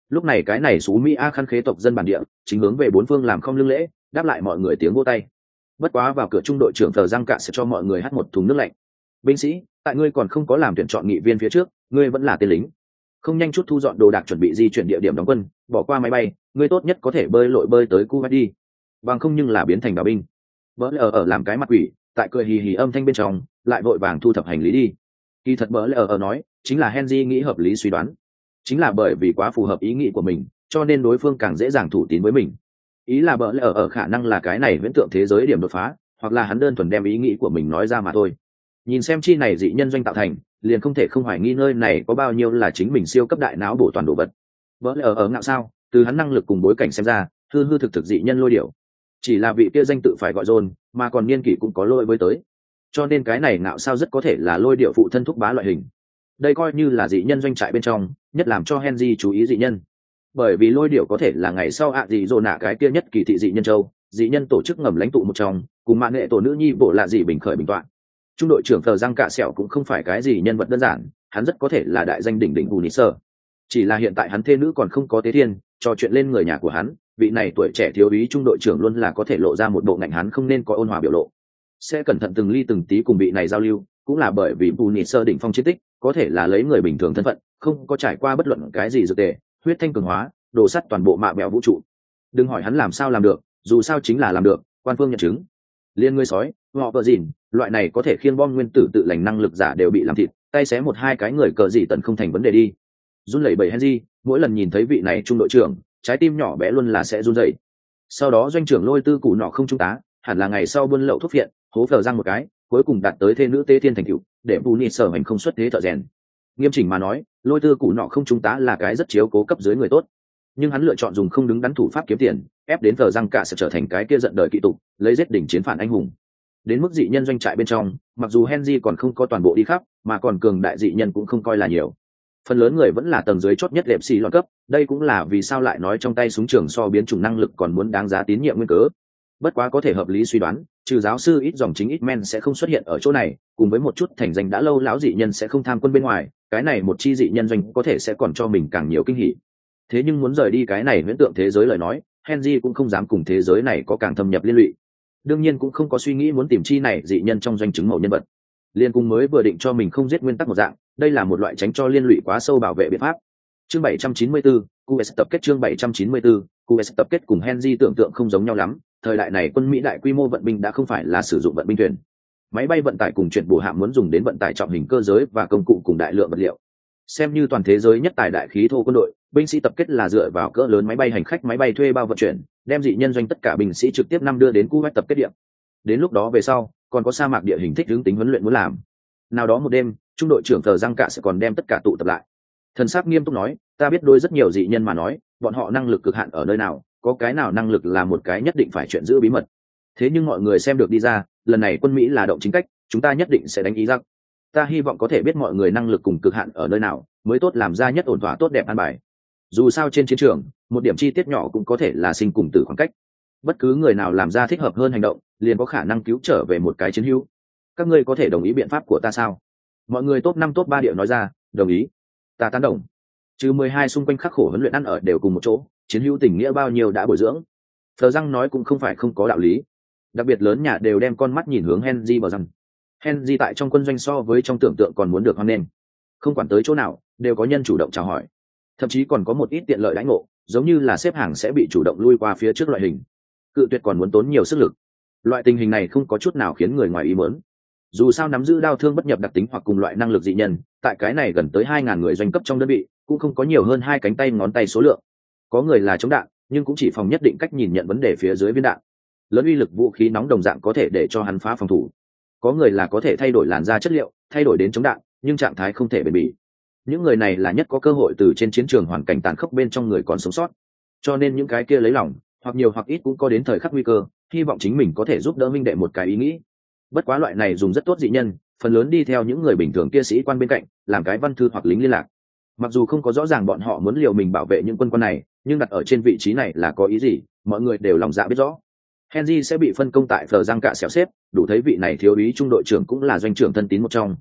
Lúc này cái này xú mỹ a khăn khế tộc dân bản địa chính hướng về bốn phương làm không lưng lễ, đáp lại mọi người tiếng vỗ tay. Bất quá vào cửa trung đội trưởng thờ răng cạ sẽ cho mọi người hắt một thùng nước lạnh. Binh sĩ, tại ngươi còn không có làm tuyển chọn nghị viên phía trước, ngươi vẫn là tên lính, không nhanh chút thu dọn đồ đạc chuẩn bị di chuyển địa điểm đóng quân, bỏ qua máy bay, ngươi tốt nhất có thể bơi lội bơi tới Kuwait đi, bằng không nhưng là biến thành đào binh. Bỡ lỡ ở làm cái mặt quỷ, tại cười hì hì âm thanh bên trong, lại vội vàng thu thập hành lý đi. Kỳ thật bỡ lỡ ở nói, chính là Henry nghĩ hợp lý suy đoán, chính là bởi vì quá phù hợp ý nghĩ của mình, cho nên đối phương càng dễ dàng thủ tín với mình. Ý là bỡ lỡ ở khả năng là cái này viễn tượng thế giới điểm đột phá, hoặc là hắn đơn thuần đem ý nghĩ của mình nói ra mà thôi. Nhìn xem chi này dị nhân doanh tạo thành, liền không thể không hoài nghi nơi này có bao nhiêu là chính mình siêu cấp đại não bổ toàn đồ vật. Bỡ lỡ ở ngạo sao, từ hắn năng lực cùng bối cảnh xem ra, hư hư thực thực dị nhân lôi điểu. Chỉ là vị kia danh tự phải gọi John, mà còn niên kỷ cũng có lôi với tới. Cho nên cái này ngạo sao rất có thể là lôi điệu phụ thân thúc bá loại hình. Đây coi như là dị nhân doanh trại bên trong, nhất làm cho Henry chú ý dị nhân. Bởi vì lôi điệu có thể là ngày sau ạ dị dồn nạ cái kia nhất kỳ thị dị nhân châu, dị nhân tổ chức ngầm lãnh tụ một trong, cùng mạng nghệ tổ nữ nhi bộ là dị bình khởi bình toạn. Trung đội trưởng Thờ Răng Cạ Sẹo cũng không phải cái gì nhân vật đơn giản, hắn rất có thể là đại danh đỉnh đỉnh Unisơ. Chỉ là hiện tại hắn thê nữ còn không có tế thiên, trò chuyện lên người nhà của hắn, vị này tuổi trẻ thiếu úy trung đội trưởng luôn là có thể lộ ra một bộ ngạnh hắn không nên có ôn hòa biểu lộ. Sẽ cẩn thận từng ly từng tí cùng vị này giao lưu, cũng là bởi vì Unisơ đỉnh phong chiến tích, có thể là lấy người bình thường thân phận, không có trải qua bất luận cái gì dược tề, huyết thanh cường hóa, đồ sắt toàn bộ mạ mẹo vũ trụ. Đừng hỏi hắn làm sao làm được, dù sao chính là làm được, quan phương nhận chứng. Liên ngươi sói, họ cờ dìn, loại này có thể khiêng bom nguyên tử tự lành năng lực giả đều bị làm thịt, tay xé một hai cái người cờ gì tận không thành vấn đề đi. Run lẩy bẩy Henry, mỗi lần nhìn thấy vị này trung đội trưởng, trái tim nhỏ bé luôn là sẽ run rẩy. Sau đó doanh trưởng lôi tư cụ nọ không trung tá, hẳn là ngày sau buôn lậu thuốc viện, hố phờ răng một cái, cuối cùng đạt tới thê nữ tế thiên thành cựu, để bù nịt sở hành không xuất thế thợ rèn. Nghiêm chỉnh mà nói, lôi tư cụ nọ không trung tá là cái rất chiếu cố cấp dưới người tốt, nhưng hắn lựa chọn dùng không đứng đắn thủ pháp kiếm tiền, ép đến phờ răng cả sẽ trở thành cái kia giận đời kỵ tục, lấy giết đỉnh chiến phản anh hùng. Đến mức dị nhân doanh trại bên trong, mặc dù Henry còn không có toàn bộ đi khắp, mà còn cường đại dị nhân cũng không coi là nhiều. Phần lớn người vẫn là tầng dưới chót nhất lệp xì loạn cấp, đây cũng là vì sao lại nói trong tay súng trường so biến chủng năng lực còn muốn đáng giá tín nhiệm nguyên cớ. Bất quá có thể hợp lý suy đoán, trừ giáo sư ít dòng chính ít men sẽ không xuất hiện ở chỗ này, cùng với một chút thành danh đã lâu lão dị nhân sẽ không tham quân bên ngoài, cái này một chi dị nhân doanh có thể sẽ còn cho mình càng nhiều kinh hỉ. Thế nhưng muốn rời đi cái này huyễn tượng thế giới lời nói, Henry cũng không dám cùng thế giới này có càng thâm nhập liên lụy. Đương nhiên cũng không có suy nghĩ muốn tìm chi này dị nhân trong doanh chứng mẫu nhân vật. Liên cùng mới vừa định cho mình không giết nguyên tắc một dạng, đây là một loại tránh cho liên lụy quá sâu bảo vệ biện pháp. Chương bảy trăm chín mươi tư, quy ét tập kết chương bảy trăm chín mươi tư, quy ét tập kết cùng Henry tưởng tượng không giống nhau lắm, thời đại này quân Mỹ đại quy mô vận binh đã không phải là sử dụng vận binh thuyền. Máy bay vận tải cùng chuyển bổ hạm muốn dùng đến vận tải trọng hình cơ giới và công cụ cùng đại lượng vật liệu. Xem như toàn thế giới nhất tài đại khí thô quân đội, binh sĩ tập kết là dựa vào cỡ lớn máy bay hành khách máy bay thuê bao vận chuyển, đem dị nhân doanh tất cả binh sĩ trực tiếp năm đưa đến khu tập kết điểm. Đến lúc đó về sau, còn có sa mạc địa hình thích hướng tính huấn luyện muốn làm. Nào đó một đêm, trung đội trưởng Thờ Răng Cạ sẽ còn đem tất cả tụ tập lại. Thần sắc nghiêm túc nói, ta biết đôi rất nhiều dị nhân mà nói, bọn họ năng lực cực hạn ở nơi nào, có cái nào năng lực là một cái nhất định phải chuyện giữ bí mật. Thế nhưng mọi người xem được đi ra, lần này quân Mỹ là động chính cách, chúng ta nhất định sẽ đánh ý giặc. Ta hy vọng có thể biết mọi người năng lực cùng cực hạn ở nơi nào, mới tốt làm ra nhất ổn thỏa tốt đẹp an bài. Dù sao trên chiến trường, một điểm chi tiết nhỏ cũng có thể là sinh cùng tử khoảng cách. Bất cứ người nào làm ra thích hợp hơn hành động, liền có khả năng cứu trở về một cái chiến hữu. Các ngươi có thể đồng ý biện pháp của ta sao? Mọi người top năm top ba điệu nói ra, đồng ý. Ta tán đồng. Trừ mười hai xung quanh khắc khổ huấn luyện ăn ở đều cùng một chỗ, chiến hữu tình nghĩa bao nhiêu đã bồi dưỡng. Phờ răng nói cũng không phải không có đạo lý. Đặc biệt lớn nhà đều đem con mắt nhìn hướng Henry bờ răng. Henry tại trong quân doanh so với trong tưởng tượng còn muốn được hoan nghênh. Không quản tới chỗ nào, đều có nhân chủ động chào hỏi. Thậm chí còn có một ít tiện lợi đãi ngộ, giống như là xếp hàng sẽ bị chủ động lui qua phía trước loại hình. Cự tuyệt còn muốn tốn nhiều sức lực. Loại tình hình này không có chút nào khiến người ngoài ý muốn. Dù sao nắm giữ đao thương bất nhập đặc tính hoặc cùng loại năng lực dị nhân, tại cái này gần tới hai ngàn người doanh cấp trong đơn vị, cũng không có nhiều hơn hai cánh tay ngón tay số lượng. Có người là chống đạn, nhưng cũng chỉ phòng nhất định cách nhìn nhận vấn đề phía dưới viên đạn. Lớn uy lực vũ khí nóng đồng dạng có thể để cho hắn phá phòng thủ. Có người là có thể thay đổi làn da chất liệu, thay đổi đến chống đạn, nhưng trạng thái không thể bền bỉ. Những người này là nhất có cơ hội từ trên chiến trường hoàn cảnh tàn khốc bên trong người còn sống sót. Cho nên những cái kia lấy lòng, hoặc nhiều hoặc ít cũng có đến thời khắc nguy cơ, hy vọng chính mình có thể giúp đỡ minh đệ một cái ý nghĩ. Bất quá loại này dùng rất tốt dị nhân, phần lớn đi theo những người bình thường kia sĩ quan bên cạnh, làm cái văn thư hoặc lính liên lạc. Mặc dù không có rõ ràng bọn họ muốn liều mình bảo vệ những quân quân này, nhưng đặt ở trên vị trí này là có ý gì, mọi người đều lòng dạ biết rõ. Henry sẽ bị phân công tại Phờ Răng Cạ xẻo xếp, đủ thấy vị này thiếu úy trung đội trưởng cũng là doanh trưởng thân tín một trong.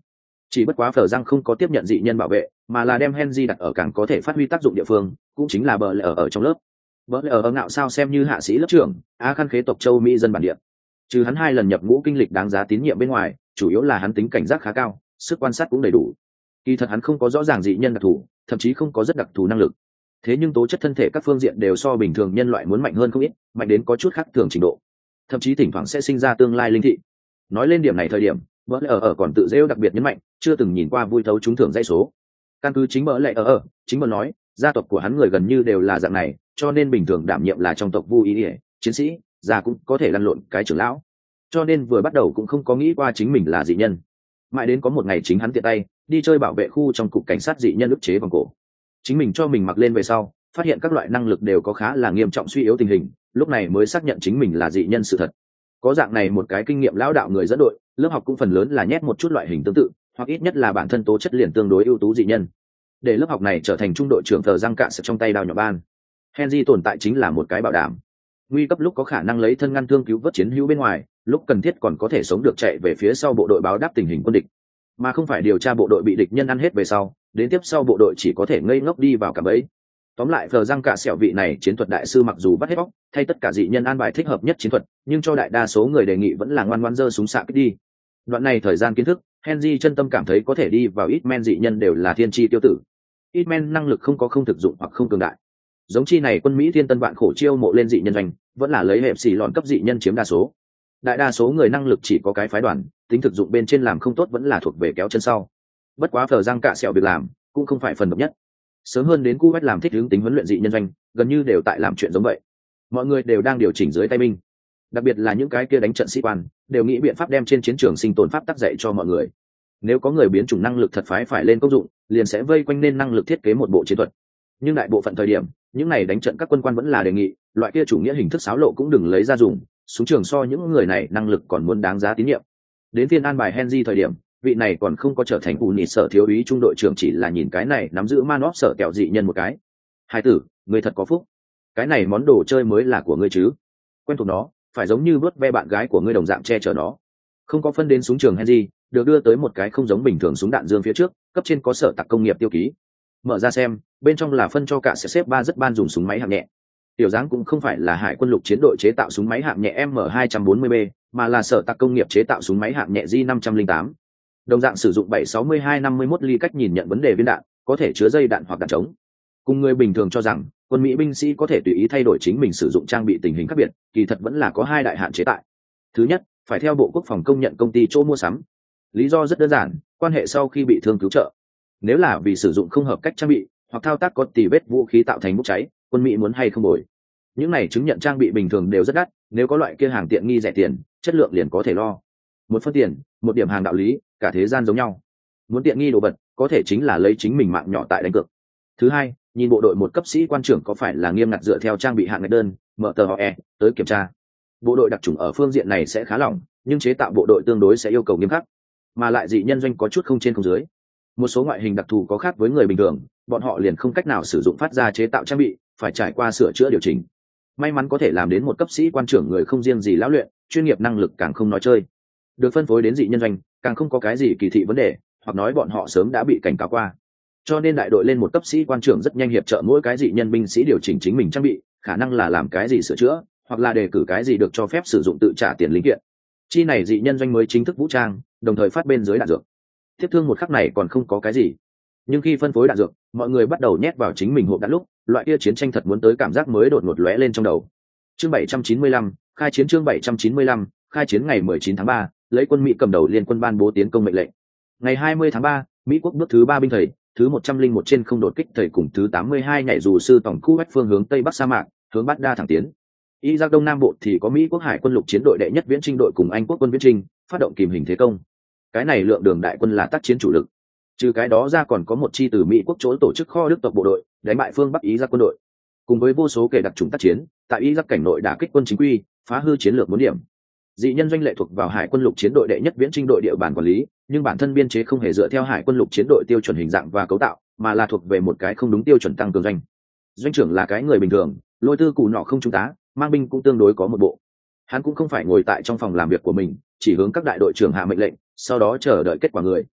Chỉ bất quá Phở Giang không có tiếp nhận dị nhân bảo vệ, mà là đem Henry đặt ở càng có thể phát huy tác dụng địa phương, cũng chính là bờ lệ ở ở trong lớp. Bờ lệ ở ngạo sao xem như hạ sĩ lớp trưởng, a khăn khế tộc châu Mỹ dân bản địa. Trừ hắn hai lần nhập ngũ kinh lịch đáng giá tín nhiệm bên ngoài, chủ yếu là hắn tính cảnh giác khá cao, sức quan sát cũng đầy đủ. Kỳ thật hắn không có rõ ràng dị nhân đặc thù, thậm chí không có rất đặc thù năng lực. Thế nhưng tố chất thân thể các phương diện đều so bình thường nhân loại muốn mạnh hơn không ít, mạnh đến có chút khác thường trình độ. Thậm chí thỉnh thoảng sẽ sinh ra tương lai linh thị. Nói lên điểm này thời điểm, bỡ lệ ở ở còn tự rêu đặc biệt nhấn mạnh, chưa từng nhìn qua vui thấu trúng thưởng dãy số. Căn cứ chính bỡ lệ ở ở, chính bỡ nói, gia tộc của hắn người gần như đều là dạng này, cho nên bình thường đảm nhiệm là trong tộc vui ý, chiến sĩ, già cũng có thể lăn lộn cái trưởng lão. Cho nên vừa bắt đầu cũng không có nghĩ qua chính mình là dị nhân. Mãi đến có một ngày chính hắn tiện tay đi chơi bảo vệ khu trong cục cảnh sát dị nhân ức chế vòng cổ, chính mình cho mình mặc lên về sau, phát hiện các loại năng lực đều có khá là nghiêm trọng suy yếu tình hình, lúc này mới xác nhận chính mình là dị nhân sự thật. Có dạng này một cái kinh nghiệm lão đạo người dẫn đội, lớp học cũng phần lớn là nhét một chút loại hình tương tự, hoặc ít nhất là bản thân tố chất liền tương đối ưu tú dị nhân, để lớp học này trở thành trung đội trưởng thờ răng cạn trong tay đào nhỏ ban. Henry tồn tại chính là một cái bảo đảm, nguy cấp lúc có khả năng lấy thân ngăn thương cứu vớt chiến hữu bên ngoài, lúc cần thiết còn có thể sống được chạy về phía sau bộ đội báo đáp tình hình quân địch, mà không phải điều tra bộ đội bị địch nhân ăn hết về sau, đến tiếp sau bộ đội chỉ có thể ngây ngốc đi vào cả bẫy. Tóm lại thờ răng cả sẹo vị này chiến thuật đại sư mặc dù bắt hết bóc, thay tất cả dị nhân an bài thích hợp nhất chiến thuật, nhưng cho đại đa số người đề nghị vẫn là ngoan ngoãn giơ súng xạ kích đi. Đoạn này thời gian kiến thức, Henry chân tâm cảm thấy có thể đi vào ít men dị nhân đều là thiên chi tiêu tử. Ít men năng lực không có không thực dụng hoặc không cường đại. Giống chi này quân Mỹ thiên tân vạn khổ chiêu mộ lên dị nhân doanh, vẫn là lấy hẹp xì lòn cấp dị nhân chiếm đa số. Đại đa số người năng lực chỉ có cái phái đoàn, tính thực dụng bên trên làm không tốt vẫn là thuộc về kéo chân sau. Bất quá thờ răng cả sẹo việc làm cũng không phải phần độc nhất. Sớm hơn đến Cuba làm thích hướng tính huấn luyện dị nhân doanh, gần như đều tại làm chuyện giống vậy. Mọi người đều đang điều chỉnh dưới tay binh, đặc biệt là những cái kia đánh trận sĩ quan, đều nghĩ biện pháp đem trên chiến trường sinh tồn pháp tác dạy cho mọi người. Nếu có người biến chủng năng lực thật phái phải lên công dụng, liền sẽ vây quanh nên năng lực thiết kế một bộ chiến thuật. Nhưng đại bộ phận thời điểm, những này đánh trận các quân quan vẫn là đề nghị, loại kia chủ nghĩa hình thức xáo lộ cũng đừng lấy ra dùng, súng trường so những người này năng lực còn muốn đáng giá tín nhiệm. Đến phiên an bài Henry thời điểm, vị này còn không có trở thành ủ nịt sở thiếu úy trung đội trưởng, chỉ là nhìn cái này nắm giữ man óp sở kẹo dị nhân một cái. Hai tử, người thật có phúc, cái này món đồ chơi mới là của ngươi chứ, quen thuộc nó, phải giống như vớt ve bạn gái của ngươi đồng dạng che chở nó. Không có phân đến súng trường Henry, được đưa tới một cái không giống bình thường súng đạn dương phía trước, cấp trên có sở tạc công nghiệp tiêu ký. Mở ra xem, bên trong là phân cho cả sẽ xếp ba rất ban dùng súng máy hạng nhẹ. Tiểu dáng cũng không phải là hải quân lục chiến đội chế tạo súng máy hạng nhẹ M hai bốn mươi B, mà là sở tạc công nghiệp chế tạo súng máy hạng nhẹ G năm không tám. Đồng dạng sử dụng bảy sáu hai năm mươi mốt ly cách nhìn nhận vấn đề viên đạn, có thể chứa dây đạn hoặc đạn trống. Cùng người bình thường cho rằng quân Mỹ binh sĩ có thể tùy ý thay đổi chính mình sử dụng trang bị tình hình khác biệt, kỳ thật vẫn là có hai đại hạn chế tại. Thứ nhất, phải theo Bộ Quốc phòng công nhận công ty chỗ mua sắm. Lý do rất đơn giản, quan hệ sau khi bị thương cứu trợ. Nếu là vì sử dụng không hợp cách trang bị, hoặc thao tác có tì vết vũ khí tạo thành bốc cháy, quân Mỹ muốn hay không bồi. Những này chứng nhận trang bị bình thường đều rất đắt, nếu có loại kia hàng tiện nghi rẻ tiền, chất lượng liền có thể lo. Một phân tiền, một điểm hàng đạo lý, cả thế gian giống nhau. Muốn tiện nghi đồ vật, có thể chính là lấy chính mình mạng nhỏ tại đánh cược. Thứ hai, nhìn bộ đội một cấp sĩ quan trưởng có phải là nghiêm ngặt dựa theo trang bị hạng ngạch đơn, mở tờ họ e, tới kiểm tra. Bộ đội đặc chủng ở phương diện này sẽ khá lỏng, nhưng chế tạo bộ đội tương đối sẽ yêu cầu nghiêm khắc, mà lại dị nhân doanh có chút không trên không dưới. Một số ngoại hình đặc thù có khác với người bình thường, bọn họ liền không cách nào sử dụng phát ra chế tạo trang bị, phải trải qua sửa chữa điều chỉnh. May mắn có thể làm đến một cấp sĩ quan trưởng người không riêng gì lão luyện, chuyên nghiệp năng lực càng không nói chơi. Được phân phối đến dị nhân doanh, càng không có cái gì kỳ thị vấn đề, hoặc nói bọn họ sớm đã bị cảnh cáo qua. Cho nên đại đội lên một cấp sĩ quan trưởng rất nhanh hiệp trợ mỗi cái dị nhân binh sĩ điều chỉnh chính mình trang bị, khả năng là làm cái gì sửa chữa, hoặc là đề cử cái gì được cho phép sử dụng tự trả tiền linh kiện. Chi này dị nhân doanh mới chính thức vũ trang, đồng thời phát bên dưới đạn dược. Tiếp thương một khắc này còn không có cái gì, nhưng khi phân phối đạn dược, mọi người bắt đầu nhét vào chính mình hộp đạn lúc, loại kia chiến tranh thật muốn tới cảm giác mới đột ngột lóe lên trong đầu. Chương bảy trăm chín mươi lăm, khai chiến. Chương bảy trăm chín mươi lăm, khai chiến. Ngày mười chín tháng ba, lấy quân Mỹ cầm đầu liên quân ban bố tiến công mệnh lệnh. Ngày hai mươi tháng ba, Mỹ quốc bước thứ ba binh thầy, thứ một trăm linh một trên không đột kích thầy cùng thứ tám mươi hai nhảy dù sư tổng khu vách phương hướng tây bắc sa mạc, hướng Bát Đa thẳng tiến. Iraq đông nam bộ thì có Mỹ quốc hải quân lục chiến đội đệ nhất viễn trinh đội cùng Anh quốc quân viễn trinh, phát động kìm hình thế công. Cái này lượng đường đại quân là tác chiến chủ lực. Trừ cái đó ra còn có một chi từ Mỹ quốc chỗ tổ chức kho Đức tộc bộ đội, đánh bại phương Bắc Iraq quân đội. Cùng với vô số kẻ đặc trùng tác chiến, tại Iraq cảnh nội đả kích quân chính quy, phá hư chiến lược bốn điểm. Dị nhân doanh lệ thuộc vào hải quân lục chiến đội đệ nhất viễn trinh đội địa bàn quản lý, nhưng bản thân biên chế không hề dựa theo hải quân lục chiến đội tiêu chuẩn hình dạng và cấu tạo, mà là thuộc về một cái không đúng tiêu chuẩn tăng cường doanh. Doanh trưởng là cái người bình thường, lôi tư cụ nọ không trung tá, mang binh cũng tương đối có một bộ. Hắn cũng không phải ngồi tại trong phòng làm việc của mình, chỉ hướng các đại đội trưởng hạ mệnh lệnh, sau đó chờ đợi kết quả người.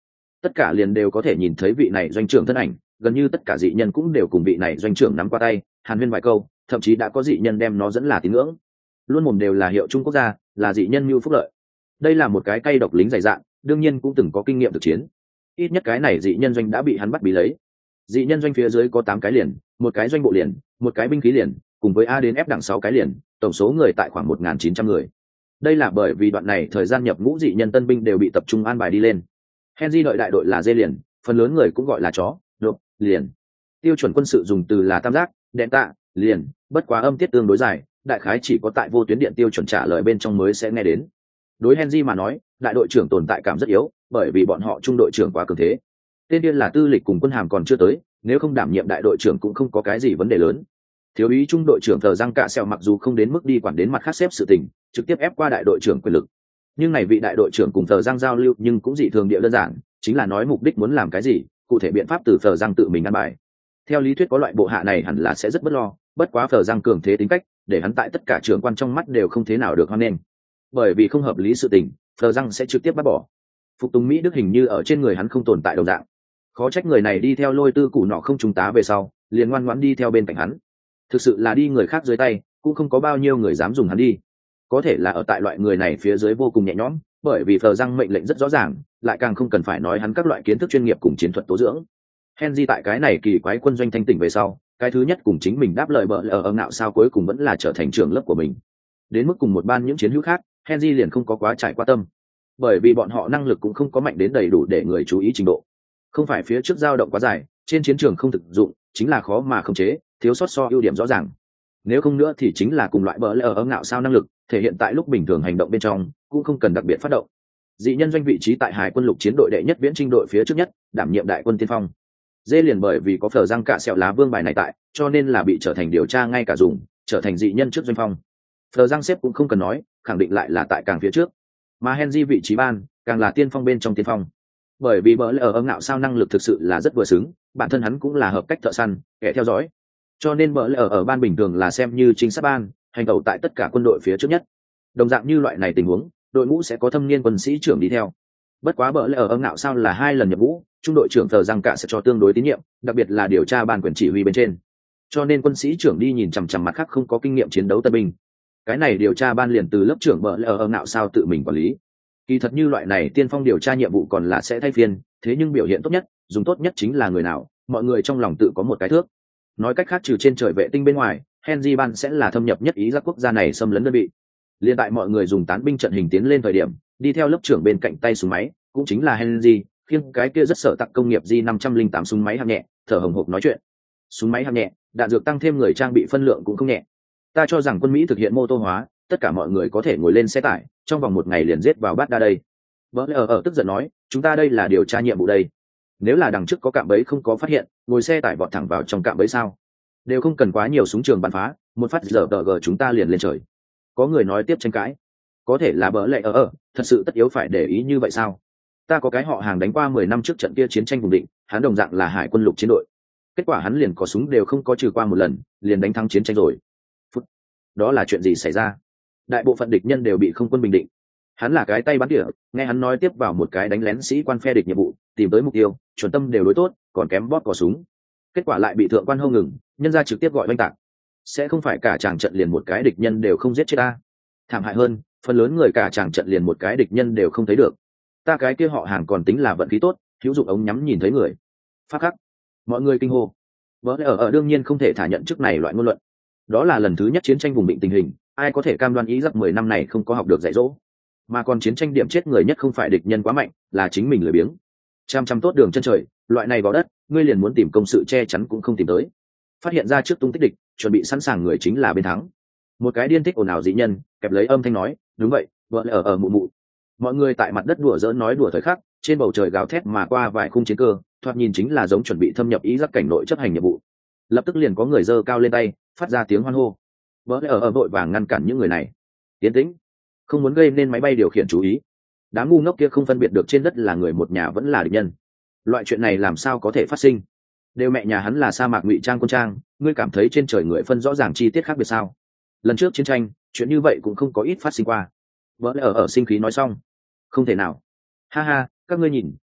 tất cả liền đều có thể nhìn thấy vị này doanh trưởng thân ảnh, gần như tất cả dị nhân cũng đều cùng vị này doanh trưởng nắm qua tay hàn huyên vài câu, thậm chí đã có dị nhân đem nó dẫn là tín ngưỡng. Luôn mồm đều là hiệu chung quốc gia, là dị nhân mưu phúc lợi. Đây là một cái cay độc lính dày dạn, đương nhiên cũng từng có kinh nghiệm thực chiến. Ít nhất cái này dị nhân doanh đã bị hắn bắt bí lấy. Dị nhân doanh phía dưới có tám cái liền, một cái doanh bộ liền, một cái binh khí liền, cùng với A đến F đẳng sáu cái liền, tổng số người tại khoảng một nghìn chín trăm người. Đây là bởi vì đoạn này thời gian nhập ngũ dị nhân tân binh đều bị tập trung an bài đi lên. Henry đợi đại đội là dê liền, phần lớn người cũng gọi là chó, đột, liền. Tiêu chuẩn quân sự dùng từ là tam giác, đệm tạ, liền, bất quá âm tiết tương đối dài, đại khái chỉ có tại vô tuyến điện tiêu chuẩn trả lời bên trong mới sẽ nghe đến. Đối Henry mà nói, đại đội trưởng tồn tại cảm rất yếu, bởi vì bọn họ trung đội trưởng quá cường thế. Tên điên là tư lịch cùng quân hàm còn chưa tới, nếu không đảm nhiệm đại đội trưởng cũng không có cái gì vấn đề lớn. Thiếu úy trung đội trưởng thờ răng cạ sẹo mặc dù không đến mức đi quản đến mặt khác xếp sự tình, trực tiếp ép qua đại đội trưởng quyền lực, nhưng này vị đại đội trưởng cùng thờ răng giao lưu nhưng cũng dị thường địa đơn giản, chính là nói mục đích muốn làm cái gì, cụ thể biện pháp từ thờ răng tự mình ăn bài. Theo lý thuyết có loại bộ hạ này hẳn là sẽ rất bất lo, bất quá thờ răng cường thế tính cách, để hắn tại tất cả trưởng quan trong mắt đều không thế nào được hoan nghênh. Bởi vì không hợp lý sự tình, thờ răng sẽ trực tiếp bắt bỏ. Phục tùng Mỹ Đức hình như ở trên người hắn không tồn tại đồng dạng. Khó trách người này đi theo lôi tư cụ nọ không trúng tá về sau, liền ngoan ngoãn đi theo bên cạnh hắn. Thực sự là đi người khác dưới tay, cũng không có bao nhiêu người dám dùng hắn đi. Có thể là ở tại loại người này phía dưới vô cùng nhẹ nhõm, bởi vì thờ răng mệnh lệnh rất rõ ràng, lại càng không cần phải nói hắn các loại kiến thức chuyên nghiệp cùng chiến thuật tố dưỡng. Henry tại cái này kỳ quái quân doanh thanh tỉnh về sau, cái thứ nhất cùng chính mình đáp lời bợ lỡ ở ngạo sao cuối cùng vẫn là trở thành trưởng lớp của mình. Đến mức cùng một ban những chiến hữu khác, Henry liền không có quá trải qua tâm, bởi vì bọn họ năng lực cũng không có mạnh đến đầy đủ để người chú ý trình độ. Không phải phía trước dao động quá dài, trên chiến trường không thực dụng, chính là khó mà khống chế, thiếu sót so ưu điểm rõ ràng. Nếu không nữa thì chính là cùng loại bợ lỡ ở ngạo sao năng lực, thể hiện tại lúc bình thường hành động bên trong, cũng không cần đặc biệt phát động. Dị nhân doanh vị trí tại Hải quân lục chiến đội đệ nhất viễn trinh đội phía trước nhất, đảm nhiệm đại quân tiên phong. Dê liền bởi vì có phở răng cạ sẹo lá vương bài này tại, cho nên là bị trở thành điều tra ngay cả dùng, trở thành dị nhân trước doanh phong. Phở răng xếp cũng không cần nói, khẳng định lại là tại càng phía trước. Mà Henry vị trí ban, càng là tiên phong bên trong tiên phong. Bởi vì bỡ lỡ ở ngạo sao năng lực thực sự là rất vừa xứng, bản thân hắn cũng là hợp cách thợ săn, kẻ theo dõi. Cho nên bỡ lỡ ở ban bình thường là xem như chính sát ban, hành tẩu tại tất cả quân đội phía trước nhất. Đồng dạng như loại này tình huống, đội ngũ sẽ có thâm niên quân sĩ trưởng đi theo. Bất quá bỡ lỡ ở ngạo sao là hai lần nhập ngũ, trung đội trưởng thờ răng cả sẽ cho tương đối tín nhiệm, đặc biệt là điều tra ban quyền chỉ huy bên trên. Cho nên quân sĩ trưởng đi nhìn chằm chằm mặt khác không có kinh nghiệm chiến đấu tân binh. Cái này điều tra ban liền từ lớp trưởng bỡ lỡ ở ngạo sao tự mình quản lý. Kỳ thật như loại này tiên phong điều tra nhiệm vụ còn là sẽ thay phiên, thế nhưng biểu hiện tốt nhất, dùng tốt nhất chính là người nào, mọi người trong lòng tự có một cái thước. Nói cách khác trừ trên trời vệ tinh bên ngoài, Henry ban sẽ là thâm nhập nhất ý giác quốc gia này xâm lấn đơn vị. Liên tại mọi người dùng tán binh trận hình tiến lên thời điểm, đi theo lớp trưởng bên cạnh tay súng máy, cũng chính là Henry, khiêng cái kia rất sợ tặc công nghiệp G năm trăm lẻ tám súng máy hạng nhẹ, thở hồng hộc nói chuyện. Súng máy hạng nhẹ, đạn dược tăng thêm người trang bị phân lượng cũng không nhẹ. Ta cho rằng quân Mỹ thực hiện mô tô hóa, tất cả mọi người có thể ngồi lên xe tải, trong vòng một ngày liền giết vào Bát Đa đây. Bỡ lỡ ở tức giận nói, chúng ta đây là điều tra nhiệm vụ đây. Nếu là đằng trước có cạm bẫy không có phát hiện, ngồi xe tải vọt thẳng vào trong cạm bẫy sao? Đều không cần quá nhiều súng trường bắn phá, một phát giờ tờ gờ chúng ta liền lên trời. Có người nói tiếp tranh cãi, có thể là bỡ lệ ở ở, thật sự tất yếu phải để ý như vậy sao? Ta có cái họ hàng đánh qua mười năm trước trận kia chiến tranh vùng định, hắn đồng dạng là hải quân lục chiến đội. Kết quả hắn liền có súng đều không có trừ qua một lần, liền đánh thắng chiến tranh rồi. Phút. Đó là chuyện gì xảy ra? Đại bộ phận địch nhân đều bị không quân bình định. Hắn là cái tay bắn tỉa, nghe hắn nói tiếp vào một cái đánh lén sĩ quan phe địch nhiệm vụ, tìm tới mục tiêu, chuẩn tâm đều đối tốt, còn kém bóp cò súng. Kết quả lại bị thượng quan hô ngừng, nhân ra trực tiếp gọi oanh tạc. Sẽ không phải cả chàng trận liền một cái địch nhân đều không giết chết ta. Thảm hại hơn, phần lớn người cả chàng trận liền một cái địch nhân đều không thấy được. Ta cái kia họ hàng còn tính là vận khí tốt, hữu dụng ống nhắm nhìn thấy người. Phát khắc, mọi người kinh hô. Vỡ ở ở đương nhiên không thể thả nhận chức này loại ngôn luận. Đó là lần thứ nhất chiến tranh vùng định tình hình, ai có thể cam đoan ý giấc mười năm này không có học được dạy dỗ. Mà còn chiến tranh điểm chết người nhất không phải địch nhân quá mạnh, là chính mình lười biếng. Chăm chăm tốt đường chân trời, loại này vào đất, ngươi liền muốn tìm công sự che chắn cũng không tìm tới. Phát hiện ra trước tung tích địch, chuẩn bị sẵn sàng người chính là bên thắng. Một cái điên thích ồn ào dị nhân, kẹp lấy âm thanh nói, đúng vậy, vợ ở ở mụ mụ. Mọi người tại mặt đất đùa giỡn nói đùa thời khắc, trên bầu trời gào thét mà qua vài khung chiến cơ, thoạt nhìn chính là giống chuẩn bị thâm nhập ý giác cảnh nội chấp hành nhiệm vụ. Lập tức liền có người giơ cao lên tay, phát ra tiếng hoan hô. Vợ ở ở vội vàng ngăn cản những người này. Tiến tĩnh, không muốn gây nên máy bay điều khiển chú ý. Đám ngu ngốc kia không phân biệt được trên đất là người một nhà vẫn là địch nhân. Loại chuyện này làm sao có thể phát sinh? Đều mẹ nhà hắn là sa mạc ngụy trang quân trang, ngươi cảm thấy trên trời người phân rõ ràng chi tiết khác biệt sao? Lần trước chiến tranh, chuyện như vậy cũng không có ít phát sinh qua. Vợ ở ở sinh khí nói xong, không thể nào. Ha ha, các ngươi nhìn,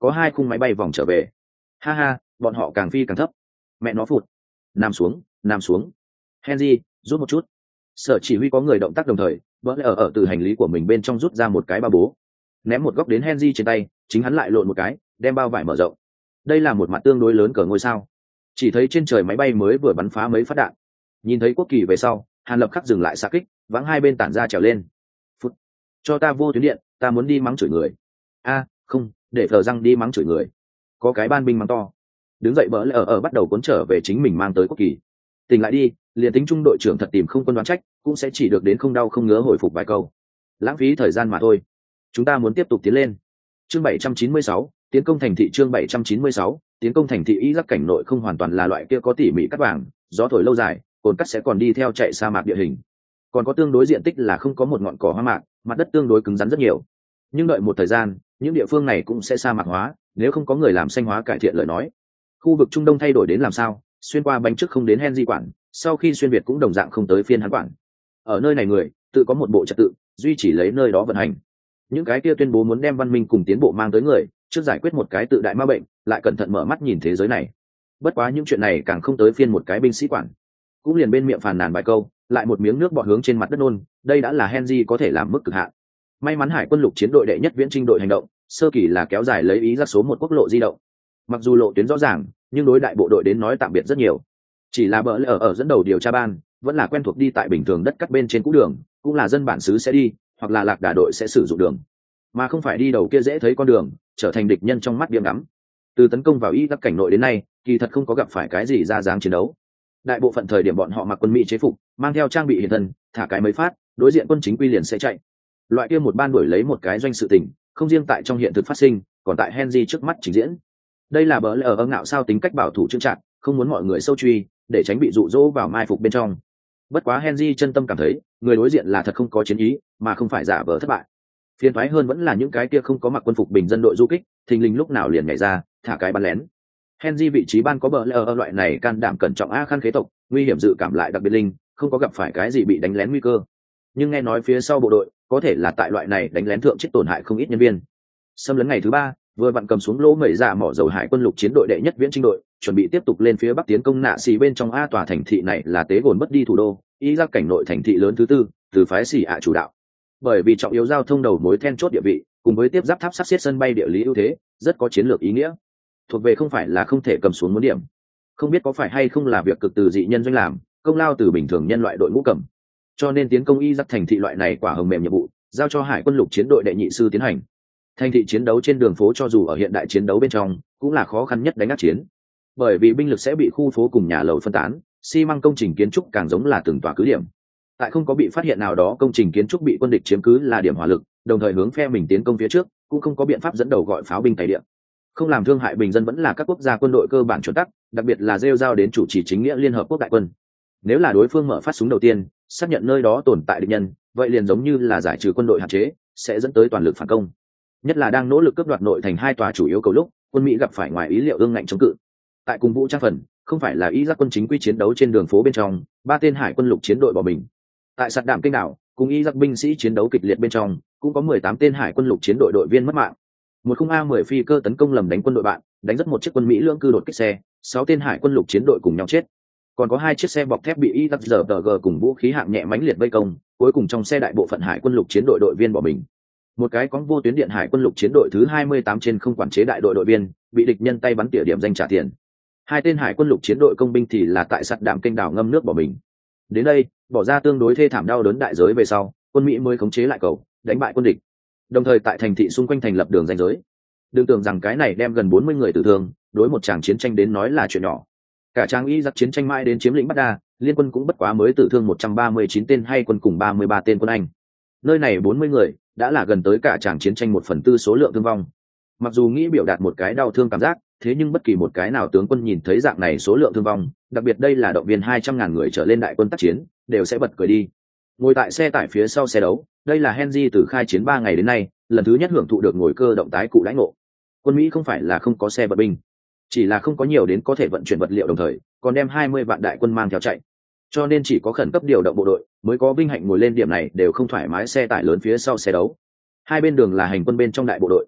có hai khung máy bay vòng trở về. Ha ha, bọn họ càng phi càng thấp. Mẹ nó phụt. Nằm xuống, nằm xuống. Henry, rút một chút. Sở chỉ huy có người động tác đồng thời, vỡ ở ở từ hành lý của mình bên trong rút ra một cái ba bố, ném một góc đến Henry trên tay, chính hắn lại lộn một cái, đem bao vải mở rộng. Đây là một mặt tương đối lớn cỡ ngôi sao. Chỉ thấy trên trời máy bay mới vừa bắn phá mấy phát đạn. Nhìn thấy quốc kỳ về sau, Hàn Lập khắc dừng lại xạ kích, vắng hai bên tản ra trèo lên. Phút. Cho ta vô tuyến điện, ta muốn đi mắng chửi người. A, không, để phờ răng đi mắng chửi người. Có cái ban binh mắng to. Đứng dậy bỡ lỡ ở bắt đầu cuốn trở về chính mình mang tới quốc kỳ. Tỉnh lại đi, liền tính trung đội trưởng thật tìm không quân đoán trách, cũng sẽ chỉ được đến không đau không ngứa hồi phục vài câu. Lãng phí thời gian mà thôi. Chúng ta muốn tiếp tục tiến lên. Chương bảy trăm chín mươi sáu, tiến công thành thị. Chương bảy trăm chín mươi sáu, tiến công thành thị. Iraq cảnh nội không hoàn toàn là loại kia có tỉ mỉ cắt vàng, gió thổi lâu dài, cồn cắt sẽ còn đi theo chạy sa mạc địa hình. Còn có tương đối diện tích là không có một ngọn cỏ hoa mạc, mặt đất tương đối cứng rắn rất nhiều. Nhưng đợi một thời gian, những địa phương này cũng sẽ sa mạc hóa, nếu không có người làm xanh hóa cải thiện lời nói. Khu vực Trung Đông thay đổi đến làm sao, xuyên qua bánh trước không đến Henry quản, sau khi xuyên việt cũng đồng dạng không tới phiên hắn quản. Ở nơi này người, tự có một bộ trật tự, duy trì lấy nơi đó vận hành. Những cái kia tuyên bố muốn đem văn minh cùng tiến bộ mang tới người, trước giải quyết một cái tự đại ma bệnh, lại cẩn thận mở mắt nhìn thế giới này. Bất quá những chuyện này càng không tới phiên một cái binh sĩ quản. Cũng liền bên miệng phàn nàn vài câu, lại một miếng nước bọt hướng trên mặt đất nôn, đây đã là Henry có thể làm mức cực hạn. May mắn hải quân lục chiến đội đệ nhất viễn trinh đội hành động, sơ kỳ là kéo dài lấy ý ra số một quốc lộ di động. Mặc dù lộ tuyến rõ ràng, nhưng đối đại bộ đội đến nói tạm biệt rất nhiều. Chỉ là bỡ lỡ ở, ở dẫn đầu điều tra ban, vẫn là quen thuộc đi tại bình thường đất cắt bên trên cũ đường, cũng là dân bản xứ sẽ đi, hoặc là lạc đà đội sẽ sử dụng đường, mà không phải đi đầu kia dễ thấy con đường, trở thành địch nhân trong mắt biếng ngắm. Từ tấn công vào Iraq cảnh nội đến nay, kỳ thật không có gặp phải cái gì ra dáng chiến đấu. Đại bộ phận thời điểm bọn họ mặc quân Mỹ chế phục, mang theo trang bị hiện thân, thả cái mấy phát, đối diện quân chính quy liền sẽ chạy. Loại kia một ban đuổi lấy một cái doanh sự tình, không riêng tại trong hiện thực phát sinh, còn tại Henry trước mắt trình diễn. Đây là bỡ lỡ ở ngạo sao tính cách bảo thủ trưng trạng, không muốn mọi người sâu truy, để tránh bị dụ dỗ vào mai phục bên trong. Bất quá Henry chân tâm cảm thấy, người đối diện là thật không có chiến ý, mà không phải giả vờ thất bại. Phiền toái hơn vẫn là những cái kia không có mặc quân phục bình dân đội du kích, thình lình lúc nào liền nhảy ra, thả cái bắn lén. Henry vị trí ban có bỡ lỡ ở loại này can đảm cẩn trọng a khăn khế tộc, nguy hiểm dự cảm lại đặc biệt linh, không có gặp phải cái gì bị đánh lén nguy cơ. Nhưng nghe nói phía sau bộ đội, có thể là tại loại này đánh lén thượng chết tổn hại không ít nhân viên. Xâm lấn ngày thứ ba, vừa vặn cầm xuống lỗ mẩy dạ mỏ dầu hải quân lục chiến đội đệ nhất viễn trinh đội, chuẩn bị tiếp tục lên phía bắc tiến công nạ xì bên trong a tòa thành thị này là tế gồn mất đi thủ đô, ý ra cảnh nội thành thị lớn thứ tư, từ phái xì ạ chủ đạo. Bởi vì trọng yếu giao thông đầu mối then chốt địa vị, cùng với tiếp giáp tháp sắt xiết sân bay địa lý ưu thế, rất có chiến lược ý nghĩa. Thuộc về không phải là không thể cầm xuống muốn điểm. Không biết có phải hay không là việc cực từ dị nhân doanh làm, công lao từ bình thường nhân loại đội ngũ cầm. Cho nên tiến công y giặc thành thị loại này quả hồng mềm nhiệm vụ, giao cho hải quân lục chiến đội đệ nhị sư tiến hành. Thành thị chiến đấu trên đường phố cho dù ở hiện đại chiến đấu bên trong, cũng là khó khăn nhất đánh áp chiến. Bởi vì binh lực sẽ bị khu phố cùng nhà lầu phân tán, xi măng công trình kiến trúc càng giống là từng tòa cứ điểm. Tại không có bị phát hiện nào đó công trình kiến trúc bị quân địch chiếm cứ là điểm hỏa lực, đồng thời hướng phe mình tiến công phía trước, cũng không có biện pháp dẫn đầu gọi pháo binh tày địa. Không làm thương hại bình dân vẫn là các quốc gia quân đội cơ bản chuẩn tắc, đặc biệt là rêu giao đến chủ trì chính nghĩa liên hợp quốc đại quân. Nếu là đối phương mở phát súng đầu tiên, xác nhận nơi đó tồn tại địch nhân, vậy liền giống như là giải trừ quân đội hạn chế, sẽ dẫn tới toàn lực phản công. Nhất là đang nỗ lực cướp đoạt nội thành hai tòa chủ yếu cầu lúc, quân Mỹ gặp phải ngoài ý liệu ương ngạnh chống cự. Tại cùng vũ trang phần, không phải là Iraq quân chính quy chiến đấu trên đường phố bên trong, ba tên hải quân lục chiến đội bỏ mình. Tại sạt đạm kênh đảo, cùng Iraq binh sĩ chiến đấu kịch liệt bên trong, cũng có mười tám tên hải quân lục chiến đội đội viên mất mạng. Một khung A mười phi cơ tấn công lầm đánh quân đội bạn, đánh rất một chiếc quân Mỹ lưỡng cư đột kích xe, sáu tên hải quân lục chiến đội cùng nhau chết. Còn có hai chiếc xe bọc thép bị Iraq giờ tờ gờ cùng vũ khí hạng nhẹ mãnh liệt vây công, cuối cùng trong xe đại bộ phận hải quân lục chiến đội đội viên bỏ mình. Một cái có vô tuyến điện hải quân lục chiến đội thứ hai mươi tám trên không quản chế đại đội đội viên, bị địch nhân tay bắn tỉa điểm danh trả tiền. Hai tên hải quân lục chiến đội công binh thì là tại sạt đạm kênh đảo ngâm nước bỏ mình. Đến đây, bỏ ra tương đối thê thảm đau đớn đại giới về sau, quân Mỹ mới khống chế lại cầu, đánh bại quân địch. Đồng thời tại thành thị xung quanh thành lập đường ranh giới. Đừng tưởng rằng cái này đem gần bốn mươi người tử thương, đối một tràng chiến tranh đến nói là chuyện nhỏ. Cả trang y giặc chiến tranh mãi đến chiếm lĩnh Baghdad, liên quân cũng bất quá mới tử thương một trăm ba mươi chín tên hay quân cùng ba mươi ba tên quân Anh. Nơi này bốn mươi người, đã là gần tới cả tràng chiến tranh một phần tư số lượng thương vong. Mặc dù nghĩ biểu đạt một cái đau thương cảm giác, thế nhưng bất kỳ một cái nào tướng quân nhìn thấy dạng này số lượng thương vong, đặc biệt đây là động viên hai trăm ngàn người trở lên đại quân tác chiến, đều sẽ bật cười đi. Ngồi tại xe tải phía sau xe đấu, đây là Henry từ khai chiến ba ngày đến nay, lần thứ nhất hưởng thụ được ngồi cơ động tái cụ đãi ngộ. Quân Mỹ không phải là không có xe vận binh, chỉ là không có nhiều đến có thể vận chuyển vật liệu đồng thời, còn đem hai mươi vạn đại quân mang theo chạy. Cho nên chỉ có khẩn cấp điều động bộ đội, mới có vinh hạnh ngồi lên điểm này đều không thoải mái xe tải lớn phía sau xe đấu. Hai bên đường là hành quân bên trong đại bộ đội.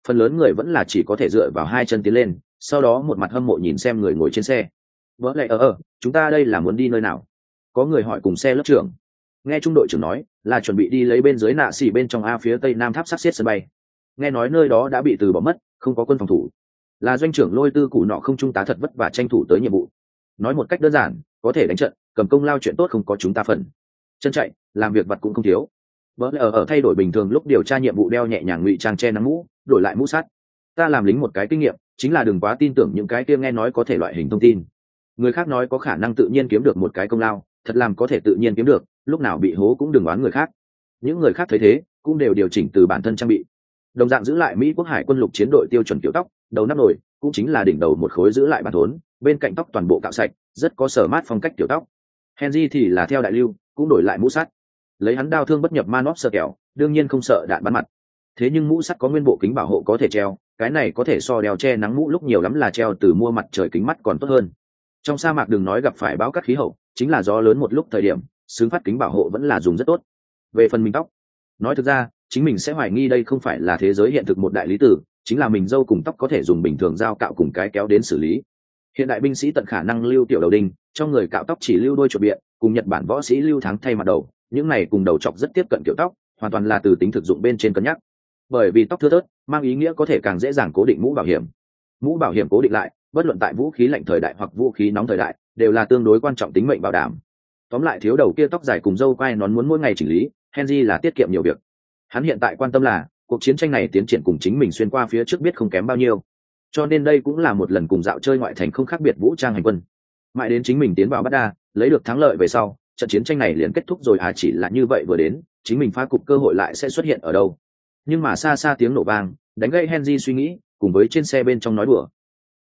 phần lớn người vẫn là chỉ có thể dựa vào hai chân tiến lên, sau đó một mặt hâm mộ nhìn xem người ngồi trên xe. Vỡ lẽ ở ờ chúng ta đây là muốn đi nơi nào? Có người hỏi cùng xe lớp trưởng. Nghe trung đội trưởng nói là chuẩn bị đi lấy bên dưới nạ xỉ bên trong a phía tây nam tháp sắt xiết sân bay. Nghe nói nơi đó đã bị từ bỏ mất, không có quân phòng thủ. Là doanh trưởng Lôi Tư Cụ nọ không trung tá thật vất vả tranh thủ tới nhiệm vụ. Nói một cách đơn giản, có thể đánh trận, cầm công lao chuyện tốt không có chúng ta phần. Chân chạy, làm việc vặt cũng không thiếu. Vỡ lẽ ở ở thay đổi bình thường lúc điều tra nhiệm vụ đeo nhẹ nhàng ngụy trang che nắng mũ, đổi lại mũ sắt. Ta làm lính một cái kinh nghiệm, chính là đừng quá tin tưởng những cái kia nghe nói có thể loại hình thông tin. Người khác nói có khả năng tự nhiên kiếm được một cái công lao, thật làm có thể tự nhiên kiếm được, lúc nào bị hố cũng đừng oán người khác. Những người khác thấy thế cũng đều điều chỉnh từ bản thân trang bị, đồng dạng giữ lại Mỹ quốc hải quân lục chiến đội tiêu chuẩn kiểu tóc, đầu nắp nổi cũng chính là đỉnh đầu một khối giữ lại bản thốn, bên cạnh tóc toàn bộ cạo sạch, rất có sở mát phong cách kiểu tóc. Henry thì là theo đại lưu, cũng đổi lại mũ sắt, lấy hắn đao thương bất nhập man sơ kẹo, đương nhiên không sợ đạn bắn mặt. Thế nhưng mũ sắt có nguyên bộ kính bảo hộ có thể treo, cái này có thể so đeo che nắng mũ lúc nhiều lắm là treo từ mua mặt trời kính mắt còn tốt hơn. Trong sa mạc đừng nói gặp phải bão cát khí hậu, chính là gió lớn một lúc thời điểm, xứng phát kính bảo hộ vẫn là dùng rất tốt. Về phần mình tóc, nói thực ra chính mình sẽ hoài nghi đây không phải là thế giới hiện thực một đại lý tử, chính là mình râu cùng tóc có thể dùng bình thường dao cạo cùng cái kéo đến xử lý. Hiện đại binh sĩ tận khả năng lưu tiểu đầu đinh, trong người cạo tóc chỉ lưu đôi chuột biện, cùng Nhật Bản võ sĩ lưu tháng thay mặt đầu, những này cùng đầu chọc rất tiếp cận kiểu tóc, hoàn toàn là từ tính thực dụng bên trên cân nhắc. Bởi vì tóc thưa thớt, mang ý nghĩa có thể càng dễ dàng cố định mũ bảo hiểm. Mũ bảo hiểm cố định lại, bất luận tại vũ khí lạnh thời đại hoặc vũ khí nóng thời đại, đều là tương đối quan trọng tính mệnh bảo đảm. Tóm lại thiếu đầu kia tóc dài cùng râu quai nón muốn mỗi ngày chỉnh lý, Henry là tiết kiệm nhiều việc. Hắn hiện tại quan tâm là cuộc chiến tranh này tiến triển cùng chính mình xuyên qua phía trước biết không kém bao nhiêu, cho nên đây cũng là một lần cùng dạo chơi ngoại thành không khác biệt vũ trang hành quân. Mãi đến chính mình tiến vào Bắc Đa, lấy được thắng lợi về sau, trận chiến tranh này liền kết thúc rồi à? Chỉ là như vậy vừa đến, chính mình phá cục cơ hội lại sẽ xuất hiện ở đâu? Nhưng mà xa xa tiếng nổ vang đánh gãy Henry suy nghĩ, cùng với trên xe bên trong nói đùa.